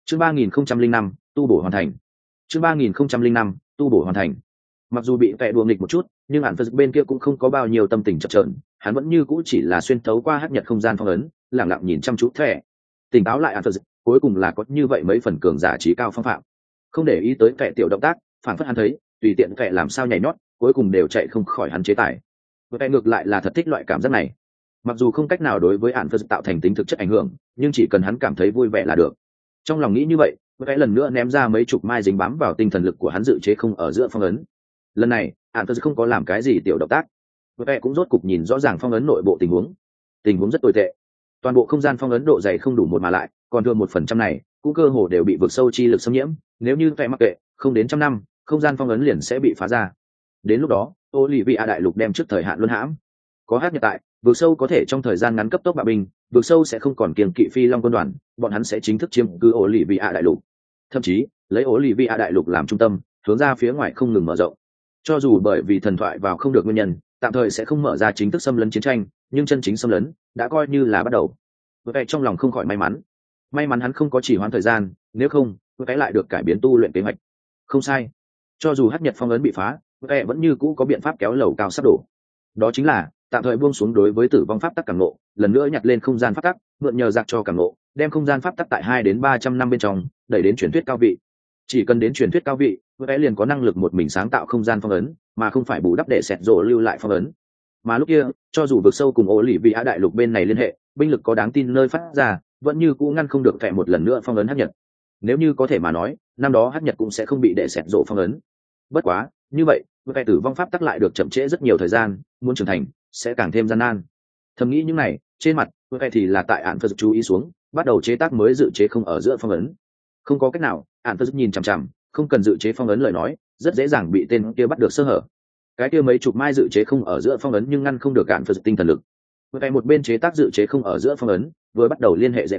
Chương 3005, tu bổ hoàn thành. Chương 3005, tu bổ hoàn thành. Mặc dù bị vẽ đùa nghịch một chút, nhưng Hàn Phật bên kia cũng không có bao nhiêu tâm tình chập chờn, hắn vẫn như cũ chỉ là xuyên thấu qua hắc nhật không gian phong ấn, lặng lặng nhìn chăm chú thẻ. Tỉnh táo lại Hàn Phật, cuối cùng là có như vậy mấy phần cường giả trí cao phong phạm. Không để ý tới kẻ tiểu động tác, phản phất hắn thấy, tùy tiện kẻ làm sao nhảy nhót, cuối cùng đều chạy không khỏi hắn chế tài. Kẻ ngược lại là thật thích loại cảm giác này. Mặc dù không cách nào đối với Hàn Phật tạo thành tính thực chất ảnh hưởng, nhưng chỉ cần hắn cảm thấy vui vẻ là được. Trong lòng nghĩ như vậy, kẻ lần nữa ném ra mấy chục mai dính bám vào tinh thần lực của hắn dự chế không ở giữa phong ấn. Lần này Hàn Phật không có làm cái gì tiểu động tác, kẻ cũng rốt cục nhìn rõ ràng phong ấn nội bộ tình huống rất tồi tệ. Toàn bộ không gian phong ấn độ dày không đủ một mà lại còn thừa 1% này cũng cơ hồ đều bị vực sâu chi lực xâm nhiễm. Nếu như kẻ mặc kệ, không đến trăm năm không gian phong ấn liền sẽ bị phá ra. Đến lúc đó Olivia đại lục đem trước thời hạn luân hãm. Có hắc nhật tại, vực sâu có thể trong thời gian ngắn cấp tốc bạo binh, vực sâu sẽ không còn kiêng kỵ phi long quân đoàn, bọn hắn sẽ chính thức chiếm cứ Olivia đại lục. Thậm chí lấy Olivia đại lục làm trung tâm, hướng ra phía ngoài không ngừng mở rộng. Cho dù bởi vì thần thoại vào không được nguyên nhân, tạm thời sẽ không mở ra chính thức xâm lấn chiến tranh, nhưng chân chính xâm lấn đã coi như là bắt đầu. Vậy trong lòng không khỏi may mắn hắn không có chỉ hoãn thời gian, nếu không cái lại được cải biến tu luyện kế hoạch. Không sai, cho dù hắc nhật phong ấn bị phá, cái vẫn như cũ có biện pháp kéo lầu cao sắp đổ. Đó chính là tạm thời buông xuống đối với tử vong pháp tắc cảm ngộ, lần nữa nhặt lên không gian pháp tắc, mượn nhờ giặc cho cảm ngộ, đem không gian pháp tắc tại 2 đến 300 năm bên trong đẩy đến truyền thuyết cao vị. Chỉ cần đến truyền thuyết cao vị, cái liền có năng lực một mình sáng tạo không gian phong ấn, mà không phải bù đắp để sẹt rồ lưu lại phong ấn. Mà lúc kia cho dù vực sâu cùng Olivia đại lục bên này liên hệ, binh lực có đáng tin nơi phát ra, vẫn như cũ ngăn không được kẻ một lần nữa phong ấn hắc nhật. Nếu như có thể mà nói, năm đó hắc nhật cũng sẽ không bị để sẹt rộ phong ấn. Bất quá như vậy kẻ tử vong pháp tắc lại được chậm trễ rất nhiều thời gian, muốn trưởng thành sẽ càng thêm gian nan. Thầm nghĩ những này, trên mặt kẻ thì là tại Án Phật chú ý xuống, bắt đầu chế tác mới dự chế không ở giữa phong ấn. Không có cách nào, Án Phật nhìn chằm chằm, không cần dự chế phong ấn lời nói, rất dễ dàng bị tên kia bắt được sơ hở. Cái kia mấy chục mai dự chế không ở giữa phong ấn nhưng ngăn không được Án Phật tinh thần lực. Cái một bên chế tác dự chế không ở giữa phong ấn, vừa bắt đầu liên hệ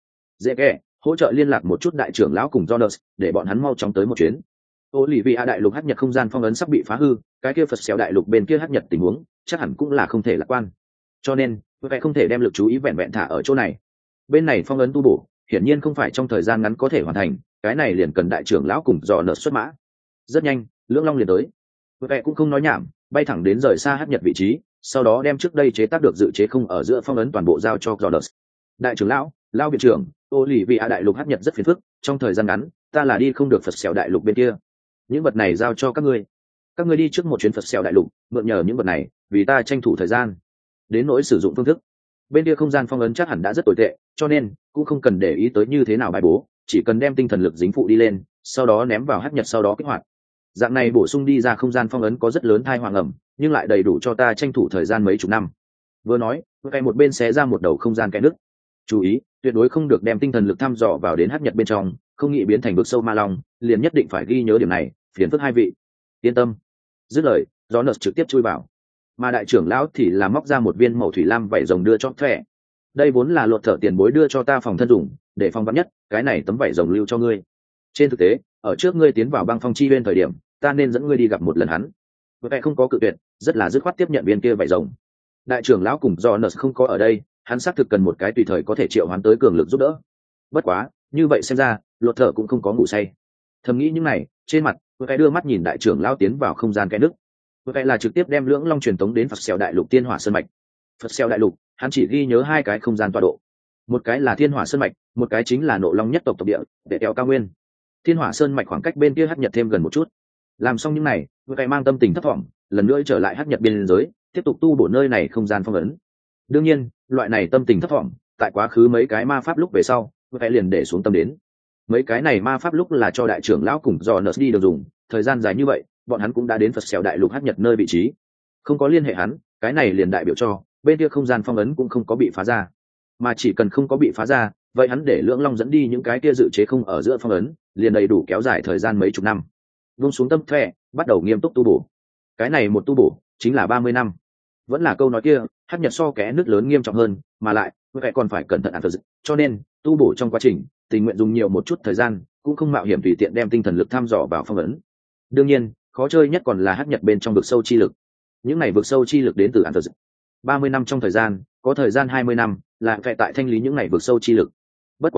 dễ kẻ hỗ trợ liên lạc một chút đại trưởng lão cùng Jonas để bọn hắn mau chóng tới một chuyến. Olivia đại lục hắc nhật không gian phong ấn sắp bị phá hư, cái kia Phật xéo đại lục bên kia hắc nhật tình huống chắc hẳn cũng là không thể lạc quan. Cho nên cái không thể đem lực chú ý vẹn vẹn thả ở chỗ này. Bên này phong ấn tu bổ hiển nhiên không phải trong thời gian ngắn có thể hoàn thành, cái này liền cần đại trưởng lão cùng Jonas xuất mã. Rất nhanh Lưỡng Long liền tới. Cái cũng không nói nhảm, bay thẳng đến rời xa hắc nhật vị trí, sau đó đem trước đây chế tác được dự chế không ở giữa phong ấn toàn bộ giao cho Jonas. Đại trưởng lão, Lao viện trưởng, Olivia đại lục hắc nhật rất phiền phức, trong thời gian ngắn ta là đi không được Phật xẻo đại lục bên kia. Những vật này giao cho các ngươi đi trước một chuyến Phật xẻo đại lục, mượn nhờ những vật này vì ta tranh thủ thời gian. Đến nỗi sử dụng phương thức, bên kia không gian phong ấn chắc hẳn đã rất tồi tệ, cho nên cũng không cần để ý tới như thế nào bài bố, chỉ cần đem tinh thần lực dính phụ đi lên, sau đó ném vào hắc nhật sau đó kích hoạt. Dạng này bổ sung đi ra không gian phong ấn có rất lớn thai hoàng ẩm, nhưng lại đầy đủ cho ta tranh thủ thời gian mấy chục năm. Vừa nói cái một bên xé ra một đầu không gian kẽ nứt. Chú ý, tuyệt đối không được đem tinh thần lực thăm dò vào đến hắc nhật bên trong, không nghĩ biến thành vực sâu ma long, liền nhất định phải ghi nhớ điểm này, phiền phức hai vị. Yên tâm. Dứt lời, Jonas trực tiếp chui vào, mà đại trưởng lão thì là móc ra một viên màu thủy lam vảy rồng đưa cho thẻ. Đây vốn là luật thở tiền bối đưa cho ta phòng thân dùng, để phòng vắn nhất, cái này tấm vảy rồng lưu cho ngươi. Trên thực tế, ở trước ngươi tiến vào băng phong chi bên thời điểm, ta nên dẫn ngươi đi gặp một lần hắn. Vậy không có cự tuyệt, rất là dứt khoát tiếp nhận viên kia vảy rồng. Đại trưởng lão cùng Jonas không có ở đây, hắn xác thực cần một cái tùy thời có thể triệu hoán tới cường lực giúp đỡ. Bất quá như vậy xem ra lột thở cũng không có ngủ say. Thầm nghĩ những này, trên mặt cái đưa mắt nhìn đại trưởng lão tiến vào không gian cái nước. Cái là trực tiếp đem Lưỡng Long truyền tống đến Phật xẻo đại lục Thiên Hỏa Sơn mạch. Phật xẻo đại lục hắn chỉ ghi nhớ 2 cái không gian tọa độ, một cái là Thiên Hỏa Sơn mạch, một cái chính là Nộ Long nhất tộc tộc địa để kéo cao nguyên. Thiên Hỏa Sơn mạch khoảng cách bên kia hắc nhật thêm gần một chút. Làm xong những này, cái mang tâm tình thấp thỏm, lần nữa trở lại hắc nhật biên giới, tiếp tục tu bổ nơi này không gian phong ấn. Đương nhiên loại này tâm tình thấp thỏm tại quá khứ mấy cái ma pháp lúc về sau cái liền để xuống tâm đến. Mấy cái này ma pháp lúc là cho đại trưởng lão cùng Jonas đi được dùng, thời gian dài như vậy bọn hắn cũng đã đến Phật xẻo đại lục hắc nhật nơi vị trí, không có liên hệ hắn, cái này liền đại biểu cho bên kia không gian phong ấn cũng không có bị phá ra. Mà chỉ cần không có bị phá ra, vậy hắn để Lưỡng Long dẫn đi những cái kia dự chế không ở giữa phong ấn, liền đầy đủ kéo dài thời gian mấy chục năm. Vung xuống tâm thẻ, bắt đầu nghiêm túc tu bổ. Cái này một tu bổ chính là 30 năm. Vẫn là câu nói kia, hắc nhật so kẽ nước lớn nghiêm trọng hơn, mà lại vậy còn phải cẩn thận ăn dịch, cho nên tu bổ trong quá trình tình nguyện dùng nhiều một chút thời gian, cũng không mạo hiểm tùy tiện đem tinh thần lực thăm dò vào phong ấn. Đương nhiên khó chơi nhất còn là hắc nhật bên trong vực sâu chi lực. Những này vực sâu chi lực đến từ ăn dịch. 30 năm trong thời gian, có thời gian 20 năm là phải tại thanh lý những này vực sâu chi lực. Bất quá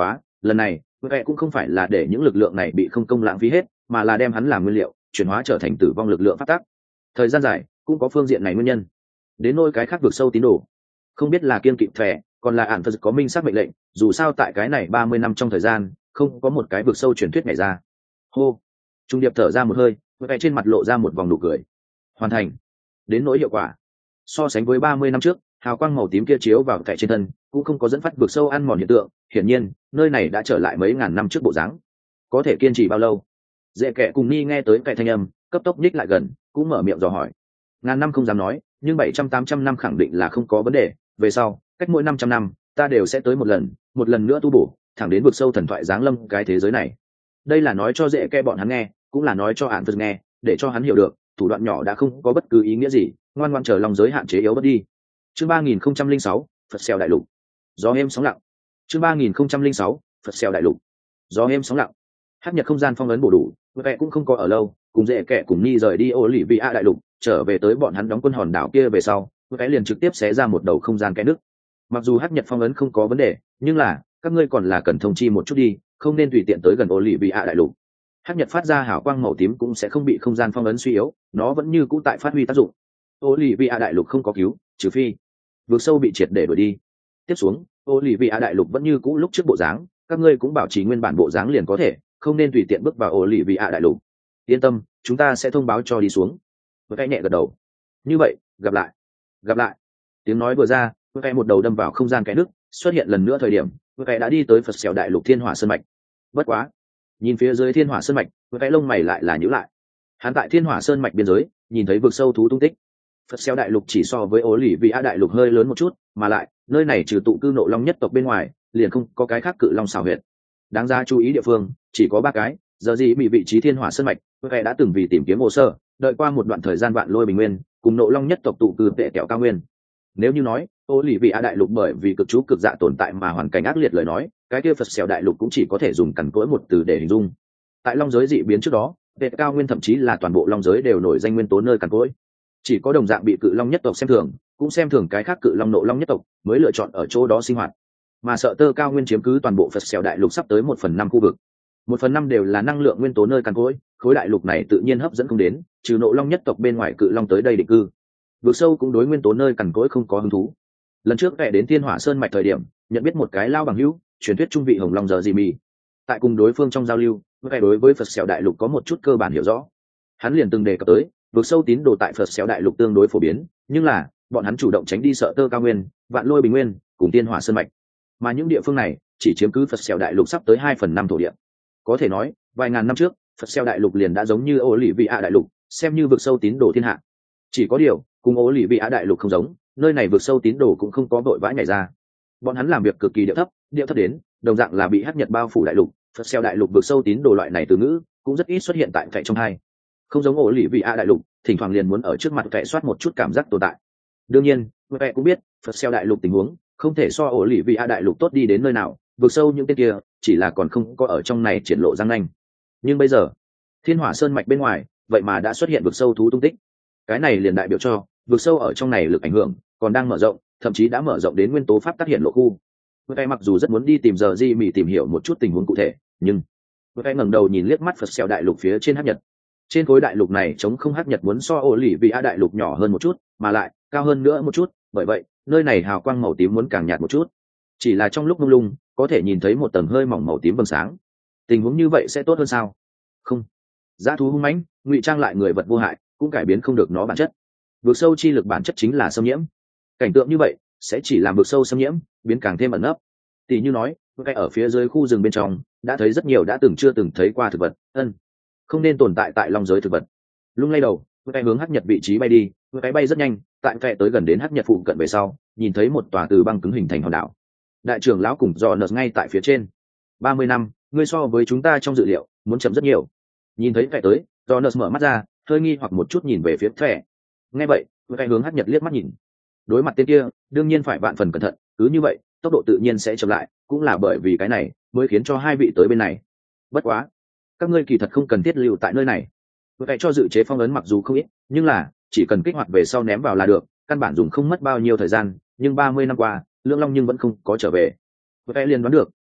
lần này vẽ cũng không phải là để những lực lượng này bị không công lãng phí hết, mà là đem hắn làm nguyên liệu chuyển hóa trở thành tử vong lực lượng phát tác. Thời gian dài cũng có phương diện này nguyên nhân. Đến nôi cái khác vực sâu tín đồ, không biết là kiên kỵ thẻ còn là ản phật có minh xác mệnh lệnh, dù sao tại cái này 30 năm trong thời gian không có một cái vực sâu truyền thuyết nhảy ra. Hô, trung điệp thở ra một hơi, vẽ trên mặt lộ ra một vòng nụ cười. Hoàn thành. Đến nỗi hiệu quả, so sánh với 30 năm trước, hào quang màu tím kia chiếu vào thẻ trên thân cũng không có dẫn phát vực sâu ăn mòn hiện tượng, hiển nhiên nơi này đã trở lại mấy ngàn năm trước bộ dáng. Có thể kiên trì bao lâu? Dễ kệ cùng Ni nghe tới cái thanh âm cấp tốc nhích lại gần, cũng mở miệng dò hỏi. Ngàn năm không dám nói, nhưng 700-800 năm khẳng định là không có vấn đề. Về sau cách mỗi 500 năm ta đều sẽ tới một lần nữa tu bổ, thẳng đến vực sâu thần thoại giáng lâm cái thế giới này. Đây là nói cho dễ kệ bọn hắn nghe, cũng là nói cho ản phật nghe, để cho hắn hiểu được thủ đoạn nhỏ đã không có bất cứ ý nghĩa gì, ngoan ngoan chờ long giới hạn chế yếu bớt đi. Chương 3006, Phật xèo đại lục. Gió êm sóng lặng. Chương 3006, Phật xèo đại lục. Gió êm sóng lặng. Hắc nhật không gian phong ấn bổ đủ, vẽ cũng không có ở lâu, cùng dễ kệ cùng Ni rời đi ô lì vị a đại lục, trở về tới bọn hắn đóng quân hòn đảo kia về sau, vẽ liền trực tiếp xé ra một đầu không gian kẽ nước. Mặc dù hắc nhật phong ấn không có vấn đề, nhưng là các ngươi còn là cần thông chi một chút đi, không nên tùy tiện tới gần ô lì vị a đại lục. Hắc nhật phát ra hào quang màu tím cũng sẽ không bị không gian phong ấn suy yếu, nó vẫn như cũ tại phát huy tác dụng. Ô lì vị a đại lục không có cứu, trừ phi vực sâu bị triệt để đuổi đi. Tiếp xuống ô lì vị a đại lục vẫn như cũ lúc trước bộ dáng, các ngươi cũng bảo trì nguyên bản bộ dáng liền có thể, không nên tùy tiện bước vào ô lì vị a đại lục. Yên tâm, chúng ta sẽ thông báo cho đi xuống. Vẽ nhẹ gật đầu. Như vậy gặp lại. Gặp lại. Tiếng nói vừa ra, vẽ một đầu đâm vào không gian cái nước, xuất hiện lần nữa thời điểm vẽ đã đi tới Phật xẻo đại lục thiên hỏa sơn mạch. Bất quá nhìn phía dưới thiên hỏa sơn mạch, vẽ lông mày lại là nhíu lại. Hắn tại thiên hỏa sơn mạch biên giới nhìn thấy vực sâu thú tung tích. Phật xẻo đại lục chỉ so với ố lì vị a đại lục hơi lớn một chút, mà lại nơi này trừ tụ cư nộ long nhất tộc bên ngoài liền không có cái khác cự long xảo huyệt. Đáng ra chú ý địa phương chỉ có 3 cái. Giờ gì bị vị trí thiên hỏa sơn mạch, vẽ đã từng vì tìm kiếm hồ sơ đợi qua một đoạn thời gian vạn lôi bình nguyên cùng nộ long nhất tộc tụ cư tệ kẹo cao nguyên. Nếu như nói ô lì vị a đại lục bởi vì cực chú cực dạ tồn tại mà hoàn cảnh ác liệt lời nói, cái kia Phật xẻo đại lục cũng chỉ có thể dùng cằn cỗi một từ để hình dung. Tại long giới dị biến trước đó, tệ cao nguyên thậm chí là toàn bộ long giới đều nổi danh nguyên tố nơi cằn cỗi. Chỉ có đồng dạng bị cự long nhất tộc xem thường, cũng xem thường cái khác cự long nộ long nhất tộc mới lựa chọn ở chỗ đó sinh hoạt. Mà sợ tơ cao nguyên chiếm cứ toàn bộ Phật xẻo đại lục sắp tới 1/5 khu vực. 1/5 đều là năng lượng nguyên tố nơi cằn cỗi, khối đại lục này tự nhiên hấp dẫn không đến, trừ nộ long nhất tộc bên ngoài cự long tới đây định cư. Vực sâu cũng đối nguyên tố nơi cằn cỗi không có hứng thú. Lần trước vẽ đến thiên hỏa sơn mạch thời điểm nhận biết một cái lao bằng hữu, truyền thuyết trung vị hồng long giờ gì mì. Tại cùng đối phương trong giao lưu, vẽ đối với Phật xẻo đại lục có một chút cơ bản hiểu rõ. Hắn liền từng đề cập tới vực sâu tín đồ tại Phật xẻo đại lục tương đối phổ biến, nhưng là bọn hắn chủ động tránh đi sợ tơ cao nguyên, vạn lôi bình nguyên cùng thiên hỏa sơn mạch, mà những địa phương này chỉ chiếm cứ Phật xẻo đại lục sắp tới 2/5 thổ địa. Có thể nói vài ngàn năm trước Phật xẻo đại lục liền đã giống như ô lì vị a đại lục, xem như vực sâu tín đồ thiên hạ. Chỉ có điều cùng ô lì vị a đại lục không giống, nơi này vực sâu tín đồ cũng không có vội vã nhảy ra. Bọn hắn làm việc cực kỳ điệu thấp đến đồng dạng là bị hắc nhật bao phủ đại lục. Phật xẻo đại lục vực sâu tín đồ loại này từ ngữ cũng rất ít xuất hiện tại trong hai. Không giống ổ lì vị a đại lục, thỉnh thoảng liền muốn ở trước mặt vẽ soát một chút cảm giác tồn tại. Đương nhiên vẽ cũng biết Phật xẻo đại lục tình huống không thể so ổ lì vị a đại lục tốt đi đến nơi nào, vực sâu những tên kia chỉ là còn không có ở trong này triển lộ răng nanh. Nhưng bây giờ thiên hỏa sơn mạch bên ngoài vậy mà đã xuất hiện vực sâu thú tung tích. Cái này liền đại biểu cho vực sâu ở trong này lực ảnh hưởng còn đang mở rộng, thậm chí đã mở rộng đến nguyên tố pháp tác hiện lộ khu. Vẽ mặc dù rất muốn đi tìm giờ di mì tìm hiểu một chút tình huống cụ thể, nhưng vẽ ngẩng đầu nhìn liếc mắt Phật xẻo đại lục phía trên hắc nhật. Trên khối đại lục này chống không hắc nhật muốn so ổ lì vị a đại lục nhỏ hơn một chút, mà lại cao hơn nữa một chút, bởi vậy nơi này hào quang màu tím muốn càng nhạt một chút. Chỉ là trong lúc mông lung có thể nhìn thấy một tầng hơi mỏng màu tím vầng sáng. Tình huống như vậy sẽ tốt hơn sao? Không. Dã thú hung mãnh ngụy trang lại người vật vô hại cũng cải biến không được nó bản chất. Vực sâu chi lực bản chất chính là xâm nhiễm. Cảnh tượng như vậy sẽ chỉ làm vực sâu xâm nhiễm biến càng thêm ẩn nấp. Tỷ như nói cái ở phía dưới khu rừng bên trong đã thấy rất nhiều đã từng chưa từng thấy qua thực vật không nên tồn tại tại long giới thực vật. Lung lay đầu cái hướng hắc nhật vị trí bay đi, cái bay rất nhanh, tại vẽ tới gần đến hắc nhật phụ cận về sau nhìn thấy một tòa từ băng cứng hình thành hòn đảo. Đại trưởng lão cùng dò nợ ngay tại phía trên. 30 năm ngươi so với chúng ta trong dự liệu muốn chậm rất nhiều. Nhìn thấy vẽ tới, dò nợ mở mắt ra hơi nghi hoặc một chút nhìn về phía vẽ. Nghe vậy vẽ hướng hắc nhật liếc mắt nhìn. Đối mặt tên kia đương nhiên phải vạn phần cẩn thận, cứ như vậy tốc độ tự nhiên sẽ chậm lại, cũng là bởi vì cái này mới khiến cho hai vị tới bên này. Bất quá các ngươi kỳ thật không cần thiết lưu tại nơi này. Vậy cho dự chế phong ấn mặc dù không ít, nhưng là chỉ cần kích hoạt về sau ném vào là được, căn bản dùng không mất bao nhiêu thời gian. Nhưng 30 năm qua lưỡng long nhưng vẫn không có trở về. Vậy liền đoán được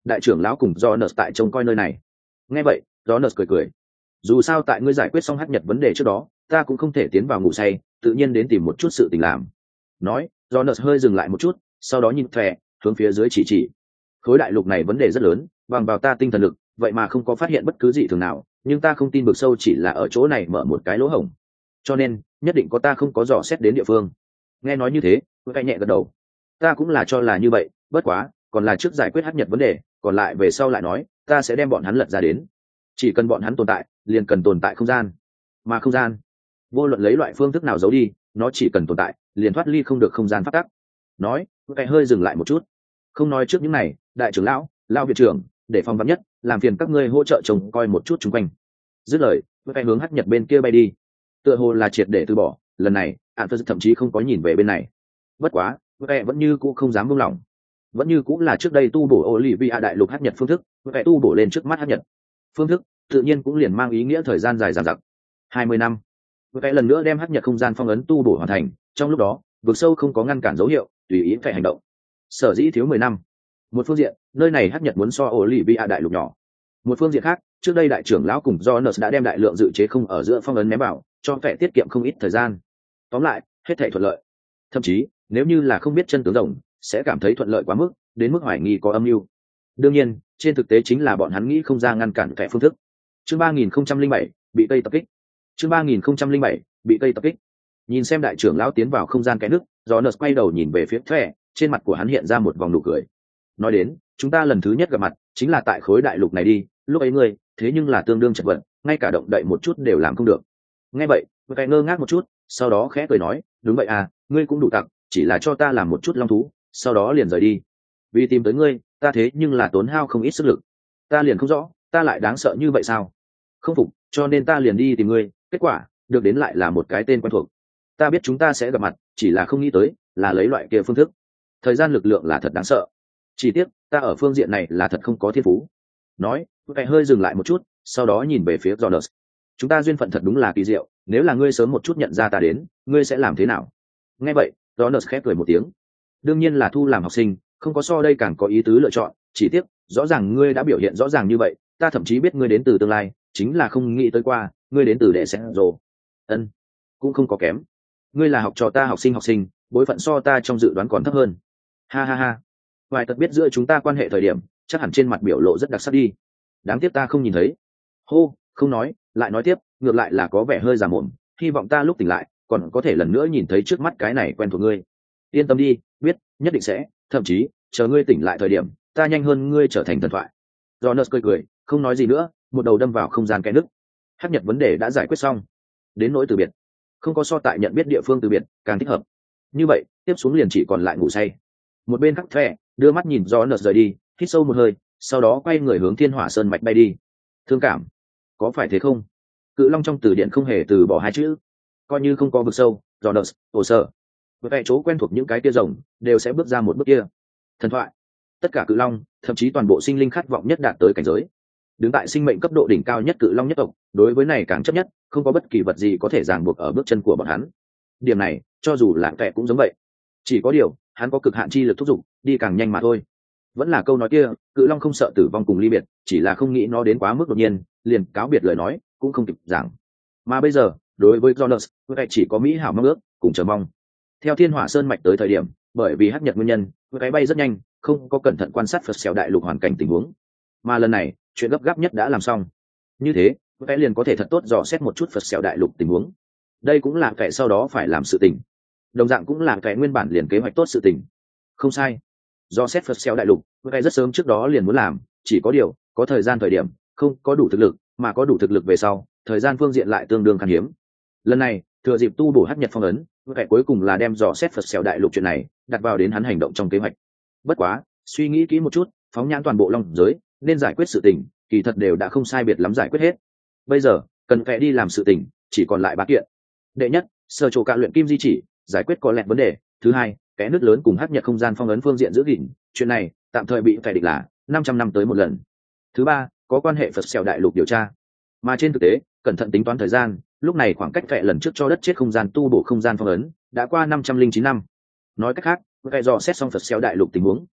đại trưởng lão cùng Jonas tại trông coi nơi này. Nghe vậy, Jonas cười cười. Dù sao tại ngươi giải quyết xong hắc nhật vấn đề trước đó, ta cũng không thể tiến vào ngủ say, tự nhiên đến tìm một chút sự tình làm. Nói, Jonas hơi dừng lại một chút, sau đó nhìn thẻ, hướng phía dưới chỉ. Khối đại lục này vấn đề rất lớn, bằng vào ta tinh thần lực, vậy mà không có phát hiện bất cứ gì thường nào, nhưng ta không tin vực sâu chỉ là ở chỗ này mở một cái lỗ hổng. Cho nên, nhất định có ta không có dò xét đến địa phương. Nghe nói như thế, tôi nhẹ gật đầu. Ta cũng là cho là như vậy, bất quá, còn là trước giải quyết hắc nhật vấn đề, còn lại về sau lại nói, ta sẽ đem bọn hắn lật ra đến. Chỉ cần bọn hắn tồn tại, liền cần tồn tại không gian. Mà không gian, vô luận lấy loại phương thức nào giấu đi, nó chỉ cần tồn tại, liền thoát ly không được không gian phát tắc. Nói, tôi hơi dừng lại một chút. Không nói trước những này, đại trưởng lão, lao viện trưởng, để phòng vắn nhất, làm phiền các ngươi hỗ trợ trông coi một chút chung quanh. Dứt lời, tôi hướng hắc nhật bên kia bay đi. Tựa hồ là triệt để từ bỏ, lần này, Anthony thậm chí không có nhìn về bên này. Bất quá, tôi vẫn như cũ không dám buông lỏng. Vẫn như cũng là trước đây tu bổ Olivia đại lục hắc nhật phương thức, tôi tu bổ lên trước mắt hắc nhật. Phương thức, tự nhiên cũng liền mang ý nghĩa thời gian dài dằng dặc. 20 năm. Tôi lần nữa đem hắc nhật không gian phong ấn tu bổ hoàn thành, trong lúc đó, vực sâu không có ngăn cản dấu hiệu, tùy ý phải hành động. Sở dĩ thiếu 10 năm. Một phương diện, nơi này hắc nhật muốn so Olivia đại lục nhỏ. Một phương diện khác, trước đây đại trưởng lão cùng Jonas đã đem đại lượng dự chế không ở giữa phong ấn ném vào, cho vẻ tiết kiệm không ít thời gian. Tóm lại, hết thảy thuận lợi. Thậm chí, nếu như là không biết chân tướng rồng, sẽ cảm thấy thuận lợi quá mức, đến mức hoài nghi có âm mưu. Đương nhiên, trên thực tế chính là bọn hắn nghĩ không ra ngăn cản kẻ phương thức. Chương 3007, bị cây tập kích. Chương 3007, bị cây tập kích. Nhìn xem đại trưởng lão tiến vào không gian cái nước, Jonas quay đầu nhìn về phía Thẻ, trên mặt của hắn hiện ra một vòng nụ cười. Nói đến, chúng ta lần thứ nhất gặp mặt, chính là tại khối đại lục này đi, lúc ấy ngươi, thế nhưng là tương đương chật vật, ngay cả động đậy một chút đều làm không được. Nghe vậy, Thẻ ngơ ngác một chút, sau đó khẽ cười nói, đúng vậy à, ngươi cũng đủ tặc, chỉ là cho ta làm một chút long thú, sau đó liền rời đi. Vì tìm tới ngươi, ta thế nhưng là tốn hao không ít sức lực. Ta liền không rõ, ta lại đáng sợ như vậy sao? Không phục, cho nên ta liền đi tìm ngươi, kết quả, được đến lại là một cái tên quen thuộc. Ta biết chúng ta sẽ gặp mặt, chỉ là không nghĩ tới, là lấy loại kia phương thức. Thời gian lực lượng là thật đáng sợ. Chỉ tiếc, ta ở phương diện này là thật không có thiên phú. Nói, tôi hơi dừng lại một chút, sau đó nhìn về phía Jonas. Chúng ta duyên phận thật đúng là kỳ diệu, nếu là ngươi sớm một chút nhận ra ta đến, ngươi sẽ làm thế nào? Nghe vậy, Jonas khép cười một tiếng. Đương nhiên là thu làm học sinh, không có so đây càng có ý tứ lựa chọn, chỉ tiếc, rõ ràng ngươi đã biểu hiện rõ ràng như vậy, ta thậm chí biết ngươi đến từ tương lai, chính là không nghĩ tới qua, ngươi đến từ đệ sẽ rồi. Ân, cũng không có kém. Ngươi là học trò ta học sinh, bối phận so ta trong dự đoán còn thấp hơn. Ha ha ha. Vài tật biết giữa chúng ta quan hệ thời điểm, chắc hẳn trên mặt biểu lộ rất đặc sắc đi. Đáng tiếc ta không nhìn thấy. Hô, không nói, lại nói tiếp, ngược lại là có vẻ hơi già mồm, hy vọng ta lúc tỉnh lại, còn có thể lần nữa nhìn thấy trước mắt cái này quen thuộc ngươi. Yên tâm đi, biết, nhất định sẽ, thậm chí, chờ ngươi tỉnh lại thời điểm, ta nhanh hơn ngươi trở thành thần thoại. Jonas cười, không nói gì nữa, một đầu đâm vào không gian cái nứt. Hắc nhật vấn đề đã giải quyết xong. Đến nỗi từ biệt, không có so tại nhận biết địa phương từ biệt, càng thích hợp. Như vậy, tiếp xuống liền chỉ còn lại ngủ say. Một bên khắc thẻ, đưa mắt nhìn Jonas rời đi, hít sâu một hơi, sau đó quay người hướng Thiên Hỏa Sơn mạch bay đi. Thương cảm, có phải thế không? Cự Long trong từ điển không hề từ bỏ hai chữ, coi như không có vực sâu, Jonas, hồ sơ. Với tại chỗ quen thuộc những cái kia rồng, đều sẽ bước ra một bước kia. Thần thoại, tất cả cự long, thậm chí toàn bộ sinh linh khát vọng nhất đạt tới cảnh giới. Đứng tại sinh mệnh cấp độ đỉnh cao nhất cự long nhất tộc, đối với này càng chấp nhất, không có bất kỳ vật gì có thể ràng buộc ở bước chân của bọn hắn. Điểm này, cho dù là kẻ cũng giống vậy. Chỉ có điều, hắn có cực hạn chi lực thúc giục, đi càng nhanh mà thôi. Vẫn là câu nói kia, cự long không sợ tử vong cùng ly biệt, chỉ là không nghĩ nó đến quá mức đột nhiên, liền cáo biệt lời nói, cũng không kịp giảng. Mà bây giờ, đối với Jonas, chỉ có mỹ hảo mong ước, cùng chờ mong. Theo Thiên Hỏa Sơn mạch tới thời điểm, bởi vì hắc nhật nguyên nhân, cái bay rất nhanh, không có cẩn thận quan sát Phật xẻo đại lục hoàn cảnh tình huống. Mà lần này, chuyện gấp gáp nhất đã làm xong. Như thế, cái liền có thể thật tốt dò xét một chút Phật xẻo đại lục tình huống. Đây cũng là kẻ sau đó phải làm sự tình. Đồng dạng cũng là kẻ nguyên bản liền kế hoạch tốt sự tình. Không sai. Do xét Phật xẻo đại lục, cái rất sớm trước đó liền muốn làm, chỉ có điều, có thời gian thời điểm, không có đủ thực lực, mà có đủ thực lực về sau, thời gian phương diện lại tương đương khan hiếm. Lần này, thừa dịp tu bổ hắc nhật phong ấn, kẻ cuối cùng là đem dò xét Phật xẻo đại lục chuyện này đặt vào đến hắn hành động trong kế hoạch. Bất quá, suy nghĩ kỹ một chút, phóng nhãn toàn bộ long giới, nên giải quyết sự tình, kỳ thật đều đã không sai biệt lắm giải quyết hết. Bây giờ, cần phải đi làm sự tình, chỉ còn lại ba kiện. Đệ nhất, sở chỗ cạn luyện kim di chỉ, giải quyết có lẹt vấn đề. Thứ hai, cái nước lớn cùng hắc nhật không gian phong ấn phương diện giữ gìn, chuyện này tạm thời bị phải định là 500 năm tới một lần. Thứ ba, có quan hệ Phật xẻo đại lục điều tra. Mà trên thực tế, cẩn thận tính toán thời gian, lúc này khoảng cách kệ lần trước cho đất chết không gian tu bổ không gian phong ấn đã qua 509 năm. Nói cách khác, kệ dò xét xong Phật xẻo đại lục tình huống,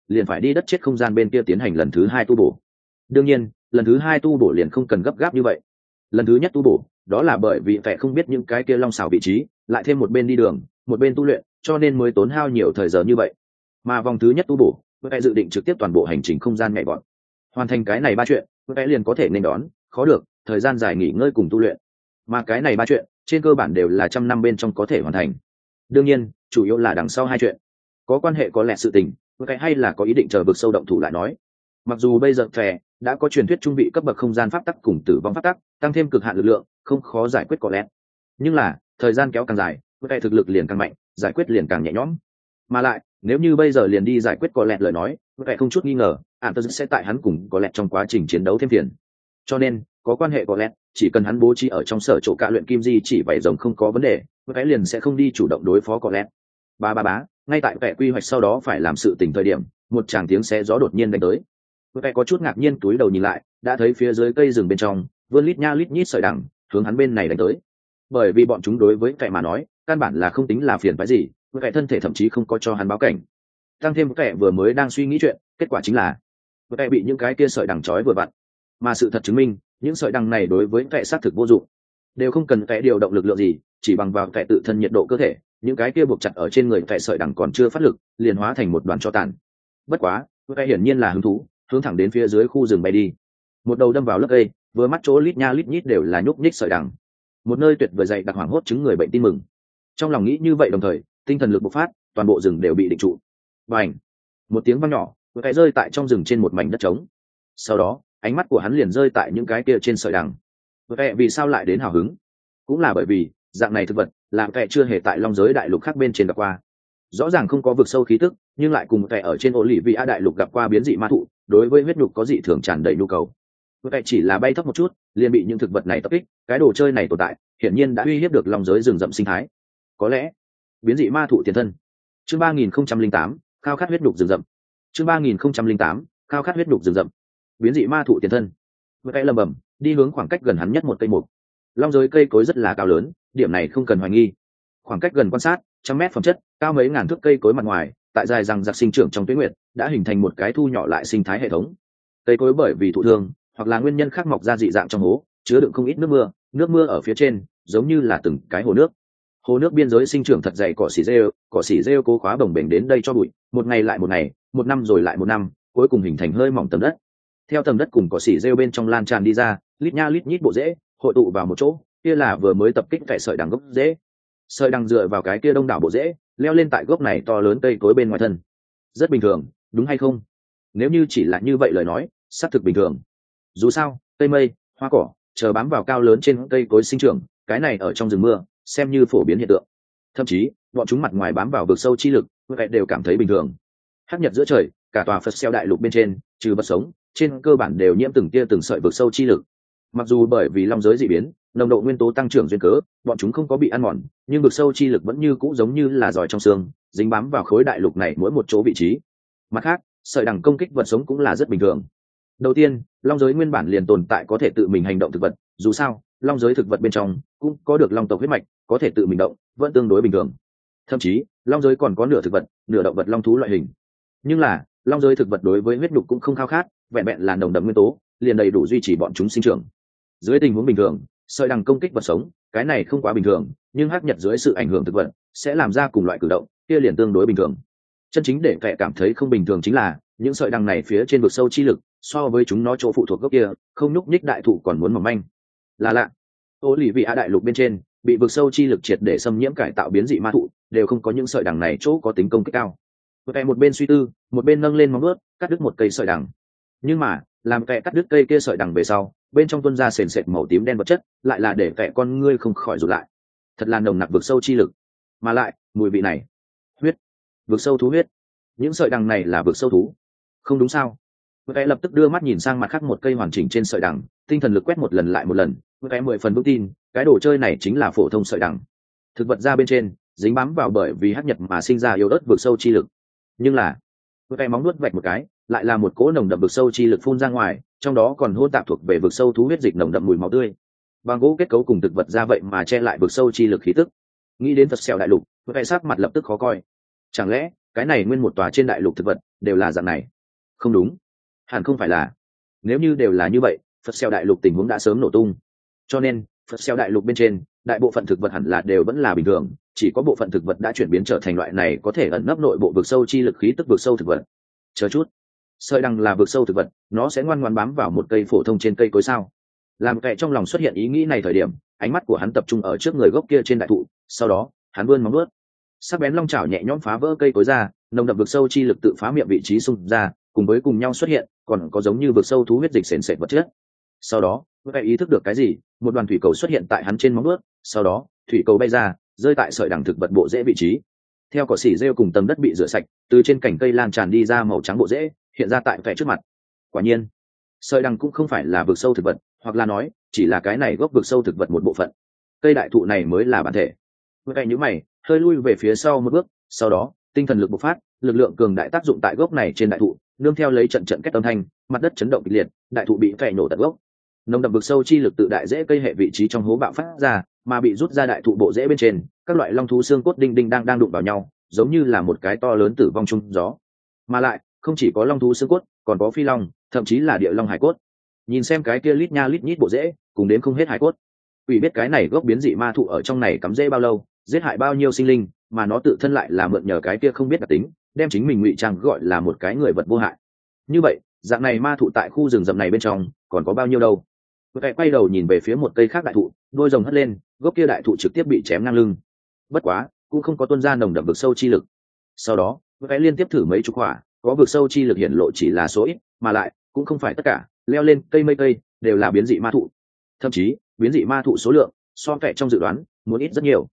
liền phải đi đất chết không gian bên kia tiến hành lần thứ 2 tu bổ. Đương nhiên lần thứ 2 tu bổ liền không cần gấp gáp như vậy. Lần thứ nhất tu bổ đó là bởi vì vẻ không biết những cái kia long xảo vị trí, lại thêm một bên đi đường một bên tu luyện, cho nên mới tốn hao nhiều thời giờ như vậy. Mà vòng thứ nhất tu bổ vẻ dự định trực tiếp toàn bộ hành trình không gian nhảy vọt, hoàn thành cái này 3 chuyện vẻ liền có thể nên đón khó được thời gian dài nghỉ ngơi cùng tu luyện. Mà cái này 3 chuyện trên cơ bản đều là trăm năm bên trong có thể hoàn thành. Đương nhiên chủ yếu là đằng sau 2 chuyện có quan hệ có lẽ sự tình cái hay là có ý định chờ vực sâu động thủ lại nói. Mặc dù bây giờ phè đã có truyền thuyết trung vị cấp bậc không gian pháp tắc cùng tử vong pháp tắc, tăng thêm cực hạn lực lượng không khó giải quyết có lẽ, nhưng là thời gian kéo càng dài cái thực lực liền càng mạnh, giải quyết liền càng nhẹ nhõm. Mà lại nếu như bây giờ liền đi giải quyết có lẽ lời nói cái không chút nghi ngờ ạn tơ sẽ tại hắn cùng có lẽ trong quá trình chiến đấu thêm phiền. Cho nên có quan hệ có lẽ chỉ cần hắn bố trí ở trong sở chỗ cả luyện kim di chỉ vảy rồng không có vấn đề, cái liền sẽ không đi chủ động đối phó có lẽ. Bá ngay tại vẻ quy hoạch sau đó phải làm sự tình thời điểm, một tràng tiếng xé gió đột nhiên đánh tới. Vẻ có chút ngạc nhiên túi đầu nhìn lại, đã thấy phía dưới cây rừng bên trong vươn lít nha lít nhít sợi đằng hướng hắn bên này đánh tới. Bởi vì bọn chúng đối với vẻ mà nói căn bản là không tính là phiền phức gì, vẻ thân thể thậm chí không có cho hắn báo cảnh. Tăng thêm vẻ vừa mới đang suy nghĩ chuyện, kết quả chính là vẻ bị những cái kia sợi đằng trói vừa vặn. Mà sự thật chứng minh những sợi đằng này đối với vẻ xác thực vô dụng, đều không cần vẻ điều động lực lượng gì, chỉ bằng vào vẻ tự thân nhiệt độ cơ thể, những cái kia buộc chặt ở trên người vẻ sợi đằng còn chưa phát lực liền hóa thành một đoàn tro tàn. Bất quá vẻ hiển nhiên là hứng thú, hướng thẳng đến phía dưới khu rừng bay đi, một đầu đâm vào lớp cây, vừa mắt chỗ lít nha lít nhít đều là nhúc nhích sợi đằng, một nơi tuyệt vời dày đặc hoảng hốt chứng người bệnh tin mừng. Trong lòng nghĩ như vậy đồng thời tinh thần lực bộc phát, toàn bộ rừng đều bị định trụ. Bành! Một tiếng vang nhỏ cái rơi tại trong rừng trên một mảnh đất trống. Sau đó ánh mắt của hắn liền rơi tại những cái kia trên sợi đằng. Vậy vì sao lại đến hào hứng? Cũng là bởi vì dạng này thực vật làm kẻ chưa hề tại long giới đại lục khác bên trên gặp qua. Rõ ràng không có vực sâu khí tức, nhưng lại cùng kẻ ở trên ô lì vị a đại lục gặp qua biến dị ma thụ, đối với huyết nhục có dị thường tràn đầy nhu cầu. Kẻ chỉ là bay thấp một chút liền bị những thực vật này tập kích, cái đồ chơi này tồn tại hiển nhiên đã uy hiếp được long giới rừng rậm sinh thái. Có lẽ biến dị ma thụ tiền thân. Chương 3008, khao khát huyết nhục rừng rậm. Chương 3008, khao khát huyết nhục rừng rậm. Biến dị ma thụ tiền thân. Kẻ lầm bầm đi hướng khoảng cách gần hắn nhất một cây mục. Long giới cây cối rất là cao lớn, điểm này không cần hoài nghi. Khoảng cách gần quan sát, trăm mét phẩm chất, cao mấy ngàn thước cây cối mặt ngoài, tại dài rằng giặc sinh trưởng trong tuyết nguyệt, đã hình thành một cái thu nhỏ lại sinh thái hệ thống. Cây cối bởi vì thụ thương hoặc là nguyên nhân khác mọc ra dị dạng trong hố, chứa đựng không ít nước mưa ở phía trên, giống như là từng cái hồ nước. Hồ nước biên giới sinh trưởng thật dày cỏ xỉ rêu cố khóa bồng bềnh đến đây cho bụi, một ngày lại một ngày, một năm rồi lại một năm, cuối cùng hình thành hơi mỏng tầng đất. Theo tầng đất cùng cỏ xỉ rêu bên trong lan tràn đi ra, lít nha lít nhít bộ rễ hội tụ vào một chỗ, kia là vừa mới tập kích tại sợi đằng gốc rễ. Sợi đằng dựa vào cái kia đông đảo bộ rễ, leo lên tại gốc này to lớn cây cối bên ngoài thân. Rất bình thường, đúng hay không? Nếu như chỉ là như vậy lời nói, xác thực bình thường. Dù sao, cây mây, hoa cỏ chờ bám vào cao lớn trên cây cối sinh trưởng, cái này ở trong rừng mưa xem như phổ biến hiện tượng. Thậm chí bọn chúng mặt ngoài bám vào vực sâu chi lực, vậy đều cảm thấy bình thường. Hắc nhật giữa trời, cả tòa Phật xeo đại lục bên trên, trừ vật sống, trên cơ bản đều nhiễm từng tia từng sợi vực sâu chi lực. Mặc dù bởi vì long giới dị biến, nồng độ nguyên tố tăng trưởng duyên cớ, bọn chúng không có bị ăn mòn, nhưng vực sâu chi lực vẫn như cũ giống như là giỏi trong xương, dính bám vào khối đại lục này mỗi một chỗ vị trí. Mặt khác, sợi đằng công kích vật sống cũng là rất bình thường. Đầu tiên, long giới nguyên bản liền tồn tại có thể tự mình hành động thực vật, dù sao long giới thực vật bên trong cũng có được long tộc huyết mạch, có thể tự mình động, vẫn tương đối bình thường. Thậm chí long giới còn có nửa thực vật nửa động vật long thú loại hình. Nhưng là long giới thực vật đối với huyết nhục cũng không khao khát, vẹn vẹn là nồng đậm nguyên tố liền đầy đủ duy trì bọn chúng sinh trưởng. Dưới tình huống bình thường, sợi đằng công kích vật sống, cái này không quá bình thường, nhưng hắc nhật dưới sự ảnh hưởng thực vật sẽ làm ra cùng loại cử động, kia liền tương đối bình thường. Chân chính để kẻ cảm thấy không bình thường chính là những sợi đằng này phía trên vực sâu chi lực so với chúng nó chỗ phụ thuộc gốc kia không nhúc nhích đại thụ còn muốn mỏng manh. Là lạ, ô lì vị a đại lục bên trên bị vực sâu chi lực triệt để xâm nhiễm cải tạo biến dị ma thụ đều không có những sợi đằng này chỗ có tính công kích cao. Kẻ một bên suy tư một bên nâng lên móng vuốt cắt đứt một cây sợi đằng, nhưng mà làm kẻ cắt đứt cây kia sợi đằng về sau, bên trong tuôn ra sền sệt màu tím đen vật chất, lại là để kẻ con ngươi không khỏi rụt lại. Thật là nồng nặc vực sâu chi lực, mà lại mùi vị này, huyết, vực sâu thú huyết. Những sợi đằng này là vực sâu thú, không đúng sao? Kẻ lập tức đưa mắt nhìn sang mặt khác một cây hoàn chỉnh trên sợi đằng, tinh thần lực quét một lần lại một lần, kẻ 10 phần vững tin cái đồ chơi này chính là phổ thông sợi đằng. Thực vật ra bên trên dính bám vào bởi vì hắc nhật mà sinh ra yếu ớt vực sâu chi lực, nhưng là kẻ móng nuốt vạch một cái, lại là một cỗ nồng đậm vực sâu chi lực phun ra ngoài, trong đó còn hỗn tạp thuộc về vực sâu thú huyết dịch nồng đậm mùi máu tươi. Bằng gỗ kết cấu cùng thực vật ra vậy mà che lại vực sâu chi lực khí tức. Nghĩ đến Phật xẻo đại lục, kẻ sắc mặt lập tức khó coi. Chẳng lẽ cái này nguyên một tòa trên đại lục thực vật đều là dạng này. Không đúng, hẳn không phải là. Nếu như đều là như vậy, Phật xeo đại lục tình huống đã sớm nổ tung. Cho nên Phật xeo đại lục bên trên đại bộ phận thực vật hẳn là đều vẫn là bình thường, chỉ có bộ phận thực vật đã chuyển biến trở thành loại này có thể ẩn nấp nội bộ vực sâu chi lực khí tức vực sâu thực vật. Chờ chút, sợi đằng là vực sâu thực vật, nó sẽ ngoan ngoãn bám vào một cây phổ thông trên cây cối sao? Làm kệ trong lòng xuất hiện ý nghĩ này thời điểm, ánh mắt của hắn tập trung ở trước người gốc kia trên đại thụ, sau đó hắn vươn móng vuốt, sắc bén long chảo nhẹ nhõm phá vỡ cây cối ra, nồng đậm vực sâu chi lực tự phá miệng vị trí xung ra, cùng với cùng nhau xuất hiện, còn có giống như vực sâu thú huyết dịch sền sệt vật chất. Sau đó, kệ ý thức được cái gì, một đoàn thủy cầu xuất hiện tại hắn trên móng vuốt, sau đó thủy cầu bay ra, rơi tại sợi đằng thực vật bộ rễ vị trí. Theo cỏ xỉ rêu cùng tầng đất bị rửa sạch, từ trên cành cây lan tràn đi ra màu trắng bộ rễ, hiện ra tại kệ trước mặt. Quả nhiên, sợi đằng cũng không phải là vực sâu thực vật, hoặc là nói chỉ là cái này gốc vực sâu thực vật một bộ phận. Cây đại thụ này mới là bản thể. Kệ nhíu mày, hơi lui về phía sau một bước, sau đó tinh thần lực bộc phát, lực lượng cường đại tác dụng tại gốc này trên đại thụ, nương theo lấy trận trận két âm thanh, mặt đất chấn động kịch liệt, đại thụ bị kệ nổ tận gốc. Nồng đậm vực sâu chi lực tự đại rễ cây hệ vị trí trong hố bạo phát ra, mà bị rút ra đại thụ bộ rễ bên trên, các loại long thú xương cốt đinh đinh đang đụng vào nhau, giống như là một cái to lớn tử vong chung gió. Mà lại không chỉ có long thú xương cốt, còn có phi long, thậm chí là địa long hải cốt. Nhìn xem cái kia lít nha lít nhít bộ rễ, cùng đến không hết hải cốt. Quỷ biết cái này gốc biến dị ma thụ ở trong này cắm rễ bao lâu, giết hại bao nhiêu sinh linh, mà nó tự thân lại là mượn nhờ cái kia không biết đặc tính, đem chính mình ngụy trang gọi là một cái người vật vô hại. Như vậy, dạng này ma thụ tại khu rừng rậm này bên trong, còn có bao nhiêu đâu? Kệ quay đầu nhìn về phía một cây khác đại thụ, đôi rồng hất lên, gốc kia đại thụ trực tiếp bị chém ngang lưng. Bất quá, cũng không có tuôn ra nồng đậm vực sâu chi lực. Sau đó, Kệ liên tiếp thử mấy chục quả, có vực sâu chi lực hiển lộ chỉ là số ít, mà lại cũng không phải tất cả, leo lên cây mây cây đều là biến dị ma thụ. Thậm chí, biến dị ma thụ số lượng so Kệ trong dự đoán muốn ít rất nhiều.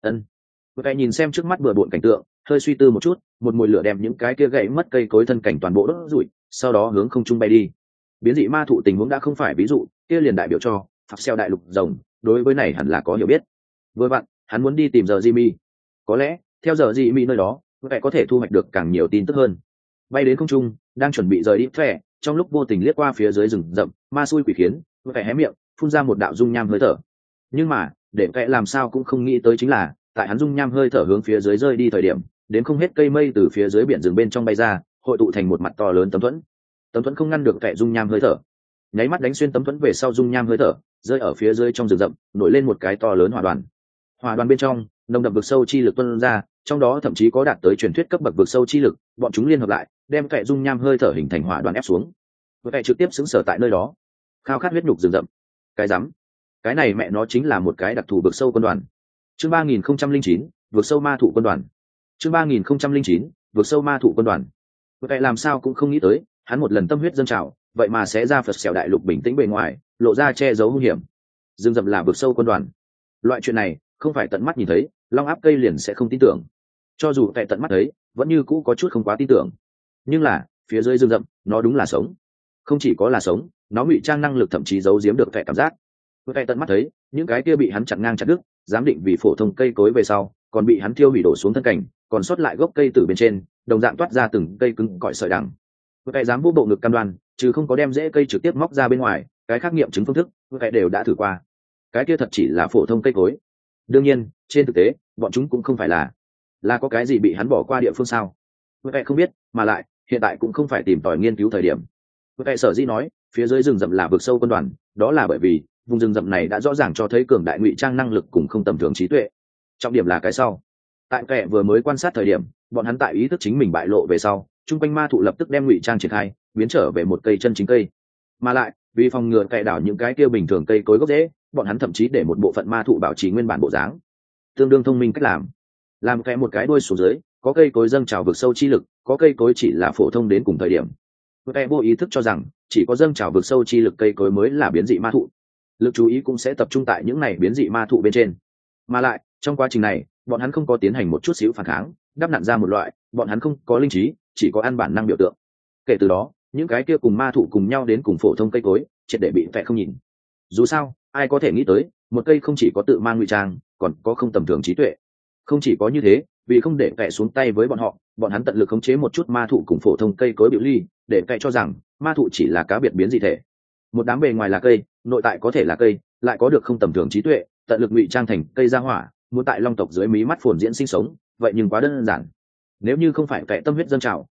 Kệ nhìn xem trước mắt bừa bộn cảnh tượng, hơi suy tư một chút, một mùi lửa đem những cái kia gãy mất cây cối thân cảnh toàn bộ đốt rủi, sau đó hướng không trung bay đi. Biến dị ma thụ tình huống đã không phải ví dụ, kia liền đại biểu cho Phật xeo đại lục rồng, đối với này hẳn là có hiểu biết. Vừa vặn, hắn muốn đi tìm giờ Jimmy. Có lẽ, theo giờ Jimmy nơi đó, Kệ có thể thu hoạch được càng nhiều tin tức hơn. Bay đến không trung, đang chuẩn bị rời đi Phệ, trong lúc vô tình liếc qua phía dưới rừng rậm, ma xui quỷ khiến, Kệ hé miệng, phun ra một đạo dung nham hơi thở. Nhưng mà, để Kệ làm sao cũng không nghĩ tới chính là, tại hắn dung nham hơi thở hướng phía dưới rơi đi thời điểm, đến không hết cây mây từ phía dưới biển rừng bên trong bay ra, hội tụ thành một mặt to lớn tấm thuẫn. Tấm thuẫn không ngăn được Kệ dung nham hơi thở, nháy mắt đánh xuyên tấm thuẫn về sau dung nham hơi thở, rơi ở phía dưới trong rừng rậm, nổi lên một cái to lớn hỏa đoàn. Hỏa đoàn bên trong, nồng đậm vực sâu chi lực tuôn ra, trong đó thậm chí có đạt tới truyền thuyết cấp bậc vực sâu chi lực, bọn chúng liên hợp lại, đem Kệ dung nham hơi thở hình thành hỏa đoàn ép xuống. Kệ trực tiếp xứng sở tại nơi đó, khao khát huyết nhục rừng rậm. Cái rắm, cái này mẹ nó chính là một cái đặc thù vực sâu quân đoàn. Chương 3009, vực sâu ma thụ quân đoàn. Chương 3009, vực sâu ma thụ quân đoàn. Kệ làm sao cũng không nghĩ tới, hắn một lần tâm huyết dâng trào, vậy mà sẽ ra Phật xẻo đại lục bình tĩnh bề ngoài, lộ ra che giấu hung hiểm. Dương dậm là vực sâu quân đoàn. Loại chuyện này, không phải tận mắt nhìn thấy, long áp cây liền sẽ không tin tưởng. Cho dù Kệ tận mắt thấy, vẫn như cũ có chút không quá tin tưởng. Nhưng là, phía dưới dương dậm, nó đúng là sống. Không chỉ có là sống, nó ngụy trang năng lực thậm chí giấu giếm được Kệ cảm giác. Kệ tận mắt thấy, những cái kia bị hắn chặn ngang chặt đứt, giám định vì phổ thông cây cối về sau, còn bị hắn thiêu hủy đổ xuống thân cảnh, còn sót lại gốc cây từ bên trên, đồng dạng toát ra từng cây cứng cỏi sợi đằng. Kệ dám vô bộ ngực cam đoan, chứ không có đem rễ cây trực tiếp móc ra bên ngoài, cái khác nghiệm chứng phương thức, Kệ đều đã thử qua. Cái kia thật chỉ là phổ thông cây cối. Đương nhiên, trên thực tế, bọn chúng cũng không phải là có cái gì bị hắn bỏ qua địa phương sao? Kệ không biết, mà lại, hiện tại cũng không phải tìm tòi nghiên cứu thời điểm. Kệ sở dĩ nói, phía dưới rừng rậm là vực sâu quân đoàn, đó là bởi vì vùng rừng rậm này đã rõ ràng cho thấy cường đại ngụy trang năng lực cùng không tầm thường trí tuệ. Trọng điểm là cái sau. Tại Kệ vừa mới quan sát thời điểm, bọn hắn tại ý thức chính mình bại lộ về sau, trung quanh ma thụ lập tức đem ngụy trang triển khai, biến trở về một cây chân chính cây. Mà lại, vì phòng ngừa Kệ đảo những cái kia bình thường cây cối gốc rễ, bọn hắn thậm chí để một bộ phận ma thụ bảo trì nguyên bản bộ dáng. Tương đương thông minh cách làm Kệ một cái đuôi xuống dưới, có cây cối dâng trào vực sâu chi lực, có cây cối chỉ là phổ thông đến cùng thời điểm. Kệ vô ý thức cho rằng, chỉ có dâng trào vực sâu chi lực cây cối mới là biến dị ma thụ. Lực chú ý cũng sẽ tập trung tại những này biến dị ma thụ bên trên. Mà lại, trong quá trình này, bọn hắn không có tiến hành một chút xíu phản kháng, đắp nặn ra một loại, bọn hắn không có linh trí, chỉ có ăn bản năng biểu tượng. Kể từ đó, những cái kia cùng ma thụ cùng nhau đến cùng phổ thông cây cối, triệt để bị Kệ không nhìn. Dù sao, ai có thể nghĩ tới, một cây không chỉ có tự mang ngụy trang, còn có không tầm thường trí tuệ. Không chỉ có như thế, vì không để Kệ xuống tay với bọn hắn tận lực khống chế một chút ma thụ cùng phổ thông cây cối biểu ly, để Kệ cho rằng ma thụ chỉ là cá biệt biến dị thể. Một đám bề ngoài là cây, nội tại có thể là cây, lại có được không tầm thường trí tuệ, tận lực ngụy trang thành cây gia hỏa, muốn tại long tộc dưới mí mắt phồn diễn sinh sống, vậy nhưng quá đơn giản. Nếu như không phải Kệ tâm huyết dâng trào,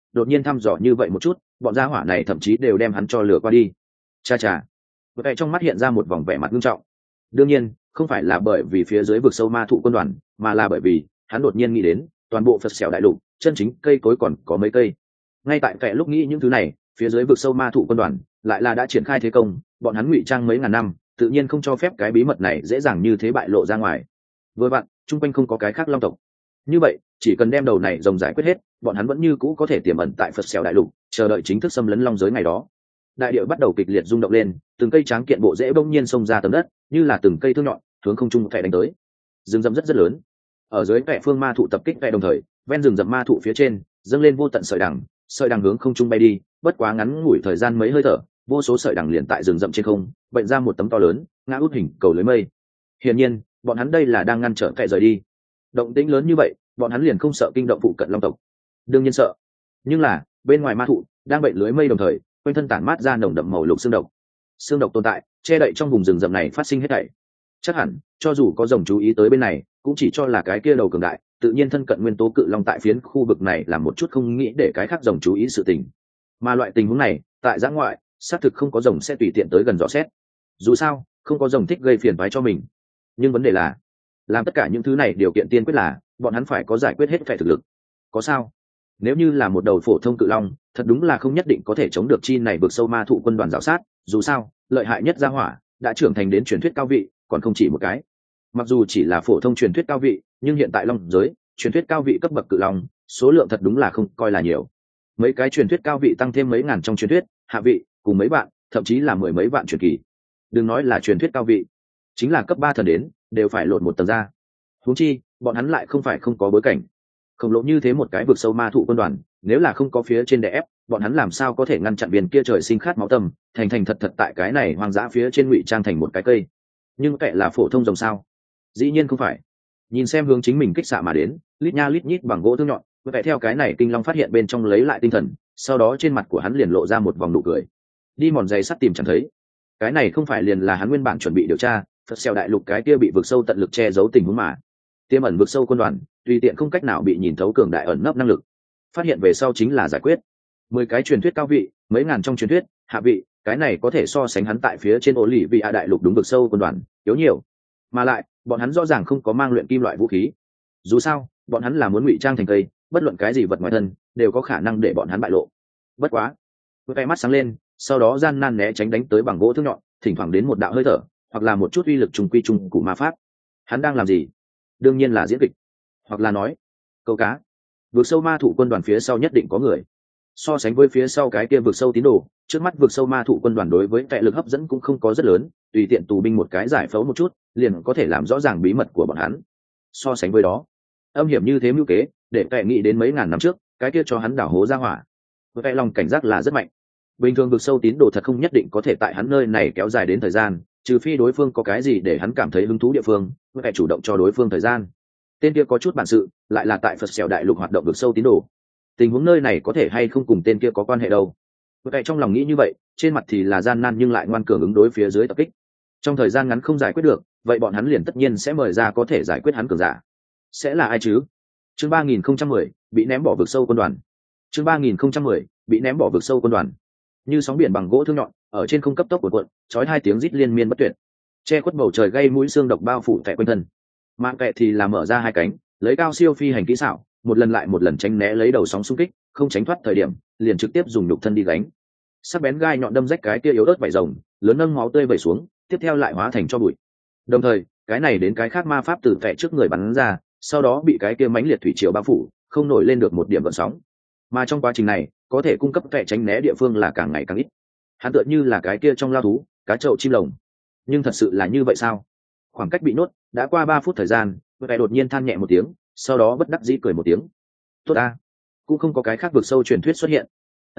đột nhiên thăm dò như vậy một chút, bọn gia hỏa này thậm chí đều đem hắn cho lừa qua đi. Cha cha. Vậy trong mắt hiện ra một vòng vẻ mặt nghiêm trọng. Đương nhiên, không phải là bởi vì phía dưới vực sâu ma thụ quân đoàn, mà là bởi vì hắn đột nhiên nghĩ đến, toàn bộ Phật Sẹo đại lục, chân chính cây cối còn có mấy cây. Ngay tại kẻ lúc nghĩ những thứ này, phía dưới vực sâu ma thụ quân đoàn lại là đã triển khai thế công, bọn hắn ngụy trang mấy ngàn năm, tự nhiên không cho phép cái bí mật này dễ dàng như thế bại lộ ra ngoài. Vừa vặn, chung quanh không có cái khác long tộc. Như vậy, chỉ cần đem đầu này rồng giải quyết hết, bọn hắn vẫn như cũ có thể tiềm ẩn tại Phật Sẹo đại lục, chờ đợi chính thức xâm lấn long giới ngày đó. Đại địa bắt đầu kịch liệt rung động lên, từng cây tráng kiện bộ rễ bỗng nhiên xông ra tấm đất, như là từng cây thương nhọn, hướng không trung thẻ đánh tới. Rừng rậm rất lớn. Ở dưới vẻ phương ma thụ tập kích vẻ đồng thời, ven rừng rậm ma thụ phía trên dâng lên vô tận sợi đằng hướng không trung bay đi, bất quá ngắn ngủi thời gian mấy hơi thở, vô số sợi đằng liền tại rừng rậm trên không, bệnh ra một tấm to lớn, ngã út hình cầu lưới mây. Hiển nhiên, bọn hắn đây là đang ngăn trở kẻ rời đi. Động tĩnh lớn như vậy, bọn hắn liền không sợ kinh động phụ cận long tộc? Đương nhiên sợ. Nhưng là, bên ngoài ma thụ đang bệnh lưới mây đồng thời, quanh thân tản mát ra nồng đậm màu lục xương độc. Xương độc tồn tại, che đậy trong vùng rừng rậm này phát sinh hết thảy. Chắc hẳn, cho dù có rồng chú ý tới bên này, cũng chỉ cho là cái kia đầu cường đại, tự nhiên thân cận nguyên tố cự long tại phiến khu vực này làm một chút không nghĩ để cái khác rồng chú ý sự tình. Mà loại tình huống này, tại giã ngoại, xác thực không có rồng sẽ tùy tiện tới gần dò xét. Dù sao, không có rồng thích gây phiền toái cho mình. Nhưng vấn đề là, làm tất cả những thứ này điều kiện tiên quyết là bọn hắn phải có giải quyết hết vẻ thực lực. Có sao? Nếu như là một đầu phổ thông cự long, thật đúng là không nhất định có thể chống được chi này vượt sâu ma thụ quân đoàn rào sát. Dù sao, lợi hại nhất gia hỏa đã trưởng thành đến truyền thuyết cao vị, còn không chỉ một cái. Mặc dù chỉ là phổ thông truyền thuyết cao vị, nhưng hiện tại long giới truyền thuyết cao vị cấp bậc cự long số lượng thật đúng là không coi là nhiều. Mấy cái truyền thuyết cao vị tăng thêm mấy ngàn trong truyền thuyết hạ vị, cùng mấy bạn, thậm chí là mười mấy vạn truyền kỳ. Đừng nói là truyền thuyết cao vị, chính là cấp 3 thần đến đều phải lột một tầng ra. Huống chi bọn hắn lại không phải không có bối cảnh khổng lồ như thế một cái vực sâu ma thụ quân đoàn, nếu là không có phía trên đè ép, bọn hắn làm sao có thể ngăn chặn viên kia trời sinh khát máu tâm, thành thành thật thật tại cái này hoang dã phía trên ngụy trang thành một cái cây. Nhưng kệ là phổ thông rồng sao? Dĩ nhiên không phải. Nhìn xem hướng chính mình kích xạ mà đến, lít nha lít nhít bằng gỗ thương nhọn, kệ theo cái này kinh long phát hiện bên trong lấy lại tinh thần, sau đó trên mặt của hắn liền lộ ra một vòng nụ cười. Đi mòn giày sắt tìm chẳng thấy. Cái này không phải liền là hắn nguyên bản chuẩn bị điều tra, Phật Sẹo đại lục cái kia bị vực sâu tận lực che giấu tình huống mà. Tiềm ẩn vực sâu quân đoàn, tùy tiện không cách nào bị nhìn thấu cường đại ẩn nấp năng lực. Phát hiện về sau chính là giải quyết. 10 cái truyền thuyết cao vị, mấy ngàn trong truyền thuyết hạ vị, cái này có thể so sánh hắn tại phía trên ổ lì vị đại lục đúng vực sâu quân đoàn yếu nhiều. Mà lại, bọn hắn rõ ràng không có mang luyện kim loại vũ khí. Dù sao, bọn hắn là muốn ngụy trang thành cây, bất luận cái gì vật ngoài thân đều có khả năng để bọn hắn bại lộ. Bất quá, cái mắt sáng lên, sau đó gian nan né tránh đánh tới bằng gỗ thương nhọn, thỉnh thoảng đến một đạo hơi thở, hoặc là một chút uy lực trùng quy trùng của ma pháp. Hắn đang làm gì? Đương nhiên là diễn kịch, hoặc là nói câu cá. Vượt sâu ma thụ quân đoàn phía sau nhất định có người. So sánh với phía sau cái kia vượt sâu tín đồ, trước mắt vượt sâu ma thụ quân đoàn đối với vẻ lực hấp dẫn cũng không có rất lớn, tùy tiện tù binh một cái giải phẫu một chút liền có thể làm rõ ràng bí mật của bọn hắn. So sánh với đó, âm hiểm như thế mưu kế, để vẻ nghĩ đến mấy ngàn năm trước cái kia cho hắn đảo hố ra hỏa. Vẻ lòng cảnh giác là rất mạnh. Bình thường vượt sâu tín đồ thật không nhất định có thể tại hắn nơi này kéo dài đến thời gian, trừ phi đối phương có cái gì để hắn cảm thấy hứng thú địa phương, phải chủ động cho đối phương thời gian. Tên kia có chút bản sự, lại là tại Phật Sẹo đại lục hoạt động vực sâu tín đồ. Tình huống nơi này có thể hay không cùng tên kia có quan hệ đâu. Vậy trong lòng nghĩ như vậy, trên mặt thì là gian nan nhưng lại ngoan cường ứng đối phía dưới tập kích. Trong thời gian ngắn không giải quyết được, vậy bọn hắn liền tất nhiên sẽ mời ra có thể giải quyết hắn cường giả. Sẽ là ai chứ? Chương 3010, bị ném bỏ vực sâu quân đoàn. Chương 3010, bị ném bỏ vực sâu quân đoàn. Như sóng biển bằng gỗ thương nhọn, ở trên không cấp tốc cuộn cuộn, chói hai tiếng rít liên miên bất tuyệt. Che khuất bầu trời gây mũi xương độc bao phủ tại quanh thân. Mạng kệ thì là mở ra hai cánh, lấy cao siêu phi hành kỹ xảo, một lần lại một lần tránh né lấy đầu sóng xung kích, không tránh thoát thời điểm, liền trực tiếp dùng nhục thân đi gánh. Sắc bén gai nhọn đâm rách cái kia yếu ớt vảy rồng, lớn nâng máu tươi vẩy xuống, tiếp theo lại hóa thành cho bụi. Đồng thời, cái này đến cái khác ma pháp từ kệ trước người bắn ra, sau đó bị cái kia mãnh liệt thủy triều bao phủ, không nổi lên được một điểm gợn sóng. Mà trong quá trình này, có thể cung cấp kệ tránh né địa phương là càng ngày càng ít. Hắn tựa như là cái kia trong lao thú, cá trậu chim lồng. Nhưng thật sự là như vậy sao? Khoảng cách bị nốt đã qua 3 phút thời gian, kệ đột nhiên than nhẹ một tiếng, sau đó bất đắc dĩ cười một tiếng. Tốt ta, cũng không có cái khác vực sâu truyền thuyết xuất hiện.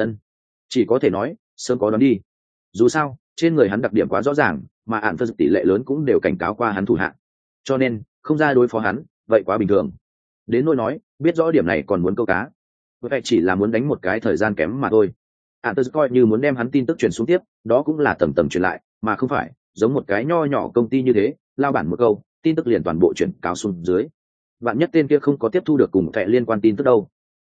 Chỉ có thể nói sớm có đón đi. Dù sao trên người hắn đặc điểm quá rõ ràng, mà ản phân tỷ lệ lớn cũng đều cảnh cáo qua hắn thủ hạ, cho nên không ra đối phó hắn vậy quá bình thường. Đến nỗi nói biết rõ điểm này còn muốn câu cá, vậy chỉ là muốn đánh một cái thời gian kém mà thôi. Ản phân coi như muốn đem hắn tin tức truyền xuống tiếp, đó cũng là tầm tầm truyền lại, mà không phải giống một cái nho nhỏ công ty như thế lao bản một câu tin tức liền toàn bộ chuyển cáo xuống dưới. Vạn nhất tên kia không có tiếp thu được cùng kệ liên quan tin tức đâu.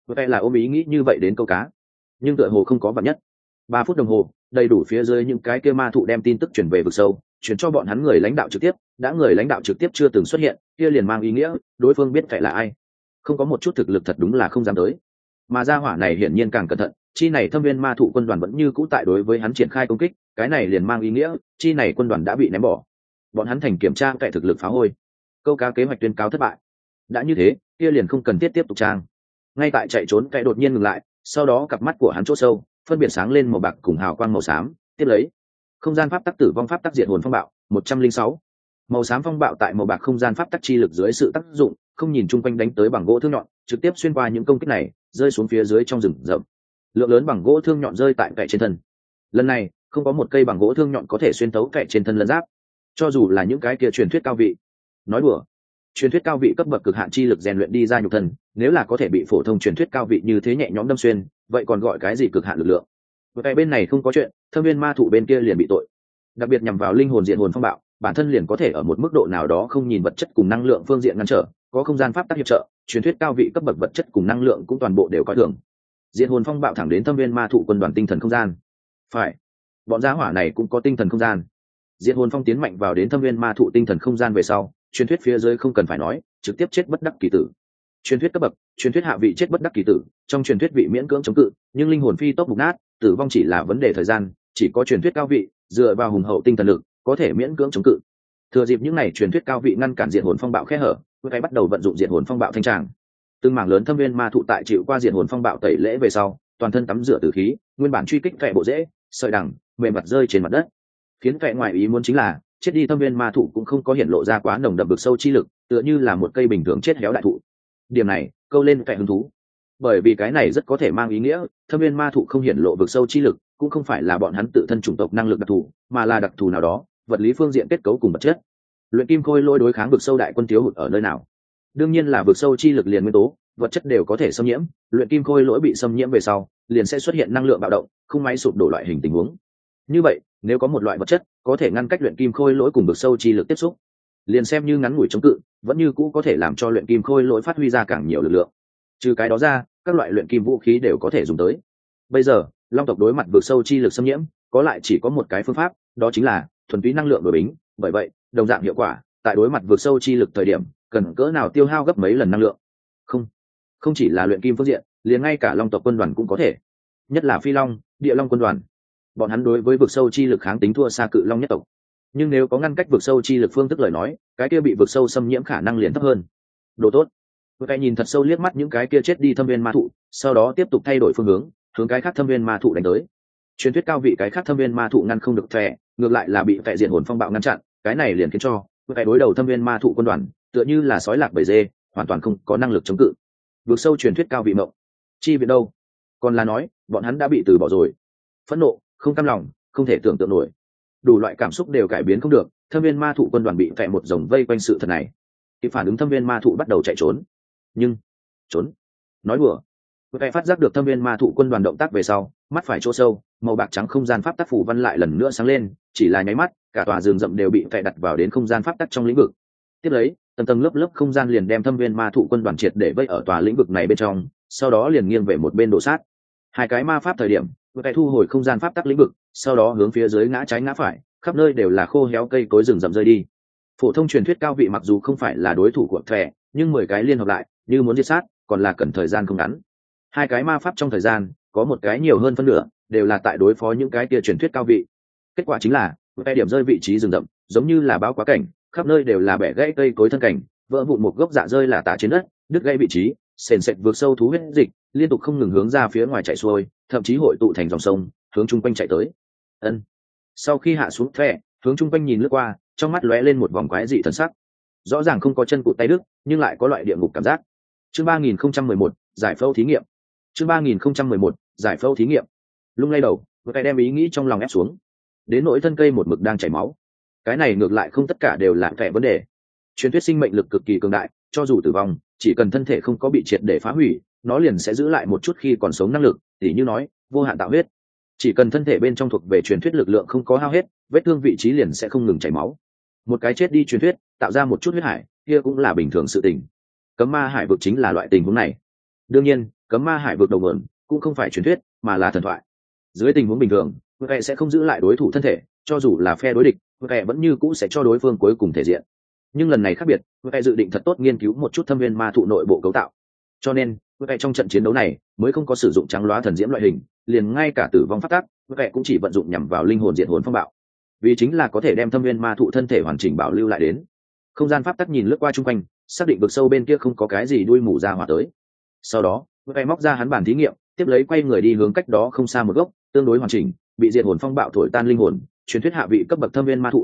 Vậy là ôm ý nghĩ như vậy đến câu cá, nhưng tựa hồ không có vật nhất. 3 phút đồng hồ đầy đủ, phía dưới những cái kia ma thụ đem tin tức chuyển về vực sâu, chuyển cho bọn hắn người lãnh đạo trực tiếp. Đã người lãnh đạo trực tiếp chưa từng xuất hiện, kia liền mang ý nghĩa đối phương biết phải là ai. Không có một chút thực lực thật đúng là không dám tới. Mà gia hỏa này hiển nhiên càng cẩn thận, chi này thâm viên ma thụ quân đoàn vẫn như cũ tại đối với hắn triển khai công kích, cái này liền mang ý nghĩa chi này quân đoàn đã bị ném bỏ, bọn hắn thành kiểm tra kẻ thực lực phá hôi, câu cá kế hoạch tuyên cáo thất bại. Đã như thế, kia liền không cần thiết tiếp tục trang. Ngay tại chạy trốn kẻ đột nhiên ngừng lại, sau đó cặp mắt của hắn chỗ sâu phân biệt sáng lên màu bạc cùng hào quang màu xám, tiếp lấy không gian pháp tắc tử vong pháp tắc diệt hồn phong bạo 106. Màu xám phong bạo tại màu bạc không gian pháp tắc chi lực dưới sự tác dụng, không nhìn chung quanh đánh tới bằng gỗ thương nhọn, trực tiếp xuyên qua những công kích này, rơi xuống phía dưới trong rừng rậm. Lượng lớn bằng gỗ thương nhọn rơi tại kẻ trên thân. Lần này không có một cây bằng gỗ thương nhọn có thể xuyên tấu kẻ trên thân lân giáp, cho dù là những cái kia truyền thuyết cao vị. Nói đùa, truyền thuyết cao vị cấp bậc cực hạn chi lực rèn luyện đi ra nhục thân, nếu là có thể bị phổ thông truyền thuyết cao vị như thế nhẹ nhõm đâm xuyên, vậy còn gọi cái gì cực hạn lực lượng? Cái bên này không có chuyện, thâm viên ma thụ bên kia liền bị tội. Đặc biệt nhằm vào linh hồn diện hồn phong bạo, bản thân liền có thể ở một mức độ nào đó không nhìn vật chất cùng năng lượng phương diện ngăn trở, có không gian pháp tắc hiệp trợ, truyền thuyết cao vị cấp bậc vật chất cùng năng lượng cũng toàn bộ đều coi thường. Diện hồn phong bạo thẳng đến thâm viên ma thụ quân đoàn tinh thần không gian. Phải, bọn gia hỏa này cũng có tinh thần không gian. Diện hồn phong tiến mạnh vào đến thâm viên ma thụ tinh thần không gian về sau, truyền thuyết phía dưới không cần phải nói, trực tiếp chết bất đắc kỳ tử. Truyền thuyết cấp bậc, truyền thuyết hạ vị chết bất đắc kỳ tử, trong truyền thuyết vị miễn cưỡng chống cự, nhưng linh hồn phi tốc mục nát, tử vong chỉ là vấn đề thời gian, chỉ có truyền thuyết cao vị, dựa vào hùng hậu tinh thần lực, có thể miễn cưỡng chống cự. Thừa dịp những này truyền thuyết cao vị ngăn cản diện hồn phong bạo khe hở, cái bắt đầu vận dụng diện hồn phong bạo thanh tràng. Từng mảng lớn thâm viên ma thụ tại chịu qua diện hồn phong bạo tẩy lễ về sau, toàn thân tắm rửa tử khí, nguyên bản truy kích kẻ bộ rễ, sợi đằng, mềm mặt rơi trên mặt đất. Khiến kẻ ngoài ý muốn chính là, chết đi thâm viên ma thụ cũng không có hiện lộ ra quá nồng đậm vực sâu chi lực, tựa như là một cây bình thường chết héo đại thụ. Điểm này câu lên kẻ hứng thú, bởi vì cái này rất có thể mang ý nghĩa thâm viên ma thụ không hiện lộ vực sâu chi lực, cũng không phải là bọn hắn tự thân chủng tộc năng lực đặc thù, mà là đặc thù nào đó vật lý phương diện kết cấu cùng vật chất. Luyện kim khôi lỗi đối kháng vực sâu đại quân thiếu hụt ở nơi nào? Đương nhiên là vực sâu chi lực liền nguyên tố vật chất đều có thể xâm nhiễm, luyện kim khôi lỗi bị xâm nhiễm về sau liền sẽ xuất hiện năng lượng bạo động, không máy sụp đổ loại hình tình huống. Như vậy nếu có một loại vật chất có thể ngăn cách luyện kim khôi lỗi cùng vực sâu chi lực tiếp xúc, liền xem như ngắn ngủi chống cự vẫn như cũ có thể làm cho luyện kim khôi lỗi phát huy ra càng nhiều lực lượng. Trừ cái đó ra, các loại luyện kim vũ khí đều có thể dùng tới. Bây giờ long tộc đối mặt vực sâu chi lực xâm nhiễm, có lại chỉ có một cái phương pháp, đó chính là thuần túy năng lượng đổi bính. Bởi vậy đồng dạng hiệu quả, tại đối mặt vực sâu chi lực thời điểm cần cỡ nào tiêu hao gấp mấy lần năng lượng. Không chỉ là luyện kim phương diện, liền ngay cả long tộc quân đoàn cũng có thể, nhất là phi long, địa long quân đoàn. Bọn hắn đối với vực sâu chi lực kháng tính thua xa cự long nhất tộc, nhưng nếu có ngăn cách vực sâu chi lực phương thức lời nói, cái kia bị vực sâu xâm nhiễm khả năng liền thấp hơn. Đồ tốt. Cái nhìn thật sâu liếc mắt những cái kia chết đi thâm viên ma thụ, sau đó tiếp tục thay đổi phương hướng, hướng cái khác thâm viên ma thụ đánh tới. Truyền thuyết cao vị cái khác thâm viên ma thụ ngăn không được thẻ, ngược lại là bị phệ diện hồn phong bạo ngăn chặn, cái này liền khiến cho cái đối đầu thâm viên ma thụ quân đoàn tựa như là sói lạc bầy dê, hoàn toàn không có năng lực chống cự. Vực sâu truyền thuyết cao vị mộng chi viện đâu, còn là nói bọn hắn đã bị từ bỏ rồi. Phẫn nộ, không cam lòng, không thể tưởng tượng nổi, đủ loại cảm xúc đều cải biến không được. Thâm viên ma thụ quân đoàn bị phệ một dòng vây quanh sự thật này, kịp phản ứng thâm viên ma thụ bắt đầu chạy trốn, nhưng trốn nói đùa. Cái phát giác được thâm viên ma thụ quân đoàn động tác về sau, mắt phải chỗ sâu màu bạc trắng không gian pháp tắc phủ văn lại lần nữa sáng lên, chỉ là nháy mắt cả tòa rừng rậm đều bị phệ đặt vào đến không gian pháp tắc trong lĩnh vực. Tiếp lấy tầng tầng lớp lớp không gian liền đem thâm viên ma thụ quân đoàn triệt để vây ở tòa lĩnh vực này bên trong, sau đó liền nghiêng về một bên đổ sát. Hai cái ma pháp thời điểm cái thu hồi không gian pháp tắc lĩnh vực, sau đó hướng phía dưới ngã trái ngã phải, khắp nơi đều là khô héo cây cối rừng rậm rơi đi. Phổ thông truyền thuyết cao vị mặc dù không phải là đối thủ của thẻ, nhưng 10 cái liên hợp lại như muốn diệt sát còn là cần thời gian không ngắn. Hai cái ma pháp trong thời gian có một cái nhiều hơn phân nửa đều là tại đối phó những cái kia truyền thuyết cao vị. Kết quả chính là cái điểm rơi vị trí rừng rậm giống như là bão quá cảnh, khắp nơi đều là bẻ gãy cây cối thân cảnh, vỡ vụn một gốc dạ rơi là tả trên đất, đứt gãy vị trí, sền sệt vượt sâu thú huyết dịch liên tục không ngừng hướng ra phía ngoài chạy xuôi, thậm chí hội tụ thành dòng sông hướng chung quanh chạy tới. Sau khi hạ xuống thẻ, hướng chung quanh nhìn lướt qua, trong mắt lóe lên một vòng quái dị thần sắc. Rõ ràng không có chân cụt tay đứt, nhưng lại có loại địa ngục cảm giác. Chương 3011, giải phẫu thí nghiệm. Chương 3011, giải phẫu thí nghiệm. Lung lay đầu, một cái đem ý nghĩ trong lòng ép xuống. Đến nỗi thân cây một mực đang chảy máu, cái này ngược lại không tất cả đều là vẻ vấn đề. Truyền thuyết sinh mệnh lực cực kỳ cường đại, cho dù tử vong, chỉ cần thân thể không có bị triệt để phá hủy, nó liền sẽ giữ lại một chút khi còn sống năng lực, tỉ như nói vô hạn tạo huyết. Chỉ cần thân thể bên trong thuộc về truyền thuyết lực lượng không có hao hết, vết thương vị trí liền sẽ không ngừng chảy máu. Một cái chết đi truyền thuyết tạo ra một chút huyết hải, kia cũng là bình thường sự tình. Cấm ma hải vực chính là loại tình huống này. Đương nhiên cấm ma hải vực đầu nguồn cũng không phải truyền thuyết mà là thần thoại. Dưới tình huống bình thường Vẽ sẽ không giữ lại đối thủ thân thể, cho dù là phe đối địch Vẽ vẫn như cũ sẽ cho đối phương cuối cùng thể diện. Nhưng lần này khác biệt, Vẽ dự định thật tốt nghiên cứu một chút thâm viên ma thụ nội bộ cấu tạo, cho nên Vẽ trong trận chiến đấu này mới không có sử dụng trắng loá thần diễm loại hình, liền ngay cả tử vong phát tác Vẽ cũng chỉ vận dụng nhằm vào linh hồn diệt hồn phong bạo, vì chính là có thể đem thâm viên ma thụ thân thể hoàn chỉnh bảo lưu lại đến. Không gian pháp tắc nhìn lướt qua chung quanh, xác định vực sâu bên kia không có cái gì đuôi mù ra hỏa tới. Sau đó Vẽ móc ra hắn bản thí nghiệm, tiếp lấy quay người đi hướng cách đó không xa một gốc tương đối hoàn chỉnh bị diệt hồn phong bạo thổi tan linh hồn truyền thuyết hạ vị cấp bậc thâm viên ma thụ.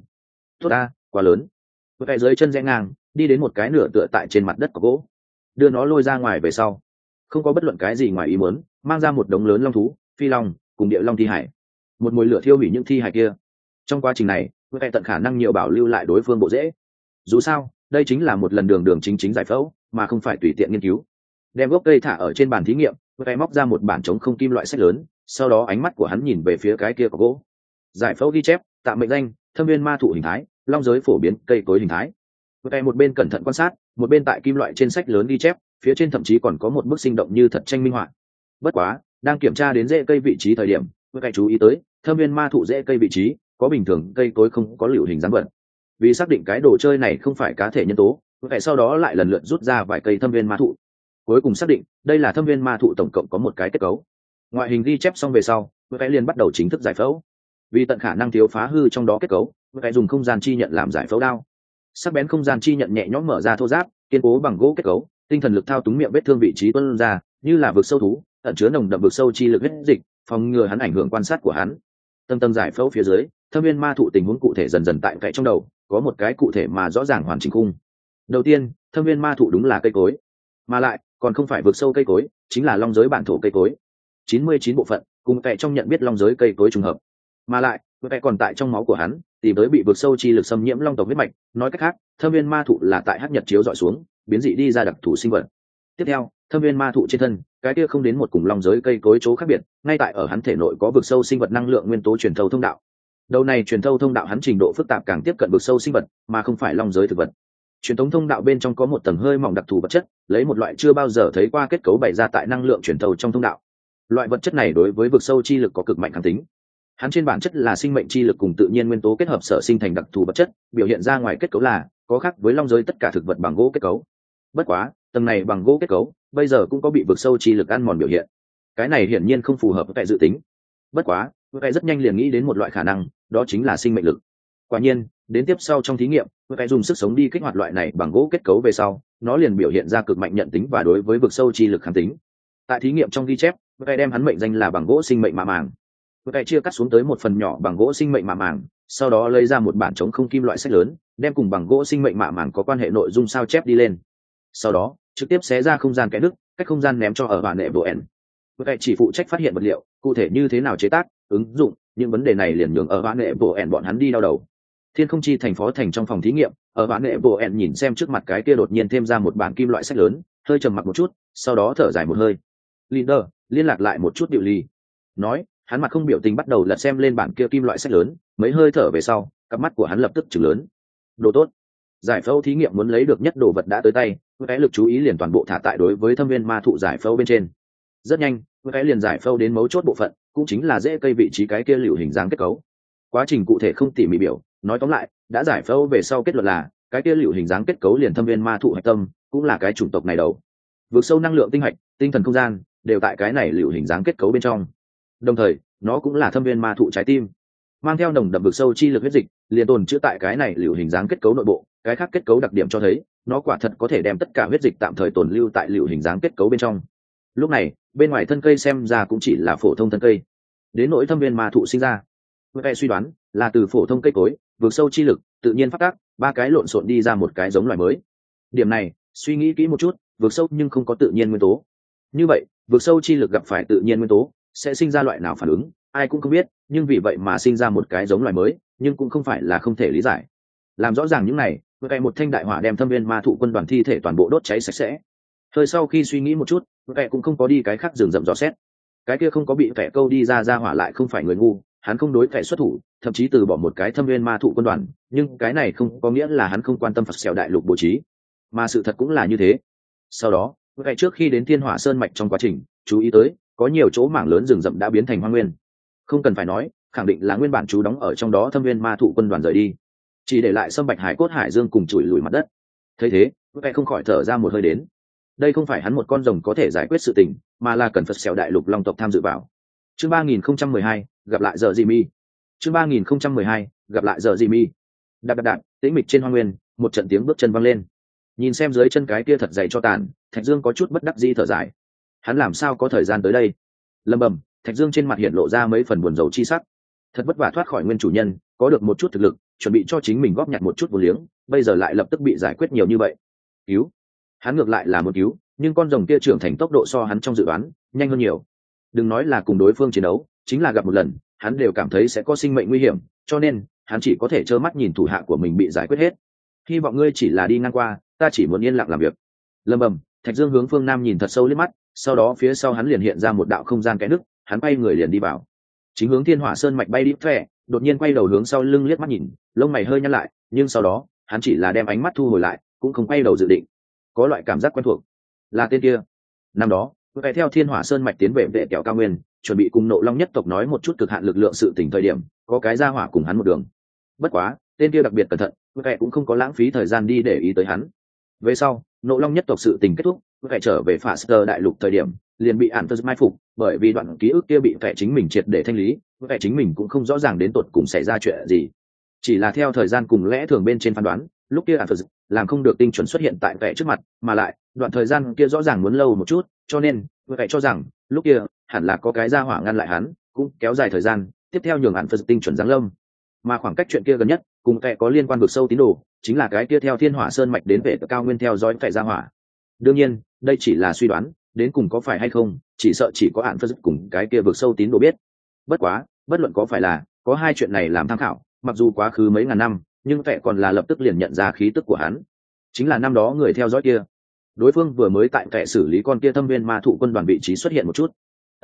Tốt ta, quá lớn. Vẽ dưới chân rẽ ngang đi đến một cái nửa tựa tại trên mặt đất có gỗ, đưa nó lôi ra ngoài về sau, không có bất luận cái gì ngoài ý muốn, mang ra một đống lớn long thú, phi long cùng địa long thi hải, một mùi lửa thiêu hủy những thi hải kia. Trong quá trình này Vẽ tận khả năng nhiều bảo lưu lại đối phương bộ dễ, dù sao đây chính là một lần đường chính giải phẫu mà không phải tùy tiện nghiên cứu. Đem gốc cây thả ở trên bàn thí nghiệm, Vẽ móc ra một bản chống không kim loại sách lớn, sau đó ánh mắt của hắn nhìn về phía cái kia có gỗ. Giải phẫu ghi chép, tạm mệnh danh thâm viên ma thụ hình thái, long giới phổ biến cây cối hình thái. Vẽ một bên cẩn thận quan sát, một bên tại kim loại trên sách lớn ghi chép, phía trên thậm chí còn có một bức sinh động như thật tranh minh họa. Bất quá đang kiểm tra đến rễ cây vị trí thời điểm, Vẽ chú ý tới thâm viên ma thụ rễ cây vị trí có bình thường cây cối không có liệu hình dáng vật. Vì xác định cái đồ chơi này không phải cá thể nhân tố, Vẽ sau đó lại lần lượt rút ra vài cây thâm viên ma thụ, cuối cùng xác định đây là thâm viên ma thụ tổng cộng có một cái kết cấu. Ngoại hình ghi chép xong về sau, Vẽ liền bắt đầu chính thức giải phẫu. Vì tận khả năng thiếu phá hư trong đó kết cấu, Vẽ dùng không gian chi nhận làm giải phẫu đao. Sắc bén không gian chi nhận nhẹ nhõm mở ra thô giáp, kiên cố bằng gỗ kết cấu, tinh thần lực thao túng miệng vết thương vị trí tuôn ra, như là vực sâu thú, ẩn chứa nồng đậm vực sâu chi lực huyết dịch, phòng ngừa hắn ảnh hưởng quan sát của hắn. Tầng tầng giải phẫu phía dưới, thâm viên ma thụ tình huống cụ thể dần dần tại trong đầu, có một cái cụ thể mà rõ ràng hoàn chỉnh khung. Đầu tiên, thâm viên ma thụ đúng là cây cối, mà lại còn không phải vực sâu cây cối, chính là long giới bản thổ cây cối. 99 bộ phận cùng vẽ trong nhận biết long giới cây cối trùng hợp, mà lại vẽ còn tại trong máu của hắn tìm tới bị vực sâu chi lực xâm nhiễm long tộc huyết mạch. Nói cách khác, thâm viên ma thụ là tại hắc nhật chiếu dọi xuống biến dị đi ra đặc thù sinh vật. Tiếp theo, thâm viên ma thụ trên thân cái kia không đến một cùng long giới cây cối chỗ khác biệt, ngay tại ở hắn thể nội có vực sâu sinh vật năng lượng nguyên tố truyền thâu thông đạo. Đầu này truyền thâu thông đạo hắn trình độ phức tạp càng tiếp cận vực sâu sinh vật mà không phải long giới thực vật. Truyền thống thông đạo bên trong có một tầng hơi mỏng đặc thù vật chất, lấy một loại chưa bao giờ thấy qua kết cấu bày ra tại năng lượng truyền thâu trong thông đạo. Loại vật chất này đối với vực sâu chi lực có cực mạnh kháng tính. Hắn trên bản chất là sinh mệnh chi lực cùng tự nhiên nguyên tố kết hợp sở sinh thành đặc thù vật chất, biểu hiện ra ngoài kết cấu là có khác với long giới tất cả thực vật bằng gỗ kết cấu. Bất quá, tầng này bằng gỗ kết cấu bây giờ cũng có bị vực sâu chi lực ăn mòn biểu hiện. Cái này hiển nhiên không phù hợp với dự tính. Bất quá, Vẽ rất nhanh liền nghĩ đến một loại khả năng, đó chính là sinh mệnh lực. Quả nhiên, đến tiếp sau trong thí nghiệm, Vẽ dùng sức sống đi kích hoạt loại này bằng gỗ kết cấu về sau, nó liền biểu hiện ra cực mạnh nhận tính và đối với vực sâu chi lực kháng tính. Tại thí nghiệm trong ghi chép, Vẽ đem hắn mệnh danh là bằng gỗ sinh mệnh mạ màng. Vẽ chia cắt xuống tới một phần nhỏ bằng gỗ sinh mệnh mạ màng, sau đó lấy ra một bản chống không kim loại sách lớn, đem cùng bằng gỗ sinh mệnh mạ màng có quan hệ nội dung sao chép đi lên. Sau đó, trực tiếp xé ra không gian kẽ nứt, cách không gian ném cho ở bản nệ bộ ẻn. Vẽ chỉ phụ trách phát hiện vật liệu, cụ thể như thế nào chế tác, ứng dụng, những vấn đề này liền nhường ở bản nệ bộ ẻn bọn hắn đi đau đầu. Thiên không chi thành phó thành trong phòng thí nghiệm, ở bản nệ bộ ẻn nhìn xem trước mặt cái kia đột nhiên thêm ra một bản kim loại sách lớn, hơi trầm mặc một chút, sau đó thở dài một hơi. Linder, liên lạc lại một chút điệu ly. Nói, hắn mặt không biểu tình bắt đầu lật xem lên bản kia kim loại sách lớn, mấy hơi thở về sau, cặp mắt của hắn lập tức trừng lớn. Đồ tốt. Giải phẫu thí nghiệm muốn lấy được nhất đồ vật đã tới tay, cái lực chú ý liền toàn bộ thả tại đối với thâm viên ma thụ giải phẫu bên trên. Rất nhanh, cái liền giải phẫu đến mấu chốt bộ phận, cũng chính là rễ cây vị trí cái kia liệu hình dáng kết cấu. Quá trình cụ thể không tỉ mỉ biểu, nói tóm lại, đã giải phẫu về sau kết luận là cái kia liệu hình dáng kết cấu liền thâm viên ma thụ hạch tâm, cũng là cái chủng tộc này đầu. Vượt sâu năng lượng tinh hạch, tinh thần không gian đều tại cái này liệu hình dáng kết cấu bên trong. Đồng thời, nó cũng là thâm viên ma thụ trái tim, mang theo nồng đậm vực sâu chi lực huyết dịch, liền tồn chữa tại cái này liệu hình dáng kết cấu nội bộ. Cái khác kết cấu đặc điểm cho thấy, nó quả thật có thể đem tất cả huyết dịch tạm thời tồn lưu tại liệu hình dáng kết cấu bên trong. Lúc này, bên ngoài thân cây xem ra cũng chỉ là phổ thông thân cây. Đến nỗi thâm viên ma thụ sinh ra, Vẽ suy đoán là từ phổ thông cây cối, vực sâu chi lực, tự nhiên phát tác, ba cái lộn xộn đi ra một cái giống loài mới. Điểm này, suy nghĩ kỹ một chút, vực sâu nhưng không có tự nhiên nguyên tố. Như vậy, vực sâu chi lực gặp phải tự nhiên nguyên tố, sẽ sinh ra loại nào phản ứng, ai cũng không biết, nhưng vì vậy mà sinh ra một cái giống loài mới, nhưng cũng không phải là không thể lý giải. Làm rõ ràng những này, Vẽ một thanh đại hỏa đem thâm viên ma thụ quân đoàn thi thể toàn bộ đốt cháy sạch sẽ. Hơi sau khi suy nghĩ một chút, Vẽ cũng không có đi cái khác rừng rậm dò xét. Cái kia không có bị Vẽ câu đi ra hỏa lại không phải người ngu, hắn không đối Vẽ xuất thủ, thậm chí từ bỏ một cái thâm viên ma thụ quân đoàn, nhưng cái này không có nghĩa là hắn không quan tâm Phật Sẹo đại lục bố trí, mà sự thật cũng là như thế. Sau đó, vậy trước khi đến thiên hỏa sơn mạch trong quá trình chú ý tới có nhiều chỗ mảng lớn rừng rậm đã biến thành hoang nguyên. Không cần phải nói, khẳng định là nguyên bản chú đóng ở trong đó thâm viên ma thụ quân đoàn rời đi, chỉ để lại sâm bạch hải cốt hải dương cùng chùi lùi mặt đất. Thấy thế, vậy không khỏi thở ra một hơi đến. Đây không phải hắn một con rồng có thể giải quyết sự tình, mà là cần Phật xẻo đại lục long tộc tham dự vào. Chương 3012, gặp lại giờ Jimmy. Chương 3012, gặp lại giờ Jimmy. Đạp đạp đạp, tĩnh mịch trên hoang nguyên, một trận tiếng bước chân vang lên. Nhìn xem dưới chân cái kia thật dày cho tàn, Thạch Dương có chút bất đắc dĩ thở dài. Hắn làm sao có thời gian tới đây? Lầm bầm, Thạch Dương trên mặt hiện lộ ra mấy phần buồn rầu chi sắc. Thật vất vả thoát khỏi nguyên chủ nhân, có được một chút thực lực, chuẩn bị cho chính mình góp nhặt một chút vô liếng, bây giờ lại lập tức bị giải quyết nhiều như vậy. Cứu? Hắn ngược lại là muốn cứu, nhưng con rồng kia trưởng thành tốc độ so hắn trong dự đoán nhanh hơn nhiều. Đừng nói là cùng đối phương chiến đấu, chính là gặp một lần, hắn đều cảm thấy sẽ có sinh mệnh nguy hiểm, cho nên hắn chỉ có thể trơ mắt nhìn thủ hạ của mình bị giải quyết hết. Hy vọng ngươi chỉ là đi ngang qua, ta chỉ muốn yên lặng làm việc. Lầm bầm, Thạch Dương hướng phương nam nhìn thật sâu liếc mắt, sau đó phía sau hắn liền hiện ra một đạo không gian kẽ nứt, hắn bay người liền đi vào. Chính hướng Thiên Hỏa Sơn mạch bay đi phè, đột nhiên quay đầu hướng sau lưng liếc mắt nhìn, lông mày hơi nhăn lại, nhưng sau đó hắn chỉ là đem ánh mắt thu hồi lại, cũng không quay đầu dự định. Có loại cảm giác quen thuộc, là tên kia. Năm đó, về theo Thiên Hỏa Sơn mạch tiến về vệ kẹo cao nguyên, chuẩn bị cùng Nộ Long nhất tộc nói một chút cực hạn lực lượng sự tình thời điểm, có cái ra hỏa cùng hắn một đường. Bất quá, tên kia đặc biệt cẩn thận, vệ cũng không có lãng phí thời gian đi để ý tới hắn. Về sau, Nộ Long nhất tộc sự tình kết thúc, vệ trở về Faster đại lục thời điểm, liền bị ản mai phục, bởi vì đoạn ký ức kia bị vệ chính mình triệt để thanh lý, vệ chính mình cũng không rõ ràng đến tột cùng xảy ra chuyện gì. Chỉ là theo thời gian cùng lẽ thường bên trên phán đoán, lúc kia ản làm không được tinh chuẩn xuất hiện tại vệ trước mặt, mà lại đoạn thời gian kia rõ ràng muốn lâu một chút, cho nên vệ cho rằng lúc kia hẳn là có cái ra hỏa ngăn lại hắn, cũng kéo dài thời gian, tiếp theo nhường ản tinh chuẩn giáng lâm. Mà khoảng cách chuyện kia gần nhất cùng vệ có liên quan vực sâu tín đồ, chính là cái kia theo Thiên Hỏa Sơn mạch đến vệ cao nguyên theo dõi vệ ra hỏa. Đương nhiên, đây chỉ là suy đoán, đến cùng có phải hay không, chỉ sợ chỉ có ản cùng cái kia vực sâu tín đồ biết. Bất quá, bất luận có phải là có hai chuyện này làm tham khảo, mặc dù quá khứ mấy ngàn năm, nhưng vệ còn là lập tức liền nhận ra khí tức của hắn, chính là năm đó người theo dõi kia. Đối phương vừa mới tại vệ xử lý con kia thâm viên ma thụ quân đoàn vị trí xuất hiện một chút.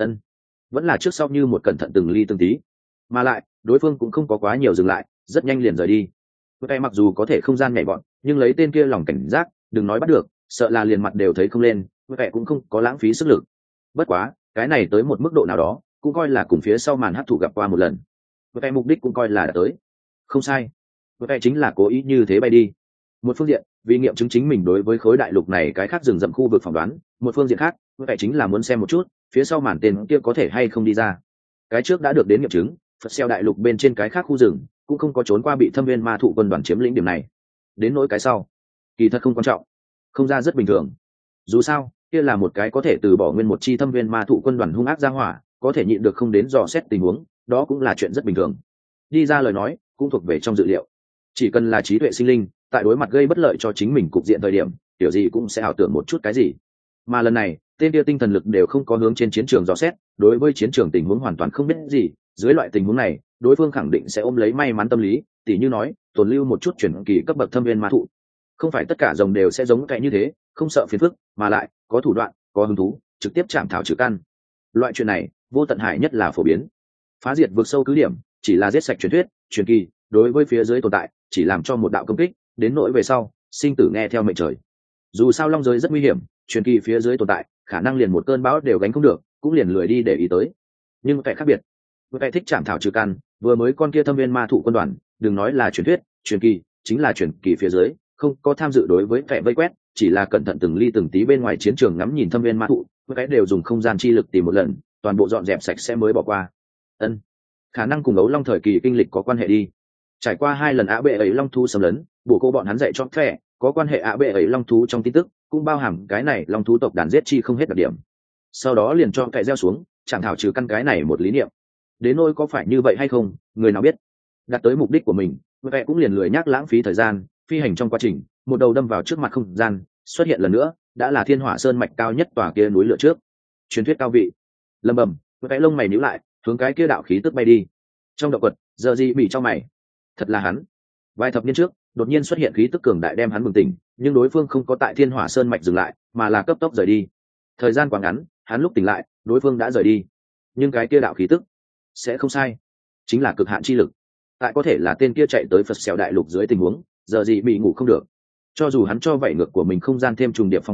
Vẫn là trước sau như một cẩn thận từng ly từng tí, mà lại đối phương cũng không có quá nhiều dừng lại, rất nhanh liền rời đi. Vệ mặc dù có thể không gian nhảy bọn, nhưng lấy tên kia lòng cảnh giác, đừng nói bắt được, sợ là liền mặt đều thấy không lên, vệ cũng không có lãng phí sức lực. Bất quá, cái này tới một mức độ nào đó, cũng coi là cùng phía sau màn hấp thụ gặp qua một lần. Vệ mục đích cũng coi là đã tới. Không sai, vệ chính là cố ý như thế bay đi. Một phương diện, vì nghiệm chứng chính mình đối với khối đại lục này cái khác rừng rậm khu vực phỏng đoán, một phương diện khác, vệ chính là muốn xem một chút, phía sau màn tên kia có thể hay không đi ra. Cái trước đã được đến nghiệm chứng, Phật xeo đại lục bên trên cái khác khu rừng cũng không có trốn qua bị thâm viên ma thụ quân đoàn chiếm lĩnh điểm này. Đến nỗi cái sau, kỳ thật không quan trọng, không ra rất bình thường. Dù sao, kia là một cái có thể từ bỏ nguyên một chi thâm viên ma thụ quân đoàn hung ác ra hỏa, có thể nhịn được không đến dò xét tình huống, đó cũng là chuyện rất bình thường. Đi ra lời nói cũng thuộc về trong dự liệu. Chỉ cần là trí tuệ sinh linh, tại đối mặt gây bất lợi cho chính mình cục diện thời điểm, kiểu gì cũng sẽ ảo tưởng một chút cái gì. Mà lần này, tên kia tinh thần lực đều không có hướng trên chiến trường dò xét, đối với chiến trường tình huống hoàn toàn không biết gì. Dưới loại tình huống này, đối phương khẳng định sẽ ôm lấy may mắn tâm lý, tỉ như nói tồn lưu một chút chuyển kỳ cấp bậc thâm viên ma thụ. Không phải tất cả rồng đều sẽ giống cái như thế, không sợ phiền phức, mà lại có thủ đoạn, có hứng thú, trực tiếp chạm thảo trừ căn. Loại chuyện này, vô tận hải nhất là phổ biến. Phá diệt vượt sâu cứ điểm, chỉ là giết sạch truyền thuyết, truyền kỳ, đối với phía dưới tồn tại, chỉ làm cho một đạo công kích, đến nỗi về sau, sinh tử nghe theo mệnh trời. Dù sao long giới rất nguy hiểm, truyền kỳ phía dưới tồn tại, khả năng liền một cơn bão đều gánh không được, cũng liền lười đi để ý tới. Nhưng cái khác biệt, cái thích chạm thảo trừ căn, vừa mới con kia thâm viên ma thụ quân đoàn, đừng nói là truyền thuyết, truyền kỳ, chính là truyền kỳ phía dưới, không có tham dự đối với kẻ vây quét, chỉ là cẩn thận từng ly từng tí bên ngoài chiến trường ngắm nhìn thâm viên ma thụ, cái đều dùng không gian chi lực tìm một lần, toàn bộ dọn dẹp sạch sẽ mới bỏ qua. Khả năng cùng ấu long thời kỳ kinh lịch có quan hệ đi. Trải qua 2 lần ạ bệ ấy long thú xâm lấn, bổ cô bọn hắn dạy cho kẻ có quan hệ ạ bệ ấy long thú trong tin tức, cũng bao hàm cái này long thú tộc đàn giết chi không hết đặc điểm. Sau đó liền cho kẻ gieo xuống, chẳng thảo trừ căn cái này một lý niệm. Đến nỗi có phải như vậy hay không, người nào biết. Đạt tới mục đích của mình, kẻ cũng liền lười nhác lãng phí thời gian, phi hành trong quá trình, một đầu đâm vào trước mặt không gian, xuất hiện lần nữa, đã là Thiên Hỏa Sơn mạch cao nhất tòa kia núi lửa trước. Truyền thuyết cao vị. Lâm bầm, kẻ lông mày nhíu lại, hướng cái kia đạo khí tức bay đi. Trong động quật, giờ gì bị trong mày. Thật là hắn. Vài thập niên trước, đột nhiên xuất hiện khí tức cường đại đem hắn bừng tỉnh, nhưng đối phương không có tại Thiên Hỏa Sơn mạch dừng lại, mà là cấp tốc rời đi. Thời gian quá ngắn, hắn lúc tỉnh lại, đối phương đã rời đi. Nhưng cái kia đạo khí tức sẽ không sai, chính là cực hạn chi lực. Tại có thể là tên kia chạy tới Phật xẻo đại lục dưới tình huống, giờ gì bị ngủ không được. Cho dù hắn cho vảy ngược của mình không gian thêm trùng điệp phòng hộ,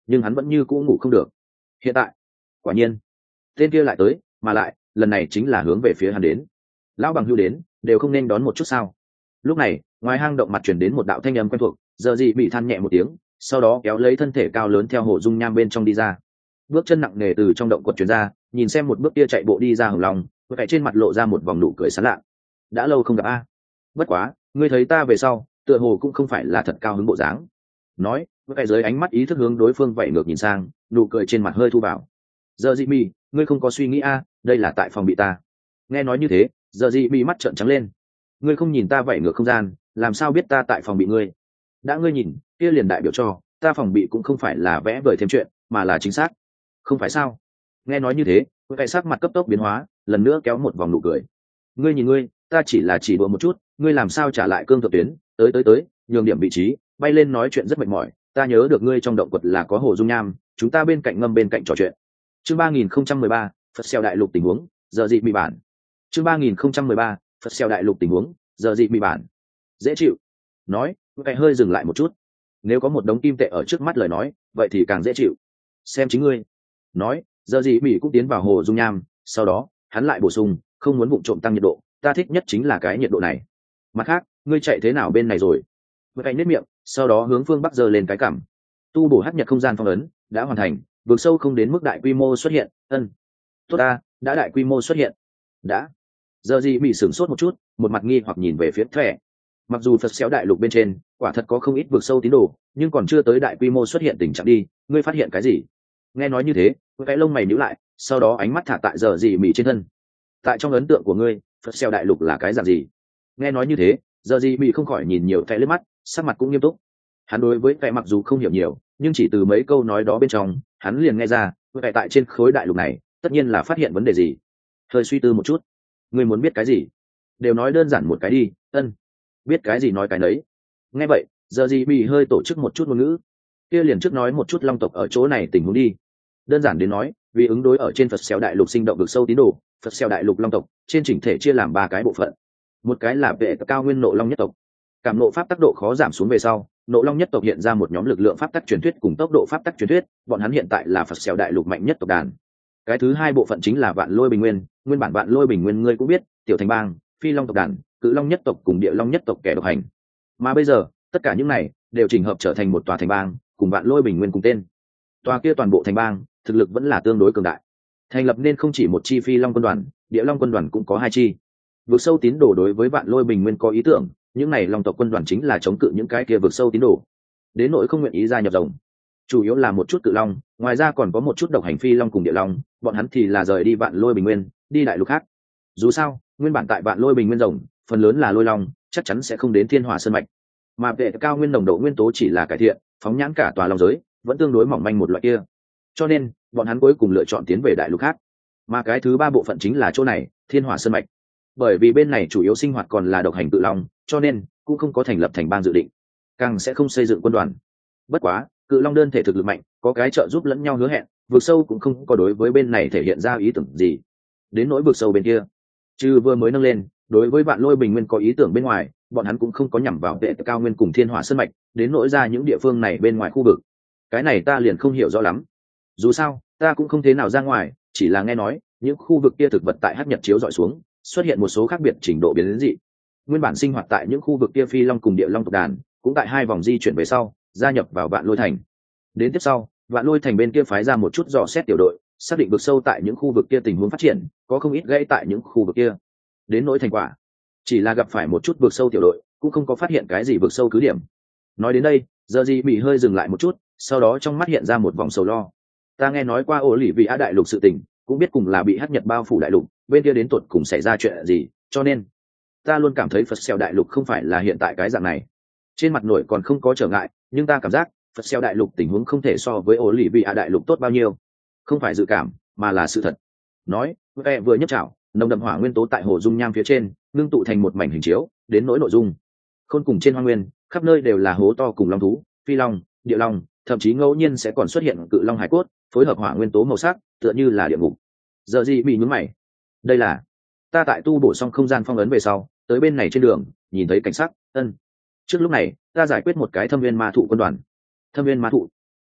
nhưng hắn vẫn như cũ ngủ không được. Hiện tại quả nhiên tên kia lại tới, mà lại lần này chính là hướng về phía hắn đến. Lão bằng hưu đến đều không nên đón một chút sao? Lúc này ngoài hang động mặt truyền đến một đạo thanh âm quen thuộc, giờ gì bị than nhẹ một tiếng, sau đó kéo lấy thân thể cao lớn theo hồ dung nham bên trong đi ra. Bước chân nặng nề từ trong động quật truyền ra, nhìn xem một bước kia chạy bộ đi ra hồng lòng, vậy trên mặt lộ ra một vòng nụ cười sán lạ. Đã lâu không gặp a. Bất quá ngươi thấy ta về sau tựa hồ cũng không phải là thật cao hứng bộ dáng. Nói với dưới ánh mắt ý thức hướng đối phương vậy ngược nhìn sang, nụ cười trên mặt hơi thu vào. Giờ dị mi, ngươi không có suy nghĩ a, đây là tại phòng bị ta. Nghe nói như thế, giờ dị mi mắt trợn trắng lên. Ngươi không nhìn ta vậy ngược không gian, làm sao biết ta tại phòng bị ngươi? Đã ngươi nhìn, kia liền đại biểu cho ta phòng bị cũng không phải là vẽ vời thêm chuyện, mà là chính xác. Không phải sao? Nghe nói như thế, cái sắc mặt cấp tốc biến hóa, lần nữa kéo một vòng nụ cười. Ngươi nhìn ngươi, ta chỉ là chỉ đùa một chút, ngươi làm sao trả lại cương thượng tuyến? Tới, nhường điểm vị trí, bay lên nói chuyện rất mệt mỏi. Ta nhớ được ngươi trong động quật là có hồ dung nham, chúng ta bên cạnh ngâm bên cạnh trò chuyện. Chương 3013, Phật xeo đại lục tình huống, giờ dị bị bản. Chương 3013, Phật xeo đại lục tình huống, giờ dị bị bản. Dễ chịu. Nói, cái hơi dừng lại một chút. Nếu có một đống kim tệ ở trước mắt lời nói, vậy thì càng dễ chịu. Xem chính ngươi. Nói, giờ dị bị cũng tiến vào hồ dung nham, sau đó hắn lại bổ sung, không muốn vụng trộm tăng nhiệt độ, ta thích nhất chính là cái nhiệt độ này. Mặt khác, ngươi chạy thế nào bên này rồi? Với cái nếp miệng, sau đó hướng phương bắc giơ lên cái cằm. Tu bổ hắc nhật không gian phong ấn đã hoàn thành, vực sâu không đến mức đại quy mô xuất hiện. Tốt ta, đã đại quy mô xuất hiện. Đã. Giờ gì bị sửng sốt một chút, một mặt nghi hoặc nhìn về phía thẻ. Mặc dù Phật xéo đại lục bên trên quả thật có không ít vực sâu tín đồ, nhưng còn chưa tới đại quy mô xuất hiện tình trạng đi. Ngươi phát hiện cái gì? Nghe nói như thế, cái lông mày nhíu lại, sau đó ánh mắt thả tại giờ gì bị trên thân. Tại trong ấn tượng của ngươi, Phật xéo đại lục là cái dạng gì? Nghe nói như thế, giờ gì bị không khỏi nhìn nhiều thẻ lên mắt, sắc mặt cũng nghiêm túc. Hắn đối với thẻ mặc dù không hiểu nhiều, nhưng chỉ từ mấy câu nói đó bên trong, hắn liền nghe ra, thẻ tại trên khối đại lục này, tất nhiên là phát hiện vấn đề gì. Hơi suy tư một chút, ngươi muốn biết cái gì? Đều nói đơn giản một cái đi. Biết cái gì nói cái nấy. Nghe vậy, giờ gì bị hơi tổ chức một chút ngôn ngữ. Kia liền trước nói một chút long tộc ở chỗ này tình huống đi. Đơn giản đến nói, vì ứng đối ở trên Phật xéo đại lục sinh động vực sâu tín đồ, Phật xéo đại lục long tộc trên chỉnh thể chia làm 3 cái bộ phận. Một cái là vệ cao nguyên nộ long nhất tộc. Cảm nộ pháp tác độ khó giảm xuống về sau, nộ long nhất tộc hiện ra một nhóm lực lượng pháp tắc truyền thuyết cùng tốc độ pháp tắc truyền thuyết, bọn hắn hiện tại là Phật xéo đại lục mạnh nhất tộc đàn. Cái thứ hai bộ phận chính là vạn lôi bình nguyên, nguyên bản vạn lôi bình nguyên ngươi cũng biết, tiểu thành bang, phi long tộc đàn, cự long nhất tộc cùng địa long nhất tộc kẻ độc hành. Mà bây giờ, tất cả những này đều chỉnh hợp trở thành một tòa thành bang, cùng vạn lôi bình nguyên cùng tên. Tòa kia toàn bộ thành bang, thực lực vẫn là tương đối cường đại. Thành lập nên không chỉ một chi phi long quân đoàn, địa long quân đoàn cũng có 2 chi. Vực sâu tín đồ đối với vạn lôi bình nguyên có ý tưởng, những này long tộc quân đoàn chính là chống cự những cái kia vực sâu tín đồ. Đến nỗi không nguyện ý gia nhập rồng, chủ yếu là một chút cự long, ngoài ra còn có một chút độc hành phi long cùng địa long, bọn hắn thì là rời đi vạn lôi bình nguyên, đi đại lục khác. Dù sao, nguyên bản tại vạn lôi bình nguyên rồng, phần lớn là lôi long, chắc chắn sẽ không đến thiên hỏa sơn mạch. Mà vệ cao nguyên nồng độ nguyên tố chỉ là cải thiện, phóng nhãn cả tòa long giới, vẫn tương đối mỏng manh một loại kia. Cho nên, bọn hắn cuối cùng lựa chọn tiến về đại lục khác. Mà cái thứ 3 bộ phận chính là chỗ này, thiên hỏa sơn mạch. Bởi vì bên này chủ yếu sinh hoạt còn là độc hành cự long, cho nên cũng không có thành lập thành bang dự định, càng sẽ không xây dựng quân đoàn. Bất quá, cự long đơn thể thực lực mạnh, có cái trợ giúp lẫn nhau hứa hẹn, vượt sâu cũng không có đối với bên này thể hiện ra ý tưởng gì. Đến nỗi vượt sâu bên kia, trừ vừa mới nâng lên, đối với vạn lôi bình nguyên có ý tưởng bên ngoài, bọn hắn cũng không có nhằm vào vệ cao nguyên cùng thiên hỏa sơn mạch, đến nỗi ra những địa phương này bên ngoài khu vực. Cái này ta liền không hiểu rõ lắm. Dù sao, ta cũng không thế nào ra ngoài, chỉ là nghe nói, những khu vực kia thực vật tại hắc nhật chiếu dọi xuống, xuất hiện một số khác biệt trình độ biến dị. Nguyên bản sinh hoạt tại những khu vực kia phi long cùng địa long tộc đàn, cũng tại 2 vòng di chuyển về sau, gia nhập vào vạn lôi thành. Đến tiếp sau, vạn lôi thành bên kia phái ra một chút dò xét tiểu đội, xác định vực sâu tại những khu vực kia tình huống phát triển, có không ít gãy tại những khu vực kia. Đến nỗi thành quả, chỉ là gặp phải một chút vực sâu tiểu đội, cũng không có phát hiện cái gì vực sâu cứ điểm. Nói đến đây, giờ gì bị hơi dừng lại một chút, sau đó trong mắt hiện ra một vòng sầu lo. Ta nghe nói qua ổ lì vị á đại lục sự tình, cũng biết cùng là bị hắc nhật bao phủ đại lục, bên kia đến tuột cùng xảy ra chuyện gì, cho nên ta luôn cảm thấy Phật xeo đại lục không phải là hiện tại cái dạng này. Trên mặt nổi còn không có trở ngại, nhưng ta cảm giác Phật xeo đại lục tình huống không thể so với ổ lì vị á đại lục tốt bao nhiêu. Không phải dự cảm, mà là sự thật. Nói, vừa nhấc chảo, nồng đậm hỏa nguyên tố tại hồ dung nham phía trên ngưng tụ thành một mảnh hình chiếu. Đến nỗi nội dung, khôn cùng trên hoang nguyên khắp nơi đều là hố to cùng long thú, phi long, địa long, thậm chí ngẫu nhiên sẽ còn xuất hiện cự long hải cốt, phối hợp hỏa nguyên tố màu sắc, tựa như là địa ngục. Giờ gì bị nhướng mày, đây là ta tại tu bổ xong không gian phong ấn về sau, tới bên này trên đường nhìn thấy cảnh sắc. Trước lúc này ta giải quyết một cái thâm viên ma thụ quân đoàn. Thâm viên ma thụ?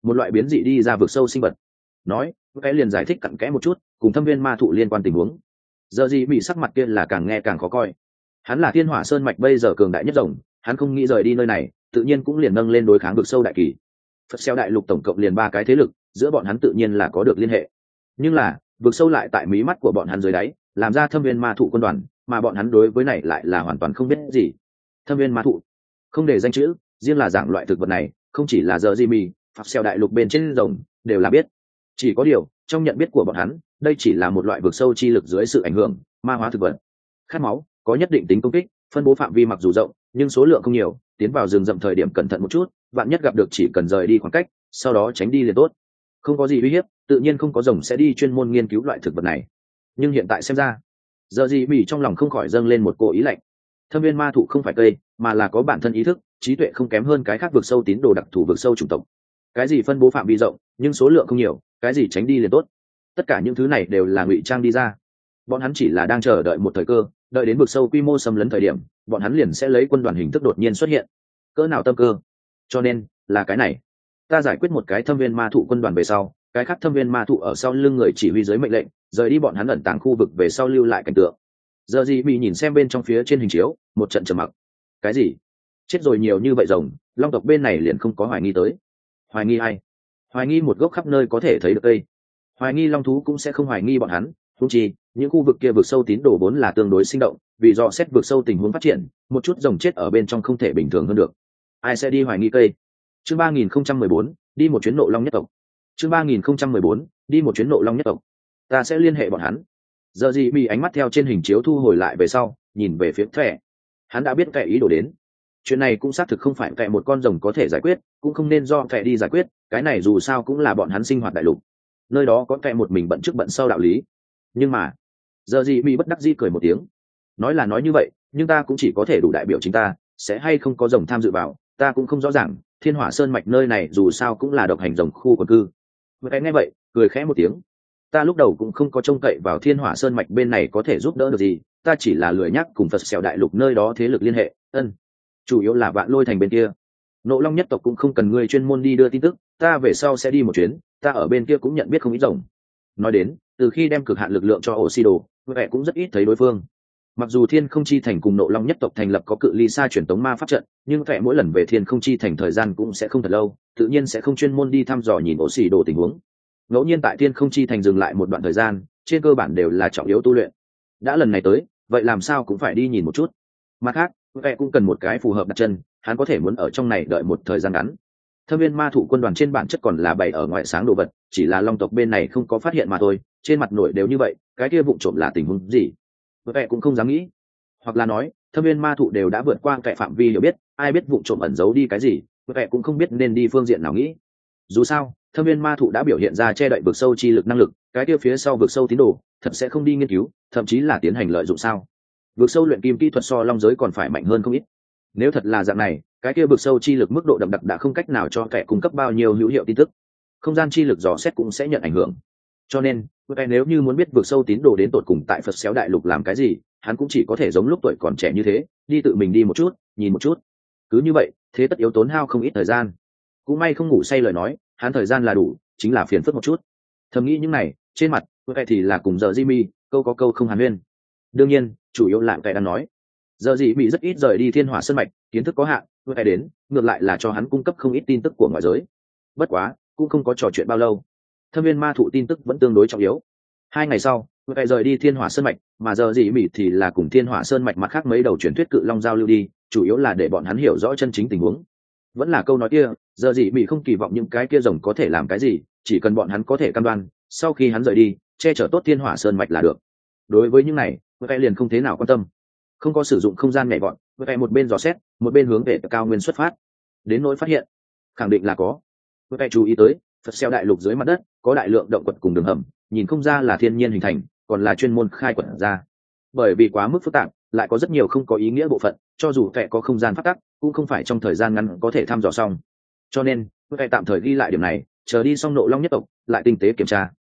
một loại biến dị đi ra vực sâu sinh vật. Nói cái liền giải thích cặn kẽ một chút cùng thâm viên ma thụ liên quan tình huống. Giờ gì bị sắc mặt kia là càng nghe càng khó coi. Hắn là thiên hỏa sơn mạch bây giờ cường đại nhất rồng, hắn không nghĩ rời đi nơi này, tự nhiên cũng liền nâng lên đối kháng vực sâu đại kỳ. Phật xeo đại lục tổng cộng liền 3 cái thế lực, giữa bọn hắn tự nhiên là có được liên hệ. Nhưng là vực sâu lại tại mí mắt của bọn hắn dưới đáy, làm ra thâm viên ma thụ quân đoàn, mà bọn hắn đối với này lại là hoàn toàn không biết gì. Thâm viên ma thụ, không để danh chữ, riêng là dạng loại thực vật này, không chỉ là giờ gì mì, Phật xeo đại lục bên trên rồng đều là biết. Chỉ có điều, trong nhận biết của bọn hắn, đây chỉ là một loại vực sâu chi lực dưới sự ảnh hưởng, ma hóa thực vật. Khát máu, có nhất định tính công kích, phân bố phạm vi mặc dù rộng, nhưng số lượng không nhiều, tiến vào rừng rậm thời điểm cẩn thận một chút, vạn nhất gặp được chỉ cần rời đi khoảng cách, sau đó tránh đi liền tốt. Không có gì uy hiếp, tự nhiên không có rồng sẽ đi chuyên môn nghiên cứu loại thực vật này. Nhưng hiện tại xem ra, giờ gì bị trong lòng không khỏi dâng lên một cỗ ý lạnh. Thâm viên ma thụ không phải cây, mà là có bản thân ý thức, trí tuệ không kém hơn cái khác vực sâu tín đồ đặc thù vực sâu chủng tộc. Cái gì phân bố phạm vi rộng, nhưng số lượng không nhiều, cái gì tránh đi liền tốt. Tất cả những thứ này đều là ngụy trang đi ra. Bọn hắn chỉ là đang chờ đợi một thời cơ, đợi đến vực sâu quy mô xâm lấn thời điểm, bọn hắn liền sẽ lấy quân đoàn hình thức đột nhiên xuất hiện. Cỡ nào tâm cơ? Cho nên là cái này. Ta giải quyết một cái thâm viên ma thụ quân đoàn về sau, cái khác thâm viên ma thụ ở sau lưng người chỉ huy dưới mệnh lệnh, rời đi bọn hắn ẩn tàng khu vực về sau lưu lại cảnh tượng. Giờ gì bị nhìn xem bên trong phía trên hình chiếu, một trận trầm mặc. Cái gì? Chết rồi nhiều như vậy rồng, long tộc bên này liền không có hoài nghi tới. Hoài nghi ai? Hoài nghi một gốc khắp nơi có thể thấy được cây. Hoài nghi long thú cũng sẽ không hoài nghi bọn hắn, huống chi những khu vực kia vực sâu tín đồ vốn là tương đối sinh động, vì do xét vực sâu tình huống phát triển, một chút rồng chết ở bên trong không thể bình thường hơn được. Ai sẽ đi hoài nghi cây? Chương 3014, đi một chuyến nộ long nhất tộc. Chương 3014, đi một chuyến nộ long nhất tộc. Ta sẽ liên hệ bọn hắn. Giờ gì bị ánh mắt theo trên hình chiếu thu hồi lại về sau, nhìn về phía Thẻ. Hắn đã biết Thẻ ý đồ đến. Chuyện này cũng xác thực không phải Thẻ một con rồng có thể giải quyết, cũng không nên do Thẻ đi giải quyết, cái này dù sao cũng là bọn hắn sinh hoạt đại lục. Nơi đó có Thẻ một mình bận trước bận sau đạo lý. Nhưng mà, giờ gì bị bất đắc dĩ cười một tiếng. Nói là nói như vậy, nhưng ta cũng chỉ có thể đủ đại biểu chính ta, sẽ hay không có rồng tham dự vào, ta cũng không rõ ràng. Thiên hỏa sơn mạch nơi này dù sao cũng là độc hành rồng khu quần cư. Vậy nghe vậy, cười khẽ một tiếng. Ta lúc đầu cũng không có trông cậy vào thiên hỏa sơn mạch bên này có thể giúp đỡ được gì, ta chỉ là lười nhắc cùng Phật xẻo đại lục nơi đó thế lực liên hệ. Chủ yếu là Vạn Lôi thành bên kia. Nộ long nhất tộc cũng không cần ngươi chuyên môn đi đưa tin tức, ta về sau sẽ đi một chuyến, ta ở bên kia cũng nhận biết không ít rồng. Nói đến, từ khi đem cực hạn lực lượng cho Osido, vẻ cũng rất ít thấy đối phương. Mặc dù Thiên Không Chi Thành cùng Nộ Long nhất tộc thành lập có cự ly xa truyền tống ma pháp trận, nhưng vẻ mỗi lần về Thiên Không Chi Thành thời gian cũng sẽ không thật lâu, tự nhiên sẽ không chuyên môn đi thăm dò nhìn Osido tình huống. Ngẫu nhiên tại Thiên Không Chi Thành dừng lại một đoạn thời gian, trên cơ bản đều là trọng yếu tu luyện. Đã lần này tới, vậy làm sao cũng phải đi nhìn một chút. Mặt khác, vẻ cũng cần một cái phù hợp đặt chân, hắn có thể muốn ở trong này đợi một thời gian ngắn. Thâm viên ma thụ quân đoàn trên bản chất còn là bày ở ngoại sáng đồ vật, chỉ là long tộc bên này không có phát hiện mà thôi, trên mặt nổi đều như vậy, cái kia vụ trộm là tình huống gì? Vậy cũng không dám nghĩ. Hoặc là nói, thâm viên ma thụ đều đã vượt qua cái phạm vi hiểu biết, ai biết vụ trộm ẩn giấu đi cái gì, vậy cũng không biết nên đi phương diện nào nghĩ. Dù sao, thâm viên ma thụ đã biểu hiện ra che đậy vực sâu chi lực năng lực, cái kia phía sau vực sâu tín đồ, thật sẽ không đi nghiên cứu, thậm chí là tiến hành lợi dụng sao? Vực sâu luyện kim kỹ thuật so long giới còn phải mạnh hơn không ít. Nếu thật là dạng này, cái kia vực sâu chi lực mức độ đậm đặc đã không cách nào cho kẻ cung cấp bao nhiêu hữu hiệu tin tức, không gian chi lực dò xét cũng sẽ nhận ảnh hưởng. Cho nên nếu như muốn biết vực sâu tín đồ đến tột cùng tại Phật xéo đại lục làm cái gì, hắn cũng chỉ có thể giống lúc tuổi còn trẻ như thế, đi tự mình đi một chút, nhìn một chút. Cứ như vậy, thế tất yếu tốn hao không ít thời gian. Cũng may không ngủ say lời nói, hắn thời gian là đủ, chính là phiền phức một chút. Thầm nghĩ những này, trên mặt thì là cùng giờ Jimmy, câu có câu không hàn huyên. Đương nhiên, chủ yếu là đang nói. Giờ gì bị rất ít rời đi thiên hỏa sơn mạch, kiến thức có hạn, vừa đến, ngược lại là cho hắn cung cấp không ít tin tức của ngoại giới. Bất quá, cũng không có trò chuyện bao lâu. Thâm viên ma thụ tin tức vẫn tương đối trọng yếu. 2 ngày sau, vừa rời đi thiên hỏa sơn mạch, mà giờ gì bị thì là cùng thiên hỏa sơn mạch mặt khác mấy đầu truyền thuyết cự long giao lưu đi, chủ yếu là để bọn hắn hiểu rõ chân chính tình huống. Vẫn là câu nói kia, giờ gì bị không kỳ vọng những cái kia rồng có thể làm cái gì, chỉ cần bọn hắn có thể cam đoan, sau khi hắn rời đi, che chở tốt thiên hỏa sơn mạch là được. Đối với những này, vừa liền không thế nào quan tâm. Không có sử dụng không gian nhảy vọt, vừa một bên dò xét, một bên hướng về cao nguyên xuất phát. Đến nỗi phát hiện, khẳng định là có. Vừa chú ý tới, Phật xeo đại lục dưới mặt đất có đại lượng động quật cùng đường hầm, nhìn không ra là thiên nhiên hình thành, còn là chuyên môn khai quật ra. Bởi vì quá mức phức tạp, lại có rất nhiều không có ý nghĩa bộ phận, cho dù kẻ có không gian phát tắc, cũng không phải trong thời gian ngắn có thể thăm dò xong. Cho nên, kẻ tạm thời ghi lại điểm này, chờ đi xong nộ long nhất tộc, lại tinh tế kiểm tra.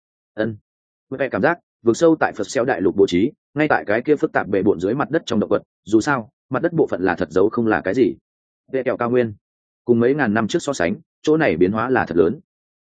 Kẻ cảm giác vực sâu tại Phật xéo đại lục bố trí, ngay tại cái kia phức tạp bề bộn dưới mặt đất trong động vật, dù sao mặt đất bộ phận là thật giấu không là cái gì. Vệ kẹo cao nguyên cùng mấy ngàn năm trước so sánh, chỗ này biến hóa là thật lớn.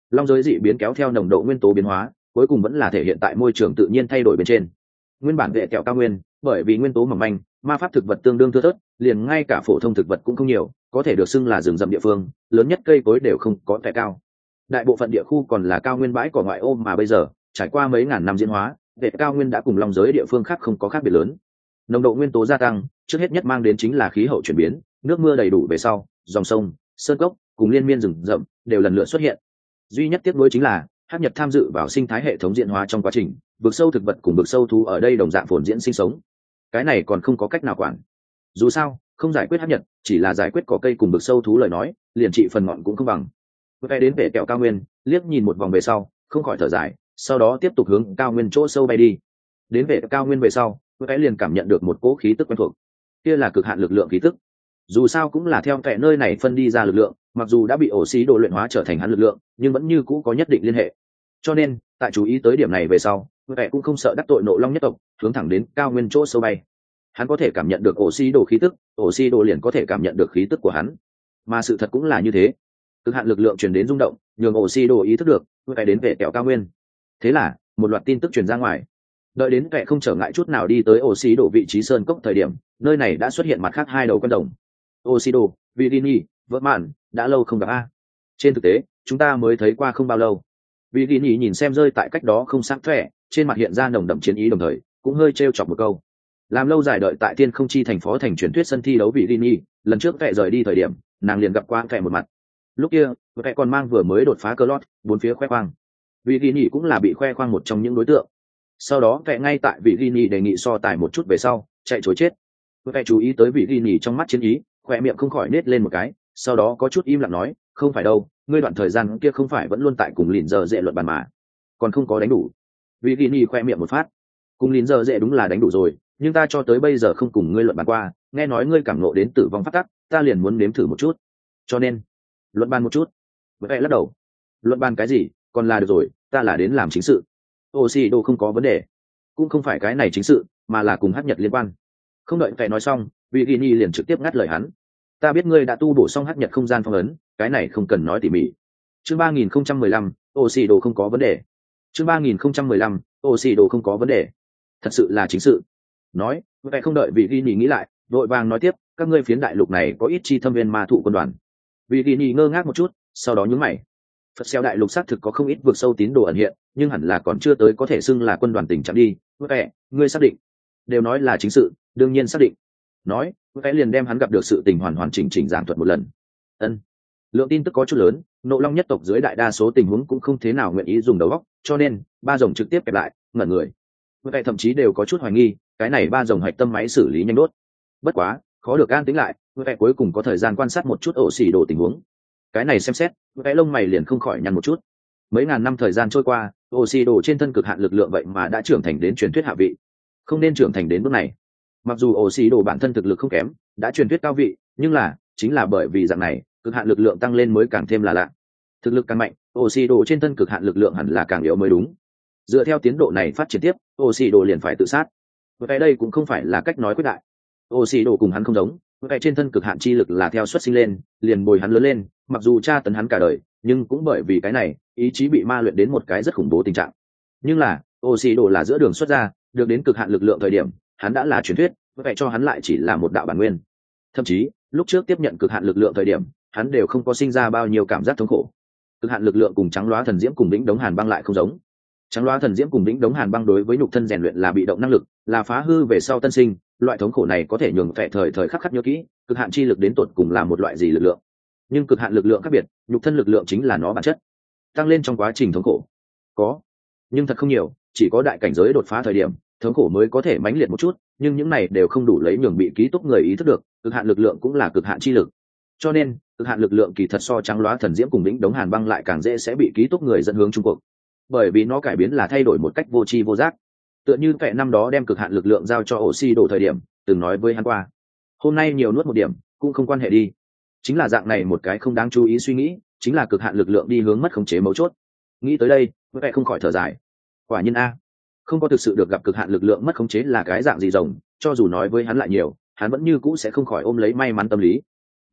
long giới dị biến kéo theo nồng độ nguyên tố biến hóa, cuối cùng vẫn là thể hiện tại môi trường tự nhiên thay đổi bên trên. Nguyên bản vệ kẹo cao nguyên, bởi vì nguyên tố mỏng manh, ma pháp thực vật tương đương thưa thớt, liền ngay cả phổ thông thực vật cũng không nhiều, có thể được xưng là rừng rậm địa phương, lớn nhất cây cối đều không có vẻ cao. Đại bộ phận địa khu còn là cao nguyên bãi cỏ ngoại ô, mà bây giờ trải qua mấy ngàn năm diễn hóa, vệ cao nguyên đã cùng long giới địa phương khác không có khác biệt lớn. Nồng độ nguyên tố gia tăng, trước hết nhất mang đến chính là khí hậu chuyển biến, nước mưa đầy đủ về sau, dòng sông, sơn cốc cùng liên miên rừng rậm đều lần lượt xuất hiện. Duy nhất tiếc nuối chính là hắc nhật tham dự vào sinh thái hệ thống diễn hóa trong quá trình, vực sâu thực vật cùng vực sâu thú ở đây đồng dạng phồn diễn sinh sống. Cái này còn không có cách nào quản. Dù sao, không giải quyết hắc nhật, chỉ là giải quyết cỏ cây cùng vực sâu thú lời nói, liền trị phần ngọn cũng không bằng. Về đến vệ kẹo cao nguyên, liếc nhìn một vòng về sau, không khỏi thở dài, sau đó tiếp tục hướng cao nguyên chỗ sâu bay đi. Đến vệ cao nguyên về sau, Vệ liền cảm nhận được một cỗ khí tức quen thuộc. Kia là cực hạn lực lượng khí tức. Dù sao cũng là theo kẻ nơi này phân đi ra lực lượng, mặc dù đã bị ổ xí đồ luyện hóa trở thành hắn lực lượng, nhưng vẫn như cũ có nhất định liên hệ. Cho nên, tại chú ý tới điểm này về sau, Vệ cũng không sợ đắc tội nộ long nhất tộc, hướng thẳng đến cao nguyên chỗ sâu bay. Hắn có thể cảm nhận được ổ xí đồ khí tức, ổ xí đồ liền có thể cảm nhận được khí tức của hắn. Mà sự thật cũng là như thế. Cực hạn lực lượng truyền đến rung động, nhường ổ xí đồ ý thức được, Vệ đến vệ kẹo cao nguyên. Thế là, một loạt tin tức truyền ra ngoài. Đợi đến Vệ không trở ngại chút nào đi tới ổ xí đồ vị trí sơn cốc thời điểm, nơi này đã xuất hiện mặt khác hai đầu con đồng. Osido, Virginie, vợ mạn, đã lâu không gặp a. Trên thực tế, chúng ta mới thấy qua không bao lâu. Virginie nhìn xem rơi tại cách đó không sáng thẻ, trên mặt hiện ra nồng đậm chiến ý đồng thời, cũng hơi trêu chọc một câu. Làm lâu dài đợi tại Thiên Không Chi thành phố thành truyền thuyết sân thi đấu Virginie, lần trước Vệ rời đi thời điểm, nàng liền gặp qua Vệ một mặt. Lúc kia, Vệ còn mang vừa mới đột phá cơ lót, bốn phía khoe khoang. Virginie cũng là bị khoe khoang một trong những đối tượng. Sau đó Vệ ngay tại Virginie đề nghị so tài một chút về sau, chạy trối chết. Vệ chú ý tới Virginie trong mắt chiến ý, khoe miệng không khỏi nết lên một cái, sau đó có chút im lặng nói, không phải đâu, ngươi đoạn thời gian kia không phải vẫn luôn tại cùng lìn giờ dễ luận bàn mà, còn không có đánh đủ. Virginie khoe miệng một phát, cùng lìn giờ dễ đúng là đánh đủ rồi, nhưng ta cho tới bây giờ không cùng ngươi luận bàn qua, nghe nói ngươi cảm ngộ đến tử vong phát tắc, ta liền muốn nếm thử một chút, cho nên luận bàn một chút. Vệ lắc đầu, luận bàn cái gì, còn là được rồi, ta là đến làm chính sự. Osido không có vấn đề, cũng không phải cái này chính sự, mà là cùng hắc nhật liên quan. Không đợi Vệ nói xong, Virginie liền trực tiếp ngắt lời hắn. Ta biết ngươi đã tu bổ xong hắc nhật không gian phong ấn, cái này không cần nói tỉ mỉ. Chương 3015, Osido không có vấn đề. Chương 3015, Osido không có vấn đề. Thật sự là chính sự. Nói, Vệ không đợi Virginie nghĩ lại, vội vàng nói tiếp, các ngươi phiến đại lục này có ít chi thâm viên ma thụ quân đoàn. Virginie ngơ ngác một chút, sau đó nhướng mày. Phật xeo đại lục xác thực có không ít vượt sâu tín đồ ẩn hiện, nhưng hẳn là còn chưa tới có thể xưng là quân đoàn tình trạng đi. Vệ, ngươi xác định? Đều nói là chính sự, đương nhiên xác định. Nói, Vệ liền đem hắn gặp được sự tình hoàn chỉnh giảng thuật một lần. Ân, lượng tin tức có chút lớn, nộ long nhất tộc dưới đại đa số tình huống cũng không thế nào nguyện ý dùng đầu óc, cho nên ba rồng trực tiếp kẹp lại, ngẩn người. Vệ thậm chí đều có chút hoài nghi, cái này ba rồng hạch tâm máy xử lý nhanh đốt. Bất quá, khó được an tĩnh lại, Vệ cuối cùng có thời gian quan sát một chút ổ xỉ đồ tình huống. Cái này xem xét, Vệ lông mày liền không khỏi nhăn một chút. Mấy ngàn năm thời gian trôi qua, ổ xỉ đồ trên thân cực hạn lực lượng vậy mà đã trưởng thành đến truyền thuyết hạ vị, không nên trưởng thành đến bước này. Mặc dù ổ xì đồ bản thân thực lực không kém, đã truyền thuyết cao vị, nhưng chính là bởi vì dạng này, cực hạn lực lượng tăng lên mới càng thêm là lạ. Thực lực càng mạnh, ổ xì đồ trên thân cực hạn lực lượng hẳn là càng yếu mới đúng. Dựa theo tiến độ này phát triển tiếp, ổ xì đồ liền phải tự sát. Vậy đây cũng không phải là cách nói quyết đại. Ổ xì đồ cùng hắn không giống, vậy trên thân cực hạn chi lực là theo xuất sinh lên, liền bồi hắn lớn lên, mặc dù tra tấn hắn cả đời, nhưng cũng bởi vì cái này, ý chí bị ma luyện đến một cái rất khủng bố tình trạng. Nhưng là, ổ xì đồ là giữa đường xuất ra, được đến cực hạn lực lượng thời điểm, hắn đã là truyền thuyết, vậy cho hắn lại chỉ là một đạo bản nguyên. Thậm chí, lúc trước tiếp nhận cực hạn lực lượng thời điểm, hắn đều không có sinh ra bao nhiêu cảm giác thống khổ. Cực hạn lực lượng cùng trắng loá thần diễm cùng đỉnh đống hàn băng lại không giống. Trắng loá thần diễm cùng đỉnh đống hàn băng đối với nhục thân rèn luyện là bị động năng lực, là phá hư về sau tân sinh, loại thống khổ này có thể nhường vẻ thời khắc nhớ kỹ, cực hạn chi lực đến tột cùng là một loại gì lực lượng. Nhưng cực hạn lực lượng khác biệt, nhục thân lực lượng chính là nó bản chất. Tăng lên trong quá trình thống khổ có, nhưng thật không nhiều, chỉ có đại cảnh giới đột phá thời điểm, thống khổ mới có thể mãnh liệt một chút, nhưng những này đều không đủ lấy nhường bị ký túc người ý thức được, cực hạn lực lượng cũng là cực hạn chi lực. Cho nên, cực hạn lực lượng kỳ thật so trắng loá thần diễm cùng đỉnh đống hàn băng lại càng dễ sẽ bị ký túc người dẫn hướng trung cuộc. Bởi vì nó cải biến là thay đổi một cách vô tri vô giác. Tựa như kẻ năm đó đem cực hạn lực lượng giao cho Oxy đổ thời điểm, từng nói với hắn qua. Hôm nay nhiều nuốt một điểm, cũng không quan hệ đi. Chính là dạng này một cái không đáng chú ý suy nghĩ, chính là cực hạn lực lượng đi hướng mất khống chế mấu chốt. Nghĩ tới đây, vẻ không khỏi thở dài. Quả nhiên a, không có thực sự được gặp cực hạn lực lượng mất khống chế là cái dạng gì rồng, cho dù nói với hắn lại nhiều, hắn vẫn như cũ sẽ không khỏi ôm lấy may mắn tâm lý.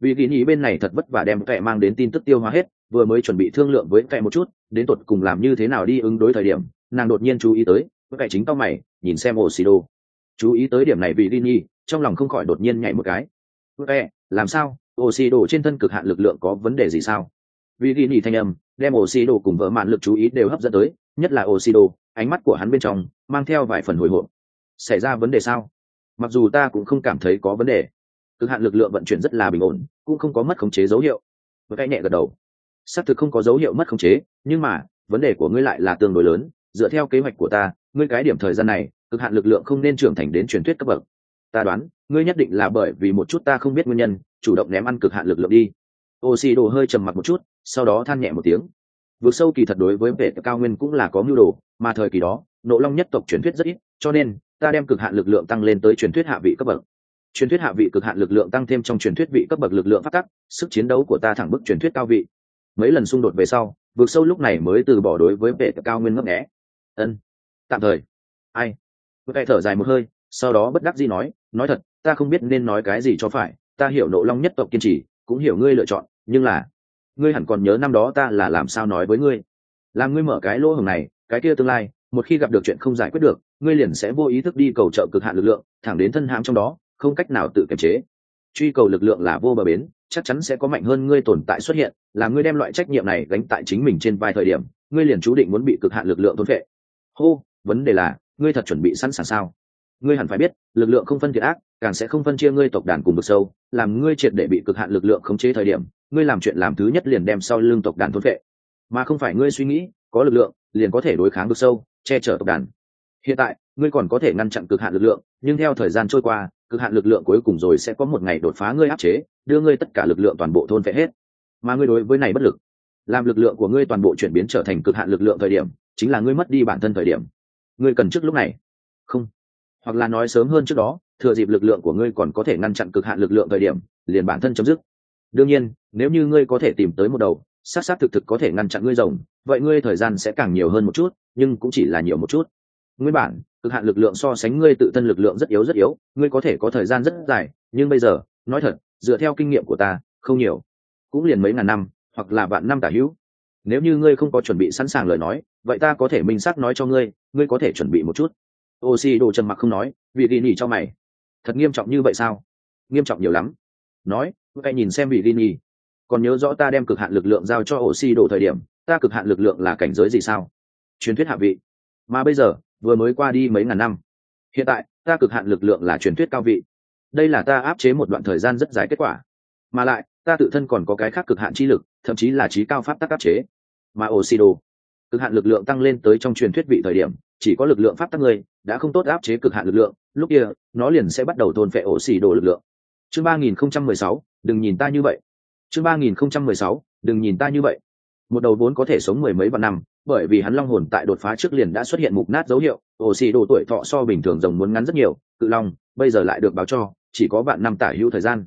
vì ghi nhì bên này thật vất vả đem vẽ mang đến tin tức tiêu hóa hết, vừa mới chuẩn bị thương lượng với vẽ một chút đến tột cùng làm như thế nào đi ứng đối thời điểm, nàng đột nhiên chú ý tới vẽ chính tao mày nhìn xem Osido. Chú ý tới điểm này vì ghi nhì trong lòng không khỏi đột nhiên nhảy một cái. Vẽ làm sao, Osido trên thân cực hạn lực lượng có vấn đề gì sao? Vì ghi nhì thanh âm đem Osido cùng vợ mạn lực chú ý đều hấp dẫn tới, nhất là Osido, ánh mắt của hắn bên trong mang theo vài phần hồi hộp. Xảy ra vấn đề sao? Mặc dù ta cũng không cảm thấy có vấn đề, cực hạn lực lượng vận chuyển rất là bình ổn, cũng không có mất khống chế dấu hiệu. Với cái nhẹ gật đầu, xác thực không có dấu hiệu mất khống chế, nhưng mà vấn đề của ngươi lại là tương đối lớn. Dựa theo kế hoạch của ta, ngươi cái điểm thời gian này cực hạn lực lượng không nên trưởng thành đến truyền thuyết cấp bậc. Ta đoán ngươi nhất định là bởi vì một chút ta không biết nguyên nhân chủ động ném ăn cực hạn lực lượng đi. Osido hơi trầm mặc một chút, sau đó than nhẹ một tiếng. Vượt sâu kỳ thật đối với vệ cao nguyên cũng là có mưu đồ, mà thời kỳ đó nộ long nhất tộc truyền thuyết rất ít, cho nên ta đem cực hạn lực lượng tăng lên tới truyền thuyết hạ vị cấp bậc. Truyền thuyết hạ vị cực hạn lực lượng tăng thêm trong truyền thuyết vị cấp bậc lực lượng phát tắc, sức chiến đấu của ta thẳng bức truyền thuyết cao vị. Mấy lần xung đột về sau, vượt sâu lúc này mới từ bỏ đối với vệ cao nguyên ngấp nghé. Ân, tạm thời. Ai? Vệ thở dài một hơi, sau đó bất đắc dĩ nói thật, ta không biết nên nói cái gì cho phải. Ta hiểu nộ long nhất tộc kiên trì, cũng hiểu ngươi lựa chọn, nhưng là ngươi hẳn còn nhớ năm đó ta là làm sao nói với ngươi. Làm ngươi mở cái lỗ hổng này, cái kia tương lai, một khi gặp được chuyện không giải quyết được, ngươi liền sẽ vô ý thức đi cầu trợ cực hạn lực lượng, thẳng đến thân hãm trong đó, không cách nào tự kiềm chế. Truy cầu lực lượng là vô bờ bến, chắc chắn sẽ có mạnh hơn ngươi tồn tại xuất hiện, là ngươi đem loại trách nhiệm này gánh tại chính mình trên vai thời điểm, ngươi liền chú định muốn bị cực hạn lực lượng thôn phệ. Vấn đề là, ngươi thật chuẩn bị sẵn sàng sao? Ngươi hẳn phải biết, lực lượng không phân thiện ác, càng sẽ không phân chia ngươi tộc đàn cùng vực sâu, làm ngươi triệt để bị cực hạn lực lượng khống chế thời điểm, ngươi làm chuyện làm thứ nhất liền đem sau lưng tộc đàn thôn phệ, mà không phải ngươi suy nghĩ, có lực lượng liền có thể đối kháng vực sâu, che chở tộc đàn. Hiện tại, ngươi còn có thể ngăn chặn cực hạn lực lượng, nhưng theo thời gian trôi qua, cực hạn lực lượng cuối cùng rồi sẽ có một ngày đột phá ngươi áp chế, đưa ngươi tất cả lực lượng toàn bộ thôn phệ hết. Mà ngươi đối với này bất lực. Làm lực lượng của ngươi toàn bộ chuyển biến trở thành cực hạn lực lượng thời điểm, chính là ngươi mất đi bản thân thời điểm. Ngươi cần trước lúc này. Không, hoặc là nói sớm hơn trước đó, thừa dịp lực lượng của ngươi còn có thể ngăn chặn cực hạn lực lượng thời điểm, liền bản thân chấm dứt. Đương nhiên, nếu như ngươi có thể tìm tới một đầu xác thực có thể ngăn chặn ngươi rồng, vậy ngươi thời gian sẽ càng nhiều hơn một chút, nhưng cũng chỉ là nhiều một chút. Nguyên bản cực hạn lực lượng so sánh ngươi tự thân lực lượng rất yếu, ngươi có thể có thời gian rất dài, nhưng bây giờ nói thật, dựa theo kinh nghiệm của ta, không nhiều, cũng liền mấy ngàn năm hoặc là vạn năm tả hữu. Nếu như ngươi không có chuẩn bị sẵn sàng lời nói, vậy ta có thể minh xác nói cho ngươi, ngươi có thể chuẩn bị một chút. Osido trầm mặc không nói, vị ghi nhỉ cho mày. Thật nghiêm trọng như vậy sao? Nghiêm trọng nhiều lắm. Nói, vậy nhìn xem vị ghi nhỉ. Còn nhớ rõ ta đem cực hạn lực lượng giao cho Osido thời điểm, ta cực hạn lực lượng là cảnh giới gì sao? Truyền thuyết hạ vị. Mà bây giờ, vừa mới qua đi mấy ngàn năm. Hiện tại, ta cực hạn lực lượng là truyền thuyết cao vị. Đây là ta áp chế một đoạn thời gian rất dài kết quả. Mà lại, ta tự thân còn có cái khác cực hạn chi lực, thậm chí là trí cao pháp tắc áp chế. Mà Osido, cực hạn lực lượng tăng lên tới trong truyền thuyết vị thời điểm, chỉ có lực lượng pháp tắc ngươi đã không tốt áp chế cực hạn lực lượng, lúc kia nó liền sẽ bắt đầu thôn phệ Osido lực lượng. Chương 3016, đừng nhìn ta như vậy. Chương 3016, đừng nhìn ta như vậy. Một đầu vốn có thể sống mười mấy vạn năm, bởi vì hắn long hồn tại đột phá trước liền đã xuất hiện mục nát dấu hiệu, Osido tuổi thọ so bình thường rồng muốn ngắn rất nhiều, cự long bây giờ lại được báo cho chỉ có vạn năm tả hữu thời gian.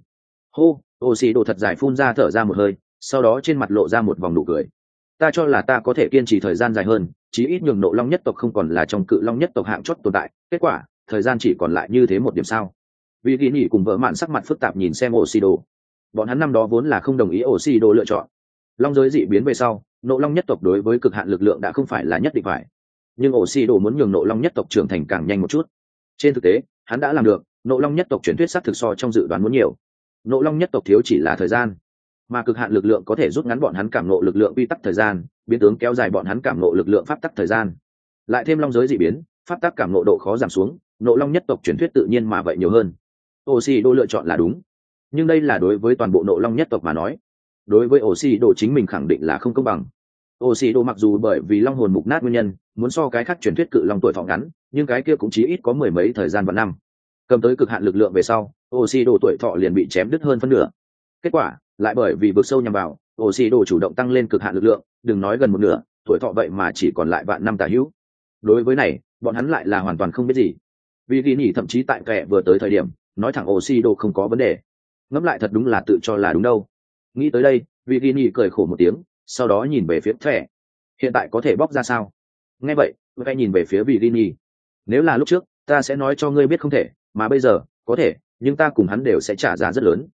Osido thật dài phun ra thở ra một hơi, sau đó trên mặt lộ ra một vòng nụ cười. Ta cho là ta có thể kiên trì thời gian dài hơn, chí ít nhường nộ long nhất tộc không còn là trong cự long nhất tộc hạng chót tồn tại, kết quả thời gian chỉ còn lại như thế một điểm sao? Vì ghi nhỉ cùng vợ mạn sắc mặt phức tạp nhìn xem Osido. Bọn hắn năm đó vốn là không đồng ý Osido lựa chọn long giới dị biến về sau, nộ long nhất tộc đối với cực hạn lực lượng đã không phải là nhất định phải, nhưng Osido muốn nhường nộ long nhất tộc trưởng thành càng nhanh một chút. Trên thực tế hắn đã làm được, nộ long nhất tộc truyền thuyết xác thực so trong dự đoán muốn nhiều. Nộ long nhất tộc thiếu chỉ là thời gian, mà cực hạn lực lượng có thể rút ngắn bọn hắn cảm nộ lực lượng quy tắc thời gian, biến tướng kéo dài bọn hắn cảm nộ lực lượng pháp tắc thời gian. Lại thêm long giới dị biến, pháp tắc cảm nộ độ khó giảm xuống, nộ long nhất tộc truyền thuyết tự nhiên mà vậy nhiều hơn. Osido lựa chọn là đúng, nhưng đây là đối với toàn bộ nộ long nhất tộc mà nói. Đối với Osido chính mình khẳng định là không công bằng. Osido mặc dù bởi vì long hồn mục nát nguyên nhân muốn so cái khác truyền thuyết cự long tuổi thọ ngắn, nhưng cái kia cũng chí ít có mười mấy thời gian vạn năm. Cầm tới cực hạn lực lượng về sau, Osido tuổi thọ liền bị chém đứt hơn phân nửa. Kết quả lại bởi vì vực sâu nhằm vào, Osido chủ động tăng lên cực hạn lực lượng, đừng nói gần một nửa, tuổi thọ vậy mà chỉ còn lại vạn năm tả hữu. Đối với này, bọn hắn lại là hoàn toàn không biết gì. Vì ghi nhỉ thậm chí tại kẻ vừa tới thời điểm nói thẳng Osido không có vấn đề. Ngẫm lại thật đúng là tự cho là đúng đâu. Nghĩ tới đây, vì ghi nhỉ cười khổ một tiếng, sau đó nhìn về phía thẻ. Hiện tại có thể bóc ra sao? Nghe vậy, tôi nhìn về phía vì ghi nhỉ. Nếu là lúc trước, ta sẽ nói cho ngươi biết không thể, mà bây giờ có thể, nhưng ta cùng hắn đều sẽ trả giá rất lớn.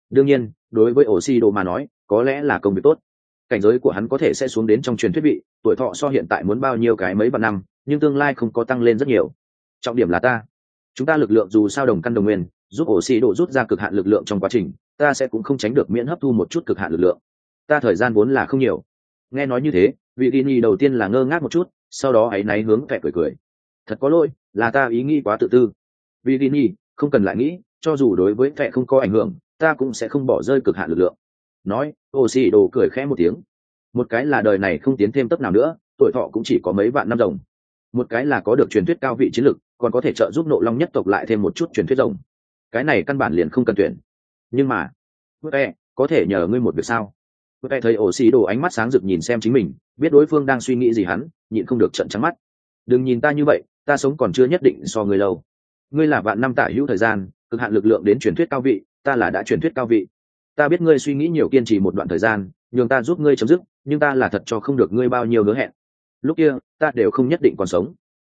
Đương nhiên đối với ổ xì đồ mà nói có lẽ là công việc tốt, cảnh giới của hắn có thể sẽ xuống đến trong truyền thuyết vị, tuổi thọ so hiện tại muốn bao nhiêu cái mấy vạn năm, nhưng tương lai không có tăng lên rất nhiều. Trọng điểm là chúng ta lực lượng dù sao đồng căn đồng nguyên, giúp ổ xì đồ rút ra cực hạn lực lượng trong quá trình, ta sẽ cũng không tránh được miễn hấp thu một chút cực hạn lực lượng. Ta thời gian vốn là không nhiều. Nghe nói như thế, vị Gini đầu tiên là ngơ ngác một chút, sau đó áy náy hướng vẻ cười cười. Thật có lỗi, là ta ý nghĩ quá tự tư. Vị Gini, không cần lại nghĩ, cho dù đối với vẻ không có ảnh hưởng, ta cũng sẽ không bỏ rơi cực hạn lực lượng. Nói, ổ xì đồ cười khẽ một tiếng. Một cái là đời này không tiến thêm tấp nào nữa, tuổi thọ cũng chỉ có mấy vạn năm rồng. Một cái là có được truyền thuyết cao vị chiến lực, còn có thể trợ giúp nộ long nhất tộc lại thêm một chút truyền thuyết rồng. Cái này căn bản liền không cần tuyển. Nhưng mà có thể nhờ ngươi một việc sao? Thấy ổ xì đồ ánh mắt sáng rực nhìn xem chính mình, biết đối phương đang suy nghĩ gì, hắn nhịn không được trợn trắng mắt. Đừng nhìn ta như vậy, ta sống còn chưa nhất định so ngươi lâu. Ngươi là vạn năm tả hữu thời gian, cực hạn lực lượng đến truyền thuyết cao vị, ta là đã truyền thuyết cao vị. Ta biết ngươi suy nghĩ nhiều, kiên trì một đoạn thời gian, nhường ta giúp ngươi chấm dứt, nhưng ta là thật cho không được ngươi bao nhiêu hứa hẹn. Lúc kia ta đều không nhất định còn sống.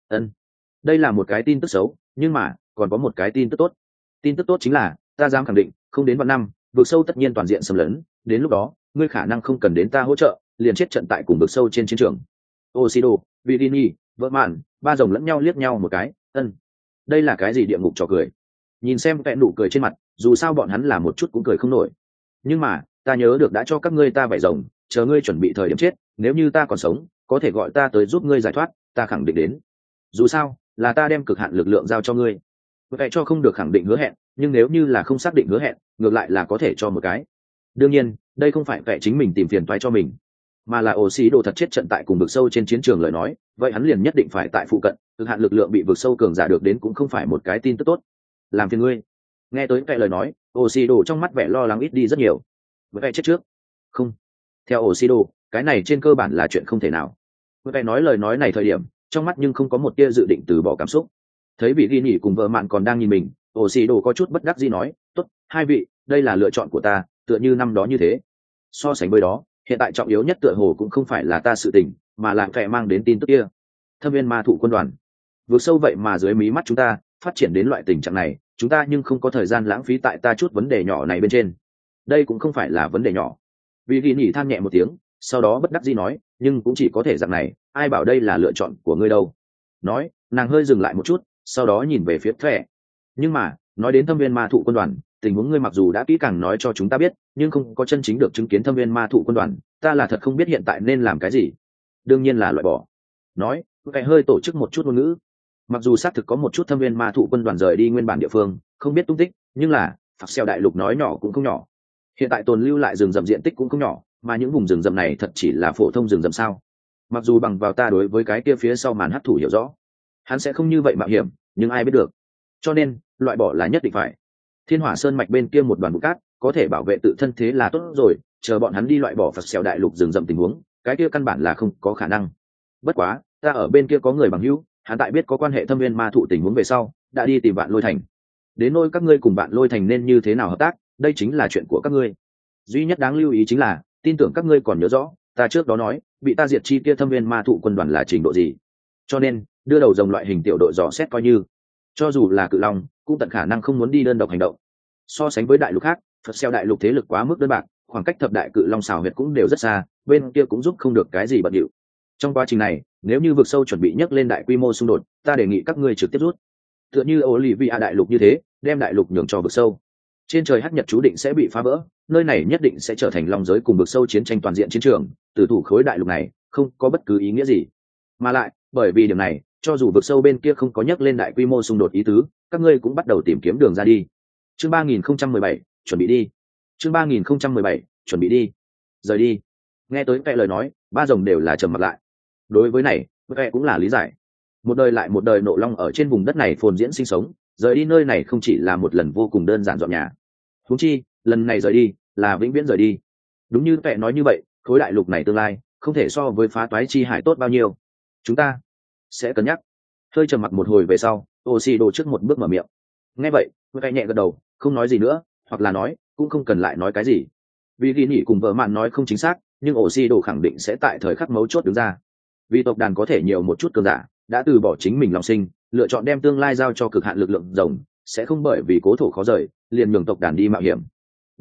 Đây là một cái tin tức xấu, nhưng mà còn có một cái tin tức tốt. Tin tức tốt chính là ta dám khẳng định, không đến vạn năm, vực sâu tất nhiên toàn diện xâm lấn, đến lúc đó ngươi khả năng không cần đến ta hỗ trợ liền chết trận tại cùng vực sâu trên chiến trường. Osido, Vidini, vợ mạn, ba rồng lẫn nhau liếc nhau một cái. Đây là cái gì địa ngục trò cười? Nhìn xem vẹn nụ cười trên mặt, dù sao bọn hắn là một chút cũng cười không nổi. Nhưng mà ta nhớ được đã cho các ngươi ta vảy rồng, chờ ngươi chuẩn bị thời điểm chết, nếu như ta còn sống có thể gọi ta tới giúp ngươi giải thoát, ta khẳng định đến. Dù sao là ta đem cực hạn lực lượng giao cho ngươi. Vậy cho không được khẳng định hứa hẹn, nhưng nếu như là không xác định hứa hẹn, ngược lại là có thể cho một cái. Đương nhiên đây không phải vẻ chính mình tìm phiền toái cho mình, mà là ổ xì đồ thật chết trận tại cùng vực sâu trên chiến trường lời nói, vậy hắn liền nhất định phải tại phụ cận, cực hạn lực lượng bị vực sâu cường giả được đến cũng không phải một cái tin tức tốt. Làm phiền ngươi. Nghe tới vẻ lời nói, ổ xì đồ trong mắt vẻ lo lắng ít đi rất nhiều. Vẻ chết trước không, theo ổ xì đồ cái này trên cơ bản là chuyện không thể nào. Vẻ nói lời nói này thời điểm trong mắt nhưng không có một tia dự định từ bỏ cảm xúc. Thấy vị ghi nhỉ cùng vợ mạn còn đang nhìn mình, ổ xì đồ có chút bất đắc dĩ nói, tốt, hai vị, đây là lựa chọn của ta, tựa như năm đó như thế. So sánh với đó, hiện tại trọng yếu nhất tựa hồ cũng không phải là ta sự tình, mà là vẻ mang đến tin tức kia. Thâm viên ma thụ quân đoàn vượt sâu vậy mà dưới mí mắt chúng ta phát triển đến loại tình trạng này, chúng ta nhưng không có thời gian lãng phí tại ta chút vấn đề nhỏ này bên trên. Đây cũng không phải là vấn đề nhỏ. Vì ghi nhỉ than nhẹ một tiếng, sau đó bất đắc dĩ nói, nhưng cũng chỉ có thể dạng này, ai bảo đây là lựa chọn của ngươi đâu. Nói, nàng hơi dừng lại một chút, sau đó nhìn về phía thẻ. Nhưng mà nói đến thâm viên ma thụ quân đoàn, tình huống ngươi mặc dù đã kỹ càng nói cho chúng ta biết, nhưng không có chân chính được chứng kiến thâm viên ma thụ quân đoàn, ta là thật không biết hiện tại nên làm cái gì. Đương nhiên là loại bỏ. Nói, cái hơi tổ chức một chút ngôn ngữ. Mặc dù xác thực có một chút thâm viên ma thụ quân đoàn rời đi nguyên bản địa phương, không biết tung tích, nhưng là phạt xeo đại lục nói nhỏ cũng không nhỏ. Hiện tại tồn lưu lại rừng rậm diện tích cũng không nhỏ, mà những vùng rừng rậm này thật chỉ là phổ thông rừng rậm sao? Mặc dù bằng vào ta đối với cái kia phía sau màn hấp thụ hiểu rõ, hắn sẽ không như vậy mạo hiểm, nhưng ai biết được. Cho nên loại bỏ là nhất định phải. Thiên Hỏa Sơn mạch bên kia một đoàn bụi cát có thể bảo vệ tự thân thế là tốt rồi, chờ bọn hắn đi loại bỏ phạt xẻo đại lục rừng rậm tình huống, cái kia căn bản là không có khả năng. Bất quá ta ở bên kia có người bằng hữu, hắn tại biết có quan hệ thâm viên ma thụ tình huống về sau đã đi tìm Vạn Lôi Thành. Đến nỗi các ngươi cùng Vạn Lôi Thành nên như thế nào hợp tác, đây chính là chuyện của các ngươi. Duy nhất đáng lưu ý chính là tin tưởng các ngươi còn nhớ rõ ta trước đó nói bị ta diệt chi kia thâm viên ma thụ quân đoàn là trình độ gì, cho nên đưa đầu rồng loại hình tiểu đội dò xét coi như, cho dù là cự long cũng tận khả năng không muốn đi đơn độc hành động. So sánh với đại lục khác, Phật xeo đại lục thế lực quá mức đơn bạc, khoảng cách thập đại cự long xào huyệt cũng đều rất xa, bên kia cũng giúp không được cái gì bận điệu. Trong quá trình này nếu như vực sâu chuẩn bị nhấc lên đại quy mô xung đột, ta đề nghị các ngươi trực tiếp rút, tựa như Olivia đại lục như thế, đem đại lục nhường cho vực sâu. Trên trời hắc nhật chú định sẽ bị phá vỡ, nơi này nhất định sẽ trở thành long giới cùng vực sâu chiến tranh toàn diện chiến trường, tử thủ khối đại lục này không có bất cứ ý nghĩa gì. Mà lại bởi vì điểm này, cho dù vực sâu bên kia không có nhấc lên đại quy mô xung đột ý tứ, các ngươi cũng bắt đầu tìm kiếm đường ra đi. Chương 3017, chuẩn bị đi. Chương 3017, chuẩn bị đi. Rời đi. Nghe tới vẻ lời nói, ba rồng đều là trầm mặt lại. Đối với này, vẻ cũng là lý giải. Một đời lại một đời nộ long ở trên vùng đất này phồn diễn sinh sống, rời đi nơi này không chỉ là một lần vô cùng đơn giản dọn nhà. Huống chi, lần này rời đi là vĩnh viễn rời đi. Đúng như vẻ nói như vậy, khối đại lục này tương lai không thể so với phá toái chi hải tốt bao nhiêu. Chúng ta sẽ cân nhắc. Hơi trầm mặc một hồi về sau, Oxy trước một bước mở miệng. Nghe vậy, vẻ nhẹ gật đầu, không nói gì nữa, hoặc là nói cũng không cần lại nói cái gì. Vì ghi nhỉ cùng vợ mạn nói không chính xác, nhưng Oxy khẳng định sẽ tại thời khắc mấu chốt đứng ra. Vì tộc đàn có thể nhiều một chút cường giả, đã từ bỏ chính mình lòng sinh, lựa chọn đem tương lai giao cho cực hạn lực lượng rồng, sẽ không bởi vì cố thủ khó rời liền nhường tộc đàn đi mạo hiểm.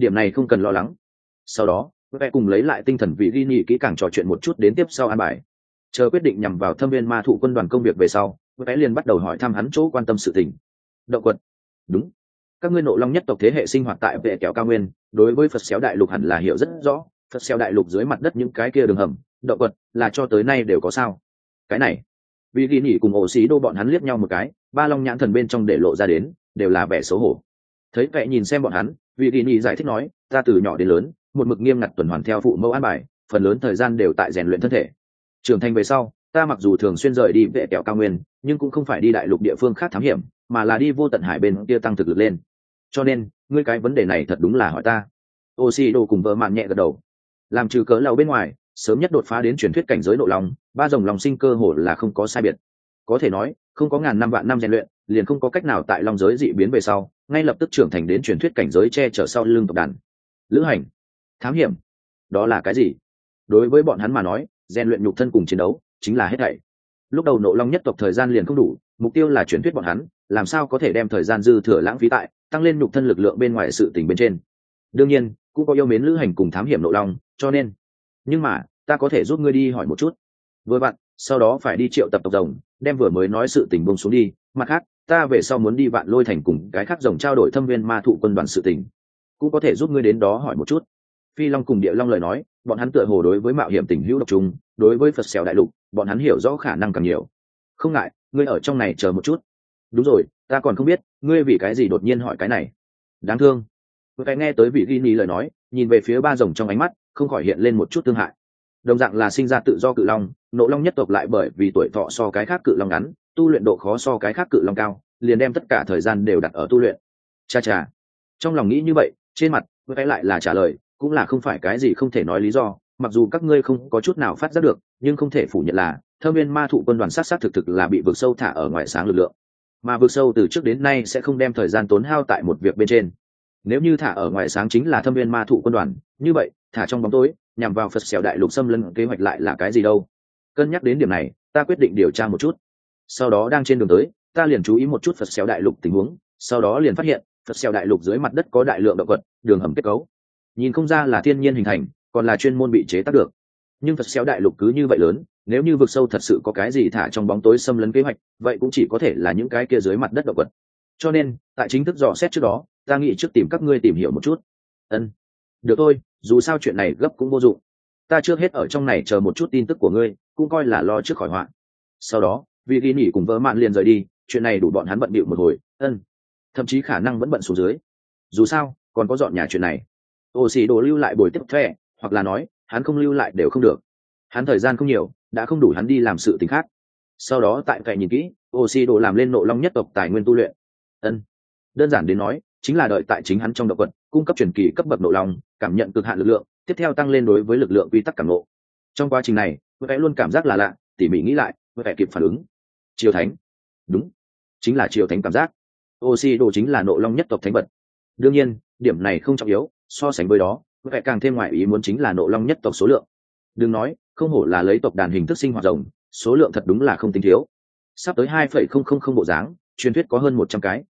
điểm này không cần lo lắng. Sau đó vẽ cùng lấy lại tinh thần vì ghi nhị kỹ càng trò chuyện một chút đến tiếp sau an bài. Chờ quyết định nhằm vào Thâm Viên Ma Thụ quân đoàn công việc về sau, vẽ liền bắt đầu hỏi thăm hắn chỗ quan tâm sự tình. Động quật. Đúng, các ngươi Nộ Long nhất tộc thế hệ sinh hoạt tại vệ kẹo cao nguyên, đối với Phật xéo đại lục hẳn là hiểu rất rõ. Phật xéo đại lục dưới mặt đất những cái kia đường hầm, động quật là cho tới nay đều có sao? Cái này, vì ghi nhị cùng ổ xí đô bọn hắn liếc nhau một cái, ba long nhãn thần bên trong để lộ ra đến đều là vẻ xấu hổ. Thấy vậy nhìn xem bọn hắn, vì ghi nhị giải thích nói, ta từ nhỏ đến lớn một mực nghiêm ngặt tuần hoàn theo phụ mẫu an bài, phần lớn thời gian đều tại rèn luyện thân thể. Trưởng thành về sau, ta mặc dù thường xuyên rời đi vệ kẹo cao nguyên, nhưng cũng không phải đi đại lục địa phương khác thám hiểm, mà là đi vô tận hải bên kia tăng thực lực lên. Cho nên ngươi cái vấn đề này thật đúng là hỏi ta. Oxy đồ cùng vợ mạn nhẹ gật đầu. Làm trừ cớ lầu bên ngoài, sớm nhất đột phá đến truyền thuyết cảnh giới Nộ Long, ba rồng lòng sinh cơ hồ là không có sai biệt. Có thể nói, không có ngàn năm vạn năm rèn luyện, liền không có cách nào tại long giới dị biến về sau, ngay lập tức trưởng thành đến truyền thuyết cảnh giới che chở sau lưng tộc đàn. Lữ hành, thám hiểm, đó là cái gì? Đối với bọn hắn mà nói, rèn luyện nhục thân cùng chiến đấu chính là hết thảy. Lúc đầu Nộ Long nhất tộc thời gian liền không đủ, mục tiêu là truyền thuyết bọn hắn, làm sao có thể đem thời gian dư thừa lãng phí tại tăng lên nhục thân lực lượng bên ngoài sự tình bên trên. Đương nhiên cũng có yêu mến lữ hành cùng thám hiểm Nộ Long, cho nên, nhưng mà ta có thể giúp ngươi đi hỏi một chút. Với bạn, sau đó phải đi triệu tập tộc rồng, đem vừa mới nói sự tình bông xuống đi. Mặt khác, ta về sau muốn đi Vạn Lôi thành cùng cái khác rồng trao đổi Thâm Viên Ma Thụ quân đoàn sự tình, cũng có thể giúp ngươi đến đó hỏi một chút. Phi Long cùng Địa Long lời nói, bọn hắn tựa hồ đối với mạo hiểm tình hữu độc trùng, đối với Phật xẻo đại lục, bọn hắn hiểu rõ khả năng càng nhiều. Không ngại, ngươi ở trong này chờ một chút. Đúng rồi, ta còn không biết, ngươi vì cái gì đột nhiên hỏi cái này. Đáng thương. Cái nghe tới vị Gini lời nói, nhìn về phía ba rồng trong ánh mắt, không khỏi hiện lên một chút thương hại. Đồng dạng là sinh ra tự do cự long, Nộ Long nhất tộc lại bởi vì tuổi thọ so cái khác cự long ngắn, tu luyện độ khó so cái khác cự long cao, liền đem tất cả thời gian đều đặt ở tu luyện. Cha cha. Trong lòng nghĩ như vậy, trên mặt cái lại là trả lời, cũng là không phải cái gì không thể nói lý do, mặc dù các ngươi không có chút nào phát giác được, nhưng không thể phủ nhận là Thâm Viên Ma Thụ quân đoàn sát thực là bị vực sâu thả ở ngoài sáng lực lượng, mà vực sâu từ trước đến nay sẽ không đem thời gian tốn hao tại một việc bên trên. Nếu như thả ở ngoài sáng chính là Thâm Viên Ma Thụ quân đoàn, như vậy thả trong bóng tối nhằm vào Phật xẻo đại lục xâm lấn kế hoạch lại là cái gì đâu? Cân nhắc đến điểm này, ta quyết định điều tra một chút. Sau đó đang trên đường tới, ta liền chú ý một chút Phật xẻo đại lục tình huống, sau đó liền phát hiện Phật xẻo đại lục dưới mặt đất có đại lượng động vật, đường hầm kết cấu, nhìn không ra là thiên nhiên hình thành, còn là chuyên môn bị chế tác được. Nhưng Phật xẻo đại lục cứ như vậy lớn, nếu như vực sâu thật sự có cái gì thả trong bóng tối xâm lấn kế hoạch, vậy cũng chỉ có thể là những cái kia dưới mặt đất động vật. Cho nên tại chính thức dò xét trước đó, ta nghĩ trước tìm các ngươi tìm hiểu một chút. Được thôi, dù sao chuyện này gấp cũng vô dụng, ta trước hết ở trong này chờ một chút tin tức của ngươi, cũng coi là lo trước khỏi họa. Sau đó vì ghi nghỉ cùng vợ mạn liền rời đi, chuyện này đủ bọn hắn bận bịu một hồi. Thậm chí khả năng vẫn bận xuống dưới, dù sao còn có dọn nhà chuyện này. Ô xì đồ lưu lại bồi tiếp thuê, hoặc là nói hắn không lưu lại đều không được, hắn thời gian không nhiều, đã không đủ hắn đi làm sự tình khác. Sau đó tại cạnh nhìn kỹ, ô xì đồ làm lên Nộ Long nhất tộc tài nguyên tu luyện. Đơn giản đến nói chính là đợi tại chính hắn trong động vật cung cấp truyền kỳ cấp bậc Nộ Long, cảm nhận cực hạn lực lượng, tiếp theo tăng lên đối với lực lượng quy tắc cảm ngộ. Trong quá trình này vẽ luôn cảm giác là lạ, tỉ mỉ nghĩ lại vẽ kịp phản ứng. Triều thánh, đúng, chính là triều thánh cảm giác. Oxy đồ chính là Nộ Long nhất tộc thánh vật. Đương nhiên điểm này không trọng yếu, so sánh với đó vẽ càng thêm ngoại ý muốn chính là Nộ Long nhất tộc số lượng. Đừng nói, không hổ là lấy tộc đàn hình thức sinh hoạt rồng, số lượng thật đúng là không tính thiếu, sắp tới 2,000 bộ dáng, truyền thuyết có hơn 100 cái.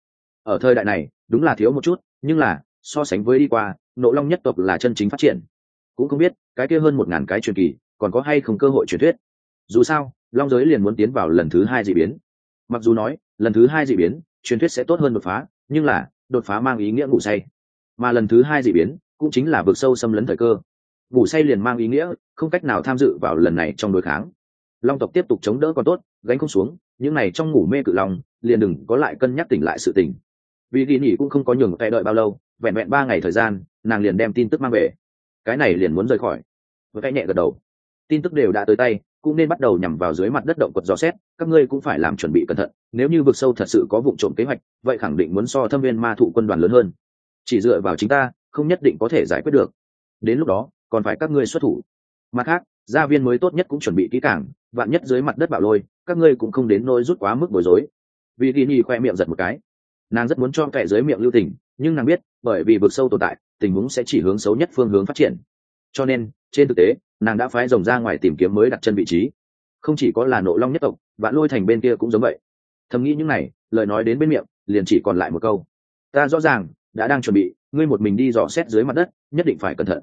Ở thời đại này đúng là thiếu một chút, nhưng là so sánh với đi qua, Nộ Long nhất tộc là chân chính phát triển. Cũng không biết cái kia hơn 1000 cái truyền kỳ còn có hay không cơ hội truyền thuyết. Dù sao long giới liền muốn tiến vào lần thứ 2 dị biến, mặc dù nói lần thứ 2 dị biến truyền thuyết sẽ tốt hơn đột phá, nhưng là đột phá mang ý nghĩa ngủ say, mà lần thứ 2 dị biến cũng chính là vực sâu xâm lấn thời cơ. Ngủ say liền mang ý nghĩa không cách nào tham dự vào lần này trong đối kháng. Long tộc tiếp tục chống đỡ còn tốt, gánh không xuống, những này trong ngủ mê cự long liền đừng có lại cân nhắc tỉnh lại sự tình. Vì ghi nghỉ cũng không có nhường tay đợi bao lâu, vẹn vẹn 3 ngày thời gian, nàng liền đem tin tức mang về. Cái này liền muốn rời khỏi. Với cái nhẹ gật đầu, tin tức đều đã tới tay, cũng nên bắt đầu nhằm vào dưới mặt đất động quật dò xét. Các ngươi cũng phải làm chuẩn bị cẩn thận, nếu như vực sâu thật sự có vụ trộm kế hoạch, vậy khẳng định muốn so Thâm Viên Ma Thụ quân đoàn lớn hơn. Chỉ dựa vào chính ta không nhất định có thể giải quyết được, đến lúc đó còn phải các ngươi xuất thủ. Mặt khác, gia viên mới tốt nhất cũng chuẩn bị kỹ càng, vạn nhất dưới mặt đất bạo lôi, các ngươi cũng không đến nỗi rút quá mức bối rối. Vì Gini khoe miệng giật một cái, nàng rất muốn cho kẻ dưới miệng lưu tình, nhưng nàng biết bởi vì vực sâu tồn tại, tình huống sẽ chỉ hướng xấu nhất phương hướng phát triển. Cho nên trên thực tế nàng đã phái rồng ra ngoài tìm kiếm mới đặt chân vị trí. Không chỉ có là Nộ Long nhất tộc, Vạn Lôi thành bên kia cũng giống vậy. Thầm nghĩ những này lời nói đến bên miệng liền chỉ còn lại một câu: ta rõ ràng đã đang chuẩn bị, ngươi một mình đi dò xét dưới mặt đất nhất định phải cẩn thận.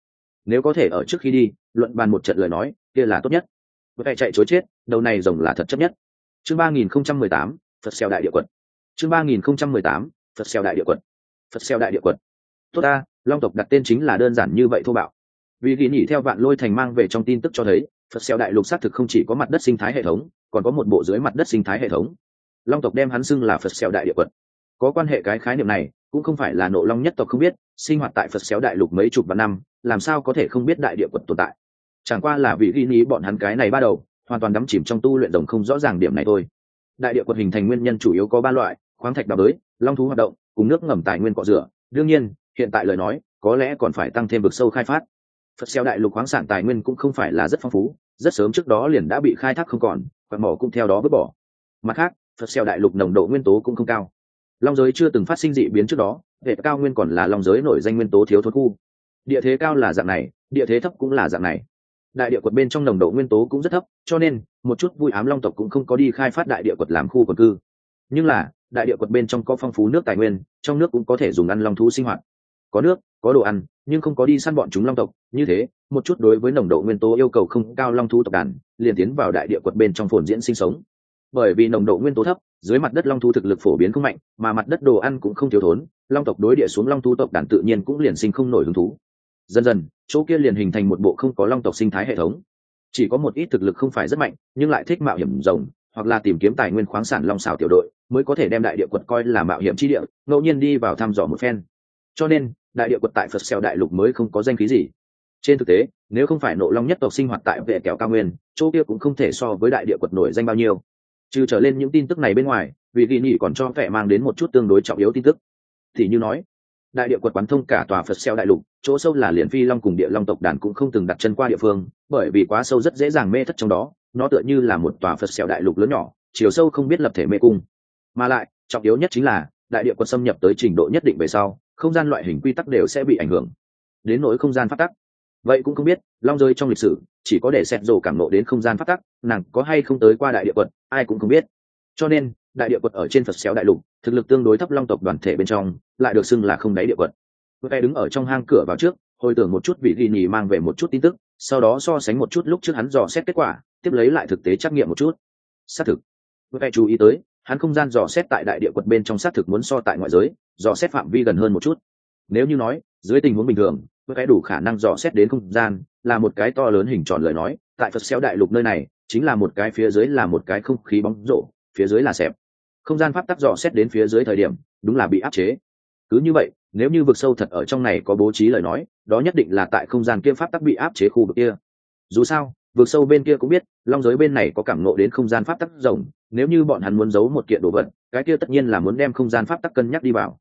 Nếu có thể ở trước khi đi luận bàn một trận lời nói kia là tốt nhất. Với chạy chối chết đầu này rồng là thật chấp nhất. Chương 3018, Phật xeo đại địa quật. Chương 3018, Phật xeo đại địa quật. Phật xeo đại địa quật. Tốt ta, long tộc đặt tên chính là đơn giản như vậy thô bạo. Vì ghi nhỉ theo Vạn Lôi Thành mang về trong tin tức cho thấy, Phật xeo đại lục xác thực không chỉ có mặt đất sinh thái hệ thống, còn có một bộ dưới mặt đất sinh thái hệ thống. Long tộc đem hắn xưng là Phật xeo đại địa quật. Có quan hệ cái khái niệm này, cũng không phải là Nộ Long nhất tộc không biết, sinh hoạt tại Phật xéo đại lục mấy chục vạn năm, làm sao có thể không biết đại địa quật tồn tại. Chẳng qua là vì ghi ý bọn hắn cái này ba đầu, hoàn toàn đắm chìm trong tu luyện rồng không rõ ràng điểm này thôi. Đại địa quật hình thành nguyên nhân chủ yếu có ba loại: khoáng thạch đào bới, long thú hoạt động, cùng nước ngầm tài nguyên cọ rửa. Đương nhiên, hiện tại lời nói, có lẽ còn phải tăng thêm vực sâu khai phát. Phật xéo đại lục khoáng sản tài nguyên cũng không phải là rất phong phú, rất sớm trước đó liền đã bị khai thác không còn, quặng mỏ cũng theo đó vứt bỏ. Mặt khác, Phật xéo đại lục nồng độ nguyên tố cũng không cao. Long giới chưa từng phát sinh dị biến trước đó, hệ cao nguyên còn là long giới nổi danh nguyên tố thiếu thốn khu. Địa thế cao là dạng này, địa thế thấp cũng là dạng này. Đại địa quật bên trong nồng độ nguyên tố cũng rất thấp, cho nên một chút vui ám long tộc cũng không có đi khai phát đại địa quật làm khu quần cư. Nhưng là đại địa quật bên trong có phong phú nước tài nguyên, trong nước cũng có thể dùng ăn long thú sinh hoạt. Có nước, có đồ ăn, nhưng không có đi săn bọn chúng long tộc, như thế một chút đối với nồng độ nguyên tố yêu cầu không cao long thú tộc đàn liền tiến vào đại địa quật bên trong phồn diễn sinh sống. Bởi vì nồng độ nguyên tố thấp, dưới mặt đất long thú thực lực phổ biến không mạnh, mà mặt đất đồ ăn cũng không thiếu thốn, long tộc đối địa xuống long thú tộc đàn tự nhiên cũng liền sinh không nổi hứng thú. Dần dần chỗ kia liền hình thành một bộ không có long tộc sinh thái hệ thống, chỉ có một ít thực lực không phải rất mạnh nhưng lại thích mạo hiểm rồng hoặc là tìm kiếm tài nguyên khoáng sản long xảo tiểu đội mới có thể đem đại địa quật coi là mạo hiểm chi địa, ngẫu nhiên đi vào thăm dò một phen. Cho nên đại địa quật tại Phật xeo đại lục mới không có danh khí gì. Trên thực tế, nếu không phải Nộ Long nhất tộc sinh hoạt tại vệ kẹo cao nguyên, chỗ kia cũng không thể so với đại địa quật nổi danh bao nhiêu. Trừ trở lên những tin tức này bên ngoài, vì ghi nhị còn cho vẻ mang đến một chút tương đối trọng yếu tin tức. Thì như nói, đại địa quật quán thông cả tòa Phật xeo đại lục, chỗ sâu là liền phi long cùng địa long tộc đàn cũng không từng đặt chân qua địa phương, bởi vì quá sâu rất dễ dàng mê thất trong đó, nó tựa như là một tòa Phật xeo đại lục lớn nhỏ, chiều sâu không biết lập thể mê cung. Mà lại, trọng yếu nhất chính là đại địa quật xâm nhập tới trình độ nhất định về sau, không gian loại hình quy tắc đều sẽ bị ảnh hưởng. Đến nỗi không gian pháp tắc, vậy cũng không biết, long giới trong lịch sử chỉ có để xét rồ cảm nộ đến không gian pháp tắc, nàng có hay không tới qua đại địa quật, ai cũng không biết. Cho nên, đại địa quật ở trên Phật xéo đại lục, thực lực tương đối thấp long tộc đoàn thể bên trong, lại được xưng là không đáy địa quật. Vừa đứng ở trong hang cửa vào trước, hồi tưởng một chút vị ghi nhì mang về một chút tin tức, sau đó so sánh một chút lúc trước hắn dò xét kết quả, tiếp lấy lại thực tế trắc nghiệm một chút. Xác thực, vừa chú ý tới, hắn không gian dò xét tại đại địa quật bên trong xác thực muốn so tại ngoại giới, dò xét phạm vi gần hơn một chút. Nếu như nói, dưới tình huống bình thường, vừa đủ khả năng dò xét đến không gian, là một cái to lớn hình tròn lời nói, tại Phật xéo đại lục nơi này, chính là một cái phía dưới là một cái không khí bóng rổ, phía dưới là xẹp. Không gian pháp tắc dò xét đến phía dưới thời điểm, đúng là bị áp chế. Cứ như vậy, nếu như vực sâu thật ở trong này có bố trí lời nói, đó nhất định là tại không gian kia pháp tắc bị áp chế khu vực kia. Dù sao, vực sâu bên kia cũng biết, long giới bên này có cảm ngộ đến không gian pháp tắc rộng, nếu như bọn hắn muốn giấu một kiện đồ vật, cái kia tất nhiên là muốn đem không gian pháp tắc cân nhắc đi vào.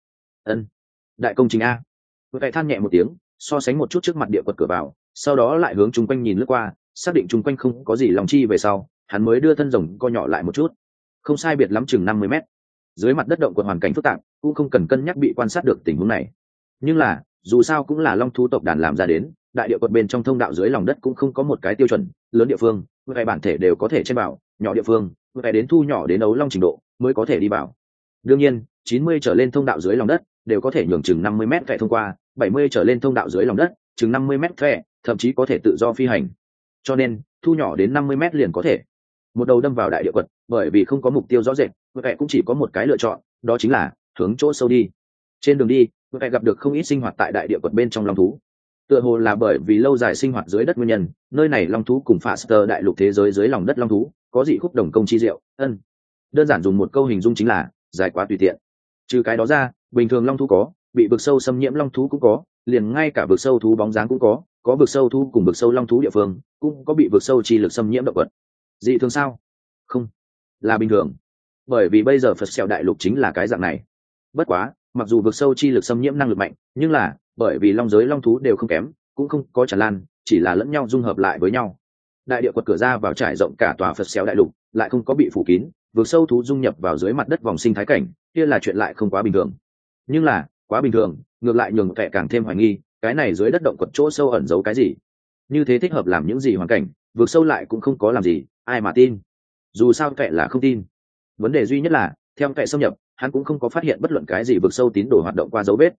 Đại công trình a. Vừa phải than nhẹ một tiếng, so sánh một chút trước mặt địa quật cửa vào, sau đó lại hướng chung quanh nhìn lướt qua, xác định chung quanh không có gì lòng chi về sau, hắn mới đưa thân rồng co nhỏ lại một chút. Không sai biệt lắm chừng 50 mét. Dưới mặt đất động quật hoàn cảnh phức tạp, cũng không cần cân nhắc bị quan sát được tình huống này. Nhưng là, dù sao cũng là long thú tộc đàn làm ra đến, đại địa quật bên trong thông đạo dưới lòng đất cũng không có một cái tiêu chuẩn, lớn địa phương, vài bản thể đều có thể chen vào, nhỏ địa phương, phải đến thu nhỏ đến ấu long trình độ mới có thể đi vào. Đương nhiên, 90 trở lên thông đạo dưới lòng đất đều có thể nhường chừng 50 mét vẽ thông qua, 70 trở lên thông đạo dưới lòng đất, chừng 50 mét vẽ, thậm chí có thể tự do phi hành. Cho nên, thu nhỏ đến 50 mét liền có thể. Một đầu đâm vào đại địa quật, bởi vì không có mục tiêu rõ rệt, vẽ cũng chỉ có một cái lựa chọn, đó chính là hướng chỗ sâu đi. Trên đường đi, vẽ gặp được không ít sinh hoạt tại đại địa quật bên trong long thú. Tựa hồ là bởi vì lâu dài sinh hoạt dưới đất nguyên nhân, nơi này long thú cùng Faster đại lục thế giới dưới lòng đất long thú, có dị khúc đồng công chi diệu. Đơn giản dùng một câu hình dung chính là dài quá tùy tiện. Trừ cái đó ra, bình thường long thú có, bị vực sâu xâm nhiễm long thú cũng có, liền ngay cả vực sâu thú bóng dáng cũng có vực sâu thú cùng vực sâu long thú địa phương, cũng có bị vực sâu chi lực xâm nhiễm động vật. Dị thường sao? Không, là bình thường. Bởi vì bây giờ Phật xẻo đại lục chính là cái dạng này. Bất quá, mặc dù vực sâu chi lực xâm nhiễm năng lực mạnh, nhưng là bởi vì long giới long thú đều không kém, cũng không có tràn lan, chỉ là lẫn nhau dung hợp lại với nhau. Đại địa quật cửa ra vào trải rộng cả tòa Phật xẻo đại lục, lại không có bị phủ kín, vực sâu thú dung nhập vào dưới mặt đất vòng sinh thái cảnh, kia là chuyện lại không quá bình thường. Nhưng là quá bình thường, ngược lại nhường kẻ càng thêm hoài nghi, cái này dưới đất động quật chỗ sâu ẩn giấu cái gì? Như thế thích hợp làm những gì hoàn cảnh, vực sâu lại cũng không có làm gì, ai mà tin? Dù sao kẻ là không tin. Vấn đề duy nhất là, theo kẻ xâm nhập, hắn cũng không có phát hiện bất luận cái gì vực sâu tín đồ hoạt động qua dấu vết.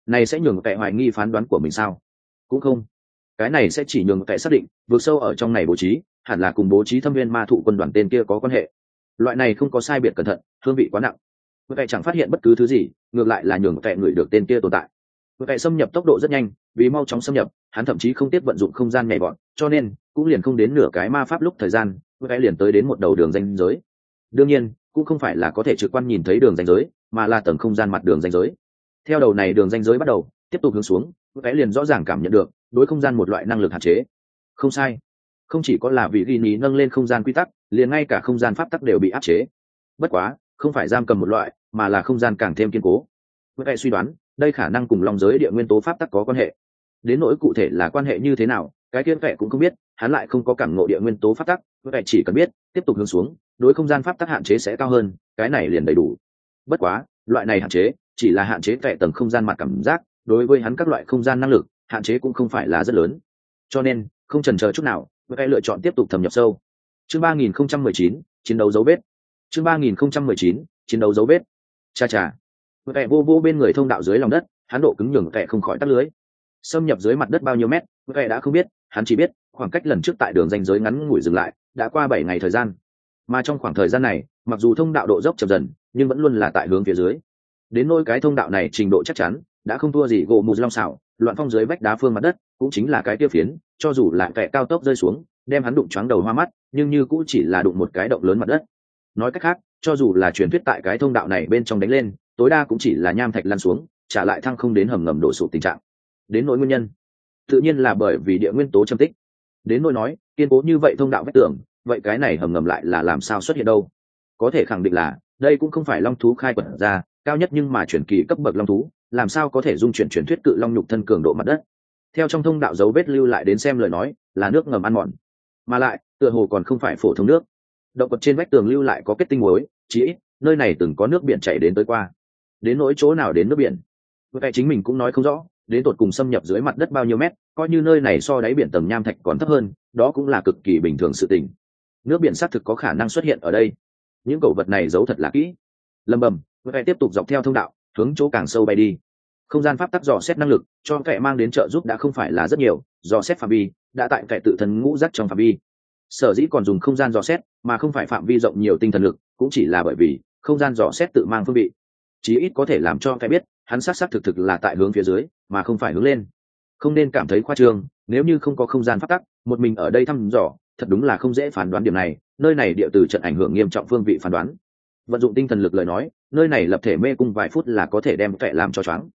này sẽ nhường kẻ hoài nghi phán đoán của mình sao? Cũng không, cái này sẽ chỉ nhường kẻ xác định vượt sâu ở trong này bố trí hẳn là cùng bố trí thâm viên ma thụ quân đoàn tên kia có quan hệ. Loại này không có sai biệt cẩn thận, hương vị quá nặng. Kẻ chẳng phát hiện bất cứ thứ gì, ngược lại là nhường kẻ người được tên kia tồn tại. Kẻ xâm nhập tốc độ rất nhanh, vì mau chóng xâm nhập, hắn thậm chí không tiếp vận dụng không gian nhảy vọt, cho nên cũng liền không đến nửa cái ma pháp lúc thời gian, kẻ liền tới đến một đầu đường ranh giới. Đương nhiên, cũng không phải là có thể trực quan nhìn thấy đường ranh giới, mà là tầng không gian mặt đường ranh giới. Theo đầu này đường ranh giới bắt đầu tiếp tục hướng xuống, kẻ liền rõ ràng cảm nhận được đối không gian một loại năng lực hạn chế. Không sai, không chỉ có là vì ghi ý nâng lên không gian quy tắc, liền ngay cả không gian pháp tắc đều bị áp chế. Bất quá, không phải giam cầm một loại, mà là không gian càng thêm kiên cố. Kẻ suy đoán, đây khả năng cùng long giới địa nguyên tố pháp tắc có quan hệ. Đến nỗi cụ thể là quan hệ như thế nào, cái kia kẻ cũng không biết, hắn lại không có cảm ngộ địa nguyên tố pháp tắc, kẻ chỉ cần biết tiếp tục hướng xuống, đối không gian pháp tắc hạn chế sẽ cao hơn, cái này liền đầy đủ. Bất quá, loại này hạn chế chỉ là hạn chế kẻ tầng không gian mặt cảm giác, đối với hắn các loại không gian năng lực, hạn chế cũng không phải là rất lớn. Cho nên, không chần chờ chút nào, kẻ lựa chọn tiếp tục thâm nhập sâu. Chương 3019, chiến đấu dấu vết. Chương 3019, chiến đấu dấu vết. Cha cha. Kẻ vô bên người thông đạo dưới lòng đất, hắn độ cứng nhường kẻ không khỏi tắt lưới. Xâm nhập dưới mặt đất bao nhiêu mét, kẻ đã không biết, hắn chỉ biết khoảng cách lần trước tại đường ranh giới ngắn ngủi dừng lại đã qua 7 ngày thời gian. Mà trong khoảng thời gian này, mặc dù thông đạo độ dốc chậm dần, nhưng vẫn luôn là tại hướng phía dưới. Đến nỗi cái thông đạo này trình độ chắc chắn đã không thua gì gỗ mù long xảo, loạn phong dưới vách đá phương mặt đất, cũng chính là cái tiêu phiến, cho dù là kẻ cao tốc rơi xuống, đem hắn đụng choáng đầu hoa mắt, nhưng như cũng chỉ là đụng một cái động lớn mặt đất. Nói cách khác, cho dù là truyền thuyết tại cái thông đạo này bên trong đánh lên, tối đa cũng chỉ là nham thạch lăn xuống, trả lại thăng không đến hầm ngầm đổ sụp tình trạng. Đến nỗi nguyên nhân, tự nhiên là bởi vì địa nguyên tố châm tích. Đến nỗi nói kiên cố như vậy thông đạo vách tường, vậy cái này hầm ngầm lại là làm sao xuất hiện đâu? Có thể khẳng định là đây cũng không phải long thú khai quật ra, cao nhất nhưng mà truyền kỳ cấp bậc long thú, làm sao có thể dung chuyển truyền thuyết cự long nhục thân cường độ mặt đất. Theo trong thông đạo dấu vết lưu lại đến xem lời nói, là nước ngầm ăn mòn, mà lại tựa hồ còn không phải phổ thông nước. Động vật trên vách tường lưu lại có kết tinh muối, chỉ ít nơi này từng có nước biển chảy đến tới qua. Đến nỗi chỗ nào đến nước biển, vậy chính mình cũng nói không rõ, đến tột cùng xâm nhập dưới mặt đất bao nhiêu mét, coi như nơi này so đáy biển tầng nham thạch còn thấp hơn, đó cũng là cực kỳ bình thường sự tình. Nước biển xác thực có khả năng xuất hiện ở đây. Những cẩu vật này giấu thật là kỹ. Lầm bầm, vậy tiếp tục dọc theo thông đạo, hướng chỗ càng sâu bay đi. Không gian pháp tắc dò xét năng lực, cho kẻ mang đến trợ giúp đã không phải là rất nhiều, dò xét phạm vi đã tại kẻ tự thân ngũ giác trong phạm vi. Sở dĩ còn dùng không gian dò xét mà không phải phạm vi rộng nhiều tinh thần lực, cũng chỉ là bởi vì không gian dò xét tự mang phương vị, chí ít có thể làm cho kẻ biết hắn xác thực là tại hướng phía dưới mà không phải hướng lên. Không nên cảm thấy khoa trương, nếu như không có không gian pháp tắc, một mình ở đây thăm dò thật đúng là không dễ phán đoán điểm này. Nơi này địa từ trận ảnh hưởng nghiêm trọng phương vị phán đoán. Vận dụng tinh thần lực lời nói, nơi này lập thể mê cung vài phút là có thể đem kẻ làm cho choáng.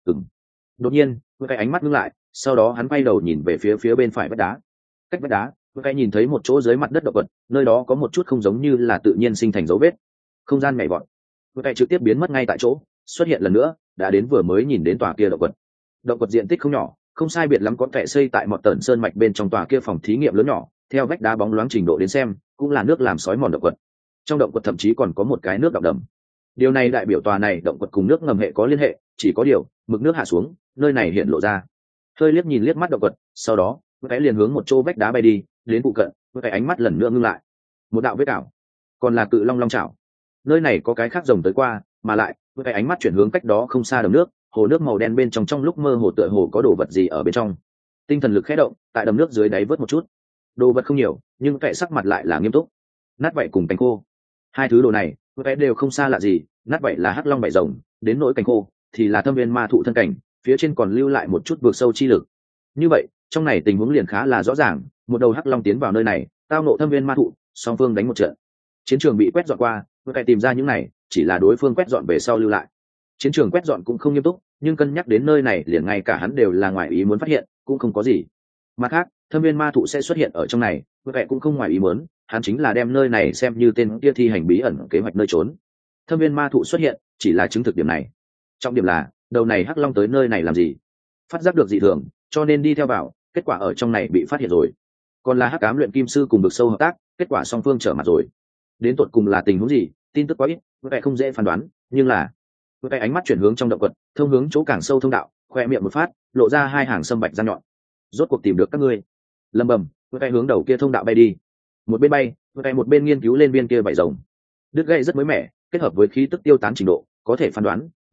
Đột nhiên cái ánh mắt ngưng lại, sau đó hắn quay đầu nhìn về phía bên phải vách đá. Cách vách đá, cái nhìn thấy một chỗ dưới mặt đất động vật, nơi đó có một chút không giống như là tự nhiên sinh thành dấu vết. Không gian nhảy vọt, cái trực tiếp biến mất ngay tại chỗ, xuất hiện lần nữa đã đến vừa mới nhìn đến tòa kia động vật. Động vật diện tích không nhỏ, không sai biệt lắm có kẻ xây tại một tận sơn mạch bên trong tòa kia phòng thí nghiệm lớn nhỏ, theo vách đá bóng loáng trình độ đến xem cũng là nước làm sói mòn động vật. Trong động vật thậm chí còn có một cái nước đọng đầm. Điều này đại biểu tòa này động vật cùng nước ngầm hệ có liên hệ, chỉ có điều mực nước hạ xuống, nơi này hiện lộ ra. Hơi liếc nhìn liếc mắt động vật, sau đó cái liền hướng một chỗ vách đá bay đi, đến phụ cận cái ánh mắt lần nữa ngưng lại. Một đạo vết cào, còn là cự long long chảo. Nơi này có cái khác rồng tới qua, mà lại cái ánh mắt chuyển hướng cách đó không xa đầm nước, hồ nước màu đen bên trong lúc mơ hồ tựa hồ có đồ vật gì ở bên trong. Tinh thần lực khẽ động, tại đầm nước dưới đáy vớt một chút. Đồ vật không nhiều, nhưng kẻ sắc mặt lại là nghiêm túc. Nát vảy cùng cánh khô, hai thứ đồ này kẻ đều không xa lạ gì. Nát vảy là hắc long vảy rồng, đến nỗi cánh khô thì là thâm viên ma thụ thân cảnh, phía trên còn lưu lại một chút vượt sâu chi lực. Như vậy trong này tình huống liền khá là rõ ràng, một đầu hắc long tiến vào nơi này, tao nộ thâm viên ma thụ, song phương đánh một trận. Chiến trường bị quét dọn qua, kẻ tìm ra những này chỉ là đối phương quét dọn về sau lưu lại. Chiến trường quét dọn cũng không nghiêm túc, nhưng cân nhắc đến nơi này liền ngay cả hắn đều là ngoài ý muốn phát hiện, cũng không có gì. Mặt khác, thâm viên ma thụ sẽ xuất hiện ở trong này, vậy cũng không ngoài ý muốn, hắn chính là đem nơi này xem như tên kia thi hành bí ẩn kế hoạch nơi trốn. Thâm viên ma thụ xuất hiện chỉ là chứng thực điểm này. Trọng điểm là đầu này hắc long tới nơi này làm gì? Phát giác được dị thường, cho nên đi theo vào, kết quả ở trong này bị phát hiện rồi. Còn là hắc ám luyện kim sư cùng vực sâu hợp tác, kết quả song phương trở mặt rồi. Đến tột cùng là tình huống gì, tin tức quá ít, vậy không dễ phán đoán, nhưng là cái ánh mắt chuyển hướng trong động quật, thông hướng chỗ càng sâu thông đạo, khoe miệng một phát, lộ ra hai hàng sâm bạch răng nhọn. Rốt cuộc tìm được các ngươi. Lầm bầm, cái hướng đầu kia thông đạo bay đi. Một bên bay, cái một bên nghiên cứu lên viên kia vảy rồng. Đứt gãy rất mới mẻ, kết hợp với khí tức tiêu tán trình độ, có thể phán đoán,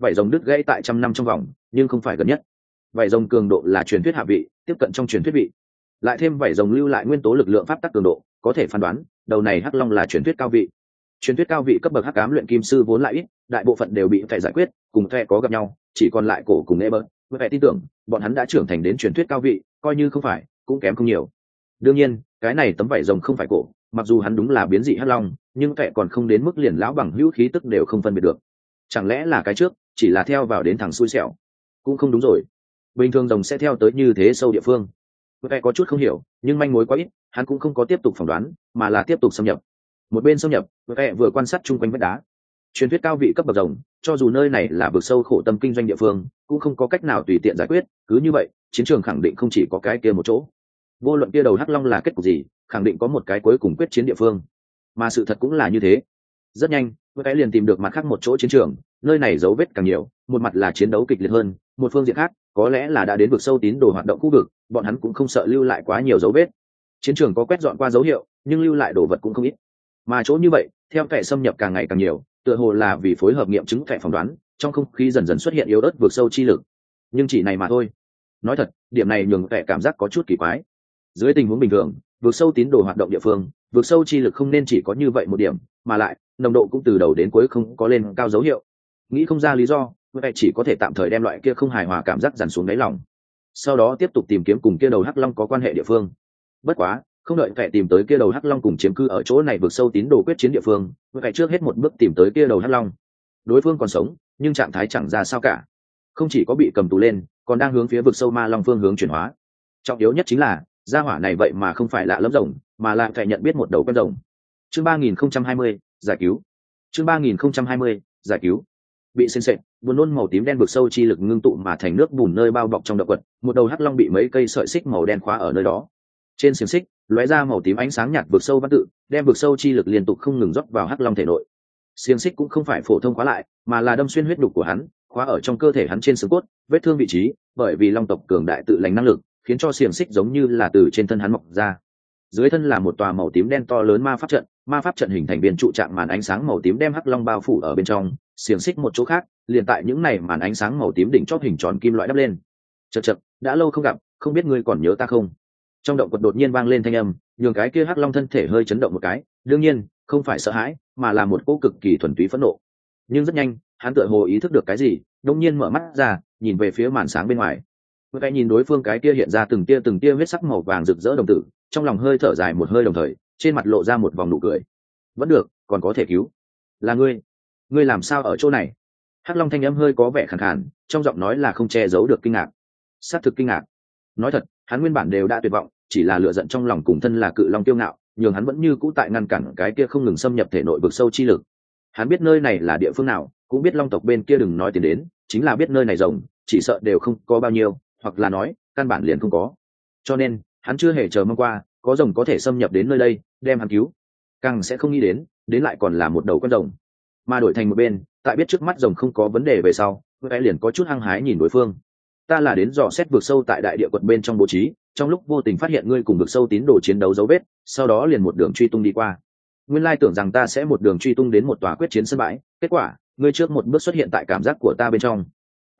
vảy rồng đứt gãy tại trăm năm trong vòng nhưng không phải gần nhất. Vảy rồng cường độ là truyền thuyết hạ vị, tiếp cận trong truyền thuyết vị, lại thêm vảy rồng lưu lại nguyên tố lực lượng pháp tắc cường độ, có thể phán đoán đầu này hắc long là truyền thuyết cao vị. Truyền thuyết cao vị cấp bậc hắc ám luyện kim sư vốn lại ít, đại bộ phận đều bị phải giải quyết, cùng phe có gặp nhau, chỉ còn lại cổ cùng Eber. Với tin tưởng bọn hắn đã trưởng thành đến truyền thuyết cao vị, coi như không phải cũng kém không nhiều. Đương nhiên cái này tấm vảy rồng không phải cổ, mặc dù hắn đúng là biến dị hắc long, nhưng phe còn không đến mức liền lão bằng hữu khí tức đều không phân biệt được. Chẳng lẽ là cái trước chỉ là theo vào đến thằng xui xẻo? Cũng không đúng rồi, bình thường rồng sẽ theo tới như thế sâu địa phương. Phe có chút không hiểu, nhưng manh mối quá ít, hắn cũng không có tiếp tục phỏng đoán, mà là tiếp tục xâm nhập. Một bên xâm nhập, phe vừa quan sát chung quanh vách đá. Truyền thuyết cao vị cấp bậc rồng, cho dù nơi này là vực sâu khổ tâm kinh doanh địa phương, cũng không có cách nào tùy tiện giải quyết, cứ như vậy chiến trường khẳng định không chỉ có cái kia một chỗ. Vô luận kia đầu hắc long là kết cục gì, khẳng định có một cái cuối cùng quyết chiến địa phương, mà sự thật cũng là như thế. Rất nhanh cái liền tìm được mặt khác một chỗ chiến trường, nơi này dấu vết càng nhiều, một mặt là chiến đấu kịch liệt hơn, một phương diện khác có lẽ là đã đến vực sâu tín đồ hoạt động khu vực, bọn hắn cũng không sợ lưu lại quá nhiều dấu vết. Chiến trường có quét dọn qua dấu hiệu, nhưng lưu lại đồ vật cũng không ít, mà chỗ như vậy theo kẻ xâm nhập càng ngày càng nhiều, tựa hồ là vì phối hợp nghiệm chứng kẻ phỏng đoán, trong không khí dần dần xuất hiện yếu ớt vượt sâu chi lực. Nhưng chỉ này mà thôi. Nói thật, điểm này nhường kẻ cảm giác có chút kỳ quái. Dưới tình huống bình thường, vượt sâu tín đồ hoạt động địa phương, vượt sâu chi lực không nên chỉ có như vậy một điểm, mà lại nồng độ cũng từ đầu đến cuối không có lên cao dấu hiệu. Nghĩ không ra lý do, kẻ chỉ có thể tạm thời đem loại kia không hài hòa cảm giác dằn xuống đáy lòng. Sau đó tiếp tục tìm kiếm cùng kia đầu hắc long có quan hệ địa phương. Bất quá, không đợi kẻ tìm tới kia đầu hắc long cùng chiếm cư ở chỗ này vượt sâu tín đồ quyết chiến địa phương, kẻ trước hết một bước tìm tới kia đầu hắc long. Đối phương còn sống, nhưng trạng thái chẳng ra sao cả, không chỉ có bị cầm tù lên, còn đang hướng phía vực sâu ma long phương hướng chuyển hóa. Trọng yếu nhất chính là gia hỏa này vậy mà không phải lạ lẫm rồng, mà là kẻ nhận biết một đầu con rồng. Chương 3020, giải cứu. Chương 3020, giải cứu. Bị sên sệt, buồn nôn màu tím đen vực sâu chi lực ngưng tụ mà thành nước bùn nơi bao bọc trong động quật, một đầu hắc long bị mấy cây sợi xích màu đen khóa ở nơi đó. Trên xiềng xích lóe ra màu tím ánh sáng nhạt vực sâu văn tự, đem vực sâu chi lực liên tục không ngừng rót vào hắc long thể nội. Xiềng xích cũng không phải phổ thông khóa lại, mà là đâm xuyên huyết đục của hắn, khóa ở trong cơ thể hắn trên xương cốt, vết thương vị trí, bởi vì long tộc cường đại tự lành năng lực, khiến cho xiềng xích giống như là từ trên thân hắn mọc ra. Dưới thân là một tòa màu tím đen to lớn ma pháp trận hình thành viên trụ trạng màn ánh sáng màu tím đem hắc long bao phủ ở bên trong, xiềng xích một chỗ khác, liền tại những này màn ánh sáng màu tím đỉnh chóp hình tròn kim loại đắp lên. Chậc chậc, đã lâu không gặp, không biết ngươi còn nhớ ta không? Trong động quật đột nhiên vang lên thanh âm, nhường cái kia hắc long thân thể hơi chấn động một cái, đương nhiên không phải sợ hãi, mà là một cỗ cực kỳ thuần túy phẫn nộ. Nhưng rất nhanh hắn tựa hồ ý thức được cái gì, đột nhiên mở mắt ra, nhìn về phía màn sáng bên ngoài. Cái nhìn đối phương cái kia hiện ra từng tia huyết sắc màu vàng rực rỡ đồng tử, trong lòng hơi thở dài một hơi, đồng thời trên mặt lộ ra một vòng nụ cười. Vẫn được, còn có thể cứu. Là ngươi làm sao ở chỗ này? Hắc long thanh âm hơi có vẻ khàn khàn, trong giọng nói là không che giấu được kinh ngạc. Xác thực kinh ngạc. Nói thật, hắn nguyên bản đều đã tuyệt vọng, chỉ là lựa giận trong lòng cùng thân là cự long kiêu ngạo, nhường hắn vẫn như cũ tại ngăn cản cái kia không ngừng xâm nhập thể nội vực sâu chi lực. Hắn biết nơi này là địa phương nào, cũng biết long tộc bên kia đừng nói tiền đến, chính là biết nơi này rồng, chỉ sợ đều không có bao nhiêu, hoặc là nói căn bản liền không có. Cho nên hắn chưa hề chờ mong qua có rồng có thể xâm nhập đến nơi đây đem hắn cứu, càng sẽ không nghĩ đến lại còn là một đầu con rồng. Mà đổi thành một bên, tại biết trước mắt rồng không có vấn đề về sau, cái liền có chút hăng hái nhìn đối phương. Ta là đến dò xét vực sâu tại đại địa quận bên trong bố trí, trong lúc vô tình phát hiện ngươi cùng vực sâu tín đồ chiến đấu dấu vết, sau đó liền một đường truy tung đi qua. Nguyên lai tưởng rằng ta sẽ một đường truy tung đến một tòa quyết chiến sân bãi, kết quả ngươi trước một bước xuất hiện tại cảm giác của ta bên trong.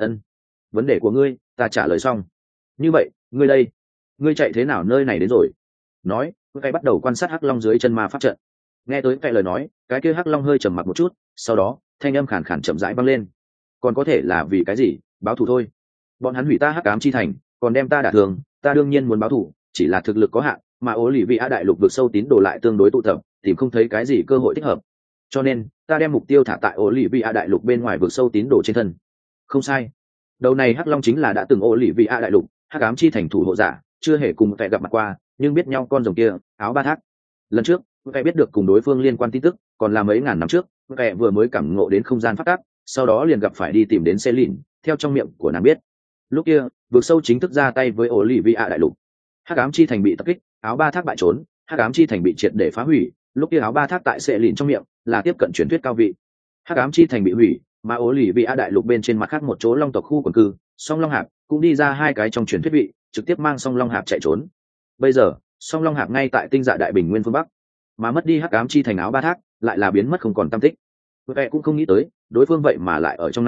Vấn đề của ngươi ta trả lời xong. Như vậy ngươi đây, ngươi chạy thế nào nơi này đến rồi? Nói cái bắt đầu quan sát hắc long dưới chân ma pháp trận. Nghe tới cái lời nói, cái kia hắc long hơi trầm mặc một chút, sau đó thanh âm khàn khàn chậm rãi vang lên. Còn có thể là vì cái gì? Báo thù thôi. Bọn hắn hủy ta hắc ám chi thành, còn đem ta đả thương, ta đương nhiên muốn báo thù, chỉ là thực lực có hạn, mà ố lì vị a đại lục vực sâu tín đồ lại tương đối tụ tập, tìm không thấy cái gì cơ hội thích hợp, cho nên ta đem mục tiêu thả tại ố lì vị a đại lục bên ngoài vực sâu tín đồ trên thân. Không sai, đầu này hắc long chính là đã từng ố lì vị a đại lục hắc ám chi thành thủ hộ giả, chưa hề cùng kẻ gặp mặt qua, nhưng biết nhau con rồng kia áo ba thác. Lần trước kẻ biết được cùng đối phương liên quan tin tức còn là mấy ngàn năm trước, kẻ vừa mới cảm ngộ đến không gian phát tác, sau đó liền gặp phải đi tìm đến Celine, theo trong miệng của nàng biết, lúc kia vực sâu chính thức ra tay với Olivia đại lục, hắc ám chi thành bị tập kích, áo ba thác bại trốn, hắc ám chi thành bị triệt để phá hủy. Lúc kia áo ba thác tại Celine trong miệng là tiếp cận truyền thuyết cao vị, hắc ám chi thành bị hủy, mà Olivia đại lục bên trên mặt khác một chỗ long tộc khu quần cư, song long hạp cũng đi ra hai cái trong truyền thuyết vị, trực tiếp mang song long hạp chạy trốn. Bây giờ song long hạp ngay tại tinh dạ đại bình nguyên phương bắc, mà mất đi hắc ám chi thành áo ba thác lại là biến mất không còn tăm tích. Vậy cũng không nghĩ tới đối phương vậy mà lại ở trong này,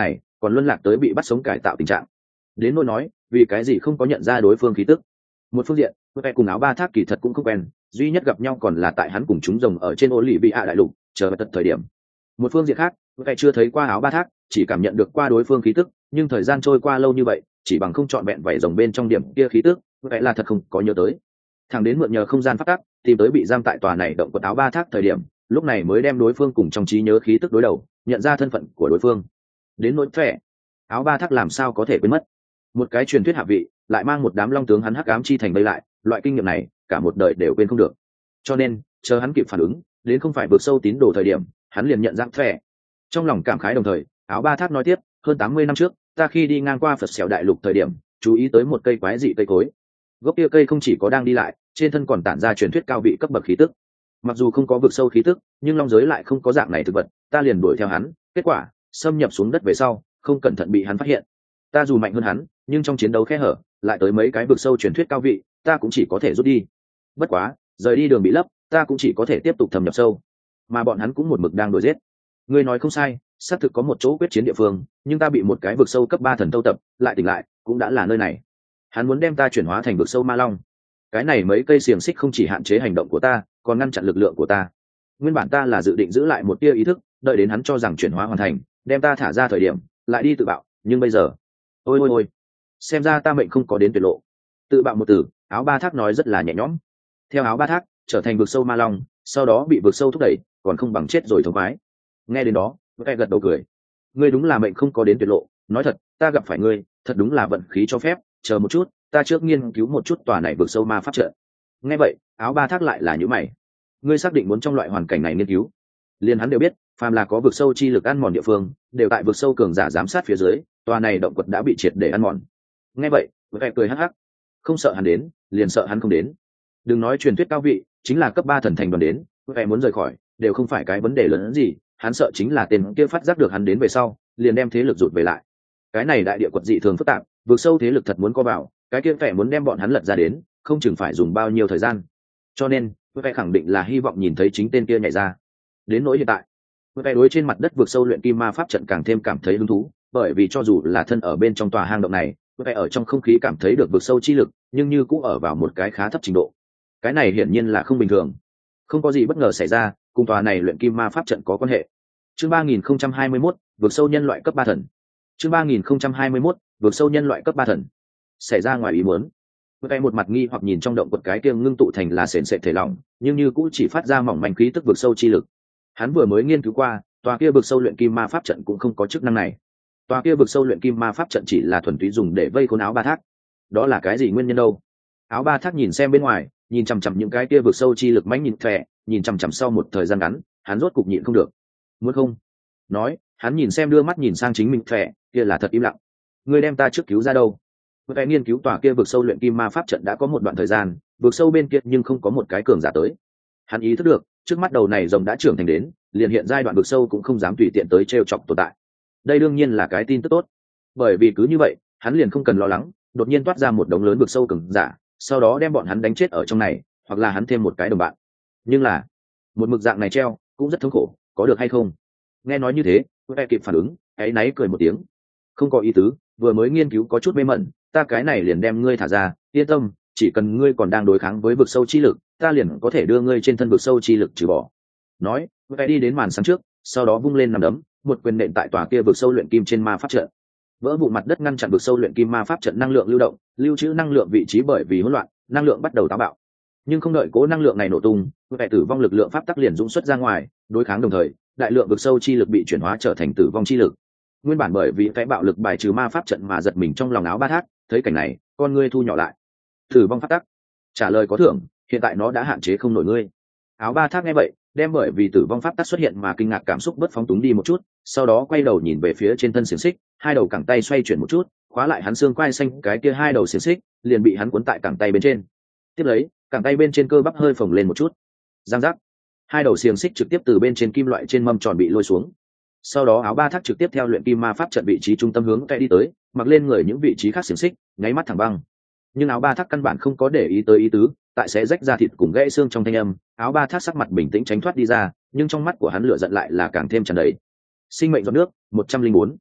còn luân lạc tới bị bắt sống cải tạo tình trạng. Đến nỗi nói vì cái gì không có nhận ra đối phương khí tức. Một phương diện với cùng áo ba thác kỳ thật cũng không quen, duy nhất gặp nhau còn là tại hắn cùng chúng rồng ở trên ô lì bị hạ đại lục chờ tận thời điểm. Một phương diện khác với chưa thấy qua áo ba thác, chỉ cảm nhận được qua đối phương khí tức, nhưng thời gian trôi qua lâu như vậy chỉ bằng không chọn vẹn vảy rồng bên trong điểm kia khí tức vậy là thật không có nhớ tới. Thằng đến mượn nhờ không gian phát tắc tìm tới bị giam tại tòa này động quật áo ba thác thời điểm, lúc này mới đem đối phương cùng trong trí nhớ khí tức đối đầu, nhận ra thân phận của đối phương. Đến nỗi thẻ áo ba thác làm sao có thể quên mất một cái truyền thuyết hạ vị lại mang một đám long tướng hắn hắc ám chi thành vây lại, loại kinh nghiệm này cả một đời đều quên không được. Cho nên chờ hắn kịp phản ứng đến không phải vượt sâu tín đồ thời điểm, hắn liền nhận dạng thẻ. Trong lòng cảm khái đồng thời, áo ba thác nói tiếp, hơn 80 năm trước ta khi đi ngang qua Phật Sẹo đại lục thời điểm chú ý tới một cây quái dị cây cối. Gốc kia cây không chỉ có đang đi lại, trên thân còn tản ra truyền thuyết cao vị cấp bậc khí tức. Mặc dù không có vực sâu khí tức, nhưng long giới lại không có dạng này thực vật, ta liền đuổi theo hắn, kết quả xâm nhập xuống đất về sau không cẩn thận bị hắn phát hiện. Ta dù mạnh hơn hắn, nhưng trong chiến đấu khe hở lại tới mấy cái vực sâu truyền thuyết cao vị, ta cũng chỉ có thể rút đi. Bất quá rời đi đường bị lấp, ta cũng chỉ có thể tiếp tục thâm nhập sâu, mà bọn hắn cũng một mực đang đuổi giết. Ngươi nói không sai, xác thực có một chỗ quyết chiến địa phương, nhưng ta bị một cái vực sâu cấp 3 thần tâu tập lại tỉnh lại, cũng đã là nơi này. Hắn muốn đem ta chuyển hóa thành vực sâu ma long. Cái này mấy cây xiềng xích không chỉ hạn chế hành động của ta, còn ngăn chặn lực lượng của ta. Nguyên bản ta là dự định giữ lại một tia ý thức, đợi đến hắn cho rằng chuyển hóa hoàn thành, đem ta thả ra thời điểm lại đi tự bạo, nhưng bây giờ ôi xem ra ta mệnh không có đến tuyệt lộ. Tự bạo một từ, áo ba thác nói rất là nhẹ nhõm. Theo áo ba thác trở thành vực sâu ma long, sau đó bị vực sâu thúc đẩy, còn không bằng chết rồi thống khoái. Nghe đến đó cái gật đầu cười, ngươi đúng là mệnh không có đến tuyệt lộ. Nói thật, ta gặp phải ngươi thật đúng là vận khí cho phép. Chờ một chút, ta trước nghiên cứu một chút tòa này vực sâu ma pháp trận. Nghe vậy áo ba thác lại là nhíu mày. Ngươi xác định muốn trong loại hoàn cảnh này nghiên cứu? Liên hắn đều biết, phàm là có vực sâu chi lực ăn mòn địa phương đều tại vực sâu cường giả giám sát phía dưới, tòa này động quật đã bị triệt để ăn mòn. Nghe vậy vẻ cười hắc hắc, không sợ hắn đến, liền sợ hắn không đến. Đừng nói truyền thuyết cao vị, chính là cấp 3 thần thành đoàn đến, vẻ muốn rời khỏi đều không phải cái vấn đề lớn hơn gì. Hắn sợ chính là tên kia phát giác được hắn đến về sau liền đem thế lực rụt về lại. Cái này đại địa quật dị thường phức tạp, vực sâu thế lực thật muốn có vào, cái kia vẻ muốn đem bọn hắn lật ra đến không chừng phải dùng bao nhiêu thời gian. Cho nên vẻ khẳng định là hy vọng nhìn thấy chính tên kia nhảy ra. Đến nỗi hiện tại vẻ đối trên mặt đất vực sâu luyện kim ma pháp trận càng thêm cảm thấy hứng thú, bởi vì cho dù là thân ở bên trong tòa hang động này, vẻ ở trong không khí cảm thấy được vực sâu chi lực, nhưng như cũng ở vào một cái khá thấp trình độ. Cái này hiển nhiên là không bình thường. Không có gì bất ngờ xảy ra, cùng tòa này luyện kim ma pháp trận có quan hệ. Chương 3021, vực sâu nhân loại cấp 3 thần. Chương 3021, vực sâu nhân loại cấp 3 thần. Xảy ra ngoài ý muốn. Cái một mặt nghi hoặc nhìn trong động quật cái kia ngưng tụ thành là sền sệt thể lỏng, nhưng như cũng chỉ phát ra mỏng manh khí tức vực sâu chi lực. Hắn vừa mới nghiên cứu qua, tòa kia vực sâu luyện kim ma pháp trận cũng không có chức năng này. Tòa kia vực sâu luyện kim ma pháp trận chỉ là thuần túy dùng để vây khốn áo ba thác. Đó là cái gì nguyên nhân đâu? Áo ba thác nhìn xem bên ngoài, nhìn chằm chằm những cái kia vực sâu chi lực mãnh nhìn thẻ, nhìn chằm chằm sau một thời gian ngắn, hắn rốt cục nhịn không được. Muốn không? Nói, hắn nhìn xem đưa mắt nhìn sang chính mình thẻ, kia là thật im lặng. Ngươi đem ta trước cứu ra đâu? Cái nghiên cứu tòa kia vực sâu luyện kim ma pháp trận đã có một đoạn thời gian, vực sâu bên kia nhưng không có một cái cường giả tới. Hắn ý thức được, trước mắt đầu này rồng đã trưởng thành đến, liền hiện giai đoạn vực sâu cũng không dám tùy tiện tới trêu chọc tồn tại. Đây đương nhiên là cái tin tức tốt, bởi vì cứ như vậy, hắn liền không cần lo lắng, đột nhiên toát ra một đống lớn vực sâu cường giả, sau đó đem bọn hắn đánh chết ở trong này, hoặc là hắn thêm một cái đồng bạn. Nhưng là, một mực dạng này treo, cũng rất thống khổ, có được hay không? Nghe nói như thế, tôi kịp phản ứng, áy náy cười một tiếng. Không có ý tứ, vừa mới nghiên cứu có chút mê mẩn, ta cái này liền đem ngươi thả ra, yên tâm, chỉ cần ngươi còn đang đối kháng với vực sâu chi lực, ta liền có thể đưa ngươi trên thân vực sâu chi lực trừ bỏ. Nói, tôi đi đến màn sáng trước, sau đó vung lên nằm đấm, một quyền nện tại tòa kia vực sâu luyện kim trên ma pháp trận. Vỡ vụn mặt đất ngăn chặn vực sâu luyện kim ma pháp trận năng lượng lưu động, lưu trữ năng lượng vị trí bởi vì hỗn loạn, năng lượng bắt đầu táo bạo. Nhưng không đợi cố năng lượng này nổ tung, vẻ tử vong lực lượng pháp tắc liền dũng xuất ra ngoài, đối kháng đồng thời, đại lượng vực sâu chi lực bị chuyển hóa trở thành tử vong chi lực. Nguyên bản bởi vì cái bạo lực bài trừ ma pháp trận mà giật mình trong lòng áo ba thác, thấy cảnh này, con ngươi thu nhỏ lại. Tử vong pháp tắc, trả lời có thưởng, hiện tại nó đã hạn chế không nổi ngươi. Áo ba thác nghe vậy, đem bởi vì tử vong pháp tắc xuất hiện mà kinh ngạc cảm xúc bất phóng túng đi một chút, sau đó quay đầu nhìn về phía trên thân xiềng xích, hai đầu cẳng tay xoay chuyển một chút, khóa lại hắn xương quai xanh, cái kia hai đầu xiềng xích liền bị hắn cuốn tại cẳng tay bên trên. Tiếp lấy, cẳng tay bên trên cơ bắp hơi phồng lên một chút, giang giác, hai đầu xiềng xích trực tiếp từ bên trên kim loại trên mâm tròn bị lôi xuống. Sau đó áo ba thác trực tiếp theo luyện kim ma pháp trận vị trí trung tâm hướng cái đi tới, mặc lên người những vị trí khác xiềng xích, nháy mắt thẳng băng. Nhưng áo ba thác căn bản không có để ý tới ý tứ, tại sẽ rách ra thịt cùng gãy xương trong thanh âm, áo ba thác sắc mặt bình tĩnh tránh thoát đi ra, nhưng trong mắt của hắn lửa giận lại là càng thêm tràn đầy. Sinh mệnh giọt nước 104.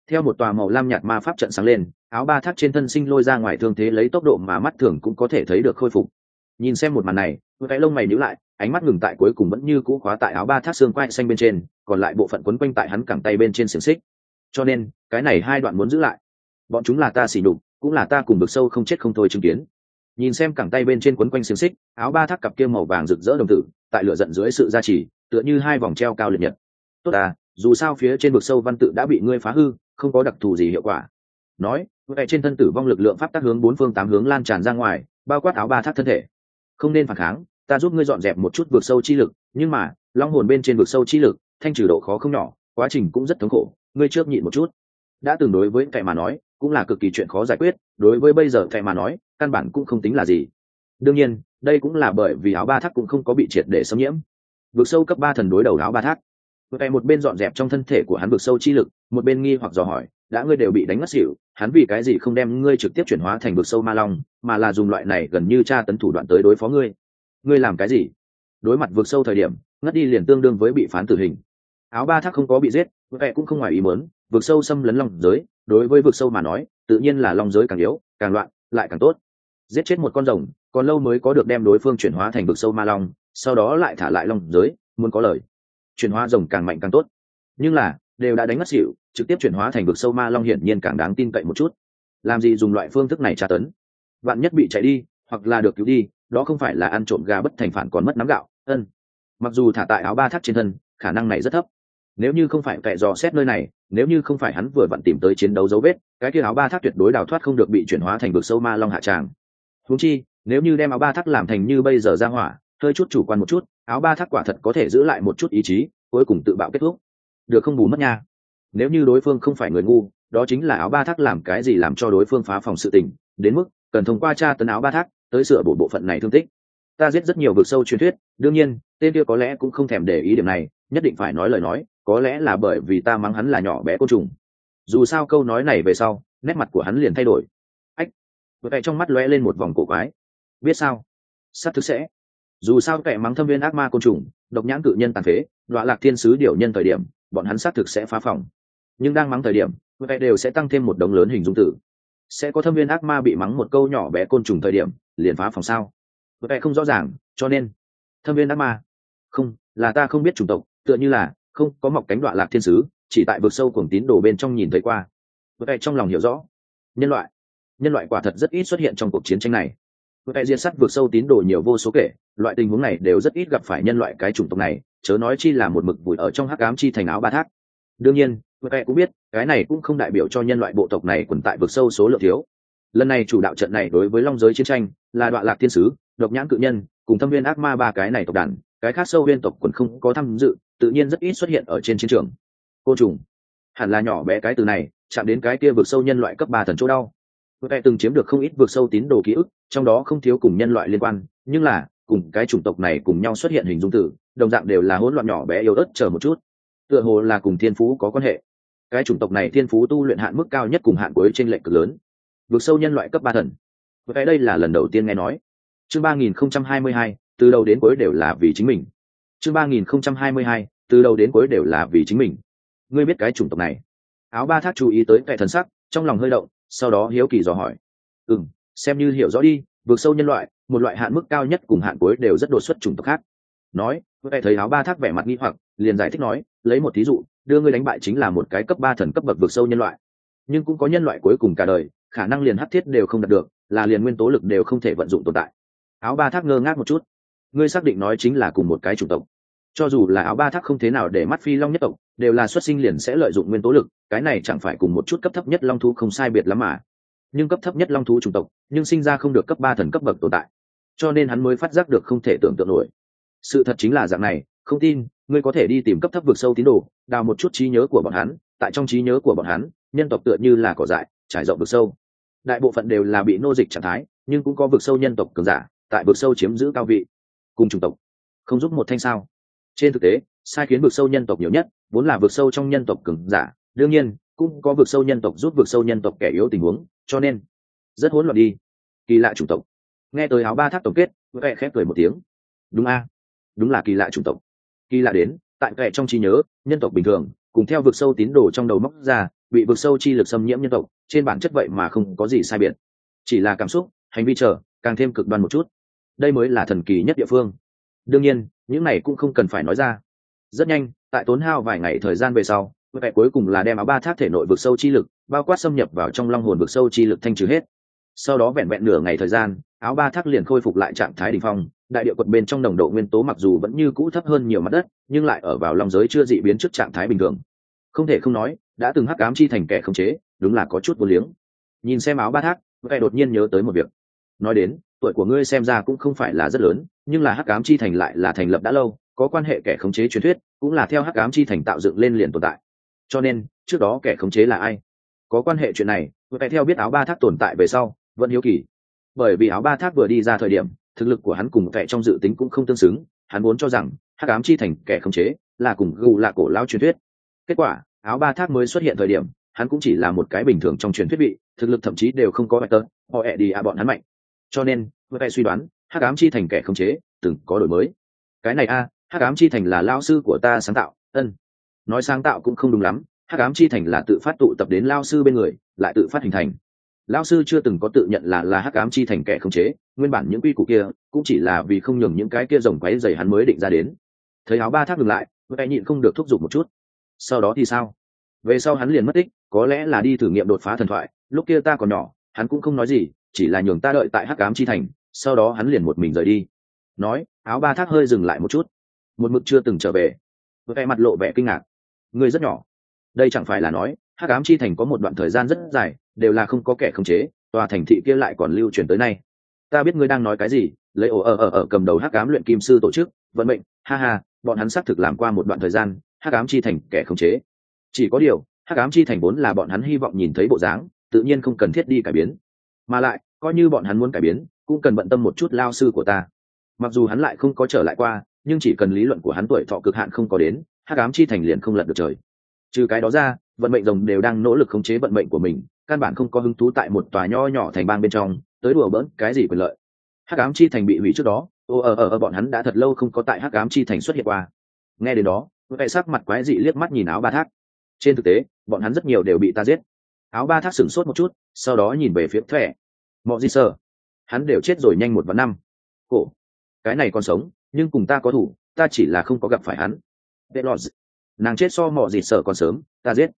Theo một tòa màu lam nhạt ma pháp trận sáng lên, áo ba thác trên thân sinh lôi ra ngoài thương thế lấy tốc độ mà mắt thường cũng có thể thấy được khôi phục. Nhìn xem một màn này, cái lông mày nhíu lại, ánh mắt ngừng tại cuối cùng vẫn như cũ khóa tại áo ba thác xương quai xanh bên trên, còn lại bộ phận quấn quanh tại hắn cẳng tay bên trên xiềng xích. Cho nên, cái này hai đoạn muốn giữ lại. Bọn chúng là ta xỉ nhục, cũng là ta cùng vực sâu không chết không thôi chứng kiến. Nhìn xem cẳng tay bên trên quấn quanh xiềng xích, áo ba thác cặp kia màu vàng rực rỡ đồng tử, tại lửa giận dưới sự gia trì, tựa như hai vòng treo cao liệt nhật. Tốt à, dù sao phía trên vực sâu văn tự đã bị ngươi phá hư, không có đặc thù gì hiệu quả. Nói, vậy trên thân tử vong lực lượng pháp tắc hướng bốn phương tám hướng lan tràn ra ngoài, bao quát áo ba thác thân thể. Không nên phản kháng, ta giúp ngươi dọn dẹp một chút vực sâu chi lực, nhưng mà long hồn bên trên vực sâu chi lực thanh trừ độ khó không nhỏ, quá trình cũng rất thống khổ, ngươi trước nhịn một chút. Đã từng đối với kẻ mà nói cũng là cực kỳ chuyện khó giải quyết, đối với bây giờ kẻ mà nói căn bản cũng không tính là gì. Đương nhiên đây cũng là bởi vì áo ba thác cũng không có bị triệt để xâm nhiễm. Vực sâu cấp 3 thần đối đầu áo ba thác, kẻ một bên dọn dẹp trong thân thể của hắn vực sâu chi lực, một bên nghi hoặc dò hỏi, đã ngươi đều bị đánh ngất xỉu, hắn vì cái gì không đem ngươi trực tiếp chuyển hóa thành vực sâu ma long, mà là dùng loại này gần như tra tấn thủ đoạn tới đối phó ngươi? Ngươi làm cái gì? Đối mặt vực sâu thời điểm ngất đi liền tương đương với bị phán tử hình. Áo ba thác không có bị giết, vậy cũng không ngoài ý muốn, vực sâu xâm lấn long giới, đối với vực sâu mà nói tự nhiên là long giới càng yếu càng loạn lại càng tốt. Giết chết một con rồng còn lâu mới có được đem đối phương chuyển hóa thành vực sâu ma long, sau đó lại thả lại long giới, muốn có lời chuyển hóa rồng càng mạnh càng tốt. Nhưng là đều đã đánh ngất xỉu, trực tiếp chuyển hóa thành vực sâu ma long hiển nhiên càng đáng tin cậy một chút. Làm gì dùng loại phương thức này tra tấn? Vạn nhất bị chạy đi hoặc là được cứu đi, đó không phải là ăn trộm gà bất thành phản còn mất nắm gạo. Mặc dù thả tại áo ba thác trên thân khả năng này rất thấp, nếu như không phải kẻ dò xét nơi này, nếu như không phải hắn vừa vặn tìm tới chiến đấu dấu vết, cái kia áo ba thác tuyệt đối đào thoát không được bị chuyển hóa thành vực sâu ma long hạ tràng. Huống chi nếu như đem áo ba thác làm thành như bây giờ ra hỏa, hơi chút chủ quan một chút, áo ba thác quả thật có thể giữ lại một chút ý chí, cuối cùng tự bạo kết thúc. Được không bù mất nha. Nếu như đối phương không phải người ngu, đó chính là áo ba thác làm cái gì làm cho đối phương phá phòng sự tình, đến mức cần thông qua tra tấn áo ba thác tới sửa bổ bộ phận này thương tích. Ta giết rất nhiều vực sâu truyền thuyết, đương nhiên tên kia có lẽ cũng không thèm để ý điểm này, nhất định phải nói lời nói, có lẽ là bởi vì ta mắng hắn là nhỏ bé côn trùng. Dù sao câu nói này về sau nét mặt của hắn liền thay đổi. Ách, vậy trong mắt lóe lên một vòng cổ quái. Biết sao? Sắp thực sẽ. Dù sao kẻ mắng thâm viên ác ma côn trùng, độc nhãn cự nhân tàn phế, đọa lạc thiên sứ điều nhân thời điểm, bọn hắn xác thực sẽ phá phòng. Nhưng đang mắng thời điểm, vậy đều sẽ tăng thêm một đống lớn hình dung tử. Sẽ có thâm viên ác ma bị mắng một câu nhỏ bé côn trùng thời điểm liền phá phòng sao? Vậy không rõ ràng, cho nên thâm viên ác ma không là ta không biết chủng tộc, tựa như là không có mọc cánh đọa lạc thiên sứ, chỉ tại vực sâu cuồng tín đồ bên trong nhìn thấy qua. Vậy trong lòng hiểu rõ, nhân loại quả thật rất ít xuất hiện trong cuộc chiến tranh này. Vậy diệt sát vực sâu tín đồ nhiều vô số kể, loại tình huống này đều rất ít gặp phải nhân loại cái chủng tộc này, chớ nói chi là một mực vùi ở trong hắc ám chi thành áo ba thác. Đương nhiên vậy cũng biết cái này cũng không đại biểu cho nhân loại bộ tộc này quần tại vực sâu số lượng thiếu. Lần này chủ đạo trận này đối với long giới chiến tranh là đọa lạc thiên sứ, độc nhãn cự nhân cùng thâm viên ác ma ba cái này tộc đàn, cái khác sâu viên tộc quần không có tham dự, tự nhiên rất ít xuất hiện ở trên chiến trường. Côn trùng hẳn là nhỏ bé cái từ này chạm đến cái kia vực sâu nhân loại cấp 3 thần chỗ đau. Vậy từng chiếm được không ít vực sâu tín đồ ký ức, trong đó không thiếu cùng nhân loại liên quan, nhưng là cùng cái chủng tộc này cùng nhau xuất hiện hình dung tử, đồng dạng đều là hỗn loạn nhỏ bé yếu ớt chờ một chút, tựa hồ là cùng thiên phú có quan hệ. Cái chủng tộc này thiên phú tu luyện hạn mức cao nhất cùng hạn cuối trên lệch cực lớn. Vực sâu nhân loại cấp 3 thần, vậy đây là lần đầu tiên nghe nói. Chương 3022, từ đầu đến cuối đều là vì chính mình. Chương 3022, từ đầu đến cuối đều là vì chính mình. Ngươi biết cái chủng tộc này? Áo ba thác chú ý tới vẻ thần sắc, trong lòng hơi động, sau đó hiếu kỳ dò hỏi. Xem như hiểu rõ đi, vực sâu nhân loại, một loại hạn mức cao nhất cùng hạn cuối đều rất đột xuất chủng tộc khác. Nói, vậy thấy áo ba thác vẻ mặt nghi hoặc, liền giải thích nói, lấy một thí dụ, đưa ngươi đánh bại chính là một cái cấp 3 thần cấp bậc vực sâu nhân loại. Nhưng cũng có nhân loại cuối cùng cả đời, khả năng liền hắc thiết đều không đạt được, là liền nguyên tố lực đều không thể vận dụng tồn tại. Áo ba thác ngơ ngác một chút. Ngươi xác định nói chính là cùng một cái chủng tộc? Cho dù là áo ba thác không thế nào để mắt phi long nhất tộc, đều là xuất sinh liền sẽ lợi dụng nguyên tố lực, cái này chẳng phải cùng một chút cấp thấp nhất long thú không sai biệt lắm mà. Nhưng cấp thấp nhất long thú chủng tộc, nhưng sinh ra không được cấp 3 thần cấp bậc tồn tại, cho nên hắn mới phát giác được không thể tưởng tượng nổi. Sự thật chính là dạng này, không tin, ngươi có thể đi tìm cấp thấp vực sâu tín đồ, đào một chút trí nhớ của bọn hắn, tại trong trí nhớ của bọn hắn, nhân tộc tựa như là cỏ dại, trải rộng vực sâu. Đại bộ phận đều là bị nô dịch trạng thái, nhưng cũng có vực sâu nhân tộc cường giả, tại vực sâu chiếm giữ cao vị. Cùng chủng tộc, không giúp một thanh sao? Trên thực tế, sai khiến vực sâu nhân tộc nhiều nhất, vốn là vực sâu trong nhân tộc cường giả, đương nhiên, cũng có vực sâu nhân tộc giúp vực sâu nhân tộc kẻ yếu tình huống, cho nên rất hỗn loạn đi. Kỳ lạ chủng tộc. Nghe tới áo ba thác tổng kết, vẻ khép cười một tiếng. Đúng a, đúng là kỳ lạ chủng tộc. Kỳ lạ đến, tại vẻ trong trí nhớ, nhân tộc bình thường, cùng theo vực sâu tín đồ trong đầu móc ra, bị vực sâu chi lực xâm nhiễm nhân tộc trên bản chất vậy mà không có gì sai biệt, chỉ là cảm xúc hành vi trở càng thêm cực đoan một chút. Đây mới là thần kỳ nhất địa phương. Đương nhiên những này cũng không cần phải nói ra. Rất nhanh tại tốn hao vài ngày thời gian về sau, vẻ cuối cùng là đem áo ba thác thể nội vực sâu chi lực bao quát xâm nhập vào trong long hồn vực sâu chi lực thanh trừ hết. Sau đó vẹn vẹn nửa ngày thời gian, áo ba thác liền khôi phục lại trạng thái đỉnh phong. Đại địa quật bên trong nồng độ nguyên tố mặc dù vẫn như cũ thấp hơn nhiều mặt đất, nhưng lại ở vào long giới chưa dị biến trước trạng thái bình thường. Không thể không nói, đã từng hắc ám chi thành kẻ khống chế, đúng là có chút vô liếng. Nhìn xem áo ba thác, vẻ đột nhiên nhớ tới một việc. Nói đến, tuổi của ngươi xem ra cũng không phải là rất lớn, nhưng là hắc ám chi thành lại là thành lập đã lâu, có quan hệ kẻ khống chế truyền thuyết, cũng là theo hắc ám chi thành tạo dựng lên liền tồn tại. Cho nên, trước đó kẻ khống chế là ai? Có quan hệ chuyện này, vẻ theo biết áo ba thác tồn tại về sau, vẫn hiếu kỳ. Bởi vì áo ba thác vừa đi ra thời điểm, thực lực của hắn cùng vẻ trong dự tính cũng không tương xứng, hắn vốn cho rằng hắc ám chi thành kẻ khống chế là cùng gù là cổ lao truyền thuyết. Kết quả, áo ba thác mới xuất hiện thời điểm, hắn cũng chỉ là một cái bình thường trong truyền thuyết vị, thực lực thậm chí đều không có tơ, họ ẹ đi bọn hắn mạnh. Cho nên, vẻ suy đoán, hắc ám chi thành kẻ khống chế từng có đổi mới. Cái này hắc ám chi thành là lao sư của ta sáng tạo. Nói sáng tạo cũng không đúng lắm, hắc ám chi thành là tự phát tụ tập đến lao sư bên người, lại tự phát hình thành. Lão sư chưa từng có tự nhận là hắc ám chi thành kẻ khống chế, nguyên bản những quy củ kia cũng chỉ là vì không nhường những cái kia rồng quấy rầy hắn mới định ra đến. Thấy áo ba thác dừng lại, vẻ nhịn không được thúc giục một chút. Sau đó thì sao? Về sau hắn liền mất tích, có lẽ là đi thử nghiệm đột phá thần thoại, lúc kia ta còn nhỏ, hắn cũng không nói gì, chỉ là nhường ta đợi tại hắc ám chi thành, sau đó hắn liền một mình rời đi. Nói, áo ba thác hơi dừng lại một chút, một mực chưa từng trở về. Vẻ mặt lộ vẻ kinh ngạc. Ngươi rất nhỏ. Đây chẳng phải là nói, hắc ám chi thành có một đoạn thời gian rất dài đều là không có kẻ khống chế, tòa thành thị kia lại còn lưu truyền tới nay. Ta biết ngươi đang nói cái gì, lấy ở cầm đầu hắc ám luyện kim sư tổ chức vận mệnh, ha ha, bọn hắn xác thực làm qua một đoạn thời gian hắc ám chi thành kẻ khống chế. Chỉ có điều hắc ám chi thành vốn là bọn hắn hy vọng nhìn thấy bộ dáng, tự nhiên không cần thiết đi cải biến, mà lại coi như bọn hắn muốn cải biến cũng cần bận tâm một chút lao sư của ta. Mặc dù hắn lại không có trở lại qua, nhưng chỉ cần lý luận của hắn tuổi thọ cực hạn không có đến, hắc ám chi thành liền không lật được trời. Trừ cái đó ra, vận mệnh rồng đều đang nỗ lực khống chế vận mệnh của mình, căn bản không có hứng thú tại một tòa nho nhỏ thành bang bên trong tới đùa bỡn cái gì quyền lợi. hắc ám chi thành bị hủy trước đó, bọn hắn đã thật lâu không có tại hắc ám chi thành xuất hiện qua. Nghe đến đó, vẻ sắc mặt quái dị liếc mắt nhìn áo ba thác. Trên thực tế, bọn hắn rất nhiều đều bị ta giết. Áo ba thác sửng sốt một chút, sau đó nhìn về phía thẻ. Mọi gì sơ, hắn đều chết rồi nhanh 1/5. Cổ, cái này còn sống, nhưng cùng ta có thủ, ta chỉ là không có gặp phải hắn. Vệ lọt, nàng chết so mọi gì sợ còn sớm, ta giết.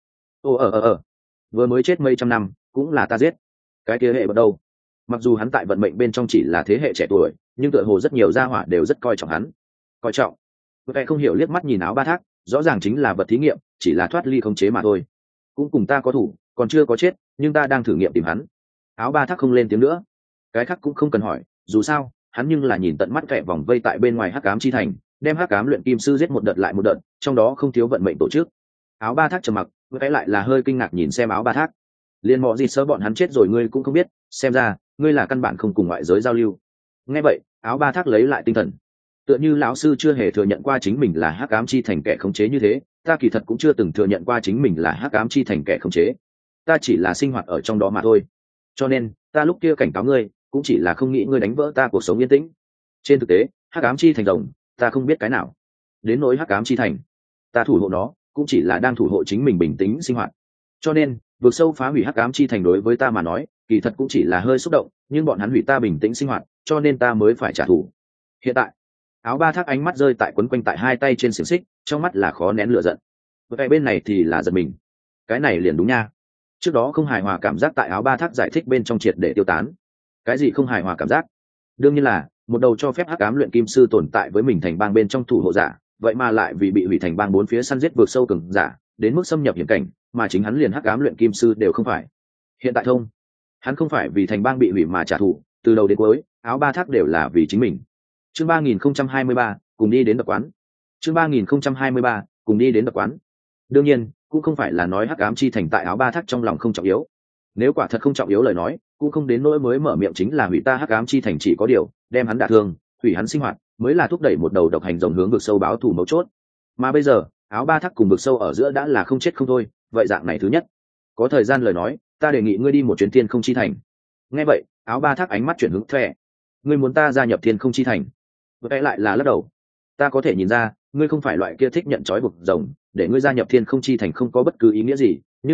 Vừa mới chết mấy trăm năm, cũng là ta giết. Cái kia hệ bắt đầu. Mặc dù hắn tại vận mệnh bên trong chỉ là thế hệ trẻ tuổi, nhưng tựa hồ rất nhiều gia hỏa đều rất coi trọng hắn. Coi trọng. Vệ không hiểu liếc mắt nhìn áo ba thác, rõ ràng chính là vật thí nghiệm, chỉ là thoát ly khống chế mà thôi. Cũng cùng ta có thủ, còn chưa có chết, nhưng ta đang thử nghiệm tìm hắn. Áo ba thác không lên tiếng nữa. Cái khác cũng không cần hỏi, dù sao, hắn nhưng là nhìn tận mắt kẻ vòng vây tại bên ngoài hắc ám chi thành, đem hắc ám luyện kim sư giết một đợt lại một đợt, trong đó không thiếu vận mệnh tổ chức. Áo ba thác trầm mặc, cái lại là hơi kinh ngạc nhìn xem áo ba thác. Liên mọ gì sơ bọn hắn chết rồi ngươi cũng không biết, xem ra ngươi là căn bản không cùng ngoại giới giao lưu. Nghe vậy, áo ba thác lấy lại tinh thần. Tựa như lão sư chưa hề thừa nhận qua chính mình là hắc ám chi thành kẻ khống chế như thế, ta kỳ thật cũng chưa từng thừa nhận qua chính mình là hắc ám chi thành kẻ khống chế. Ta chỉ là sinh hoạt ở trong đó mà thôi. Cho nên, ta lúc kia cảnh cáo ngươi, cũng chỉ là không nghĩ ngươi đánh vỡ ta cuộc sống yên tĩnh. Trên thực tế, hắc ám chi thành rồng, ta không biết cái nào. Đến nỗi hắc ám chi thành, ta thủ hộ nó, cũng chỉ là đang thủ hộ chính mình bình tĩnh sinh hoạt. Cho nên, vượt sâu phá hủy hắc ám chi thành đối với ta mà nói, kỳ thật cũng chỉ là hơi xúc động, nhưng bọn hắn hủy ta bình tĩnh sinh hoạt, cho nên ta mới phải trả thù. Hiện tại, áo ba thác ánh mắt rơi tại quấn quanh tại hai tay trên xiềng xích, trong mắt là khó nén lửa giận. Vậy bên này thì là giận mình. Cái này liền đúng nha. Trước đó không hài hòa cảm giác tại áo ba thác giải thích bên trong triệt để tiêu tán. Cái gì không hài hòa cảm giác? Đương nhiên là một đầu cho phép hắc ám luyện kim sư tồn tại với mình thành bang bên trong thủ hộ giả, vậy mà lại vì bị hủy thành bang bốn phía săn giết vượt sâu cường giả, đến mức xâm nhập hiểm cảnh, mà chính hắn liền hắc ám luyện kim sư đều không phải. Hiện tại thông, hắn không phải vì thành bang bị hủy mà trả thù, từ đầu đến cuối, áo ba thác đều là vì chính mình. Chương 3023, cùng đi đến đập quán. Chương 3023, cùng đi đến đập quán. Đương nhiên, cũng không phải là nói hắc ám chi thành tại áo ba thác trong lòng không trọng yếu. Nếu quả thật không trọng yếu lời nói, cũng không đến nỗi mới mở miệng chính là hủy ta hắc ám chi thành, chỉ có điều, đem hắn đả thương, hủy hắn sinh hoạt, mới là thúc đẩy một đầu độc hành rồng hướng vực sâu báo thù mấu chốt. Mà bây giờ, áo ba thác cùng vực sâu ở giữa đã là không chết không thôi, vậy dạng này thứ nhất, có thời gian lời nói, ta đề nghị ngươi đi một chuyến thiên không chi thành. Nghe vậy, áo ba thác ánh mắt chuyển hướng Thẻ. Ngươi muốn ta gia nhập thiên không chi thành? Vậy lại là lắc đầu. Ta có thể nhìn ra, ngươi không phải loại kia thích nhận trói buộc rồng, để ngươi gia nhập thiên không chi thành không có bất cứ ý nghĩa gì, nhưng mà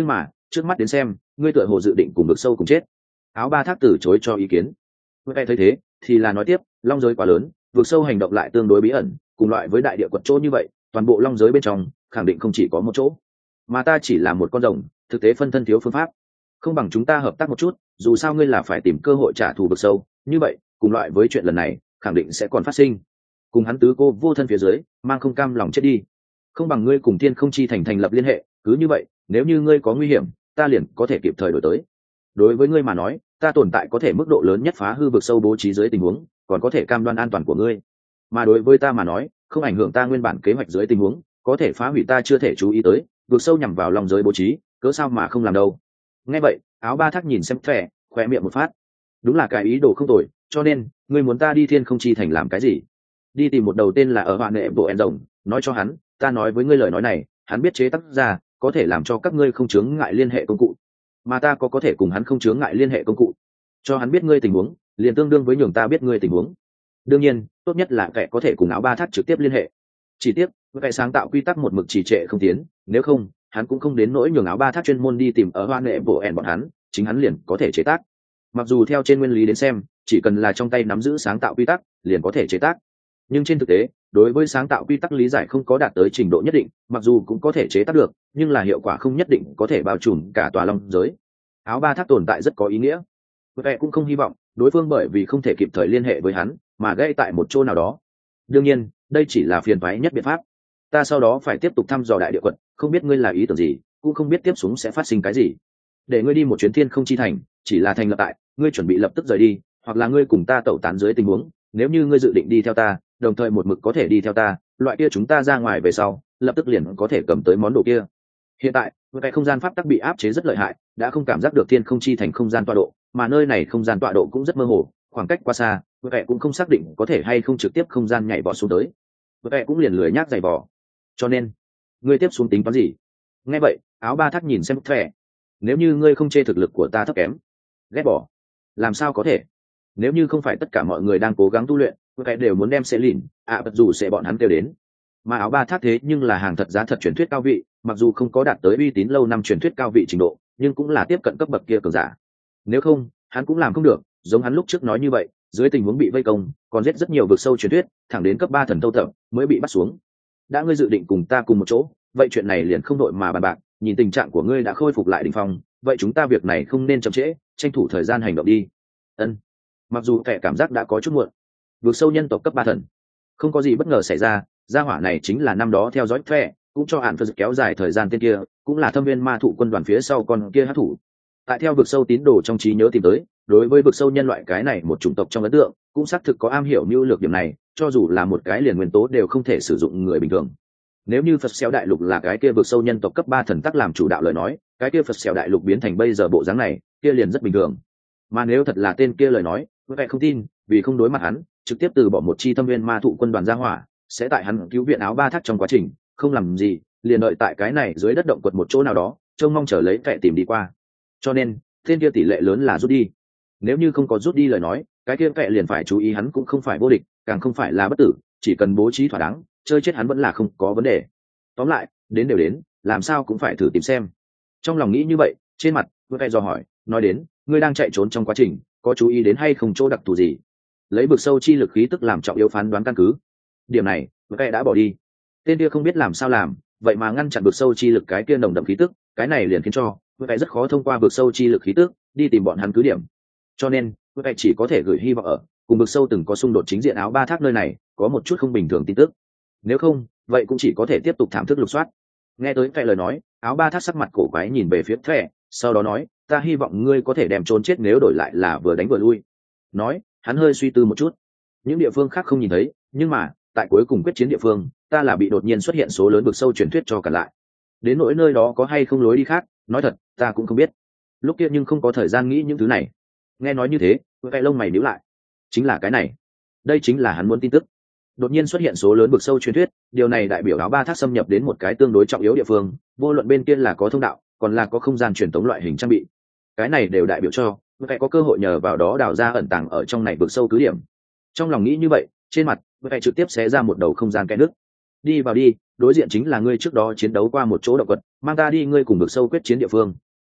trước mắt đến xem ngươi tựa hồ dự định cùng vực sâu cùng chết. Áo ba thác từ chối cho ý kiến. Vậy thấy thế thì là nói tiếp, long giới quá lớn, vực sâu hành động lại tương đối bí ẩn, cùng loại với đại địa quật chỗ như vậy, toàn bộ long giới bên trong khẳng định không chỉ có một chỗ, mà ta chỉ là một con rồng, thực tế phân thân thiếu phương pháp. Không bằng chúng ta hợp tác một chút, dù sao ngươi là phải tìm cơ hội trả thù vực sâu, như vậy cùng loại với chuyện lần này khẳng định sẽ còn phát sinh. Cùng hắn tứ cô vô thân phía dưới mang không cam lòng chết đi, không bằng ngươi cùng thiên không chi thành thành lập liên hệ, cứ như vậy nếu như ngươi có nguy hiểm ta liền có thể kịp thời đổi tới. Đối với ngươi mà nói ta tồn tại có thể mức độ lớn nhất phá hư vực sâu bố trí dưới tình huống, còn có thể cam đoan an toàn của ngươi, mà đối với ta mà nói không ảnh hưởng ta nguyên bản kế hoạch dưới tình huống, có thể phá hủy ta chưa thể chú ý tới vực sâu nhằm vào lòng giới bố trí, cớ sao mà không làm đâu. Nghe vậy áo ba thác nhìn xem Phệ, khoe miệng một phát. Đúng là cái ý đồ không tồi, cho nên ngươi muốn ta đi thiên không chi thành làm cái gì? Đi tìm một đầu tên là ở hoạn nệ bộ en rồng, nói cho hắn ta nói với ngươi lời nói này, hắn biết chế tác ra có thể làm cho các ngươi không chướng ngại liên hệ công cụ, mà ta có thể cùng hắn không chướng ngại liên hệ công cụ, cho hắn biết ngươi tình huống liền tương đương với nhường ta biết ngươi tình huống. Đương nhiên tốt nhất là Phệ có thể cùng áo ba thác trực tiếp liên hệ. Chỉ tiếc Phệ sáng tạo quy tắc một mực trì trệ không tiến, nếu không hắn cũng không đến nỗi nhường áo ba thác chuyên môn đi tìm ở hoạn nệ bộ en bọn hắn, chính hắn liền có thể chế tác. Mặc dù theo trên nguyên lý đến xem chỉ cần là trong tay nắm giữ sáng tạo quy tắc liền có thể chế tác, nhưng trên thực tế đối với sáng tạo quy tắc lý giải không có đạt tới trình độ nhất định, mặc dù cũng có thể chế tác được nhưng là hiệu quả không nhất định có thể bao trùm cả tòa long giới. Áo ba thác tồn tại rất có ý nghĩa, Phệ cũng không hy vọng đối phương bởi vì không thể kịp thời liên hệ với hắn mà gây tại một chỗ nào đó. Đương nhiên đây chỉ là phiền toái nhất biện pháp, ta sau đó phải tiếp tục thăm dò đại địa quận, không biết ngươi là ý tưởng gì, cũng không biết tiếp xuống sẽ phát sinh cái gì. Để ngươi đi một chuyến thiên không chi thành chỉ là thành lập tại ngươi chuẩn bị lập tức rời đi, hoặc là ngươi cùng ta tẩu tán dưới tình huống, nếu như ngươi dự định đi theo ta đồng thời một mực có thể đi theo ta, loại kia chúng ta ra ngoài về sau lập tức liền có thể cầm tới món đồ kia. Hiện tại với cái không gian pháp tắc bị áp chế rất lợi hại, đã không cảm giác được thiên không chi thành không gian tọa độ, mà nơi này không gian tọa độ cũng rất mơ hồ, khoảng cách quá xa, với cái cũng không xác định có thể hay không trực tiếp không gian nhảy vọt xuống tới, với cái cũng liền lười nhác giày vò. Cho nên ngươi tiếp xuống tính toán gì? Nghe vậy áo ba thác nhìn xem Phệ, nếu như ngươi không chê thực lực của ta thấp kém, ghét bỏ, làm sao có thể? Nếu như không phải tất cả mọi người đang cố gắng tu luyện cái đều muốn đem sẽ lìn bất dù sẽ bọn hắn kêu đến, mà áo ba thác thế nhưng là hàng thật giá thật truyền thuyết cao vị, mặc dù không có đạt tới uy tín lâu năm truyền thuyết cao vị trình độ nhưng cũng là tiếp cận cấp bậc kia cường giả, nếu không hắn cũng làm không được giống hắn lúc trước nói như vậy, dưới tình huống bị vây công còn giết rất nhiều vực sâu truyền thuyết thẳng đến cấp 3 thần thâu thập mới bị bắt xuống. Đã ngươi dự định cùng ta cùng một chỗ, vậy chuyện này liền không đội mà bàn bạc, nhìn tình trạng của ngươi đã khôi phục lại đỉnh phong, vậy chúng ta việc này không nên chậm trễ, tranh thủ thời gian hành động đi. Ân. Mặc dù kẻ cảm giác đã có chút muộn, vượt sâu nhân tộc cấp 3 thần không có gì bất ngờ xảy ra, gia hỏa này chính là năm đó theo dõi Phệ cũng cho hạn phật kéo dài thời gian tên kia, cũng là thâm viên ma thụ quân đoàn phía sau con kia hát thủ. Tại theo vực sâu tín đồ trong trí nhớ tìm tới, đối với vực sâu nhân loại cái này một chủng tộc trong ấn tượng cũng xác thực có am hiểu mưu lược điểm này, cho dù là một cái liền nguyên tố đều không thể sử dụng người bình thường. Nếu như Phật Xéo Đại Lục là cái kia vực sâu nhân tộc cấp 3 thần tắc làm chủ đạo lời nói, cái kia Phật Xéo Đại Lục biến thành bây giờ bộ dáng này, kia liền rất bình thường. Mà nếu thật là tên kia lời nói, vậy không tin, vì không đối mặt hắn, trực tiếp từ bỏ một chi thâm viên ma thụ quân đoàn ra hỏa, sẽ tại hắn cứu viện áo ba thác trong quá trình, không làm gì, liền đợi tại cái này dưới đất động quật một chỗ nào đó, trông mong chờ lấy Phệ tìm đi qua. Cho nên, tên kia tỷ lệ lớn là rút đi. Nếu như không có rút đi lời nói, cái kia Phệ liền phải chú ý hắn cũng không phải vô địch, càng không phải là bất tử, chỉ cần bố trí thỏa đáng, chơi chết hắn vẫn là không có vấn đề. Tóm lại, đến đều đến, làm sao cũng phải thử tìm xem. Trong lòng nghĩ như vậy, trên mặt Phệ dò hỏi, nói đến, ngươi đang chạy trốn trong quá trình, có chú ý đến hay không chỗ đặc thù gì? Lấy vực sâu chi lực khí tức làm trọng yếu phán đoán căn cứ. Điểm này, Phệ đã bỏ đi. Tên kia không biết làm sao làm, vậy mà ngăn chặn vực sâu chi lực cái kia nồng đậm khí tức, cái này liền khiến cho Phệ rất khó thông qua vực sâu chi lực khí tức đi tìm bọn hắn cứ điểm. Cho nên, Phệ chỉ có thể gửi hy vọng ở cùng vực sâu từng có xung đột chính diện áo ba thác nơi này có một chút không bình thường tin tức. Nếu không, vậy cũng chỉ có thể tiếp tục thảm thức lục soát. Nghe tới Phệ lời nói, áo ba thác sắc mặt cổ quái nhìn về phía Phệ, sau đó nói, ta hy vọng ngươi có thể đem trốn chết nếu đổi lại là vừa đánh vừa lui. Nói, hắn hơi suy tư một chút. Những địa phương khác không nhìn thấy, nhưng mà tại cuối cùng quyết chiến địa phương, ta là bị đột nhiên xuất hiện số lớn vực sâu truyền thuyết cho cả lại. Đến nỗi nơi đó có hay không lối đi khác, nói thật, ta cũng không biết. Lúc kia nhưng không có thời gian nghĩ những thứ này. Nghe nói như thế, cái lông mày nhíu lại. Chính là cái này. Đây chính là hắn muốn tin tức. Đột nhiên xuất hiện số lớn vực sâu truyền thuyết, điều này đại biểu áo ba thác xâm nhập đến một cái tương đối trọng yếu địa phương, vô luận bên kia là có thông đạo, còn là có không gian truyền tống loại hình trang bị. Cái này đều đại biểu cho cái có cơ hội nhờ vào đó đào ra ẩn tàng ở trong này vực sâu cứ điểm. Trong lòng nghĩ như vậy, trên mặt cái trực tiếp xé ra một đầu không gian kẽ nước. Đi vào đi, đối diện chính là ngươi trước đó chiến đấu qua một chỗ động vật, mang ta đi ngươi cùng vực sâu quyết chiến địa phương.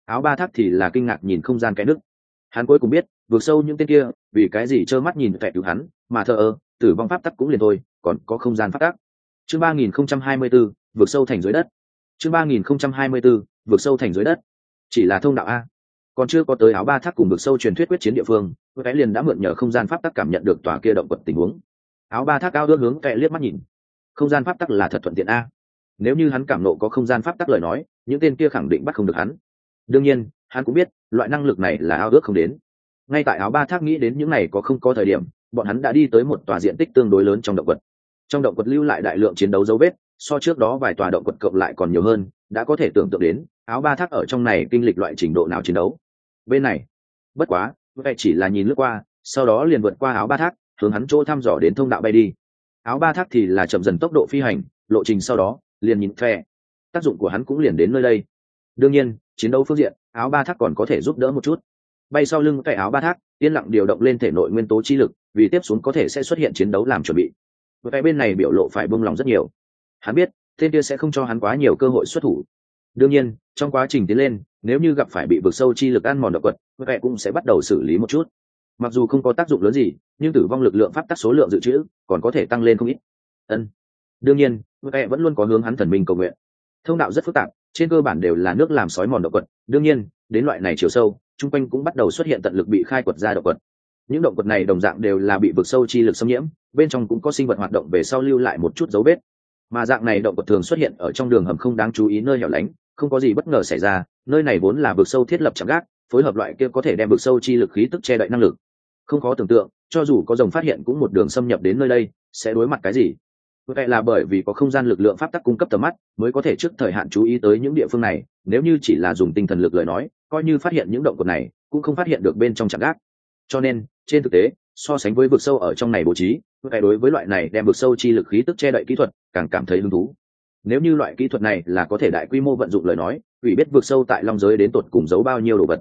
Áo ba thác thì là kinh ngạc nhìn không gian cái nước. Hắn cuối cùng biết vượt sâu những tên kia vì cái gì trơ mắt nhìn vẹt cứu hắn, mà thờ ơ tử vong pháp tắc cũng liền thôi, còn có không gian pháp tắc. Chương 3024, vượt sâu thành dưới đất. Chương 3024, vượt sâu thành dưới đất. Chỉ là thông đạo a, còn chưa có tới áo ba thác cùng vượt sâu truyền thuyết quyết chiến địa phương, cái liền đã mượn nhờ không gian pháp tắc cảm nhận được tòa kia động quật tình huống. Áo ba thác cao ước hướng kệ liếc mắt nhìn, không gian pháp tắc là thật thuận tiện a. Nếu như hắn cảm nộ có không gian pháp tắc lời nói, những tên kia khẳng định bắt không được hắn. Đương nhiên hắn cũng biết loại năng lực này là ao ước không đến. Ngay tại áo ba thác nghĩ đến những này có không có thời điểm, bọn hắn đã đi tới một tòa diện tích tương đối lớn trong động quật. Trong động quật lưu lại đại lượng chiến đấu dấu vết, so trước đó vài tòa động quật cộng lại còn nhiều hơn, đã có thể tưởng tượng đến áo ba thác ở trong này kinh lịch loại trình độ nào chiến đấu. Bên này bất quá vậy chỉ là nhìn lướt qua, sau đó liền vượt qua áo ba thác, hướng hắn chỗ thăm dò đến thông đạo bay đi. Áo ba thác thì là chậm dần tốc độ phi hành, lộ trình sau đó liền nhìn phe, tác dụng của hắn cũng liền đến nơi đây. Đương nhiên chiến đấu phương diện áo ba thác còn có thể giúp đỡ một chút. Bay sau lưng cái áo ba thác yên lặng điều động lên thể nội nguyên tố chi lực, vì tiếp xuống có thể sẽ xuất hiện chiến đấu làm chuẩn bị. Cái bên này biểu lộ phải buông lòng rất nhiều, hắn biết tên kia sẽ không cho hắn quá nhiều cơ hội xuất thủ. Đương nhiên trong quá trình tiến lên, nếu như gặp phải bị vực sâu chi lực ăn mòn động quật, cái cũng sẽ bắt đầu xử lý một chút. Mặc dù không có tác dụng lớn gì, nhưng tử vong lực lượng pháp tắc số lượng dự trữ còn có thể tăng lên không ít. Đương nhiên cái vẫn luôn có hướng hắn thần minh cầu nguyện. Thông đạo rất phức tạp, trên cơ bản đều là nước làm sói mòn động quật. Đương nhiên đến loại này chiều sâu, trung quanh cũng bắt đầu xuất hiện tận lực bị khai quật ra động quật. Những động quật này đồng dạng đều là bị vực sâu chi lực xâm nhiễm, bên trong cũng có sinh vật hoạt động về sau lưu lại một chút dấu vết. Mà dạng này động quật thường xuất hiện ở trong đường hầm không đáng chú ý nơi hẻo lánh, không có gì bất ngờ xảy ra. Nơi này vốn là vực sâu thiết lập chạm gác, phối hợp loại kia có thể đem vực sâu chi lực khí tức che đậy năng lực. Không khó tưởng tượng, cho dù có rồng phát hiện cũng một đường xâm nhập đến nơi đây, sẽ đối mặt cái gì. Vậy là bởi vì có không gian lực lượng pháp tắc cung cấp tầm mắt, mới có thể trước thời hạn chú ý tới những địa phương này. Nếu như chỉ là dùng tinh thần lực lời nói, coi như phát hiện những động quật này, cũng không phát hiện được bên trong chạm gác. Cho nên trên thực tế, so sánh với vực sâu ở trong này bố trí, vậy đối với loại này đem vực sâu chi lực khí tức che đậy kỹ thuật càng cảm thấy hứng thú. Nếu như loại kỹ thuật này là có thể đại quy mô vận dụng lời nói, ủy biết vực sâu tại long giới đến tột cùng giấu bao nhiêu đồ vật.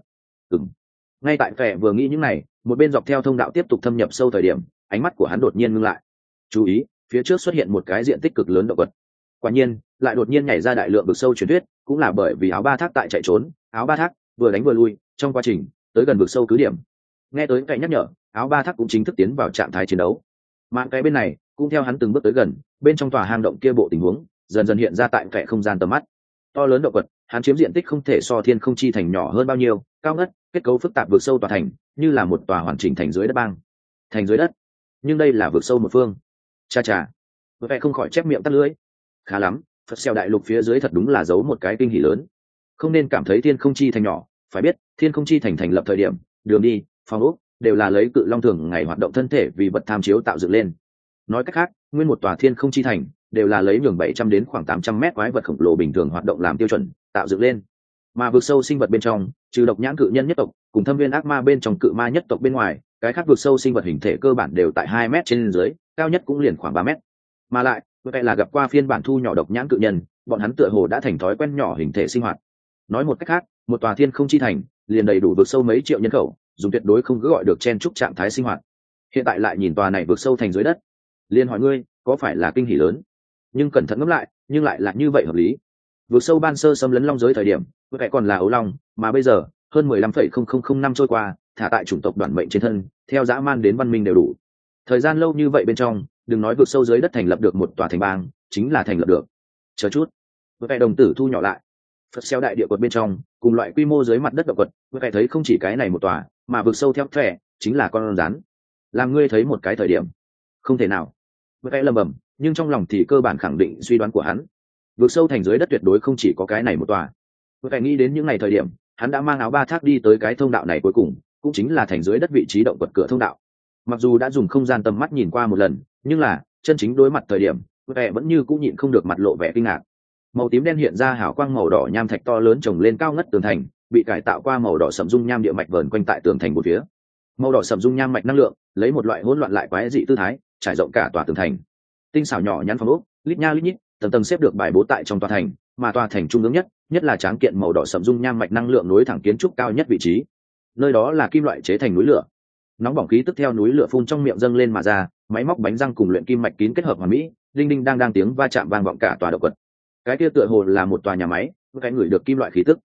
Ngay tại vẻ vừa nghĩ những này, một bên dọc theo thông đạo tiếp tục thâm nhập sâu thời điểm, ánh mắt của hắn đột nhiên ngưng lại. Chú ý, phía trước xuất hiện một cái diện tích cực lớn động vật. Quả nhiên lại đột nhiên nhảy ra đại lượng vực sâu truyền thuyết, cũng là bởi vì áo ba thác tại chạy trốn, áo ba thác vừa đánh vừa lui, trong quá trình tới gần vực sâu cứ điểm. Nghe tới cái nhắc nhở, áo ba thác cũng chính thức tiến vào trạng thái chiến đấu. Mà cái bên này cũng theo hắn từng bước tới gần, bên trong tòa hang động kia bộ tình huống dần dần hiện ra tại vẻ không gian tầm mắt. To lớn động vật, hắn chiếm diện tích không thể so thiên không chi thành nhỏ hơn bao nhiêu, cao ngất, kết cấu phức tạp vực sâu tòa thành, như là một tòa hoàn chỉnh thành dưới đất bang. Thành dưới đất, nhưng đây là vực sâu một phương. Cha cha, vẻ không khỏi chép miệng tắt lưỡi. Khá lắm, Phật xeo đại lục phía dưới thật đúng là giấu một cái kinh hỉ lớn. Không nên cảm thấy thiên không chi thành nhỏ, phải biết thiên không chi thành thành lập thời điểm, đường đi, phòng ốc đều là lấy cự long thường ngày hoạt động thân thể vì vật tham chiếu tạo dựng lên. Nói cách khác, nguyên một tòa thiên không chi thành đều là lấy nhường 700 đến khoảng 800 mét quái vật khổng lồ bình thường hoạt động làm tiêu chuẩn tạo dựng lên. Mà vực sâu sinh vật bên trong, trừ độc nhãn cự nhân nhất tộc cùng thâm viên ác ma bên trong cự ma nhất tộc bên ngoài, cái khác vực sâu sinh vật hình thể cơ bản đều tại 2 mét trên dưới, cao nhất cũng liền khoảng 3 mét. Mà lại vậy là gặp qua phiên bản thu nhỏ độc nhãn cự nhân, bọn hắn tựa hồ đã thành thói quen nhỏ hình thể sinh hoạt. Nói một cách khác, một tòa thiên không chi thành liền đầy đủ vực sâu mấy triệu nhân khẩu, dùng tuyệt đối không cứ gọi được chen chúc trạng thái sinh hoạt. Hiện tại lại nhìn tòa này vực sâu thành dưới đất, liền hỏi ngươi có phải là kinh hỉ lớn? Nhưng cẩn thận ngẫm lại, nhưng lại là như vậy hợp lý. Vực sâu ban sơ xâm lấn long giới thời điểm, vậy còn là ấu long, mà bây giờ hơn 15,000 năm trôi qua, thả tại chủng tộc đoàn mệnh trên thân, theo dã man đến văn minh đều đủ. Thời gian lâu như vậy bên trong, đừng nói vực sâu dưới đất thành lập được một tòa thành bang, chính là thành lập được. Chờ chút, vậy đồng tử thu nhỏ lại. Phật xeo đại địa quật bên trong, cùng loại quy mô dưới mặt đất động quật, vậy thấy không chỉ cái này một tòa, mà vực sâu theo thẻ chính là con rắn. Làm ngươi thấy một cái thời điểm, không thể nào. Vậy lầm bầm, nhưng trong lòng thì cơ bản khẳng định suy đoán của hắn. Vực sâu thành dưới đất tuyệt đối không chỉ có cái này một tòa. Vậy nghĩ đến những ngày thời điểm, hắn đã mang áo ba thác đi tới cái thông đạo này cuối cùng, cũng chính là thành dưới đất vị trí động quật cửa thông đạo. Mặc dù đã dùng không gian tầm mắt nhìn qua một lần, nhưng là chân chính đối mặt thời điểm, vẻ vẫn như cũng nhịn không được mặt lộ vẻ kinh ngạc. Màu tím đen hiện ra hào quang màu đỏ nham thạch to lớn trồng lên cao ngất tường thành, bị cải tạo qua màu đỏ sẫm dung nham địa mạch vờn quanh tại tường thành một phía. Màu đỏ sẫm dung nham mạch năng lượng lấy một loại hỗn loạn lại quái dị tư thái trải rộng cả tòa tường thành. Tinh xảo nhỏ nhắn phòng ốc, lít nha lít nhít, tầng tầng xếp được bài bố tại trong tòa thành, mà tòa thành trung ương nhất là tráng kiện màu đỏ sẫm dung nham mạch năng lượng nối thẳng kiến trúc cao nhất vị trí. Nơi đó là kim loại chế thành núi lửa. Nóng bỏng khí tức theo núi lửa phun trong miệng dâng lên mà ra, máy móc bánh răng cùng luyện kim mạch kín kết hợp hoàn mỹ, đinh đinh đang tiếng va chạm vang vọng cả tòa động quật. Cái kia tựa hồ là một tòa nhà máy, cái người được kim loại khí tức.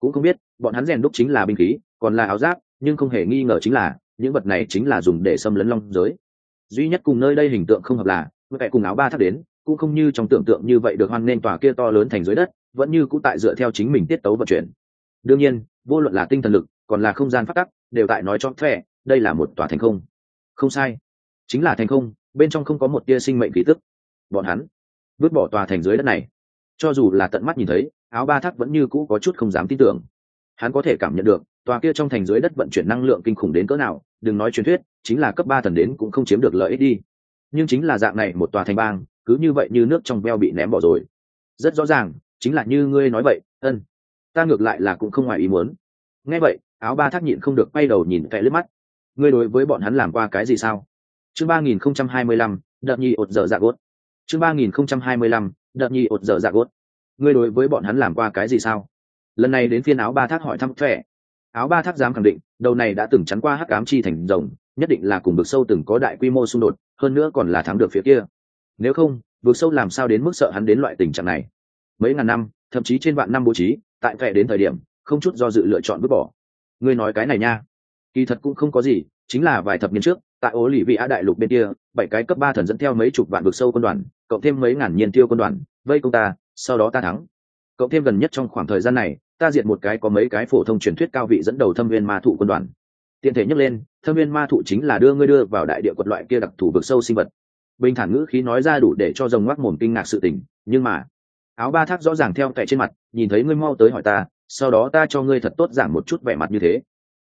cũng không biết bọn hắn rèn đúc chính là binh khí còn là áo giáp, nhưng không hề nghi ngờ chính là những vật này chính là dùng để xâm lấn long giới. Duy nhất cùng nơi đây hình tượng không hợp là vẻ cùng áo ba thác đến cũng không như trong tưởng tượng như vậy được hoan nên tòa kia to lớn thành dưới đất, vẫn như cũ tại dựa theo chính mình tiết tấu vận chuyển. Đương nhiên vô luận là tinh thần lực còn là không gian phát tắc đều tại nói cho vẻ đây là một tòa thành không. Không sai, chính là thành không, bên trong không có một tia sinh mệnh khí tức. Bọn hắn vứt bỏ tòa thành dưới đất này, cho dù là tận mắt nhìn thấy, áo ba thác vẫn như cũ có chút không dám tin tưởng. Hắn có thể cảm nhận được tòa kia trong thành dưới đất vận chuyển năng lượng kinh khủng đến cỡ nào, đừng nói truyền thuyết, chính là cấp 3 thần đến cũng không chiếm được lợi ích đi. Nhưng chính là dạng này một tòa thành bang, cứ như vậy như nước trong veo bị ném bỏ rồi. Rất rõ ràng, chính là như ngươi nói vậy, ta ngược lại là cũng không ngoài ý muốn. Nghe vậy, áo ba thác nhịn không được quay đầu nhìn vẻ lướt mắt. Ngươi đối với bọn hắn làm qua cái gì sao? Chương 3025, đợt nhi ột dở dạ gốt. Chương 3025, đợt nhi ột dở dạ gốt. Ngươi đối với bọn hắn làm qua cái gì sao? Lần này đến phiên áo ba thác hỏi thăm vẻ. Áo ba thác dám khẳng định, đầu này đã từng chắn qua hắc ám chi thành rồng, nhất định là cùng vực sâu từng có đại quy mô xung đột, hơn nữa còn là thắng được phía kia. Nếu không, vực sâu làm sao đến mức sợ hắn đến loại tình trạng này? Mấy ngàn năm, thậm chí trên vạn năm bố trí, tại vẻ đến thời điểm, không chút do dự lựa chọn vứt bỏ. Ngươi nói cái này nha, kỳ thật cũng không có gì, chính là vài thập niên trước, tại Ố Lì Vị Á đại lục bên kia, 7 cái cấp 3 thần dẫn theo mấy chục vạn vực sâu quân đoàn, cộng thêm mấy ngàn nhiên tiêu quân đoàn, vây công ta, sau đó ta thắng. Cộng thêm gần nhất trong khoảng thời gian này, ta diệt một cái có mấy cái phổ thông truyền thuyết cao vị dẫn đầu Thâm Viên Ma Thụ quân đoàn. Tiện thể nhắc lên, Thâm Viên Ma Thụ chính là đưa vào đại địa quật loại kia đặc thù vực sâu sinh vật. Bình thản ngữ khí nói ra đủ để cho rồng ngoác mồm kinh ngạc sự tình, nhưng mà áo ba thác rõ ràng theo kẻ trên mặt, nhìn thấy ngươi mau tới hỏi ta, sau đó ta cho ngươi thật tốt giảng một chút vẻ mặt như thế.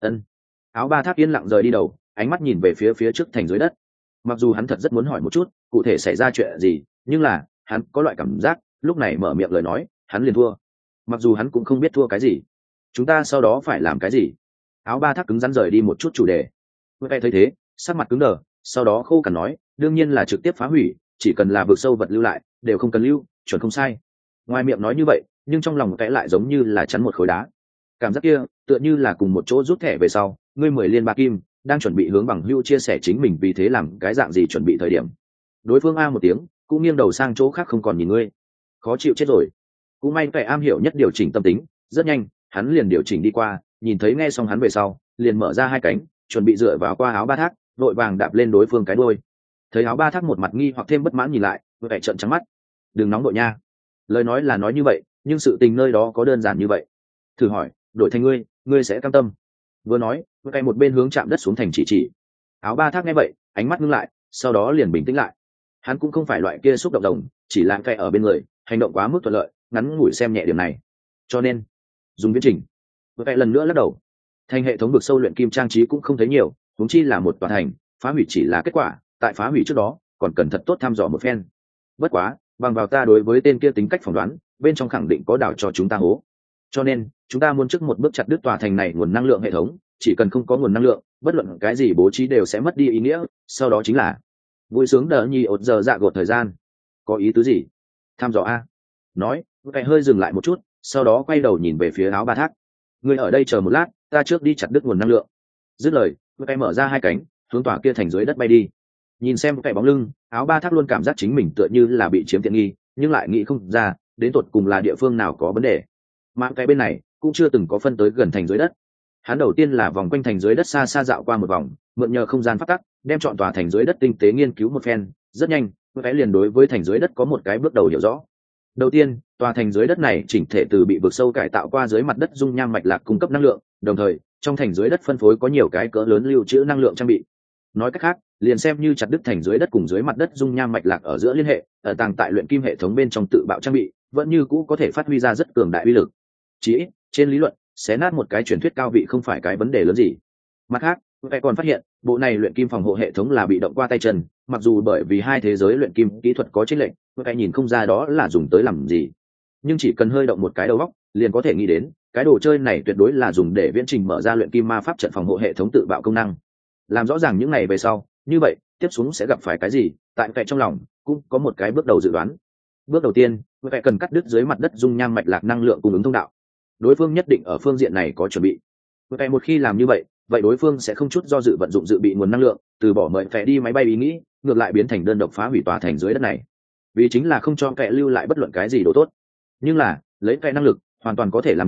Áo ba thác yên lặng rời đi đầu, ánh mắt nhìn về phía trước thành dưới đất. Mặc dù hắn thật rất muốn hỏi một chút cụ thể xảy ra chuyện gì, nhưng là hắn có loại cảm giác lúc này mở miệng lời nói hắn liền thua. Mặc dù hắn cũng không biết thua cái gì. Chúng ta sau đó phải làm cái gì? Áo ba thác cứng rắn rời đi một chút chủ đề. Vậy thấy thế, sắc mặt cứng đờ, sau đó khô cằn nói, đương nhiên là trực tiếp phá hủy, chỉ cần là vực sâu vật lưu lại đều không cần lưu, chuẩn không sai. Ngoài miệng nói như vậy, nhưng trong lòng lại giống như là chắn một khối đá. Cảm giác kia tựa như là cùng một chỗ rút thẻ về sau, ngươi 10 liên ba kim đang chuẩn bị hướng bằng hưu chia sẻ chính mình vì thế làm cái dạng gì chuẩn bị thời điểm. Đối phương a một tiếng, cũng nghiêng đầu sang chỗ khác không còn nhìn ngươi. Khó chịu chết rồi. Cũng may vẻ am hiểu nhất điều chỉnh tâm tính, rất nhanh, hắn liền điều chỉnh đi qua, nhìn thấy nghe xong hắn về sau, liền mở ra hai cánh, chuẩn bị dựa vào qua áo ba thác, vội vàng đạp lên đối phương cái đuôi. Thấy áo ba thác một mặt nghi hoặc thêm bất mãn nhìn lại, vẻ trợn trắng mắt. Đừng nóng đội nha. Lời nói là nói như vậy, nhưng sự tình nơi đó có đơn giản như vậy. Thử hỏi, đổi thành ngươi sẽ cam tâm? Vừa nói, cái một bên hướng chạm đất xuống thành chỉ. Áo ba thác nghe vậy, ánh mắt ngưng lại, sau đó liền bình tĩnh lại. Hắn cũng không phải loại kia xúc động đồng, chỉ là cái ở bên người, hành động quá mức thuận lợi, ngắn ngủi xem nhẹ điểm này. Cho nên, dùng viễn trình. Cái lần nữa lắc đầu. Thành hệ thống vực sâu luyện kim trang trí cũng không thấy nhiều, huống chi là một tòa thành, phá hủy chỉ là kết quả, tại phá hủy trước đó, còn cần thật tốt thăm dò một phen. Bất quá, bằng vào ta đối với tên kia tính cách phỏng đoán, bên trong khẳng định có đảo cho chúng ta hố. Cho nên, chúng ta muốn trước một bước chặt đứt tòa thành này nguồn năng lượng hệ thống, chỉ cần không có nguồn năng lượng, bất luận cái gì bố trí đều sẽ mất đi ý nghĩa, sau đó chính là vui sướng đỡ nhi ột giờ dạ gột thời gian. Có ý tứ gì? Tham dò a. Nói, cái hơi dừng lại một chút, sau đó quay đầu nhìn về phía áo ba thác. Người ở đây chờ một lát, ta trước đi chặt đứt nguồn năng lượng. Dứt lời, cái mở ra hai cánh, hướng tòa kia thành dưới đất bay đi. Nhìn xem cái bóng lưng, áo ba thác luôn cảm giác chính mình tựa như là bị chiếm tiện nghi, nhưng lại nghĩ không ra đến tột cùng là địa phương nào có vấn đề. Mà cái bên này cũng chưa từng có phân tới gần thành dưới đất. Hắn đầu tiên là vòng quanh thành dưới đất xa xa dạo qua một vòng, mượn nhờ không gian phát tắc, đem chọn tòa thành dưới đất tinh tế nghiên cứu một phen. Rất nhanh, cái liền đối với thành dưới đất có một cái bước đầu hiểu rõ. Đầu tiên, tòa thành dưới đất này chỉnh thể từ bị vực sâu cải tạo qua dưới mặt đất dung nham mạch lạc cung cấp năng lượng, đồng thời trong thành dưới đất phân phối có nhiều cái cỡ lớn lưu trữ năng lượng trang bị. Nói cách khác, liền xem như chặt đứt thành dưới đất cùng dưới mặt đất dung nham mạch lạc ở giữa liên hệ, ở tàng tại luyện kim hệ thống bên trong tự bạo trang bị, vẫn như cũ có thể phát huy ra rất cường đại uy lực. Chỉ ít, trên lý luận, xé nát một cái truyền thuyết cao vị không phải cái vấn đề lớn gì. Mặt khác, tôi còn phát hiện, bộ này luyện kim phòng hộ hệ thống là bị động qua tay chân, mặc dù bởi vì hai thế giới luyện kim kỹ thuật có chênh lệch, tôi nhìn không ra đó là dùng tới làm gì. Nhưng chỉ cần hơi động một cái đầu óc, liền có thể nghĩ đến, cái đồ chơi này tuyệt đối là dùng để viễn trình mở ra luyện kim ma pháp trận phòng hộ hệ thống tự bạo công năng. Làm rõ ràng những ngày về sau, như vậy, tiếp xuống sẽ gặp phải cái gì, tại trong lòng cũng có một cái bước đầu dự đoán. Bước đầu tiên, tôi cần cắt đứt dưới mặt đất dung nham mạch lạc năng lượng cung ứng thông đạo. Đối phương nhất định ở phương diện này có chuẩn bị. Vậy một khi làm như vậy đối phương sẽ không chút do dự vận dụng dự bị nguồn năng lượng, từ bỏ mời phải đi máy bay ý nghĩ, ngược lại biến thành đơn độc phá hủy tòa thành dưới đất này. Vì chính là không cho kẻ lưu lại bất luận cái gì đồ tốt. Nhưng là lấy cái năng lực hoàn toàn có thể làm được,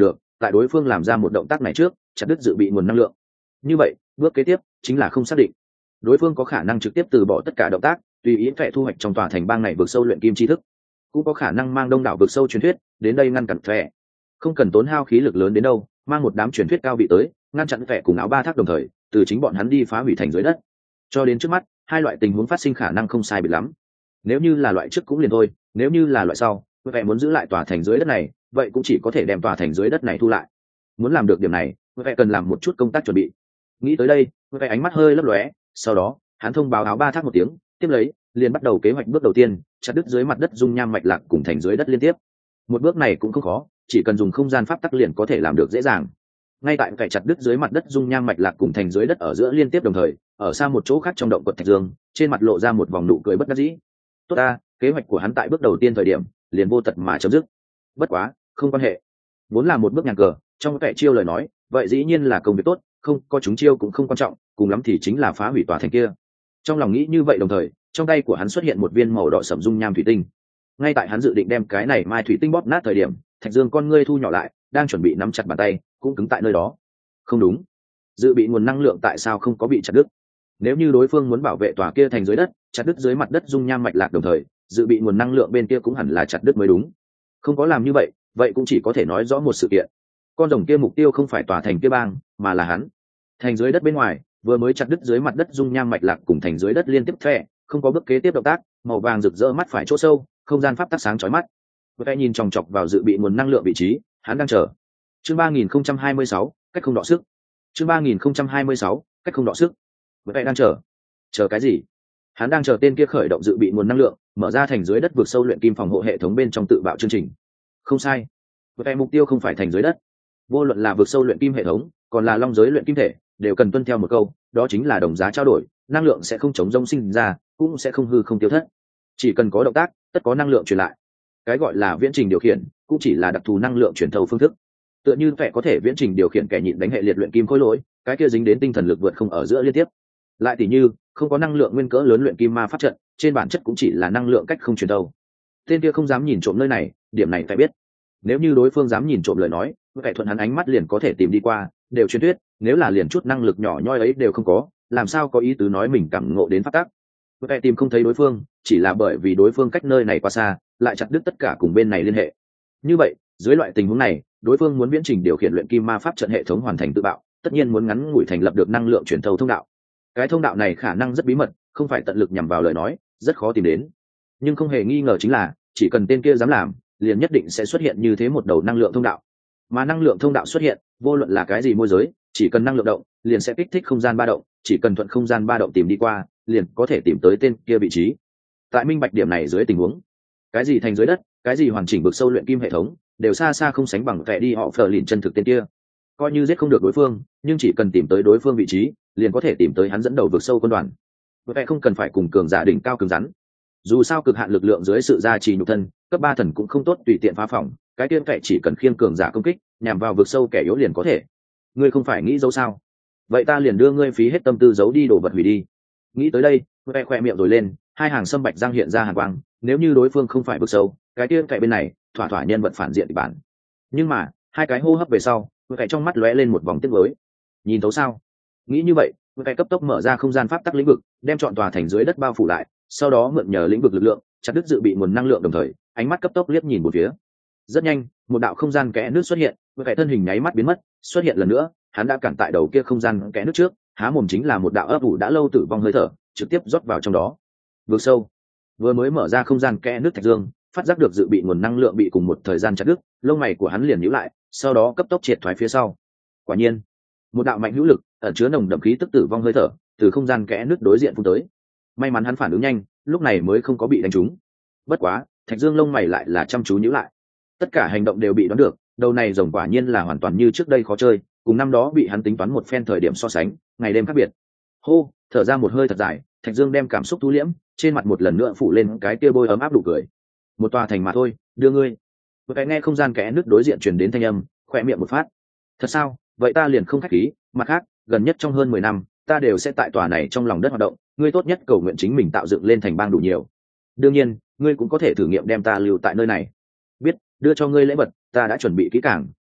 tại đối phương làm ra một động tác này trước chặt đứt dự bị nguồn năng lượng. Như vậy bước kế tiếp chính là không xác định đối phương có khả năng trực tiếp từ bỏ tất cả động tác, tùy ý Phệ thu hoạch trong tòa thành bang này vực sâu luyện kim tri thức, cũng có khả năng mang đông đảo vực sâu truyền thuyết đến đây ngăn cản Phệ, không cần tốn hao khí lực lớn đến đâu, mang một đám truyền thuyết cao vị tới ngăn chặn Phệ cùng áo ba thác đồng thời từ chính bọn hắn đi phá hủy thành dưới đất. Cho đến trước mắt hai loại tình huống phát sinh khả năng không sai biệt lắm. Nếu như là loại trước cũng liền thôi, nếu như là loại sau, Phệ muốn giữ lại tòa thành dưới đất này, vậy cũng chỉ có thể đem tòa thành dưới đất này thu lại. Muốn làm được điểm này, Phệ cần làm một chút công tác chuẩn bị. Nghĩ tới đây, Phệ ánh mắt hơi lấp lóe, sau đó hắn thông báo áo ba thác một tiếng, tiếp lấy liền bắt đầu kế hoạch bước đầu tiên, chặt đứt dưới mặt đất dung nham mạch lạc cùng thành dưới đất liên tiếp. Một bước này cũng không khó, chỉ cần dùng không gian pháp tắc liền có thể làm được dễ dàng. Ngay tại phải chặt đứt dưới mặt đất dung nham mạch lạc cùng thành dưới đất ở giữa liên tiếp đồng thời, ở xa một chỗ khác trong động quật thạch dương, trên mặt lộ ra một vòng nụ cười bất đắc dĩ. Tốt ta, kế hoạch của hắn tại bước đầu tiên thời điểm liền vô tật mà chấm dứt. Bất quá không quan hệ, vốn là một bước nhàn cờ, trong kẻ chiêu lời nói vậy dĩ nhiên là công việc tốt, không có chúng chiêu cũng không quan trọng, cùng lắm thì chính là phá hủy tòa thành kia. Trong lòng nghĩ như vậy đồng thời trong tay của hắn xuất hiện một viên màu đỏ sẫm dung nham thủy tinh. Ngay tại hắn dự định đem cái này mai thủy tinh bóp nát thời điểm, thạch dương con ngươi thu nhỏ lại, đang chuẩn bị nắm chặt bàn tay cũng cứng tại nơi đó. Không đúng, dự bị nguồn năng lượng tại sao không có bị chặt đứt? Nếu như đối phương muốn bảo vệ tòa kia thành dưới đất, chặt đứt dưới mặt đất dung nham mạch lạc đồng thời dự bị nguồn năng lượng bên kia cũng hẳn là chặt đứt mới đúng. Không có làm như vậy, vậy cũng chỉ có thể nói rõ một sự kiện: con rồng kia mục tiêu không phải tòa thành kia bang, mà là hắn. Thành dưới đất bên ngoài vừa mới chặt đứt dưới mặt đất dung nham mạch lạc cùng thành dưới đất liên tiếp Phệ, không có bước kế tiếp động tác, màu vàng rực rỡ mắt phải chỗ sâu, không gian pháp tắc sáng chói mắt. Phệ nhìn chòng chọc vào dự bị nguồn năng lượng vị trí, hắn đang chờ. Chương 3026, cách không đọ sức. Chương 3026, cách không đọ sức. Phệ đang chờ. Chờ cái gì? Hắn đang chờ tên kia khởi động dự bị nguồn năng lượng, mở ra thành dưới đất vực sâu luyện kim phòng hộ hệ thống bên trong tự bạo chương trình. Không sai, Phệ mục tiêu không phải thành dưới đất. Vô luận là vực sâu luyện kim hệ thống, còn là long giới luyện kim thể, đều cần tuân theo một câu, đó chính là đồng giá trao đổi, năng lượng sẽ không chống rông sinh ra, cũng sẽ không hư không tiêu thất. Chỉ cần có động tác, tất có năng lượng truyền lại. Cái gọi là viễn trình điều khiển, cũng chỉ là đặc thù năng lượng truyền thâu phương thức. Tựa như Phệ có thể viễn trình điều khiển kẻ nhịn đánh hệ liệt luyện kim khối lỗi, cái kia dính đến tinh thần lực vượt không ở giữa liên tiếp. Lại tỷ như không có năng lượng nguyên cỡ lớn luyện kim ma pháp trận, trên bản chất cũng chỉ là năng lượng cách không truyền thâu. Tên kia không dám nhìn trộm nơi này, điểm này phải biết. Nếu như đối phương dám nhìn trộm lời nói, Phệ thuận hắn ánh mắt liền có thể tìm đi qua, đều truyền thuyết, nếu là liền chút năng lực nhỏ nhoi ấy đều không có, làm sao có ý tứ nói mình cảm ngộ đến pháp tắc. Phệ tìm không thấy đối phương, chỉ là bởi vì đối phương cách nơi này quá xa, lại chặt đứt tất cả cùng bên này liên hệ. Như vậy, dưới loại tình huống này, đối phương muốn viễn trình điều khiển luyện kim ma pháp trận hệ thống hoàn thành tự bạo, tất nhiên muốn ngắn ngủi thành lập được năng lượng truyền thâu thông đạo. Cái thông đạo này khả năng rất bí mật, không phải tận lực nhằm vào lời nói, rất khó tìm đến. Nhưng không hề nghi ngờ chính là, chỉ cần tên kia dám làm, liền nhất định sẽ xuất hiện như thế một đầu năng lượng thông đạo. Mà năng lượng thông đạo xuất hiện, vô luận là cái gì môi giới, chỉ cần năng lượng động, liền sẽ kích thích không gian ba động, chỉ cần thuận không gian ba động tìm đi qua, liền có thể tìm tới tên kia vị trí. Tại minh bạch điểm này dưới tình huống, cái gì thành dưới đất, cái gì hoàn chỉnh vực sâu luyện kim hệ thống, đều xa xa không sánh bằng Phệ đi họ phờ lìn chân thực tên kia. Coi như giết không được đối phương, nhưng chỉ cần tìm tới đối phương vị trí, liền có thể tìm tới hắn dẫn đầu vực sâu quân đoàn. Phệ không cần phải cùng cường giả đỉnh cao cứng rắn. Dù sao cực hạn lực lượng dưới sự gia trì nhục thân, cấp 3 thần cũng không tốt tùy tiện phá phỏng, cái tiên Phệ chỉ cần khiêng cường giả công kích, nhằm vào vực sâu kẻ yếu liền có thể. Ngươi không phải nghĩ giấu sao? Vậy ta liền đưa ngươi phí hết tâm tư giấu đi đồ vật hủy đi. Nghĩ tới đây, Phệ khỏe miệng rồi lên, hai hàng sâm bạch răng hiện ra hàn quang, nếu như đối phương không phải vực sâu, cái tiên Phệ bên này, thỏa thỏa nhân vật phản diện địch bản. Nhưng mà, hai cái hô hấp về sau, Phệ trong mắt lóe lên một vòng tiếc nuối. Nhìn thấu sao? Nghĩ như vậy, Phệ cấp tốc mở ra không gian pháp tắc lĩnh vực, đem trọn tòa thành dưới đất bao phủ lại, sau đó mượn nhờ lĩnh vực lực lượng, chặt đứt dự bị nguồn năng lượng đồng thời, ánh mắt cấp tốc liếc nhìn một phía. Rất nhanh, một đạo không gian kẽ nước xuất hiện, Phệ thân hình nháy mắt biến mất, xuất hiện lần nữa, hắn đã cản tại đầu kia không gian kẽ nước trước, há mồm chính là một đạo ấp ủ đã lâu tử vong hơi thở, trực tiếp rót vào trong đó. Vực sâu, vừa mới mở ra không gian kẽ nước thạch dương, phát giác được dự bị nguồn năng lượng bị cùng một thời gian chặt đứt, lông mày của hắn liền nhíu lại, sau đó cấp tốc triệt thoái phía sau. Quả nhiên, một đạo mạnh hữu lực, ẩn chứa nồng đậm khí tức tử vong hơi thở, từ không gian kẽ nước đối diện phun tới. May mắn hắn phản ứng nhanh, lúc này mới không có bị đánh trúng. Bất quá, thạch dương lông mày lại là chăm chú nhíu lại. Tất cả hành động đều bị đoán được, đầu này rồng quả nhiên là hoàn toàn như trước đây khó chơi, cùng năm đó bị hắn tính toán một phen thời điểm so sánh, ngày đêm khác biệt. Hô, thở ra một hơi thật dài, thạch dương đem cảm xúc thu liễm, trên mặt một lần nữa phủ lên cái kia bôi ấm áp đủ cười. Một tòa thành mà thôi, đưa ngươi. Vừa nghe không gian kẽ nước đối diện truyền đến thanh âm, khỏe miệng một phát. Thật sao? Vậy ta liền không khách khí, mặt khác, gần nhất trong hơn 10 năm, ta đều sẽ tại tòa này trong lòng đất hoạt động, ngươi tốt nhất cầu nguyện chính mình tạo dựng lên thành bang đủ nhiều. Đương nhiên, ngươi cũng có thể thử nghiệm đem ta lưu tại nơi này. Biết, đưa cho ngươi lễ vật, ta đã chuẩn bị kỹ càng,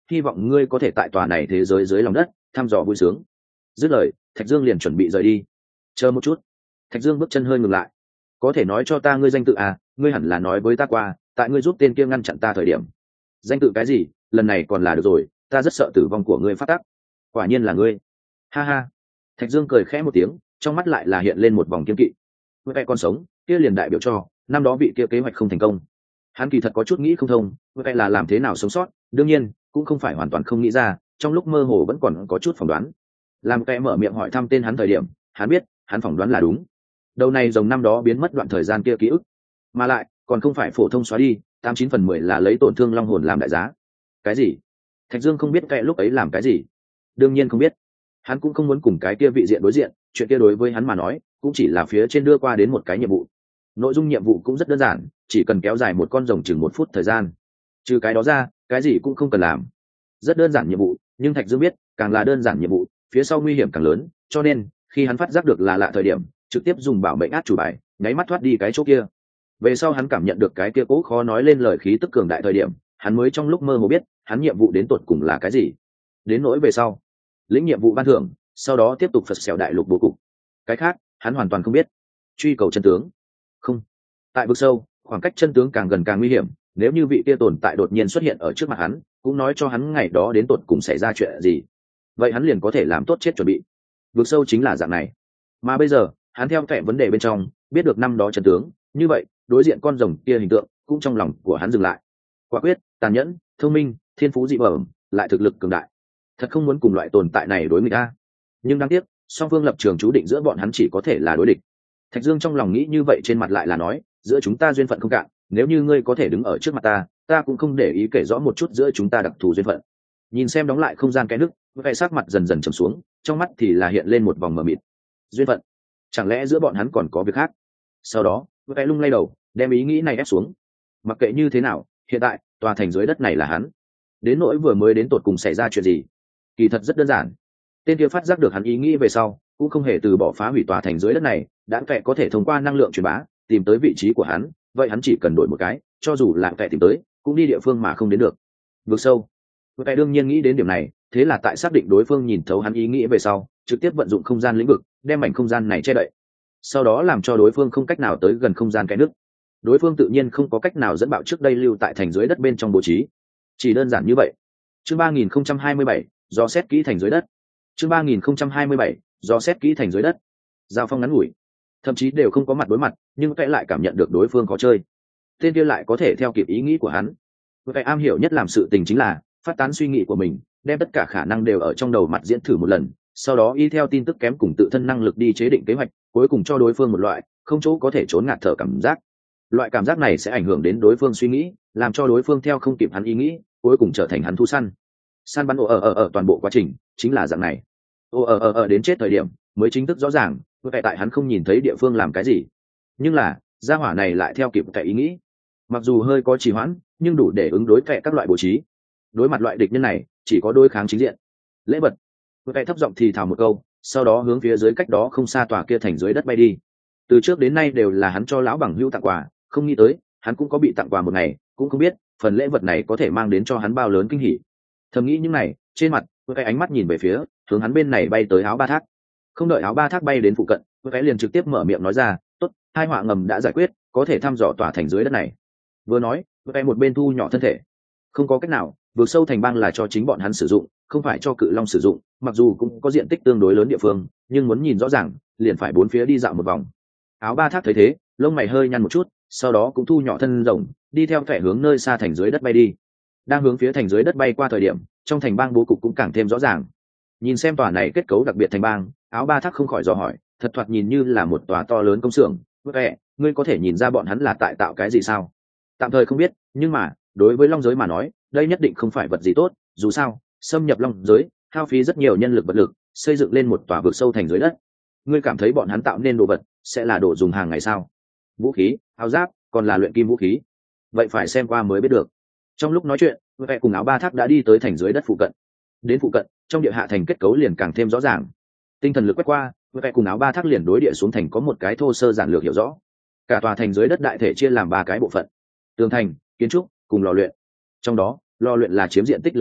hy vọng ngươi có thể tại tòa này thế giới dưới lòng đất thăm dò vui sướng. Dứt lời, Thạch Dương liền chuẩn bị rời đi. Chờ một chút. Thạch Dương bước chân hơi ngừng lại. Có thể nói cho ta ngươi danh tự à? Ngươi hẳn là nói với ta qua, tại ngươi giúp tên kia ngăn chặn ta thời điểm. Danh tự cái gì? Lần này còn là được rồi, ta rất sợ tử vong của ngươi phát tác. Quả nhiên là ngươi. Ha ha. Thạch Dương cười khẽ một tiếng, trong mắt lại là hiện lên một vòng kiên kỵ. Với cái con sống, kia liền đại biểu cho năm đó vị kia kế hoạch không thành công. Hắn kỳ thật có chút nghĩ không thông, với cái là làm thế nào sống sót, đương nhiên cũng không phải hoàn toàn không nghĩ ra, trong lúc mơ hồ vẫn còn có chút phỏng đoán. Làm cái mở miệng hỏi thăm tên hắn thời điểm, hắn biết, hắn phỏng đoán là đúng. Đầu này rồng năm đó biến mất đoạn thời gian kia ký ức, mà lại còn không phải phổ thông xóa đi, 89/10 là lấy tổn thương long hồn làm đại giá. Cái gì? Thạch Dương không biết cái lúc ấy làm cái gì. Đương nhiên không biết. Hắn cũng không muốn cùng cái kia vị diện đối diện, chuyện kia đối với hắn mà nói, cũng chỉ là phía trên đưa qua đến một cái nhiệm vụ. Nội dung nhiệm vụ cũng rất đơn giản, chỉ cần kéo dài một con rồng chừng 1 phút thời gian. Trừ cái đó ra, cái gì cũng không cần làm. Rất đơn giản nhiệm vụ, nhưng Thạch Dương biết, càng là đơn giản nhiệm vụ, phía sau nguy hiểm càng lớn, cho nên khi hắn phát giác được là lạ thời điểm, trực tiếp dùng bảo mệnh át chủ bài, nháy mắt thoát đi cái chỗ kia. Về sau hắn cảm nhận được cái kia cố khó nói lên lời khí tức cường đại thời điểm, hắn mới trong lúc mơ hồ biết, hắn nhiệm vụ đến tột cùng là cái gì. Đến nỗi về sau, lĩnh nhiệm vụ ban thưởng, sau đó tiếp tục phật xẻo đại lục bố cục. Cái khác, hắn hoàn toàn không biết. Truy cầu chân tướng. Không. Tại vực sâu, khoảng cách chân tướng càng gần càng nguy hiểm, nếu như vị kia tồn tại đột nhiên xuất hiện ở trước mặt hắn, cũng nói cho hắn ngày đó đến tột cùng xảy ra chuyện gì, vậy hắn liền có thể làm tốt chết chuẩn bị. Vực sâu chính là dạng này. Mà bây giờ, hắn theo kẻ vấn đề bên trong, biết được năm đó chân tướng, như vậy, đối diện con rồng kia hình tượng, cũng trong lòng của hắn dừng lại. Quả quyết, tàn nhẫn, thông minh, thiên phú dị bẩm, lại thực lực cường đại. Thật không muốn cùng loại tồn tại này đối nghịch a. Nhưng đáng tiếc, song phương lập trường chú định giữa bọn hắn chỉ có thể là đối địch. Thạch Dương trong lòng nghĩ như vậy, trên mặt lại là nói, giữa chúng ta duyên phận không cạn, nếu như ngươi có thể đứng ở trước mặt ta, ta cũng không để ý kể rõ một chút giữa chúng ta đặc thù duyên phận. Nhìn xem đóng lại không gian cái nước, vẻ sắc mặt dần dần trầm xuống, trong mắt thì là hiện lên một vòng mờ mịt. Duyên phận? Chẳng lẽ giữa bọn hắn còn có việc khác? Sau đó, vẻ lung lay đầu, đem ý nghĩ này ép xuống. Mặc kệ như thế nào, hiện tại tòa thành dưới đất này là hắn. Đến nỗi vừa mới đến tột cùng xảy ra chuyện gì, kỳ thật rất đơn giản. Tên kia phát giác được hắn ý nghĩ về sau, cũng không hề từ bỏ phá hủy tòa thành dưới đất này, đã kệ có thể thông qua năng lượng truyền bá tìm tới vị trí của hắn, vậy hắn chỉ cần đổi một cái, cho dù là kệ tìm tới, cũng đi địa phương mà không đến được. Vực sâu. Kệ đương nhiên nghĩ đến điểm này, thế là tại xác định đối phương nhìn thấu hắn ý nghĩ về sau, trực tiếp vận dụng không gian lĩnh vực, đem mảnh không gian này che đậy. Sau đó làm cho đối phương không cách nào tới gần không gian cái nước. Đối phương tự nhiên không có cách nào dẫn bạo trước đây lưu tại thành dưới đất bên trong bố trí. Chỉ đơn giản như vậy. Chương 3027, do xét kỹ thành dưới đất. Chương 3027, do xét kỹ thành dưới đất. Giao phong ngắn ngủi, thậm chí đều không có mặt đối mặt, nhưng cái lại cảm nhận được đối phương có chơi. Tên kia lại có thể theo kịp ý nghĩ của hắn. Cái am hiểu nhất làm sự tình chính là phát tán suy nghĩ của mình, đem tất cả khả năng đều ở trong đầu mặt diễn thử một lần, sau đó y theo tin tức kém cùng tự thân năng lực đi chế định kế hoạch, cuối cùng cho đối phương một loại không chỗ có thể trốn ngạt thở cảm giác. Loại cảm giác này sẽ ảnh hưởng đến đối phương suy nghĩ, làm cho đối phương theo không kịp hắn ý nghĩ, cuối cùng trở thành hắn thu săn. Săn bắn ở toàn bộ quá trình chính là dạng này. Đến chết thời điểm mới chính thức rõ ràng, tại hắn không nhìn thấy địa phương làm cái gì, nhưng là gia hỏa này lại theo kịp cái ý nghĩ, mặc dù hơi có trì hoãn nhưng đủ để ứng đối kệ các loại bố trí. Đối mặt loại địch nhân này chỉ có đối kháng chính diện. Lễ vật. Kệ thấp giọng thì thào một câu, sau đó hướng phía dưới cách đó không xa tòa kia thành dưới đất bay đi. Từ trước đến nay đều là hắn cho lão bằng hữu tặng quà, không nghĩ tới hắn cũng có bị tặng quà một ngày, cũng không biết phần lễ vật này có thể mang đến cho hắn bao lớn kinh hỉ. Thầm nghĩ những này, trên mặt cái ánh mắt nhìn về phía hướng hắn bên này bay tới áo ba thác. Không đợi áo ba thác bay đến phụ cận, cái liền trực tiếp mở miệng nói ra, tốt, hai họa ngầm đã giải quyết, có thể thăm dò tòa thành dưới đất này. Vừa nói, cái một bên thu nhỏ thân thể. Không có cách nào, vượt sâu thành bang là cho chính bọn hắn sử dụng, không phải cho cự long sử dụng, mặc dù cũng có diện tích tương đối lớn địa phương, nhưng muốn nhìn rõ ràng liền phải bốn phía đi dạo một vòng. Áo ba thác thấy thế, lông mày hơi nhăn một chút, sau đó cũng thu nhỏ thân rồng, đi theo kẻ hướng nơi xa thành dưới đất bay đi. Đang hướng phía thành dưới đất bay qua thời điểm, trong thành bang bố cục cũng càng thêm rõ ràng. Nhìn xem tòa này kết cấu đặc biệt thành bang, áo ba thác không khỏi dò hỏi, thật thoạt nhìn như là một tòa to lớn công xưởng. Vậy ngươi có thể nhìn ra bọn hắn là tại tạo cái gì sao? Tạm thời không biết, nhưng mà đối với long giới mà nói, đây nhất định không phải vật gì tốt. Dù sao, xâm nhập long giới hao phí rất nhiều nhân lực vật lực, xây dựng lên một tòa vực sâu thành dưới đất. Ngươi cảm thấy bọn hắn tạo nên đồ vật sẽ là đồ dùng hàng ngày sao? Vũ khí, áo giáp, còn là luyện kim vũ khí? Vậy phải xem qua mới biết được. Trong lúc nói chuyện, Vệ cùng áo ba thác đã đi tới thành dưới đất phụ cận. Đến phụ cận, trong địa hạ thành kết cấu liền càng thêm rõ ràng. Tinh thần lực quét qua, Vệ cùng áo ba thác liền đối địa xuống thành có một cái thô sơ giản lược hiểu rõ. Cả tòa thành dưới đất đại thể chia làm 3 cái bộ phận: tường thành, kiến trúc cùng lò luyện. Trong đó, lò luyện là chiếm diện tích lớn nhất,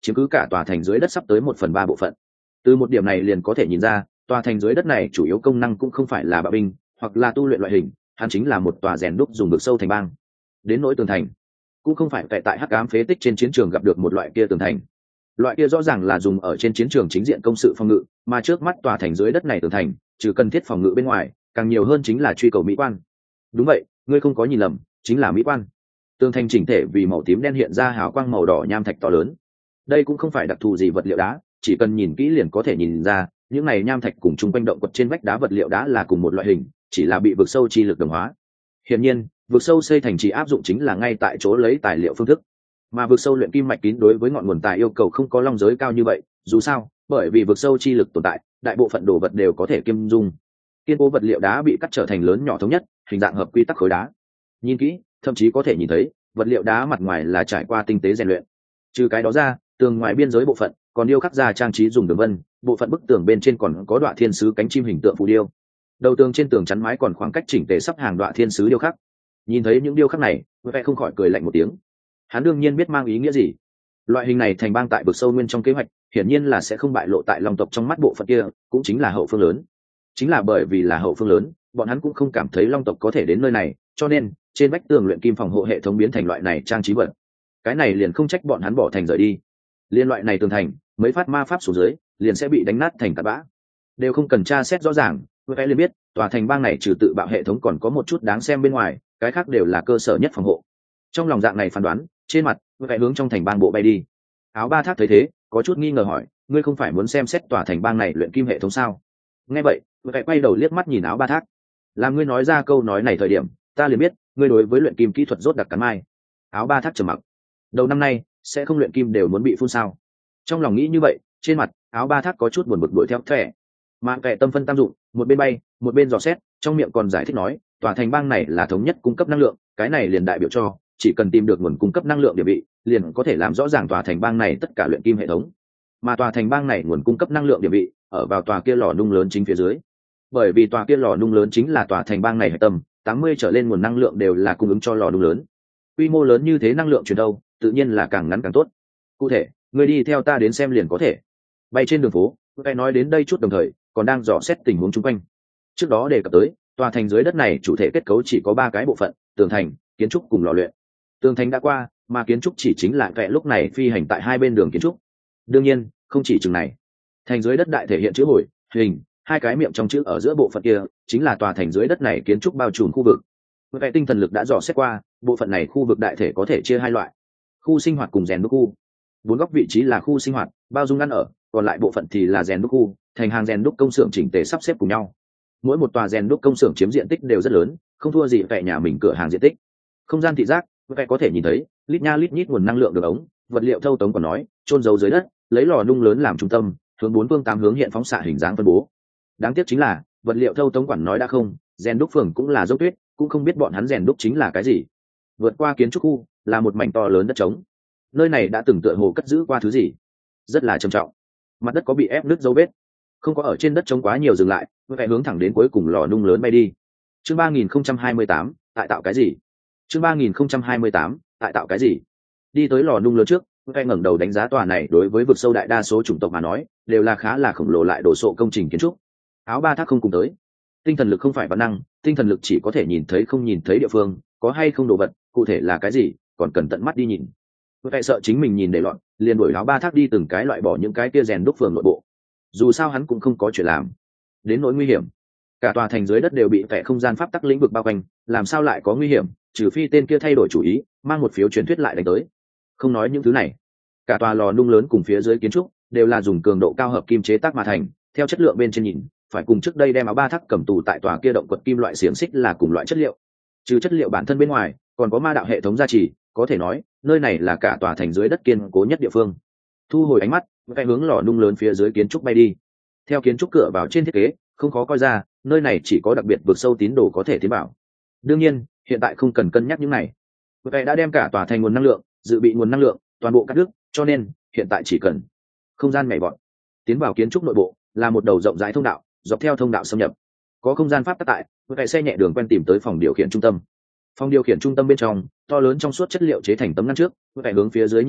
chiếm cứ cả tòa thành dưới đất sắp tới 1/3 bộ phận. Từ một điểm này liền có thể nhìn ra, tòa thành dưới đất này chủ yếu công năng cũng không phải là bạo binh hoặc là tu luyện loại hình, hắn chính là một tòa rèn đúc dùng vực sâu thành bang. Đến nỗi tường thành, cũng không phải tại hắc ám phế tích trên chiến trường gặp được một loại kia tường thành. Loại kia rõ ràng là dùng ở trên chiến trường chính diện công sự phòng ngự, mà trước mắt tòa thành dưới đất này tường thành, trừ cần thiết phòng ngự bên ngoài, càng nhiều hơn chính là truy cầu mỹ quan. Đúng vậy, ngươi không có nhìn lầm, chính là mỹ quan. Tường thành chỉnh thể vì màu tím đen hiện ra hào quang màu đỏ nham thạch to lớn. Đây cũng không phải đặc thù gì vật liệu đá, chỉ cần nhìn kỹ liền có thể nhìn ra, những này nham thạch cùng chung quanh động quật trên vách đá vật liệu đá là cùng một loại hình, chỉ là bị vực sâu chi lực đồng hóa. Hiển nhiên, vực sâu xây thành trì áp dụng chính là ngay tại chỗ lấy tài liệu phương thức, mà vực sâu luyện kim mạch kín đối với ngọn nguồn tài yêu cầu không có long giới cao như vậy. Dù sao, bởi vì vực sâu chi lực tồn tại, đại bộ phận đồ vật đều có thể kiêm dung. Kiên cố vật liệu đá bị cắt trở thành lớn nhỏ thống nhất, hình dạng hợp quy tắc khối đá. Nhìn kỹ, thậm chí có thể nhìn thấy vật liệu đá mặt ngoài là trải qua tinh tế rèn luyện. Trừ cái đó ra, tường ngoài biên giới bộ phận còn điêu khắc ra trang trí dùng đường vân, bộ phận bức tường bên trên còn có đọa thiên sứ cánh chim hình tượng phù điêu. Đầu tường trên tường chắn mái còn khoảng cách chỉnh tề sắp hàng đọa thiên sứ điêu khắc. Nhìn thấy những điêu khắc này, vẻ không khỏi cười lạnh một tiếng. Hắn đương nhiên biết mang ý nghĩa gì. Loại hình này thành bang tại vực sâu nguyên trong kế hoạch, hiển nhiên là sẽ không bại lộ tại long tộc trong mắt bộ phận kia, cũng chính là hậu phương lớn. Chính là bởi vì là hậu phương lớn, bọn hắn cũng không cảm thấy long tộc có thể đến nơi này, cho nên trên vách tường luyện kim phòng hộ hệ thống biến thành loại này trang trí vật. Cái này liền không trách bọn hắn bỏ thành rời đi. Liên loại này tường thành, mấy phát ma pháp xuống dưới, liền sẽ bị đánh nát thành tạt bã. Đều không cần tra xét rõ ràng, Vẽ liền biết, tòa thành bang này trừ tự bạo hệ thống còn có một chút đáng xem bên ngoài, cái khác đều là cơ sở nhất phòng hộ. Trong lòng dạng này phán đoán, trên mặt, Vẽ hướng trong thành bang bộ bay đi. Áo Ba Thác thấy thế, có chút nghi ngờ hỏi, ngươi không phải muốn xem xét tòa thành bang này luyện kim hệ thống sao? Nghe vậy, Vẽ quay đầu liếc mắt nhìn Áo Ba Thác. Làm ngươi nói ra câu nói này thời điểm, ta liền biết, ngươi đối với luyện kim kỹ thuật rốt đặc cắn mai. Áo Ba Thác trầm mặc. Đầu năm nay, sẽ không luyện kim đều muốn bị phun sao? Trong lòng nghĩ như vậy, trên mặt, Áo Ba Thác có chút buồn bực đuổi theo thẻ. Mà Vẽ tâm phân tam dụng, một bên bay, một bên dò xét, trong miệng còn giải thích nói, tòa thành bang này là thống nhất cung cấp năng lượng, cái này liền đại biểu cho, chỉ cần tìm được nguồn cung cấp năng lượng địa vị, liền có thể làm rõ ràng tòa thành bang này tất cả luyện kim hệ thống. Mà tòa thành bang này nguồn cung cấp năng lượng địa vị, ở vào tòa kia lò nung lớn chính phía dưới. Bởi vì tòa kia lò nung lớn chính là tòa thành bang này hệ tâm, 80 trở lên nguồn năng lượng đều là cung ứng cho lò nung lớn. Quy mô lớn như thế năng lượng truyền đâu, tự nhiên là càng ngắn càng tốt. Cụ thể, người đi theo ta đến xem liền có thể. Bay trên đường phố, Vẽ nói đến đây chút đồng thời, còn đang dò xét tình huống chung quanh. Trước đó đề cập tới, tòa thành dưới đất này chủ thể kết cấu chỉ có 3 cái bộ phận, tường thành, kiến trúc cùng lò luyện. Tường thành đã qua, mà kiến trúc chỉ chính là Vẽ lúc này phi hành tại hai bên đường kiến trúc. Đương nhiên, không chỉ chừng này. Thành dưới đất đại thể hiện chữ hồi, hình, hai cái miệng trong chữ ở giữa bộ phận kia, chính là tòa thành dưới đất này kiến trúc bao trùm khu vực. Vẽ tinh thần lực đã dò xét qua, bộ phận này khu vực đại thể có thể chia hai loại: khu sinh hoạt cùng rèn đúc khu. 4 góc vị trí là khu sinh hoạt, bao dung ăn ở, còn lại bộ phận thì là rèn đúc khu, thành hàng rèn đúc công xưởng chỉnh tề sắp xếp cùng nhau. Mỗi một tòa rèn đúc công xưởng chiếm diện tích đều rất lớn, không thua gì Vẽ nhà mình cửa hàng diện tích. Không gian thị giác, Vẽ có thể nhìn thấy lít nha lít nhít nguồn năng lượng đường ống, vật liệu thâu tống còn nói, chôn giấu dưới đất, lấy lò nung lớn làm trung tâm, hướng 4 phương 8 hướng hiện phóng xạ hình dáng phân bố. Đáng tiếc chính là, vật liệu thâu tống quản nói đã không, rèn đúc phường cũng là dốc tuyết, cũng không biết bọn hắn rèn đúc chính là cái gì. Vượt qua kiến trúc khu, là một mảnh to lớn đất trống. Nơi này đã từng tựa hồ cất giữ qua thứ gì, rất là trầm trọng. Mặt đất có bị ép nứt dấu vết, không có ở trên đất trống quá nhiều dừng lại, Vẽ hướng thẳng đến cuối cùng lò nung lớn bay đi. Chương 3028, tại tạo cái gì? Chương 3028, tại tạo cái gì? Đi tới lò nung lớn trước, Vẽ ngẩng đầu đánh giá tòa này đối với vực sâu đại đa số chủng tộc mà nói, đều là khá là khổng lồ lại đồ sộ công trình kiến trúc. Áo Ba Thác không cùng tới. Tinh thần lực không phải bản năng, tinh thần lực chỉ có thể nhìn thấy không nhìn thấy địa phương, có hay không đồ vật, cụ thể là cái gì, còn cần tận mắt đi nhìn. Vẽ sợ chính mình nhìn để loạn, liền đuổi Áo Ba Thác đi từng cái loại bỏ những cái kia rèn đúc phường nội bộ. Dù sao hắn cũng không có chuyện làm. Đến nỗi nguy hiểm, cả tòa thành dưới đất đều bị Vẽ không gian pháp tắc lĩnh vực bao quanh, làm sao lại có nguy hiểm, trừ phi tên kia thay đổi chủ ý, mang một phiếu truyền thuyết lại đánh tới. Không nói những thứ này, cả tòa lò nung lớn cùng phía dưới kiến trúc đều là dùng cường độ cao hợp kim chế tác mà thành, theo chất lượng bên trên nhìn, phải cùng trước đây đem Áo Ba Thác cầm tù tại tòa kia động quật kim loại xiềng xích là cùng loại chất liệu. Trừ chất liệu bản thân bên ngoài, còn có ma đạo hệ thống gia trì, có thể nói, nơi này là cả tòa thành dưới đất kiên cố nhất địa phương. Thu hồi ánh mắt, Vẽ hướng lò nung lớn phía dưới kiến trúc bay đi. Theo kiến trúc cửa vào trên thiết kế, không khó coi ra, nơi này chỉ có đặc biệt vực sâu tín đồ có thể tiến vào. Đương nhiên, hiện tại không cần cân nhắc những này. Vẽ đã đem cả tòa thành nguồn năng lượng, dự bị nguồn năng lượng, toàn bộ cắt đứt, cho nên hiện tại chỉ cần không gian nhảy vọt, tiến vào kiến trúc nội bộ, là một đầu rộng rãi thông đạo, dọc theo thông đạo xâm nhập. Có không gian pháp tắc tại, Vẽ xe nhẹ đường quen tìm tới phòng điều khiển trung tâm. Phòng điều khiển trung tâm bên trong, to lớn trong suốt chất liệu chế thành tấm ngăn trước, Vẽ hướng phía dưới nhìn lại,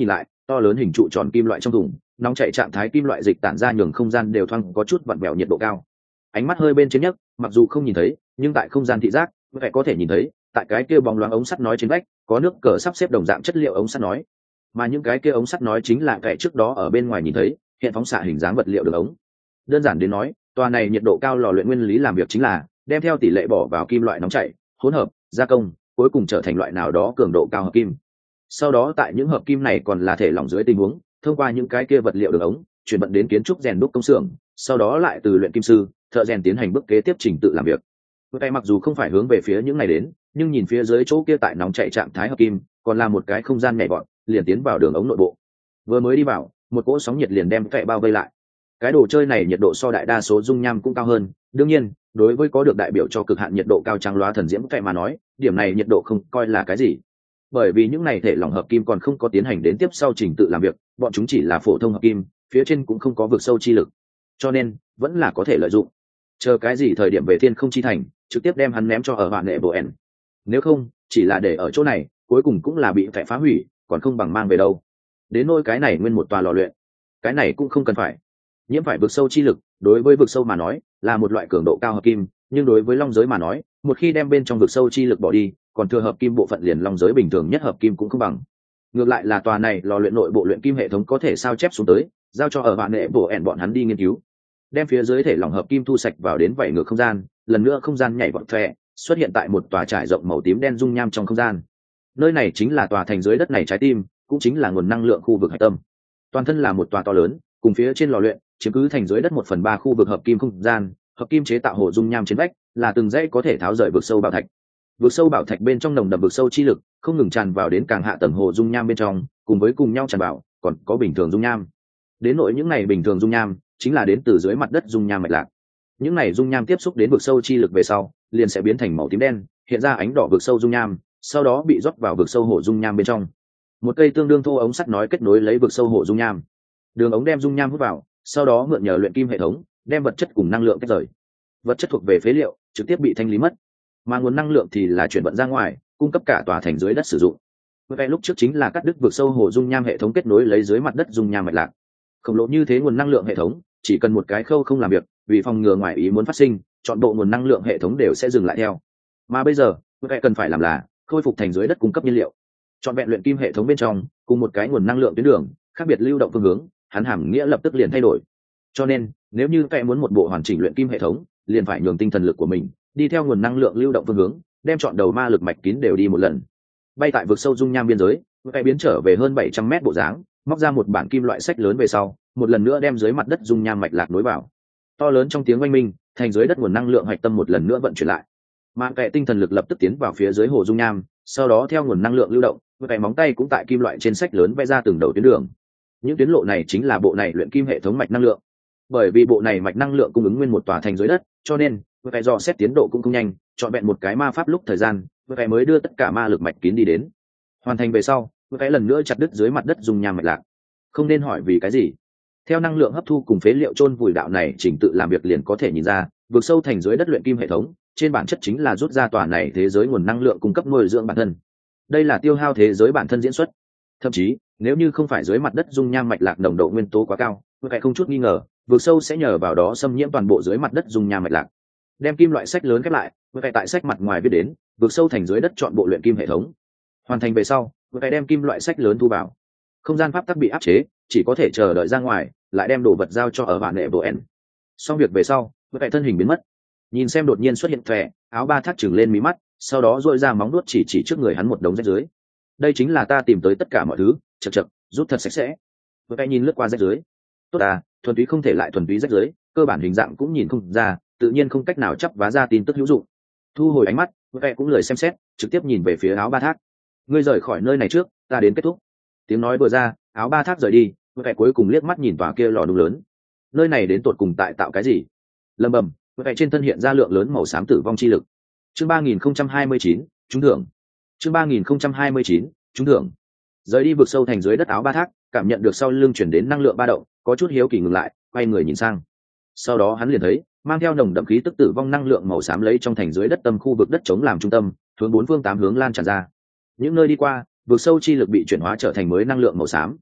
to lớn hình trụ tròn kim loại trong thùng, nóng chảy trạng thái kim loại dịch tản ra nhường không gian đều thoang có chút vặn vẹo nhiệt độ cao. Ánh mắt hơi bên trên nhất, mặc dù không nhìn thấy nhưng tại không gian thị giác vậy có thể nhìn thấy tại cái kia bóng loáng ống sắt nói trên vách có nước cờ sắp xếp đồng dạng chất liệu ống sắt nói, mà những cái kia ống sắt nói chính là kẻ trước đó ở bên ngoài nhìn thấy hiện phóng xạ hình dáng vật liệu đường ống. Đơn giản đến nói, tòa này nhiệt độ cao lò luyện nguyên lý làm việc chính là đem theo tỷ lệ bỏ vào kim loại nóng chảy, hỗn hợp, gia công, cuối cùng trở thành loại nào đó cường độ cao hợp kim. Sau đó tại những hợp kim này còn là thể lỏng dưới tình huống, thông qua những cái kia vật liệu đường ống chuyển vận đến kiến trúc rèn đúc công xưởng, sau đó lại từ luyện kim sư, thợ rèn tiến hành bước kế tiếp trình tự làm việc. Cái mặc dù không phải hướng về phía những này đến, nhưng nhìn phía dưới chỗ kia tại nóng chảy trạng thái hợp kim, còn là một cái không gian nhảy vọt, liền tiến vào đường ống nội bộ. Vừa mới đi vào, một cỗ sóng nhiệt liền đem kẻ bao vây lại. Cái đồ chơi này nhiệt độ so đại đa số dung nham cũng cao hơn, đương nhiên, đối với có được đại biểu cho cực hạn nhiệt độ cao trắng loá thần diễm kẻ mà nói, điểm này nhiệt độ không coi là cái gì. Bởi vì những này thể lỏng hợp kim còn không có tiến hành đến tiếp sau trình tự làm việc, bọn chúng chỉ là phổ thông hợp kim, phía trên cũng không có vực sâu chi lực, cho nên vẫn là có thể lợi dụng. Chờ cái gì thời điểm về thiên không chi thành, trực tiếp đem hắn ném cho ở vạn nệ bộ ẻn. Nếu không, chỉ là để ở chỗ này, cuối cùng cũng là bị kẻ phá hủy, còn không bằng mang về đâu. Đến nôi cái này nguyên một tòa lò luyện, cái này cũng không cần phải. Nhiễm phải vực sâu chi lực, đối với vực sâu mà nói, là một loại cường độ cao hợp kim, nhưng đối với long giới mà nói, một khi đem bên trong vực sâu chi lực bỏ đi, còn thừa hợp kim bộ phận liền long giới bình thường nhất hợp kim cũng không bằng. Ngược lại là tòa này lò luyện nội bộ luyện kim hệ thống có thể sao chép xuống tới, giao cho ở bạn nệ bộ ẻn bọn hắn đi nghiên cứu. Đem phía dưới thể lỏng hợp kim thu sạch vào đến vảy ngược không gian, lần nữa không gian nhảy vọt thẻ, xuất hiện tại một tòa trải rộng màu tím đen dung nham trong không gian. Nơi này chính là tòa thành dưới đất này trái tim, cũng chính là nguồn năng lượng khu vực hải tâm. Toàn thân là một tòa to lớn, cùng phía trên lò luyện chiếm cứ thành dưới đất 1/3 khu vực hợp kim không gian, hợp kim chế tạo hồ dung nham trên vách là từng dãy có thể tháo rời vực sâu bảo thạch. Vực sâu bảo thạch bên trong nồng đậm vực sâu chi lực không ngừng tràn vào đến càng hạ tầng hồ dung nham bên trong, cùng với cùng nhau tràn vào còn có bình thường dung nham. Đến nội những này bình thường dung nham chính là đến từ dưới mặt đất dung nham mạch lạc. Những này dung nham tiếp xúc đến vực sâu chi lực về sau liền sẽ biến thành màu tím đen, hiện ra ánh đỏ vực sâu dung nham, sau đó bị rót vào vực sâu hồ dung nham bên trong. Một cây tương đương thô ống sắt nói kết nối lấy vực sâu hồ dung nham, đường ống đem dung nham hút vào, sau đó mượn nhờ luyện kim hệ thống đem vật chất cùng năng lượng tách rời. Vật chất thuộc về phế liệu, trực tiếp bị thanh lý mất, mà nguồn năng lượng thì là chuyển vận ra ngoài, cung cấp cả tòa thành dưới đất sử dụng. Vậy lúc trước chính là cắt đứt vực sâu hồ dung nham hệ thống kết nối lấy dưới mặt đất dung nham mạch lạc. Khổng lồ như thế nguồn năng lượng hệ thống, chỉ cần một cái khâu không làm việc, vì phòng ngừa ngoài ý muốn phát sinh, chọn bộ nguồn năng lượng hệ thống đều sẽ dừng lại theo. Mà bây giờ, vậy cần phải làm là khôi phục thành dưới đất cung cấp nhiên liệu. Chọn vẹn luyện kim hệ thống bên trong, cùng một cái nguồn năng lượng tuyến đường, khác biệt lưu động phương hướng, hắn hàm nghĩa lập tức liền thay đổi. Cho nên, nếu như kẻ muốn một bộ hoàn chỉnh luyện kim hệ thống, liền phải nhường tinh thần lực của mình đi theo nguồn năng lượng lưu động phương hướng, đem chọn đầu ma lực mạch kín đều đi một lần. Bay tại vực sâu dung nham biên giới, kẻ biến trở về hơn 700 mét bộ dáng, móc ra một bản kim loại sách lớn về sau, một lần nữa đem dưới mặt đất dung nham mạch lạc nối vào. To lớn trong tiếng oanh minh, thành dưới đất nguồn năng lượng hạch tâm một lần nữa vận chuyển lại. Mà kẻ tinh thần lực lập tức tiến vào phía dưới hồ dung nham, sau đó theo nguồn năng lượng lưu động, kẻ móng tay cũng tại kim loại trên sách lớn vẽ ra từng đầu tuyến đường. Những tuyến lộ này chính là bộ này luyện kim hệ thống mạch năng lượng. Bởi vì bộ này mạch năng lượng cung ứng nguyên một tòa thành dưới đất, cho nên kẻ dò xét tiến độ cũng không nhanh, chọn vẹn một cái ma pháp lúc thời gian, kẻ mới đưa tất cả ma lực mạch kín đi đến. Hoàn thành về sau, kẻ lần nữa chặt đứt dưới mặt đất dung nham mạch lạc. Không nên hỏi vì cái gì. Theo năng lượng hấp thu cùng phế liệu chôn vùi đạo này chỉnh tự làm việc liền có thể nhìn ra, vượt sâu thành dưới đất luyện kim hệ thống, trên bản chất chính là rút ra tòa này thế giới nguồn năng lượng cung cấp nuôi dưỡng bản thân. Đây là tiêu hao thế giới bản thân diễn xuất. Thậm chí, nếu như không phải dưới mặt đất dung nham mạch lạc nồng độ nguyên tố quá cao, kẻ không chút nghi ngờ, vượt sâu sẽ nhờ vào đó xâm nhiễm toàn bộ dưới mặt đất dung nham mạch lạc. Đem kim loại sách lớn khép lại, kẻ tại sách mặt ngoài viết đến, vượt sâu thành dưới đất chọn bộ luyện kim hệ thống. Hoàn thành về sau, kẻ đem kim loại sách lớn thu vào. Không gian pháp tắc bị áp chế, chỉ có thể chờ đợi ra ngoài, lại đem đồ vật giao cho ở bạn nệ bộ ẻn. Xong việc về sau, kẻ thân hình biến mất. Nhìn xem đột nhiên xuất hiện thẻ, áo ba thác trừng lên mí mắt, sau đó duỗi ra móng đuốt chỉ trước người hắn một đống rách dưới. Đây chính là ta tìm tới tất cả mọi thứ, chật chật, rút thật sạch sẽ. Kẻ nhìn lướt qua rách dưới. Tốt à, thuần túy không thể lại thuần túy rách dưới, cơ bản hình dạng cũng nhìn không ra, tự nhiên không cách nào chắp vá ra tin tức hữu dụng. Thu hồi ánh mắt, kẻ cũng lười xem xét, trực tiếp nhìn về phía áo ba thác. Ngươi rời khỏi nơi này trước, ta đến kết thúc. Tiếng nói vừa ra, áo ba thác rời đi, kẻ cuối cùng liếc mắt nhìn tòa kia lò đun lớn. Nơi này đến tột cùng tại tạo cái gì? Lầm bầm, kẻ trên thân hiện ra lượng lớn màu xám tử vong chi lực. Chương 3029, trúng thưởng. Chương 3029, trúng thưởng. Rời đi vực sâu thành dưới đất áo ba thác, cảm nhận được sau lưng chuyển đến năng lượng ba động, có chút hiếu kỳ ngừng lại, quay người nhìn sang. Sau đó hắn liền thấy, mang theo nồng đậm khí tức tử vong năng lượng màu xám lấy trong thành dưới đất tâm khu vực đất chống làm trung tâm, hướng bốn phương tám hướng lan tràn ra. Những nơi đi qua, vực sâu chi lực bị chuyển hóa trở thành mới năng lượng màu xám.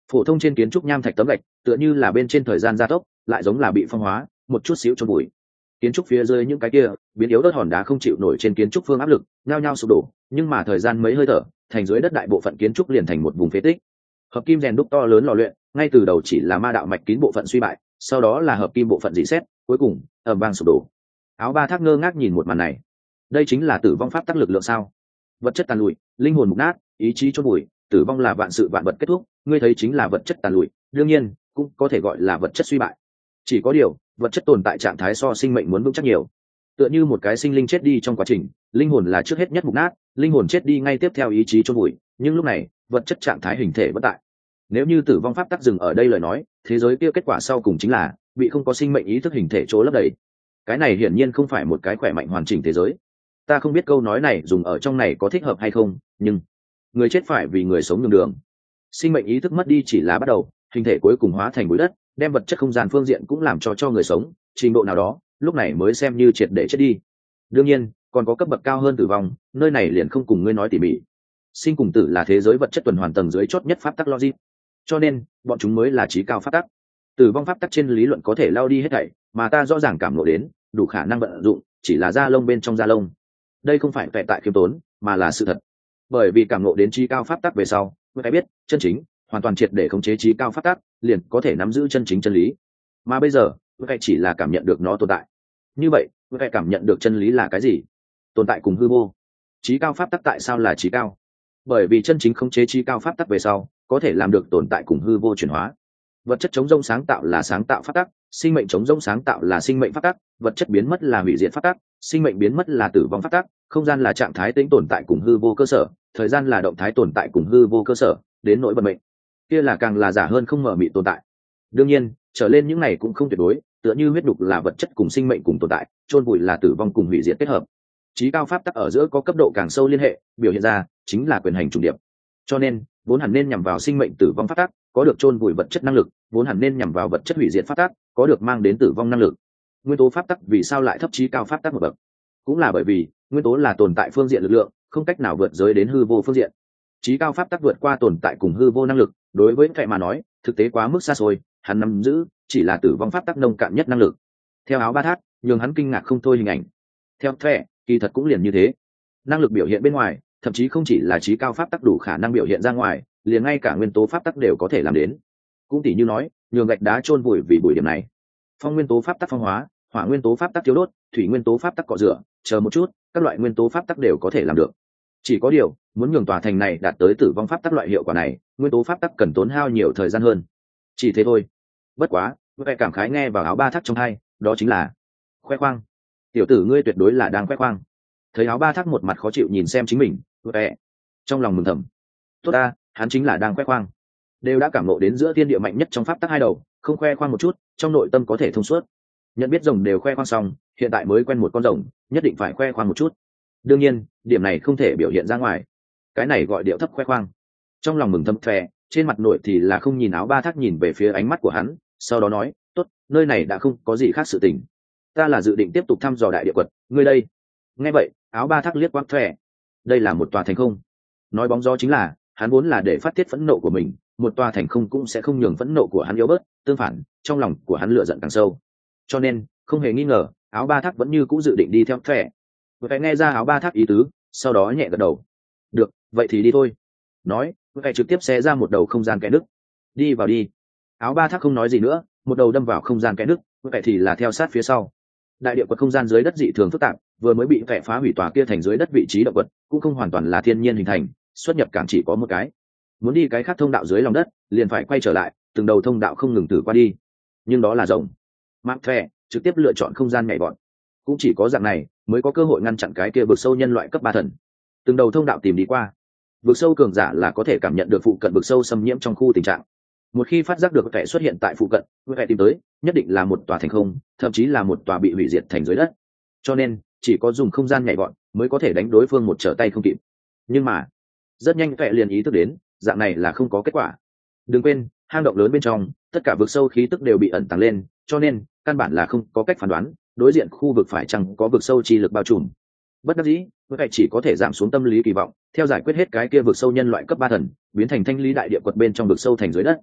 phổ thông trên kiến trúc nham thạch tấm gạch tựa như là bên trên thời gian gia tốc, lại giống là bị phong hóa, một chút xíu chôn bụi. Kiến trúc phía dưới những cái kia biến yếu đất hòn đá không chịu nổi trên kiến trúc phương áp lực, nhao nhao sụp đổ, nhưng mà thời gian mấy hơi thở, thành dưới đất đại bộ phận kiến trúc liền thành một vùng phế tích. Hợp kim rèn đúc to lớn lò luyện, ngay từ đầu chỉ là ma đạo mạch kín bộ phận suy bại, sau đó là hợp kim bộ phận rỉ sét, cuối cùng ầm vang sụp đổ. Áo ba thác ngơ ngác nhìn một màn này. Đây chính là tử vong pháp tắc lực lượng sao? Vật chất tàn lụi, linh hồn mục nát, ý chí chôn bụi, tử vong là vạn sự vạn vật kết thúc, ngươi thấy chính là vật chất tàn lụi, đương nhiên cũng có thể gọi là vật chất suy bại. Chỉ có điều, vật chất tồn tại trạng thái so sinh mệnh muốn vững chắc nhiều. Tựa như một cái sinh linh chết đi trong quá trình, linh hồn là trước hết nhất mục nát, linh hồn chết đi ngay tiếp theo ý chí chôn bụi, nhưng lúc này, vật chất trạng thái hình thể vẫn tại. Nếu như tử vong pháp tắc dừng ở đây lời nói, thế giới kia kết quả sau cùng chính là bị không có sinh mệnh ý thức hình thể chỗ lấp đầy. Cái này hiển nhiên không phải một cái khỏe mạnh hoàn chỉnh thế giới. Ta không biết câu nói này dùng ở trong này có thích hợp hay không, nhưng người chết phải vì người sống nhường đường. Sinh mệnh ý thức mất đi chỉ là bắt đầu, hình thể cuối cùng hóa thành bụi đất, đem vật chất không gian phương diện cũng làm cho người sống trình độ nào đó, lúc này mới xem như triệt để chết đi. Đương nhiên còn có cấp bậc cao hơn tử vong, nơi này liền không cùng ngươi nói tỉ mỉ. Sinh cùng tử là thế giới vật chất tuần hoàn tầng dưới chót nhất pháp tắc logic, cho nên bọn chúng mới là trí cao pháp tắc. Tử vong pháp tắc trên lý luận có thể lao đi hết thảy, mà ta rõ ràng cảm ngộ đến đủ khả năng vận dụng chỉ là da lông bên trong da lông. Đây không phải vẽ tại khiêm tốn, mà là sự thật. Bởi vì cảm ngộ đến trí cao pháp tắc về sau, mới phải biết chân chính hoàn toàn triệt để khống chế trí cao pháp tắc, liền có thể nắm giữ chân chính chân lý. Mà bây giờ mới chỉ là cảm nhận được nó tồn tại. Như vậy mới cảm nhận được chân lý là cái gì? Tồn tại cùng hư vô. Trí cao pháp tắc tại sao là trí cao? Bởi vì chân chính khống chế trí cao pháp tắc về sau, có thể làm được tồn tại cùng hư vô chuyển hóa. Vật chất chống rông sáng tạo là sáng tạo pháp tắc, sinh mệnh chống rông sáng tạo là sinh mệnh pháp tắc, vật chất biến mất là hủy diệt pháp tắc, sinh mệnh biến mất là tử vong pháp tắc, không gian là trạng thái tĩnh tồn tại cùng hư vô cơ sở, thời gian là động thái tồn tại cùng hư vô cơ sở, đến nỗi vận mệnh kia là càng là giả hơn không mở mịt tồn tại. Đương nhiên trở lên những này cũng không tuyệt đối, tựa như huyết đục là vật chất cùng sinh mệnh cùng tồn tại, chôn vùi là tử vong cùng hủy diệt kết hợp. Chí cao pháp tắc ở giữa có cấp độ càng sâu liên hệ, biểu hiện ra chính là quyền hành trùng điệp. Cho nên vốn hẳn nên nhằm vào sinh mệnh tử vong pháp tắc, có được chôn vùi vật chất năng lực, vốn hẳn nên nhằm vào vật chất hủy diệt pháp tắc, có được mang đến tử vong năng lực. Nguyên tố pháp tắc vì sao lại thấp chí cao pháp tắc một bậc? Cũng là bởi vì nguyên tố là tồn tại phương diện lực lượng, không cách nào vượt giới đến hư vô phương diện. Chí cao pháp tắc vượt qua tồn tại cùng hư vô năng lực, đối với kẻ mà nói thực tế quá mức xa xôi, hắn nắm giữ chỉ là tử vong pháp tắc nông cạn nhất năng lực. Theo áo ba thác nhường hắn kinh ngạc không thôi hình ảnh. Theo thẻ kỳ thật cũng liền như thế, năng lực biểu hiện bên ngoài thậm chí không chỉ là chí cao pháp tắc đủ khả năng biểu hiện ra ngoài, liền ngay cả nguyên tố pháp tắc đều có thể làm đến. Cũng tỉ như nói nhường gạch đá chôn vùi vì bụi điểm này, phong nguyên tố pháp tắc phong hóa, hỏa nguyên tố pháp tắc thiếu đốt, thủy nguyên tố pháp tắc cọ rửa, chờ một chút các loại nguyên tố pháp tắc đều có thể làm được. Chỉ có điều muốn nhường tòa thành này đạt tới tử vong pháp tắc loại hiệu quả này, nguyên tố pháp tắc cần tốn hao nhiều thời gian hơn. Chỉ thế thôi. Bất quá vẻ cảm khái nghe vào áo ba thác trong hai, đó chính là khoe khoang. Tiểu tử ngươi tuyệt đối là đang khoe khoang. Thấy áo ba thác một mặt khó chịu nhìn xem chính mình, vẻ trong lòng mừng thầm, tốt ta, hắn chính là đang khoe khoang. Đều đã cảm ngộ đến giữa thiên địa mạnh nhất trong pháp tắc hai đầu, không khoe khoang một chút trong nội tâm có thể thông suốt. Nhận biết rồng đều khoe khoang xong, hiện tại mới quen một con rồng, nhất định phải khoe khoang một chút. Đương nhiên điểm này không thể biểu hiện ra ngoài, cái này gọi điệu thấp khoe khoang. Trong lòng mừng thầm phè, trên mặt nội thì là không nhìn áo ba thác nhìn về phía ánh mắt của hắn, sau đó nói, tốt, nơi này đã không có gì khác sự tình, ta là dự định tiếp tục thăm dò đại địa quật, ngươi đây. Nghe vậy áo ba thác liếc quát phè, đây là một tòa thành không. Nói bóng gió chính là hắn vốn là để phát tiết phẫn nộ của mình, một tòa thành không cũng sẽ không nhường phẫn nộ của hắn yếu bớt, tương phản trong lòng của hắn lửa giận càng sâu. Cho nên không hề nghi ngờ áo ba thác vẫn như cũ dự định đi theo phè. Phải nghe ra áo ba thác ý tứ, sau đó nhẹ gật đầu, được, vậy thì đi thôi. Nói phải trực tiếp xé ra một đầu không gian kẽ nứt, đi vào đi. Áo ba thác không nói gì nữa, một đầu đâm vào không gian kẽ nứt, vậy thì là theo sát phía sau. Đại địa quật không gian dưới đất dị thường phức tạp, vừa mới bị vẽ phá hủy tòa kia thành dưới đất vị trí động quật cũng không hoàn toàn là thiên nhiên hình thành, xuất nhập cảng chỉ có một cái. Muốn đi cái khác thông đạo dưới lòng đất liền phải quay trở lại, từng đầu thông đạo không ngừng thử qua đi. Nhưng đó là rồng. Mark Thẻ trực tiếp lựa chọn không gian nhảy vọt, cũng chỉ có dạng này mới có cơ hội ngăn chặn cái kia vực sâu nhân loại cấp 3 thần. Từng đầu thông đạo tìm đi qua, vực sâu cường giả là có thể cảm nhận được phụ cận vực sâu xâm nhiễm trong khu tình trạng. Một khi phát giác được kẻ xuất hiện tại phụ cận, kẻ tìm tới nhất định là một tòa thành không, thậm chí là một tòa bị hủy diệt thành dưới đất. Cho nên chỉ có dùng không gian nhảy vọt mới có thể đánh đối phương một trở tay không kịp. Nhưng mà rất nhanh kẻ liền ý thức đến dạng này là không có kết quả. Đừng quên hang động lớn bên trong tất cả vực sâu khí tức đều bị ẩn tàng lên, cho nên căn bản là không có cách phán đoán đối diện khu vực phải chăng có vực sâu chi lực bao trùm. Bất đắc dĩ vậy chỉ có thể giảm xuống tâm lý kỳ vọng, theo giải quyết hết cái kia vực sâu nhân loại cấp 3 thần, biến thành thanh lý đại địa quật bên trong vực sâu thành dưới đất,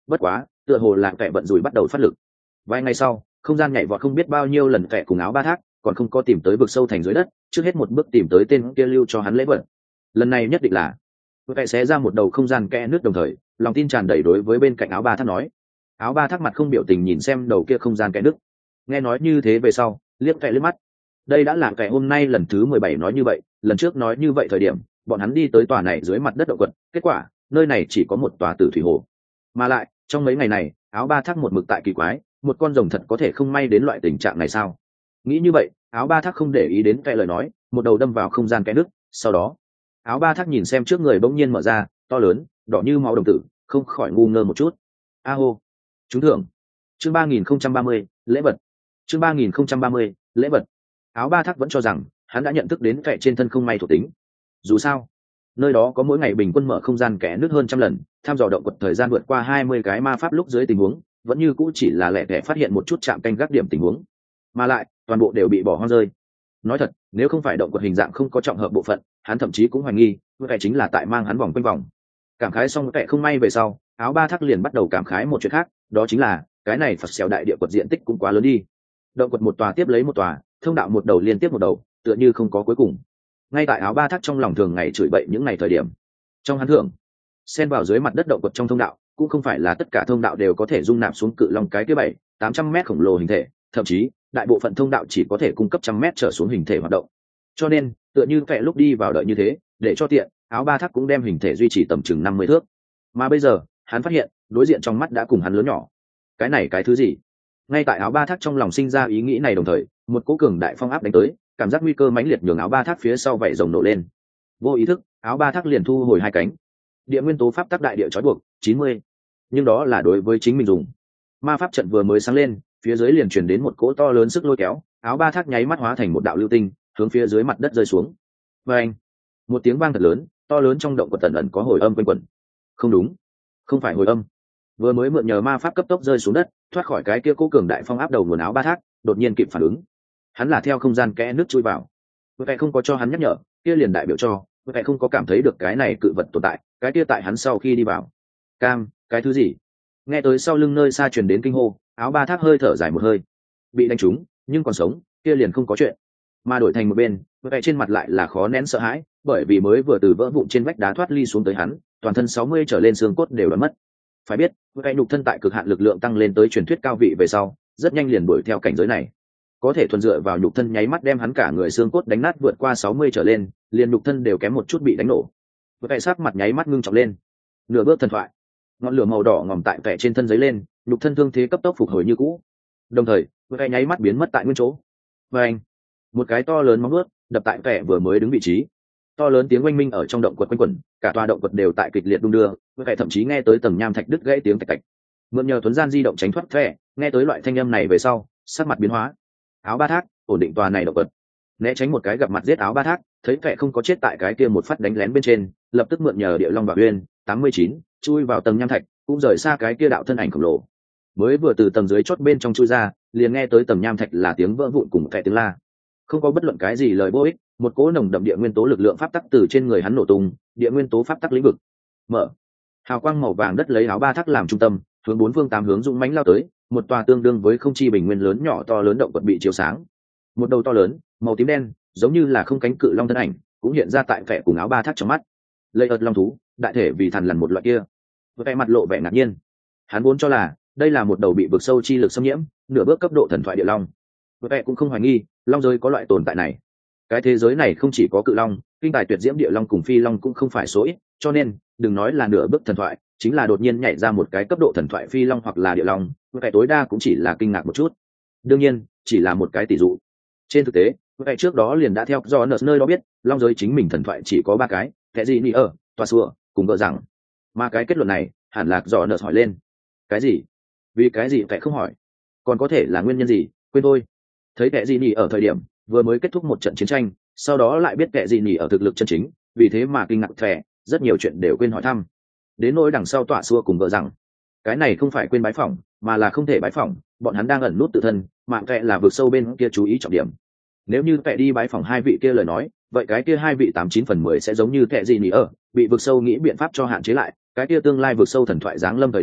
bất quá tựa hồ là kẻ bận rủi bắt đầu phát lực. Vài ngày sau, không gian nhảy vọt không biết bao nhiêu lần kẻ cùng áo ba thác còn không có tìm tới vực sâu thành dưới đất, trước hết một bước tìm tới tên kia lưu cho hắn lễ vật. Lần này nhất định là kẻ xé ra một đầu không gian kẽ nước, đồng thời lòng tin tràn đầy đối với bên cạnh áo ba thác nói. Áo ba thác mặt không biểu tình nhìn xem đầu kia không gian kẽ nước, nghe nói như thế về sau liếc kẻ liếc mắt. Đây đã là kẻ hôm nay lần thứ 17 nói như vậy, lần trước nói như vậy thời điểm bọn hắn đi tới tòa này dưới mặt đất động quật, kết quả nơi này chỉ có một tòa tử thủy hồ. Mà lại trong mấy ngày này áo ba thác một mực tại kỳ quái, một con rồng thật có thể không may đến loại tình trạng này sao? Nghĩ như vậy, áo ba thác không để ý đến cái lời nói, một đầu đâm vào không gian kẽ nước. Sau đó áo ba thác nhìn xem trước người bỗng nhiên mở ra, to lớn đỏ như máu đồng tử, không khỏi ngu ngơ một chút. A hô, trúng thưởng. Chương 3030, lễ vật. Chương 3030, lễ vật. Áo ba thác vẫn cho rằng hắn đã nhận thức đến kẻ trên thân không may thuộc tính. Dù sao nơi đó có mỗi ngày bình quân mở không gian kẽ nước hơn trăm lần, tham dò động quật thời gian vượt qua 20 cái ma pháp lúc dưới tình huống vẫn như cũ chỉ là lẻ tẻ phát hiện một chút chạm canh gác điểm tình huống, mà lại toàn bộ đều bị bỏ hoang rơi. Nói thật, nếu không phải động quật hình dạng không có trọng hợp bộ phận, hắn thậm chí cũng hoài nghi kẻ chính là tại mang hắn vòng quanh vòng. Cảm khái xong kẻ không may về sau, áo ba thác liền bắt đầu cảm khái một chuyện khác, đó chính là cái này Phật xẻo đại địa quật diện tích cũng quá lớn đi. Động quật một tòa tiếp lấy một tòa, thông đạo một đầu liên tiếp một đầu, tựa như không có cuối cùng. Ngay tại áo ba thác trong lòng thường ngày chửi bậy những ngày thời điểm, trong hắn thưởng xen vào dưới mặt đất động quật trong thông đạo, cũng không phải là tất cả thông đạo đều có thể dung nạp xuống cự long cái kia 700-800 mét khổng lồ hình thể, thậm chí đại bộ phận thông đạo chỉ có thể cung cấp 100 mét trở xuống hình thể hoạt động. Cho nên tựa như kẻ lúc đi vào đợi như thế, để cho tiện, áo ba thác cũng đem hình thể duy trì tầm chừng 50 thước. Mà bây giờ hắn phát hiện đối diện trong mắt đã cùng hắn lớn nhỏ. Cái này cái thứ gì? Ngay tại áo ba thác trong lòng sinh ra ý nghĩ này đồng thời, một cỗ cường đại phong áp đánh tới, cảm giác nguy cơ mãnh liệt nhường áo ba thác phía sau vảy rồng nổ lên. Vô ý thức, áo ba thác liền thu hồi hai cánh. Địa nguyên tố pháp tắc đại địa trói buộc 90, nhưng đó là đối với chính mình dùng. Ma pháp trận vừa mới sáng lên, phía dưới liền truyền đến một cỗ to lớn sức lôi kéo, áo ba thác nháy mắt hóa thành một đạo lưu tinh, hướng phía dưới mặt đất rơi xuống. Và anh, một tiếng vang thật lớn, to lớn trong động quật tần ẩn có hồi âm quanh quẩn. Không đúng, không phải hồi âm. Vừa mới mượn nhờ ma pháp cấp tốc rơi xuống đất, thoát khỏi cái kia cố cường đại phong áp đầu nguồn, áo ba thác đột nhiên kịp phản ứng. Hắn là theo không gian kẽ nước chui vào. Vậy không có cho hắn nhắc nhở, kia liền đại biểu cho vậy không có cảm thấy được cái này cự vật tồn tại, cái kia tại hắn sau khi đi vào. Cam, cái thứ gì? Nghe tới sau lưng nơi xa truyền đến kinh hô, áo ba thác hơi thở dài một hơi. Bị đánh trúng nhưng còn sống, kia liền không có chuyện. Mà đổi thành một bên, vậy trên mặt lại là khó nén sợ hãi, bởi vì mới vừa từ vỡ vụn trên vách đá thoát ly xuống tới hắn, toàn thân 60 trở lên xương cốt đều đã mất. Phải biết, vậy nhục thân tại cực hạn lực lượng tăng lên tới truyền thuyết cao vị về sau, rất nhanh liền đuổi theo cảnh giới này. Có thể thuần dựa vào nhục thân nháy mắt đem hắn cả người xương cốt đánh nát vượt qua 60 trở lên, liền nhục thân đều kém một chút bị đánh nổ. Vậy sắc mặt nháy mắt ngưng trọng lên. Nửa bước thần thoại, ngọn lửa màu đỏ ngòm tại vẻ trên thân giấy lên, nhục thân thương thế cấp tốc phục hồi như cũ. Đồng thời, vậy nháy mắt biến mất tại nguyên chỗ. Và anh, một cái to lớn móng vuốt đập tại vẻ vừa mới đứng vị trí. To lớn tiếng oanh minh ở trong động quật quanh quẩn, cả tòa động quật đều tại kịch liệt đung đưa, vậy thậm chí nghe tới tầng nham thạch đứt gãy tiếng tạch tạch. Mượn nhờ thuấn gian di động tránh thoát vẻ, nghe tới loại thanh âm này về sau, sắc mặt biến hóa. Áo ba thác ổn định tòa này động vật, né tránh một cái gặp mặt giết áo ba thác, thấy vẻ không có chết tại cái kia một phát đánh lén bên trên, lập tức mượn nhờ địa long và uyên 89 chui vào tầng nham thạch, cũng rời xa cái kia đạo thân ảnh khổng lồ. Mới vừa từ tầng dưới chót bên trong chui ra, liền nghe tới tầng nham thạch là tiếng vỡ vụn cùng vẻ tiếng la. Không có bất luận cái gì lời vô ích, một cỗ nồng đậm địa nguyên tố lực lượng pháp tắc từ trên người hắn nổ tung, địa nguyên tố pháp tắc lĩnh vực mở, hào quang màu vàng đất lấy áo ba thác làm trung tâm, hướng bốn phương tám hướng dũng mãnh lao tới. Một tòa tương đương với không chi bình nguyên lớn nhỏ to lớn động vật bị chiếu sáng. Một đầu to lớn màu tím đen giống như là không cánh cự long thân ảnh cũng hiện ra tại vẻ cùng áo ba thác trong mắt. Lây ợt long thú, đại thể vì thằn lằn một loại kia. Vẻ mặt lộ vẻ ngạc nhiên, hắn vốn cho là đây là một đầu bị vực sâu chi lực xâm nhiễm, nửa bước cấp độ thần thoại địa long. Vẻ cũng không hoài nghi long giới có loại tồn tại này. Cái thế giới này không chỉ có cự long, kinh tài tuyệt diễm địa long cùng phi long cũng không phải số ít, cho nên đừng nói là nửa bước thần thoại, chính là đột nhiên nhảy ra một cái cấp độ thần thoại phi long hoặc là địa long, cái tối đa cũng chỉ là kinh ngạc một chút. Đương nhiên chỉ là một cái tỷ dụ. Trên thực tế cái trước đó liền đã theo do nơi đó biết long giới chính mình thần thoại chỉ có 3 cái, cái gì ni ở toa xua cùng vợ rằng. Mà cái kết luận này hẳn là do nợ hỏi lên. Cái gì? Vì cái gì phải không hỏi? Còn có thể là nguyên nhân gì? Quên thôi. Thấy kẻ gì nhỉ ở thời điểm vừa mới kết thúc một trận chiến tranh, sau đó lại biết kẻ gì nhỉ ở thực lực chân chính, vì thế mà kinh ngạc thẻ, rất nhiều chuyện đều quên hỏi thăm. Đến nỗi đằng sau tọa xua cùng vợ rằng, cái này không phải quên bái phỏng, mà là không thể bái phỏng, bọn hắn đang ẩn nút tự thân, mạng kệ là vượt sâu bên kia chú ý trọng điểm. Nếu như kệ đi bái phỏng hai vị kia lời nói, vậy cái kia hai vị 89/10 sẽ giống như kệ gì nhỉ ở, bị vượt sâu nghĩ biện pháp cho hạn chế lại, cái kia tương lai vượt sâu thần thoại giáng lâm thời điểm,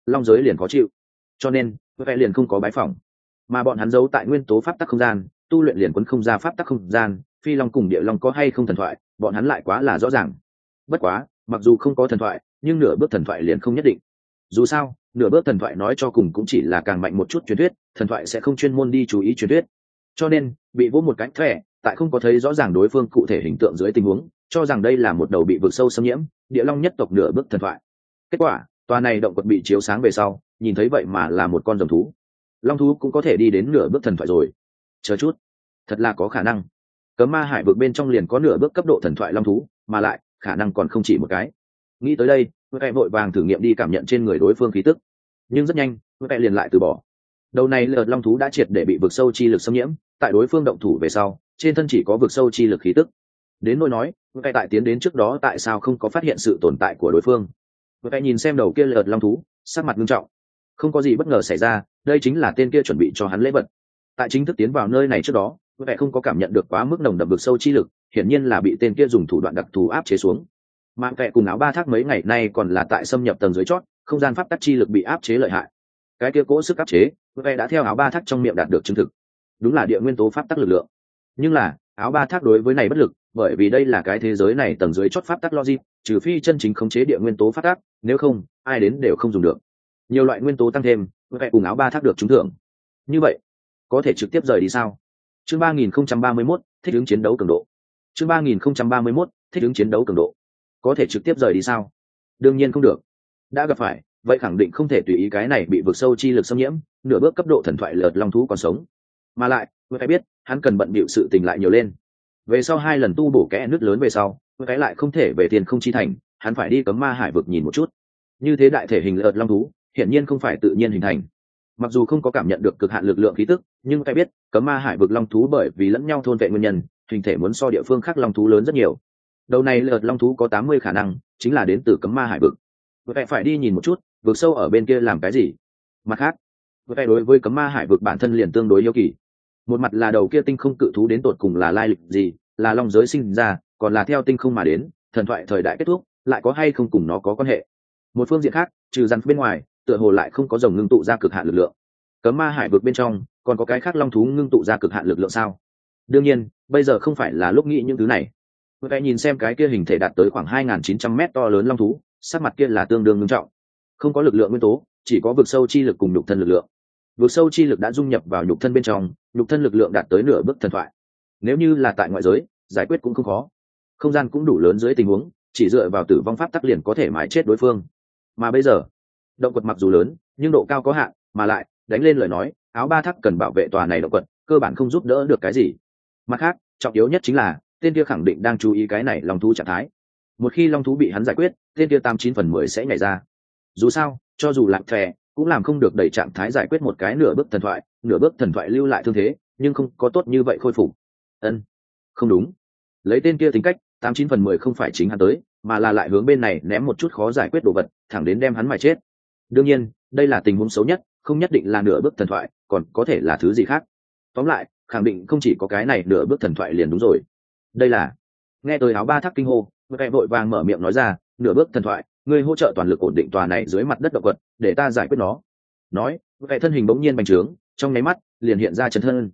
long giới liền khó chịu, cho nên vẽ liền không có bái phỏng. Mà bọn hắn giấu tại nguyên tố pháp tắc không gian, tu luyện liền quấn không ra pháp tắc không gian, phi long cùng địa long có hay không thần thoại, bọn hắn lại quá là rõ ràng. Bất quá, mặc dù không có thần thoại, nhưng nửa bước thần thoại liền không nhất định. Dù sao, nửa bước thần thoại nói cho cùng cũng chỉ là càng mạnh một chút truyền thuyết, thần thoại sẽ không chuyên môn đi chú ý truyền thuyết. Cho nên, bị vỗ một cách thẻ, tại không có thấy rõ ràng đối phương cụ thể hình tượng dưới tình huống, cho rằng đây là một đầu bị vực sâu xâm nhiễm, địa long nhất tộc nửa bước thần thoại. Kết quả, tòa này động quật bị chiếu sáng về sau, nhìn thấy vậy mà là một con rồng thú. Long thú cũng có thể đi đến nửa bước thần thoại rồi. Chờ chút, thật là có khả năng. Cấm ma hải vực bên trong liền có nửa bước cấp độ thần thoại long thú, mà lại khả năng còn không chỉ một cái. Nghĩ tới đây, Vẽ vội vàng thử nghiệm đi cảm nhận trên người đối phương khí tức, nhưng rất nhanh, Vẽ liền lại từ bỏ. Đầu này lợt long thú đã triệt để bị vực sâu chi lực xâm nhiễm, tại đối phương động thủ về sau, trên thân chỉ có vực sâu chi lực khí tức. Đến nỗi nói, Vẽ tại tiến đến trước đó tại sao không có phát hiện sự tồn tại của đối phương. Vẽ nhìn xem đầu kia lợt long thú, sắc mặt nghiêm trọng. Không có gì bất ngờ xảy ra, đây chính là tên kia chuẩn bị cho hắn lễ vật. Tại chính thức tiến vào nơi này trước đó, Vẽ không có cảm nhận được quá mức nồng đậm vực sâu chi lực, hiển nhiên là bị tên kia dùng thủ đoạn đặc thù áp chế xuống. Mà Vẽ cùng áo ba thác mấy ngày nay còn là tại xâm nhập tầng dưới chót, không gian pháp tắc chi lực bị áp chế lợi hại. Cái kia cố sức áp chế, Vẽ đã theo áo ba thác trong miệng đạt được chứng thực, đúng là địa nguyên tố pháp tắc lực lượng. Nhưng là áo ba thác đối với này bất lực, bởi vì đây là cái thế giới này tầng dưới chót pháp tắc logic, trừ phi chân chính khống chế địa nguyên tố pháp tắc, nếu không ai đến đều không dùng được. Nhiều loại nguyên tố tăng thêm, Vẽ cùng áo ba thác được trúng thưởng. Như vậy có thể trực tiếp rời đi sao? Chương 3031, thích ứng chiến đấu cường độ. Chương 3031, thích ứng chiến đấu cường độ. Có thể trực tiếp rời đi sao? Đương nhiên không được. Đã gặp phải, vậy khẳng định không thể tùy ý cái này bị vực sâu chi lực xâm nhiễm, nửa bước cấp độ thần thoại lợt long thú còn sống. Mà lại, Vẽ biết, hắn cần bận bịu sự tình lại nhiều lên. Về sau 2 lần tu bổ kẽ nứt lớn về sau, Vẽ lại không thể về tiền không chi thành, hắn phải đi cấm ma hải vực nhìn một chút. Như thế đại thể hình lợt long thú, hiển nhiên không phải tự nhiên hình thành. Mặc dù không có cảm nhận được cực hạn lực lượng khí tức, nhưng Vẽ biết, cấm ma hải vực long thú bởi vì lẫn nhau thôn vệ nguyên nhân, hình thể muốn so địa phương khác long thú lớn rất nhiều. Đầu này lợt long thú có 80 khả năng, chính là đến từ cấm ma hải vực. Vẽ phải đi nhìn một chút, vực sâu ở bên kia làm cái gì. Mặt khác, Vẽ đối với cấm ma hải vực bản thân liền tương đối yêu kỳ. Một mặt là đầu kia tinh không cự thú đến tột cùng là lai lịch gì, là long giới sinh ra, còn là theo tinh không mà đến, thần thoại thời đại kết thúc, lại có hay không cùng nó có quan hệ. Một phương diện khác, trừ rắn bên ngoài, tựa hồ lại không có rồng ngưng tụ ra cực hạn lực lượng. Cấm ma hải vực bên trong, còn có cái khác long thú ngưng tụ ra cực hạn lực lượng sao? Đương nhiên, bây giờ không phải là lúc nghĩ những thứ này. Vẽ nhìn xem cái kia hình thể đạt tới khoảng 2.900 mét to lớn long thú, sắc mặt kia là tương đương nghiêm trọng. Không có lực lượng nguyên tố, chỉ có vực sâu chi lực cùng nhục thân lực lượng. Vực sâu chi lực đã dung nhập vào nhục thân bên trong, nhục thân lực lượng đạt tới nửa bước thần thoại. Nếu như là tại ngoại giới, giải quyết cũng không khó. Không gian cũng đủ lớn dưới tình huống, chỉ dựa vào tử vong pháp tắc liền có thể mái chết đối phương. Mà bây giờ, động quật mặc dù lớn, nhưng độ cao có hạn, mà lại đánh lên lời nói, áo ba thác cần bảo vệ tòa này động quật, cơ bản không giúp đỡ được cái gì. Mặt khác, trọng yếu nhất chính là tên kia khẳng định đang chú ý cái này long thú trạng thái. Một khi long thú bị hắn giải quyết, tên kia 89/10 sẽ nhảy ra. Dù sao, cho dù lạc thẻ cũng làm không được đẩy trạng thái giải quyết một cái nửa bước thần thoại lưu lại thương thế, nhưng không có tốt như vậy khôi phục. Không đúng, lấy tên kia tính cách, 89/10 không phải chính hắn tới, mà là lại hướng bên này ném một chút khó giải quyết đồ vật, thẳng đến đem hắn mài chết. Đương nhiên, đây là tình huống xấu nhất, không nhất định là nửa bước thần thoại, còn có thể là thứ gì khác. Tóm lại, khẳng định không chỉ có cái này nửa bước thần thoại liền đúng rồi. Đây là nghe tới áo ba thác kinh hô, Vẽ vội vàng mở miệng nói ra, nửa bước thần thoại, ngươi hỗ trợ toàn lực ổn định tòa này dưới mặt đất động quật, để ta giải quyết nó. Nói, Vẽ thân hình bỗng nhiên bành trướng, trong nháy mắt liền hiện ra chân thân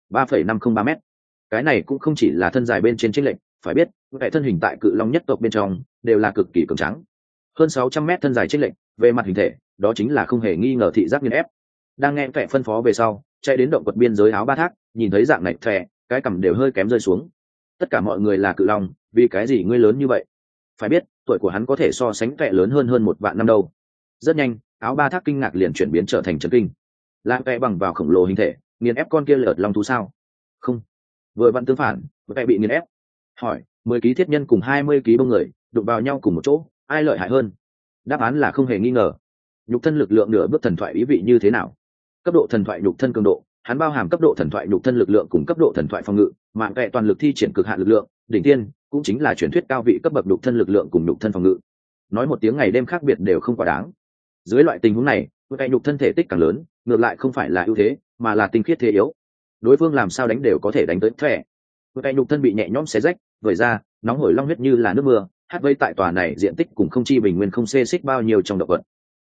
3,503 m. Cái này cũng không chỉ là thân dài bên trên chênh lệch, phải biết, Vẽ thân hình tại cự long nhất tộc bên trong đều là cực kỳ cường tráng. Hơn 600 m thân dài chênh lệch, về mặt hình thể, đó chính là không hề nghi ngờ thị giác nghiền ép. Đang nghe Vẽ phân phó về sau, chạy đến động quật biên giới áo ba thác, nhìn thấy dạng này Vẽ, cái cằm đều hơi kém rơi xuống. Tất cả mọi người là cự long, vì cái gì ngươi lớn như vậy? Phải biết, tuổi của hắn có thể so sánh Vẽ lớn hơn 1 vạn năm đâu. Rất nhanh, áo ba thác kinh ngạc liền chuyển biến trở thành chấn kinh. Là Vẽ bằng vào khổng lồ hình thể, nghiền ép con kia lợt long thú sao? Không, vừa vặn tương phản, Vẽ bị nghiền ép. Hỏi, 10 ký thiết nhân cùng 20 ký bông người, đụng vào nhau cùng một chỗ, ai lợi hại hơn? Đáp án là không hề nghi ngờ. Nhục thân lực lượng nửa bước thần thoại ý vị như thế nào? Cấp độ thần thoại nhục thân cường độ, hắn bao hàm cấp độ thần thoại nhục thân lực lượng cùng cấp độ thần thoại phòng ngự, mà Vẽ toàn lực thi triển cực hạn lực lượng, đỉnh tiên, cũng chính là truyền thuyết cao vị cấp bậc nhục thân lực lượng cùng nhục thân phòng ngự. Nói một tiếng ngày đêm khác biệt đều không quá đáng. Dưới loại tình huống này, Vẽ nhục thân thể tích càng lớn, ngược lại không phải là ưu thế, mà là tinh khiết thế yếu. Đối phương làm sao đánh đều có thể đánh tới Vẽ. Vẽ nhục thân bị nhẹ nhõm xé rách, vẩy ra, nóng hổi long huyết như là nước mưa, hát vây tại tòa này diện tích cùng không chi bình nguyên không xê xích bao nhiêu trong động vật.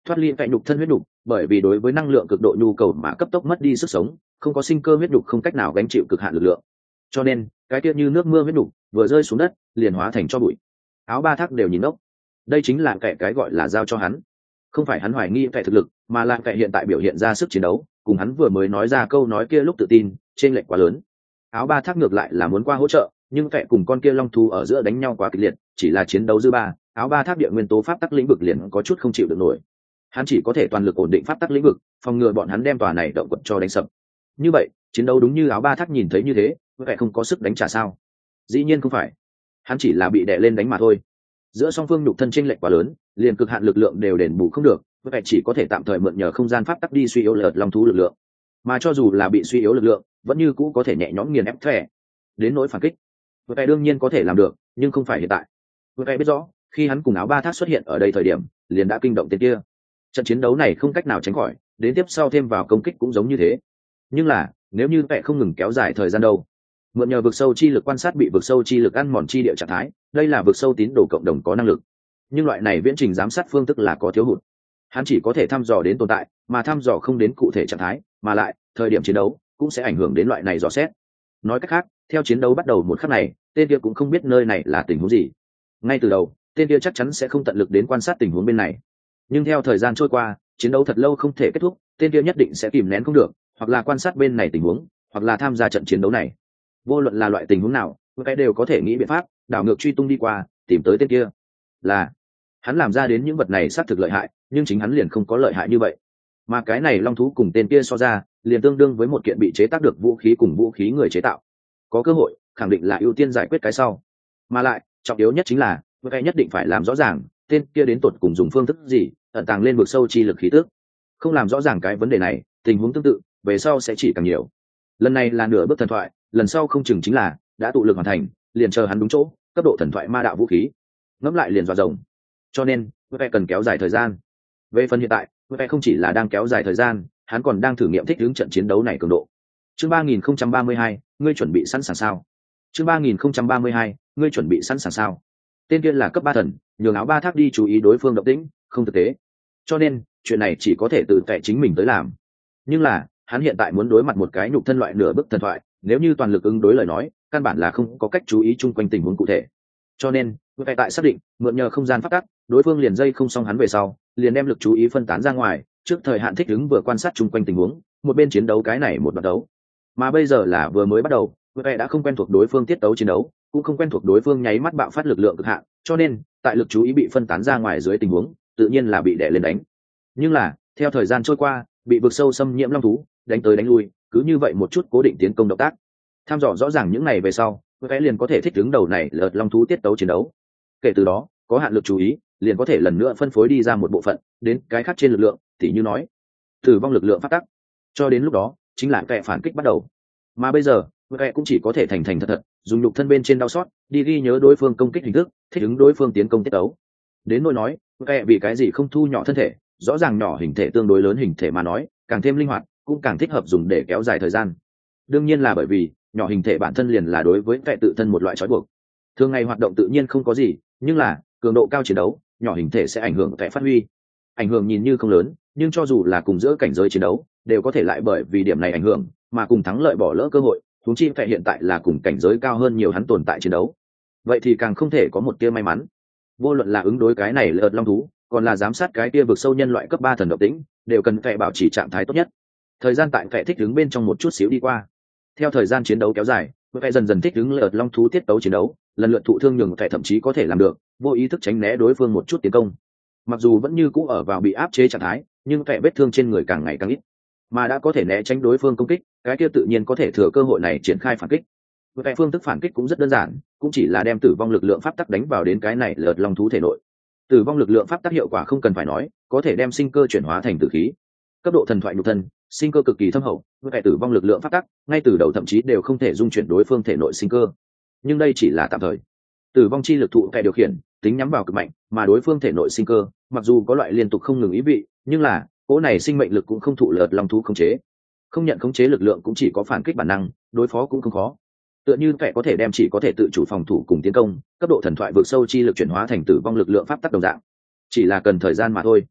thoát ly vẽ nhục thân huyết nhục, bởi vì đối với năng lượng cực độ nhu cầu mà cấp tốc mất đi sức sống, không có sinh cơ huyết nhục không cách nào gánh chịu cực hạn lực lượng, cho nên cái tiết như nước mưa huyết nhục vừa rơi xuống đất liền hóa thành cho bụi. Áo ba thác đều nhìn ốc, đây chính là cái gọi là giao cho hắn. Không phải hắn hoài nghi kẻ thực lực, mà là kẻ hiện tại biểu hiện ra sức chiến đấu cùng hắn vừa mới nói ra câu nói kia lúc tự tin trên lệch quá lớn. Áo ba thác ngược lại là muốn qua hỗ trợ, nhưng kẻ cùng con kia long thú ở giữa đánh nhau quá kịch liệt, chỉ là chiến đấu dư ba, áo ba thác địa nguyên tố pháp tắc lĩnh vực liền có chút không chịu được nổi. Hắn chỉ có thể toàn lực ổn định pháp tắc lĩnh vực, phòng ngừa bọn hắn đem tòa này động quật cho đánh sập. Như vậy chiến đấu đúng như áo ba thác nhìn thấy như thế, kẻ không có sức đánh trả sao? Dĩ nhiên không phải, hắn chỉ là bị đè lên đánh mà thôi. Giữa song phương nhục thân chênh lệch quá lớn, liền cực hạn lực lượng đều đền bù không được, vậy chỉ có thể tạm thời mượn nhờ không gian pháp tắc đi suy yếu lợt long thú lực lượng. Mà cho dù là bị suy yếu lực lượng, vẫn như cũ có thể nhẹ nhõm nghiền ép thẻ. Đến nỗi phản kích, vậy đương nhiên có thể làm được, nhưng không phải hiện tại. Vậy biết rõ, khi hắn cùng áo ba thác xuất hiện ở đây thời điểm, liền đã kinh động tên kia. Trận chiến đấu này không cách nào tránh khỏi, đến tiếp sau thêm vào công kích cũng giống như thế. Nhưng là, nếu như vậy không ngừng kéo dài thời gian đâu, mượn nhờ vực sâu chi lực quan sát bị vực sâu chi lực ăn mòn chi địa trạng thái, đây là vực sâu tín đồ cộng đồng có năng lực, nhưng loại này viễn trình giám sát phương thức là có thiếu hụt. Hắn chỉ có thể thăm dò đến tồn tại, mà thăm dò không đến cụ thể trạng thái, mà lại thời điểm chiến đấu cũng sẽ ảnh hưởng đến loại này dò xét. Nói cách khác, theo chiến đấu bắt đầu một khắc này, tên kia cũng không biết nơi này là tình huống gì. Ngay từ đầu, tên kia chắc chắn sẽ không tận lực đến quan sát tình huống bên này. Nhưng theo thời gian trôi qua, chiến đấu thật lâu không thể kết thúc, tên kia nhất định sẽ kìm nén không được, hoặc là quan sát bên này tình huống, hoặc là tham gia trận chiến đấu này. Vô luận là loại tình huống nào, cái đều có thể nghĩ biện pháp đảo ngược truy tung đi qua, tìm tới tên kia. Là hắn làm ra đến những vật này xác thực lợi hại, nhưng chính hắn liền không có lợi hại như vậy. Mà cái này long thú cùng tên kia so ra, liền tương đương với một kiện bị chế tác được vũ khí cùng vũ khí người chế tạo. Có cơ hội, khẳng định là ưu tiên giải quyết cái sau. Mà lại, trọng yếu nhất chính là, cái nhất định phải làm rõ ràng, tên kia đến tột cùng dùng phương thức gì, ẩn tàng lên vực sâu chi lực khí tức. Không làm rõ ràng cái vấn đề này, tình huống tương tự về sau sẽ chỉ càng nhiều. Lần này là nửa bước thần thoại, lần sau không chừng chính là đã tụ lực hoàn thành, liền chờ hắn đúng chỗ, cấp độ thần thoại ma đạo vũ khí. Ngẫm lại liền dọa rồng. Cho nên, VP cần kéo dài thời gian. Về phần hiện tại, VP không chỉ là đang kéo dài thời gian, hắn còn đang thử nghiệm thích ứng trận chiến đấu này cường độ. Chương 3032, ngươi chuẩn bị sẵn sàng sao? Chương 3032, ngươi chuẩn bị sẵn sàng sao? Tên kia là cấp 3 thần, nhường áo ba thác đi chú ý đối phương động tĩnh, không thực tế. Cho nên, chuyện này chỉ có thể tự tại chính mình tới làm. Nhưng là, hắn hiện tại muốn đối mặt một cái nhục thân loại nửa bức thần thoại, nếu như toàn lực ứng đối lời nói, căn bản là không có cách chú ý chung quanh tình huống cụ thể. Cho nên, VP tại xác định, mượn nhờ không gian pháp tắc, đối phương liền dây không xong hắn về sau, liền đem lực chú ý phân tán ra ngoài, trước thời hạn thích ứng vừa quan sát chung quanh tình huống, một bên chiến đấu cái này một đoạn đấu. Mà bây giờ là vừa mới bắt đầu, VP đã không quen thuộc đối phương tiết tấu chiến đấu, cũng không quen thuộc đối phương nháy mắt bạo phát lực lượng cực hạn, cho nên, tại lực chú ý bị phân tán ra ngoài dưới tình huống, tự nhiên là bị đè lên đánh. Nhưng là, theo thời gian trôi qua, bị vực sâu xâm nhiễm long thú, đánh tới đánh lui, cứ như vậy một chút cố định tiến công động tác. Tham dò rõ ràng những này về sau, VP liền có thể thích ứng đầu này lợt long thú tiết tấu chiến đấu. Kể từ đó, có hạn lực chú ý, liền có thể lần nữa phân phối đi ra một bộ phận đến cái khác trên lực lượng, tỉ như nói tử vong lực lượng phát tắc. Cho đến lúc đó, chính là kẻ phản kích bắt đầu. Mà bây giờ, kẻ cũng chỉ có thể thành thành thật thật dùng nhục thân bên trên đau xót đi ghi nhớ đối phương công kích hình thức, thích ứng đối phương tiến công tiết tấu. Đến nỗi nói, kẻ vì cái gì không thu nhỏ thân thể, rõ ràng nhỏ hình thể tương đối lớn hình thể mà nói, càng thêm linh hoạt, cũng càng thích hợp dùng để kéo dài thời gian. Đương nhiên là bởi vì nhỏ hình thể bản thân liền là đối với kẻ tự thân một loại trói buộc. Thường ngày hoạt động tự nhiên không có gì, nhưng là cường độ cao chiến đấu, nhỏ hình thể sẽ ảnh hưởng kẻ phát huy. Ảnh hưởng nhìn như không lớn, nhưng cho dù là cùng giữa cảnh giới chiến đấu, đều có thể lại bởi vì điểm này ảnh hưởng mà cùng thắng lợi bỏ lỡ cơ hội. Huống chi kẻ hiện tại là cùng cảnh giới cao hơn nhiều hắn tồn tại chiến đấu, vậy thì càng không thể có một tia may mắn. Vô luận là ứng đối cái này lợt long thú, còn là giám sát cái tia vực sâu nhân loại cấp 3 thần động tĩnh, đều cần kẻ bảo trì trạng thái tốt nhất. Thời gian tại kẻ thích ứng bên trong một chút xíu đi qua. Theo thời gian chiến đấu kéo dài, kẻ dần dần thích ứng lợt long thú tiết tấu chiến đấu, lần lượt thụ thương nhường kẻ thậm chí có thể làm được vô ý thức tránh né đối phương một chút tiến công. Mặc dù vẫn như cũ ở vào bị áp chế trạng thái, nhưng kẻ vết thương trên người càng ngày càng ít, mà đã có thể né tránh đối phương công kích, cái kia tự nhiên có thể thừa cơ hội này triển khai phản kích. Kẻ phương thức phản kích cũng rất đơn giản, cũng chỉ là đem tử vong lực lượng pháp tắc đánh vào đến cái này lợt long thú thể nội. Tử vong lực lượng pháp tắc hiệu quả không cần phải nói, có thể đem sinh cơ chuyển hóa thành tử khí. Cấp độ thần thoại nhục thân, sinh cơ cực kỳ thâm hậu, với kẻ tử vong lực lượng pháp tắc, ngay từ đầu thậm chí đều không thể dung chuyển đối phương thể nội sinh cơ. Nhưng đây chỉ là tạm thời. Tử vong chi lực thụ kẻ điều khiển, tính nhắm vào cực mạnh, mà đối phương thể nội sinh cơ, mặc dù có loại liên tục không ngừng ý vị, nhưng là cỗ này sinh mệnh lực cũng không thụ lợt long thú khống chế. Không nhận khống chế lực lượng cũng chỉ có phản kích bản năng, đối phó cũng không khó. Tựa như kẻ có thể đem chỉ có thể tự chủ phòng thủ cùng tiến công, cấp độ thần thoại vượt sâu chi lực chuyển hóa thành tử vong lực lượng pháp tắc đồng dạng, chỉ là cần thời gian mà thôi.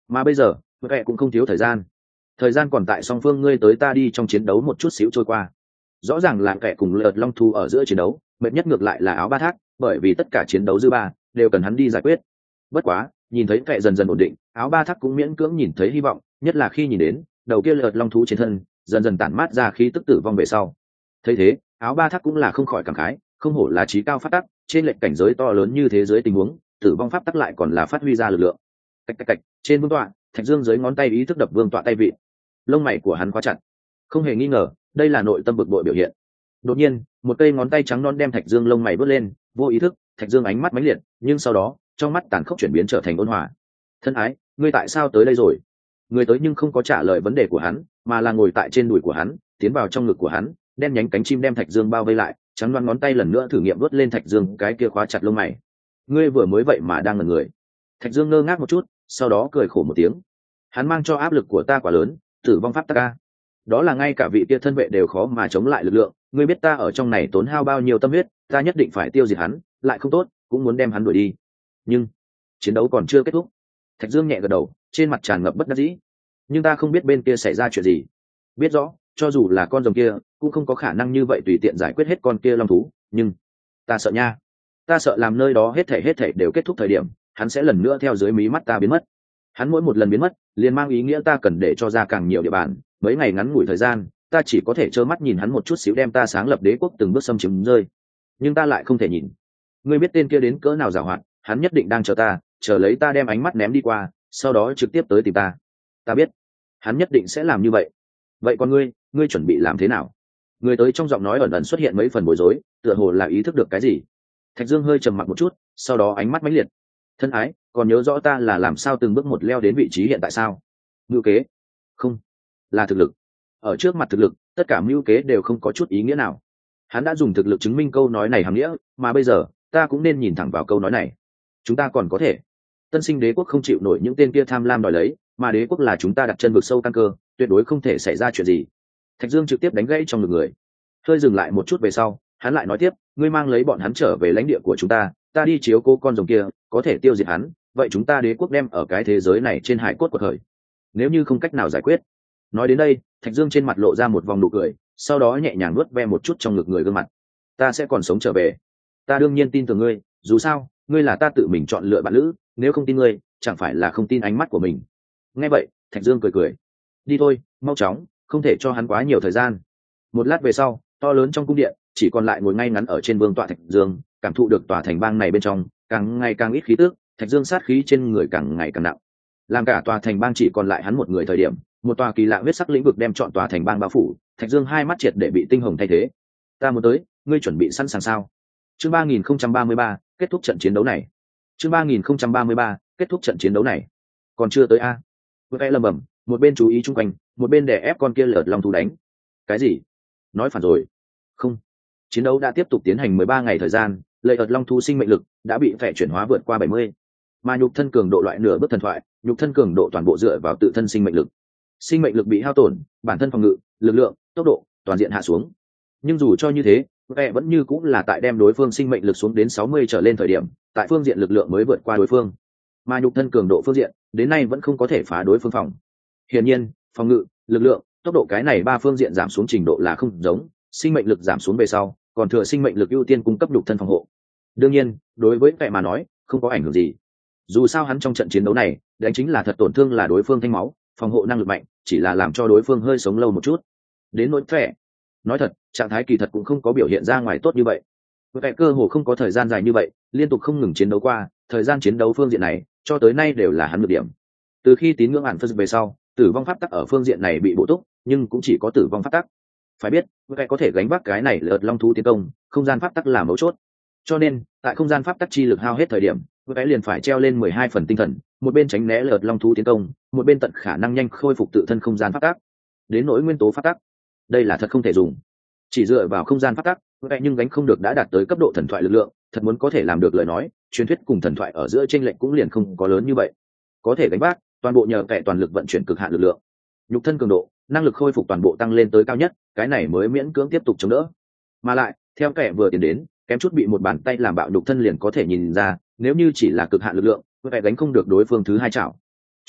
mà bây giờ vẽ cũng không thiếu thời gian còn tại song phương ngươi tới ta đi trong chiến đấu một chút xíu trôi qua. Rõ ràng là kẻ cùng lợt long thu ở giữa chiến đấu mệt nhất ngược lại là áo ba thác, bởi vì tất cả chiến đấu dư ba đều cần hắn đi giải quyết. Bất quá nhìn thấy kẻ dần dần ổn định, áo ba thác cũng miễn cưỡng nhìn thấy hy vọng, nhất là khi nhìn đến đầu kia lợt long thú trên thân dần dần tản mát ra khí tức tử vong về sau. Thấy thế áo ba thác cũng là không khỏi cảm khái, không hổ là trí cao pháp tắc, trên lệnh cảnh giới to lớn như thế giới tình huống tử vong pháp tắc lại còn là phát huy ra lực lượng. Cạch cạch cạch, trên vương tọa Thạch Dương dưới ngón tay ý thức đập vương tọa tay vị, lông mày của hắn khóa chặt, không hề nghi ngờ đây là nội tâm bực bội biểu hiện. Đột nhiên một cây ngón tay trắng non đem Thạch Dương lông mày vớt lên, vô ý thức Thạch Dương ánh mắt mãnh liệt, nhưng sau đó trong mắt tàn khốc chuyển biến trở thành ôn hòa. Thân ái, ngươi tại sao tới đây rồi? Người tới nhưng không có trả lời vấn đề của hắn, mà là ngồi tại trên đùi của hắn, tiến vào trong ngực của hắn, đen nhánh cánh chim đem Thạch Dương bao vây lại, trắng loáng ngón tay lần nữa thử nghiệm vớt lên Thạch Dương cái kia khóa chặt lông mày. Ngươi vừa mới vậy mà đang ngẩn người. Thạch Dương ngơ ngác một chút, sau đó cười khổ một tiếng. Hắn mang cho áp lực của ta quá lớn, tử vong pháp tắc a. Đó là ngay cả vị kia thân vệ đều khó mà chống lại lực lượng, ngươi biết ta ở trong này tốn hao bao nhiêu tâm huyết, ta nhất định phải tiêu diệt hắn, lại không tốt, cũng muốn đem hắn đuổi đi. Nhưng chiến đấu còn chưa kết thúc. Thạch Dương nhẹ gật đầu, trên mặt tràn ngập bất đắc dĩ. Nhưng ta không biết bên kia xảy ra chuyện gì. Biết rõ, cho dù là con rồng kia, cũng không có khả năng như vậy tùy tiện giải quyết hết con kia long thú, nhưng ta sợ nha. Ta sợ làm nơi đó hết thảy đều kết thúc thời điểm, hắn sẽ lần nữa theo dưới mí mắt ta biến mất. Hắn mỗi một lần biến mất, liền mang ý nghĩa ta cần để cho ra càng nhiều địa bàn, mấy ngày ngắn ngủi thời gian, ta chỉ có thể trơ mắt nhìn hắn một chút xíu đem ta sáng lập đế quốc từng bước xâm chiếm rơi. Nhưng ta lại không thể nhìn. Ngươi biết tên kia đến cỡ nào giàu hoạt, hắn nhất định đang chờ ta, chờ lấy ta đem ánh mắt ném đi qua, sau đó trực tiếp tới tìm ta. Ta biết, hắn nhất định sẽ làm như vậy. Vậy còn ngươi chuẩn bị làm thế nào? Người tới trong giọng nói ẩn ẩn xuất hiện mấy phần bối rối, tựa hồ là ý thức được cái gì. Thạch Dương hơi trầm mặc một chút, sau đó ánh mắt mãnh liệt. Thân ái, còn nhớ rõ ta là làm sao từng bước một leo đến vị trí hiện tại sao? Mưu kế? Không, là thực lực. Ở trước mặt thực lực, tất cả mưu kế đều không có chút ý nghĩa nào. Hắn đã dùng thực lực chứng minh câu nói này hàm nghĩa, mà bây giờ ta cũng nên nhìn thẳng vào câu nói này. Chúng ta còn có thể. Tân sinh đế quốc không chịu nổi những tên kia tham lam đòi lấy, mà đế quốc là chúng ta đặt chân vực sâu căn cơ, tuyệt đối không thể xảy ra chuyện gì. Thạch Dương trực tiếp đánh gãy trong ngực người. Hơi dừng lại một chút về sau, hắn lại nói tiếp, ngươi mang lấy bọn hắn trở về lãnh địa của chúng ta, ta đi chiếu cố con rồng kia, có thể tiêu diệt hắn, vậy chúng ta đế quốc đem ở cái thế giới này trên hải cốt của thời. Nếu như không cách nào giải quyết. Nói đến đây, Thạch Dương trên mặt lộ ra một vòng nụ cười, sau đó nhẹ nhàng nuốt ve một chút trong ngực người gương mặt. Ta sẽ còn sống trở về. Ta đương nhiên tin tưởng ngươi, dù sao, ngươi là ta tự mình chọn lựa bạn lữ, nếu không tin ngươi, chẳng phải là không tin ánh mắt của mình. Nghe vậy, Thạch Dương cười cười. Đi thôi, mau chóng, không thể cho hắn quá nhiều thời gian. Một lát về sau, to lớn trong cung điện, chỉ còn lại ngồi ngay ngắn ở trên vương tọa Thạch Dương, cảm thụ được tòa thành bang này bên trong càng ngày càng ít khí tức, Thạch Dương sát khí trên người càng ngày càng nặng. Làm cả tòa thành bang chỉ còn lại hắn một người thời điểm, một tòa kỳ lạ huyết sắc lĩnh vực đem trọn tòa thành bang bao phủ, Thạch Dương hai mắt triệt để bị tinh hồng thay thế. Ta muốn tới, ngươi chuẩn bị sẵn sàng sao? Chương 3033, kết thúc trận chiến đấu này. Chương 3033, kết thúc trận chiến đấu này. Còn chưa tới a? Vừa lầm bầm, một bên chú ý chung quanh, một bên đè ép con kia lợt long thú đánh. Cái gì? Nói phản rồi? Không. Chiến đấu đã tiếp tục tiến hành 13 ngày thời gian, lợi ợt long thú sinh mệnh lực đã bị phệ chuyển hóa vượt qua 70. Mà nhục thân cường độ loại nửa bước thần thoại, nhục thân cường độ toàn bộ dựa vào tự thân sinh mệnh lực. Sinh mệnh lực bị hao tổn, bản thân phòng ngự, lực lượng, tốc độ, toàn diện hạ xuống. Nhưng dù cho như thế, vẻ vẫn như cũng là tại đem đối phương sinh mệnh lực xuống đến 60 trở lên thời điểm, tại phương diện lực lượng mới vượt qua đối phương. Mà nhục thân cường độ phương diện, đến nay vẫn không có thể phá đối phương phòng. Hiển nhiên, phòng ngự, lực lượng, tốc độ cái này ba phương diện giảm xuống trình độ là không giống, sinh mệnh lực giảm xuống về sau, còn thừa sinh mệnh lực ưu tiên cung cấp nhục thân phòng hộ. Đương nhiên, đối với vẻ mà nói, không có ảnh hưởng gì. Dù sao hắn trong trận chiến đấu này, đánh chính là thật tổn thương là đối phương thanh máu, phòng hộ năng lực mạnh, chỉ là làm cho đối phương hơi sống lâu một chút. Đến nỗi vẻ, nói thật, trạng thái kỳ thật cũng không có biểu hiện ra ngoài tốt như vậy. Vẻ cơ hồ không có thời gian dài như vậy, liên tục không ngừng chiến đấu qua, thời gian chiến đấu phương diện này, cho tới nay đều là hắn nhược điểm. Từ khi tín ngưỡng ản phân về sau, tử vong pháp tắc ở phương diện này bị bổ túc, nhưng cũng chỉ có tử vong pháp tắc. Phải biết, vẻ có thể gánh vác cái này lợt long thú tiến công, không gian pháp tắc là mấu chốt. Cho nên, tại không gian pháp tắc chi lực hao hết thời điểm, vẻ liền phải treo lên 12 phần tinh thần, một bên tránh né lợt long thú tiến công, một bên tận khả năng nhanh khôi phục tự thân không gian pháp tắc. Đến nỗi nguyên tố pháp tắc, đây là thật không thể dùng. Chỉ dựa vào không gian pháp tắc, vẻ nhưng gánh không được đã đạt tới cấp độ thần thoại lực lượng, thật muốn có thể làm được lời nói, truyền thuyết cùng thần thoại ở giữa chênh lệch cũng liền không có lớn như vậy. Có thể gánh vác, toàn bộ nhờ vẻ toàn lực vận chuyển cực hạn lực lượng. Nhục thân cường độ, năng lực khôi phục toàn bộ tăng lên tới cao nhất, cái này mới miễn cưỡng tiếp tục chống đỡ. Mà lại, theo kẻ vừa tiến đến, kém chút bị một bàn tay làm bạo nhục thân liền có thể nhìn ra, nếu như chỉ là cực hạn lực lượng, vẻ gánh không được đối phương thứ hai chảo. Cho nên,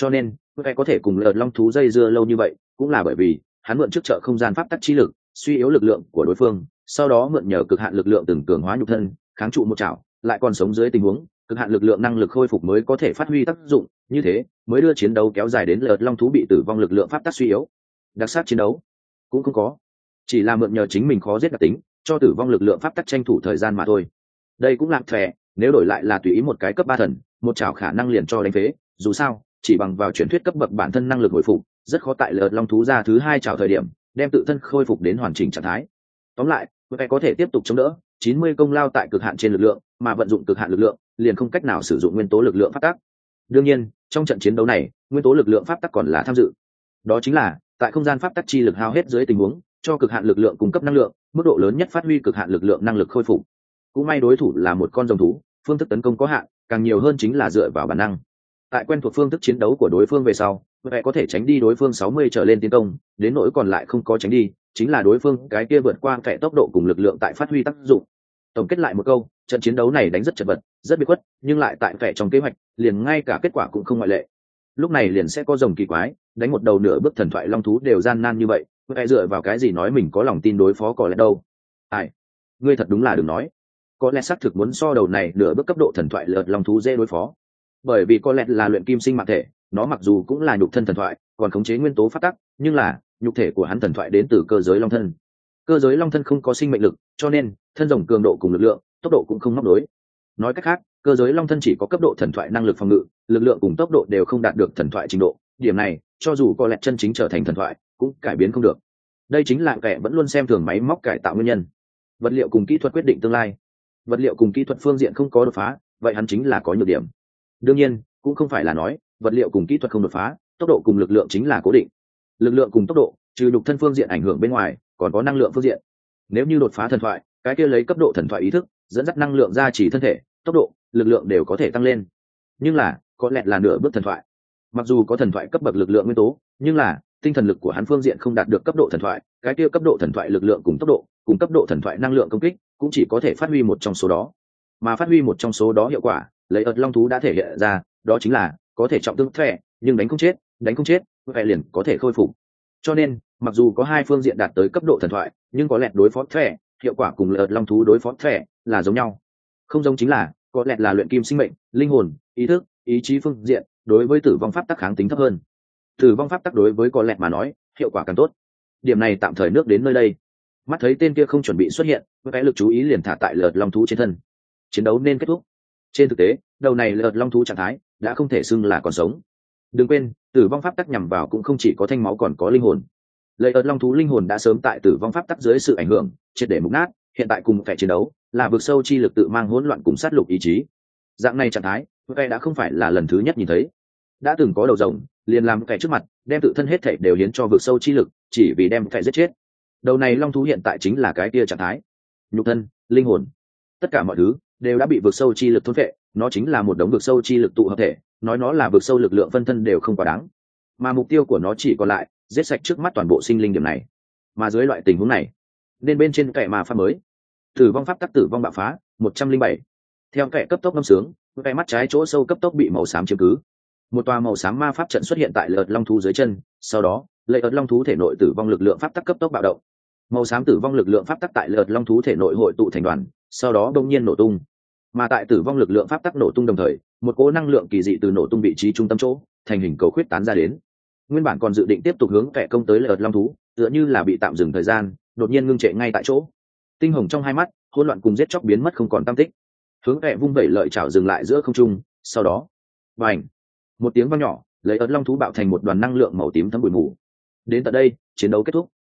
Vẽ có thể cùng lợt long thú dây dưa lâu như vậy cũng là bởi vì hắn mượn trước trợ không gian pháp tắc chi lực suy yếu lực lượng của đối phương, sau đó mượn nhờ cực hạn lực lượng từng cường hóa nhục thân kháng trụ một chảo, lại còn sống dưới tình huống cực hạn lực lượng năng lực khôi phục mới có thể phát huy tác dụng, như thế mới đưa chiến đấu kéo dài đến lợt long thú bị tử vong lực lượng pháp tắc suy yếu. Đặc sắc chiến đấu cũng không có, chỉ là mượn nhờ chính mình khó giết đặc tính cho tử vong lực lượng pháp tắc tranh thủ thời gian mà thôi. Đây cũng làm thẻ, nếu đổi lại là tùy ý một cái cấp 3 thần, một chảo khả năng liền cho đánh phế, dù sao chỉ bằng vào truyền thuyết cấp bậc bản thân năng lực hồi phục rất khó tại lợt long thú ra thứ 2 chảo thời điểm đem tự thân khôi phục đến hoàn chỉnh trạng thái. Tóm lại, Vẽ có thể tiếp tục chống đỡ 90 công lao tại cực hạn trên lực lượng, mà vận dụng cực hạn lực lượng liền không cách nào sử dụng nguyên tố lực lượng pháp tắc. Đương nhiên, trong trận chiến đấu này, nguyên tố lực lượng pháp tắc còn là tham dự. Đó chính là tại không gian pháp tắc chi lực hao hết dưới tình huống, cho cực hạn lực lượng cung cấp năng lượng, mức độ lớn nhất phát huy cực hạn lực lượng năng lực khôi phục. Cũng may đối thủ là một con rồng thú, phương thức tấn công có hạn, càng nhiều hơn chính là dựa vào bản năng. Tại quen thuộc phương thức chiến đấu của đối phương về sau, Vẽ có thể tránh đi đối phương 60 trở lên tiến công, đến nỗi còn lại không có tránh đi, chính là đối phương cái kia vượt qua kẻ tốc độ cùng lực lượng tại phát huy tác dụng. Tổng kết lại một câu, trận chiến đấu này đánh rất chật vật, rất biệt khuất, nhưng lại tại kẻ trong kế hoạch, liền ngay cả kết quả cũng không ngoại lệ. Lúc này liền sẽ có rồng kỳ quái, đánh một đầu nửa bước thần thoại long thú đều gian nan như vậy, Vẽ dựa vào cái gì nói mình có lòng tin đối phó có lẽ đâu? Ai, ngươi thật đúng là đừng nói. Có lẽ xác thực muốn so đầu này nửa bước cấp độ thần thoại lợt long thú dễ đối phó, bởi vì có lẽ là luyện kim sinh mạng thể, nó mặc dù cũng là nhục thân thần thoại, còn khống chế nguyên tố phát tắc, nhưng là nhục thể của hắn thần thoại đến từ cơ giới long thân. Cơ giới long thân không có sinh mệnh lực, cho nên thân rồng cường độ cùng lực lượng, tốc độ cũng không móc đối. Nói cách khác, cơ giới long thân chỉ có cấp độ thần thoại năng lực phòng ngự, lực lượng cùng tốc độ đều không đạt được thần thoại trình độ. Điểm này, cho dù có lẽ chân chính trở thành thần thoại, cũng cải biến không được. Đây chính là kẻ vẫn luôn xem thường máy móc cải tạo nguyên nhân. Vật liệu cùng kỹ thuật quyết định tương lai. Vật liệu cùng kỹ thuật phương diện không có đột phá, vậy hắn chính là có nhược điểm. Đương nhiên, cũng không phải là nói vật liệu cùng kỹ thuật không đột phá, tốc độ cùng lực lượng chính là cố định. Lực lượng cùng tốc độ, trừ nhục thân phương diện ảnh hưởng bên ngoài, còn có năng lượng phương diện. Nếu như đột phá thần thoại, cái kia lấy cấp độ thần thoại ý thức dẫn dắt năng lượng gia trì thân thể, tốc độ, lực lượng đều có thể tăng lên. Nhưng là có lẽ là nửa bước thần thoại, mặc dù có thần thoại cấp bậc lực lượng nguyên tố, nhưng là tinh thần lực của hắn phương diện không đạt được cấp độ thần thoại, cái kia cấp độ thần thoại lực lượng cùng tốc độ cùng cấp độ thần thoại năng lượng công kích cũng chỉ có thể phát huy một trong số đó. Mà phát huy một trong số đó hiệu quả, lấy ợt long thú đã thể hiện ra, đó chính là có thể trọng thương thẻ, nhưng đánh không chết vậy liền có thể khôi phục. Cho nên mặc dù có hai phương diện đạt tới cấp độ thần thoại, nhưng có lẽ đối phó thẻ hiệu quả cùng ợt long thú đối phó thẻ là giống nhau. Không giống chính là có lẽ là luyện kim sinh mệnh, linh hồn, ý thức, ý chí phương diện đối với tử vong pháp tắc kháng tính thấp hơn. Tử vong pháp tắc đối với có lẽ mà nói hiệu quả càng tốt. Điểm này tạm thời nước đến nơi đây. Mắt thấy tên kia không chuẩn bị xuất hiện, với cái lực chú ý liền thả tại lợt long thú trên thân. Chiến đấu nên kết thúc. Trên thực tế, đầu này lợt long thú trạng thái đã không thể xưng là còn sống. Đừng quên, tử vong pháp tắc nhằm vào cũng không chỉ có thanh máu còn có linh hồn. Lợt long thú linh hồn đã sớm tại tử vong pháp tắc dưới sự ảnh hưởng triệt để mục nát, hiện tại cùng kẻ chiến đấu là vực sâu chi lực tự mang hỗn loạn cùng sát lục ý chí. Dạng này trạng thái, kẻ đã không phải là lần thứ nhất nhìn thấy. Đã từng có đầu rồng liền làm kẻ trước mặt đem tự thân hết thảy đều hiến cho vực sâu chi lực, chỉ vì đem kẻ giết chết. Đầu này long thú hiện tại chính là cái kia trạng thái, nhục thân, linh hồn, tất cả mọi thứ đều đã bị vực sâu chi lực thôn phệ, nó chính là một đống vực sâu chi lực tụ hợp thể, nói nó là vực sâu lực lượng phân thân đều không quá đáng, mà mục tiêu của nó chỉ còn lại giết sạch trước mắt toàn bộ sinh linh điểm này. Mà dưới loại tình huống này, nên bên trên kẻ mà pháp mới, tử vong pháp tắc tử vong bạo phá 107. Theo kẻ cấp tốc ngâm sướng, kẻ mắt trái chỗ sâu cấp tốc bị màu xám chiếm cứ. Một tòa màu xám ma pháp trận xuất hiện tại lợt long thú dưới chân, sau đó lấy ợt long thú thể nội tử vong lực lượng pháp tắc cấp tốc bạo động. Màu xám tử vong lực lượng pháp tắc tại lợt long thú thể nội hội tụ thành đoàn, sau đó bỗng nhiên nổ tung. Mà tại tử vong lực lượng pháp tắc nổ tung đồng thời, một cỗ năng lượng kỳ dị từ nổ tung vị trí trung tâm chỗ thành hình cầu khuyết tán ra đến. Nguyên bản còn dự định tiếp tục hướng kẻ công tới lợt long thú, tựa như là bị tạm dừng thời gian, đột nhiên ngưng trệ ngay tại chỗ. Tinh hồng trong hai mắt, hỗn loạn cùng giết chóc biến mất không còn tăm tích. Hướng kẻ vung vẩy lợi chảo dừng lại giữa không trung, sau đó, bành, một tiếng vang nhỏ, lấy ớt long thú bạo thành một đoàn năng lượng màu tím thấm bụi mù. Đến tận đây, chiến đấu kết thúc.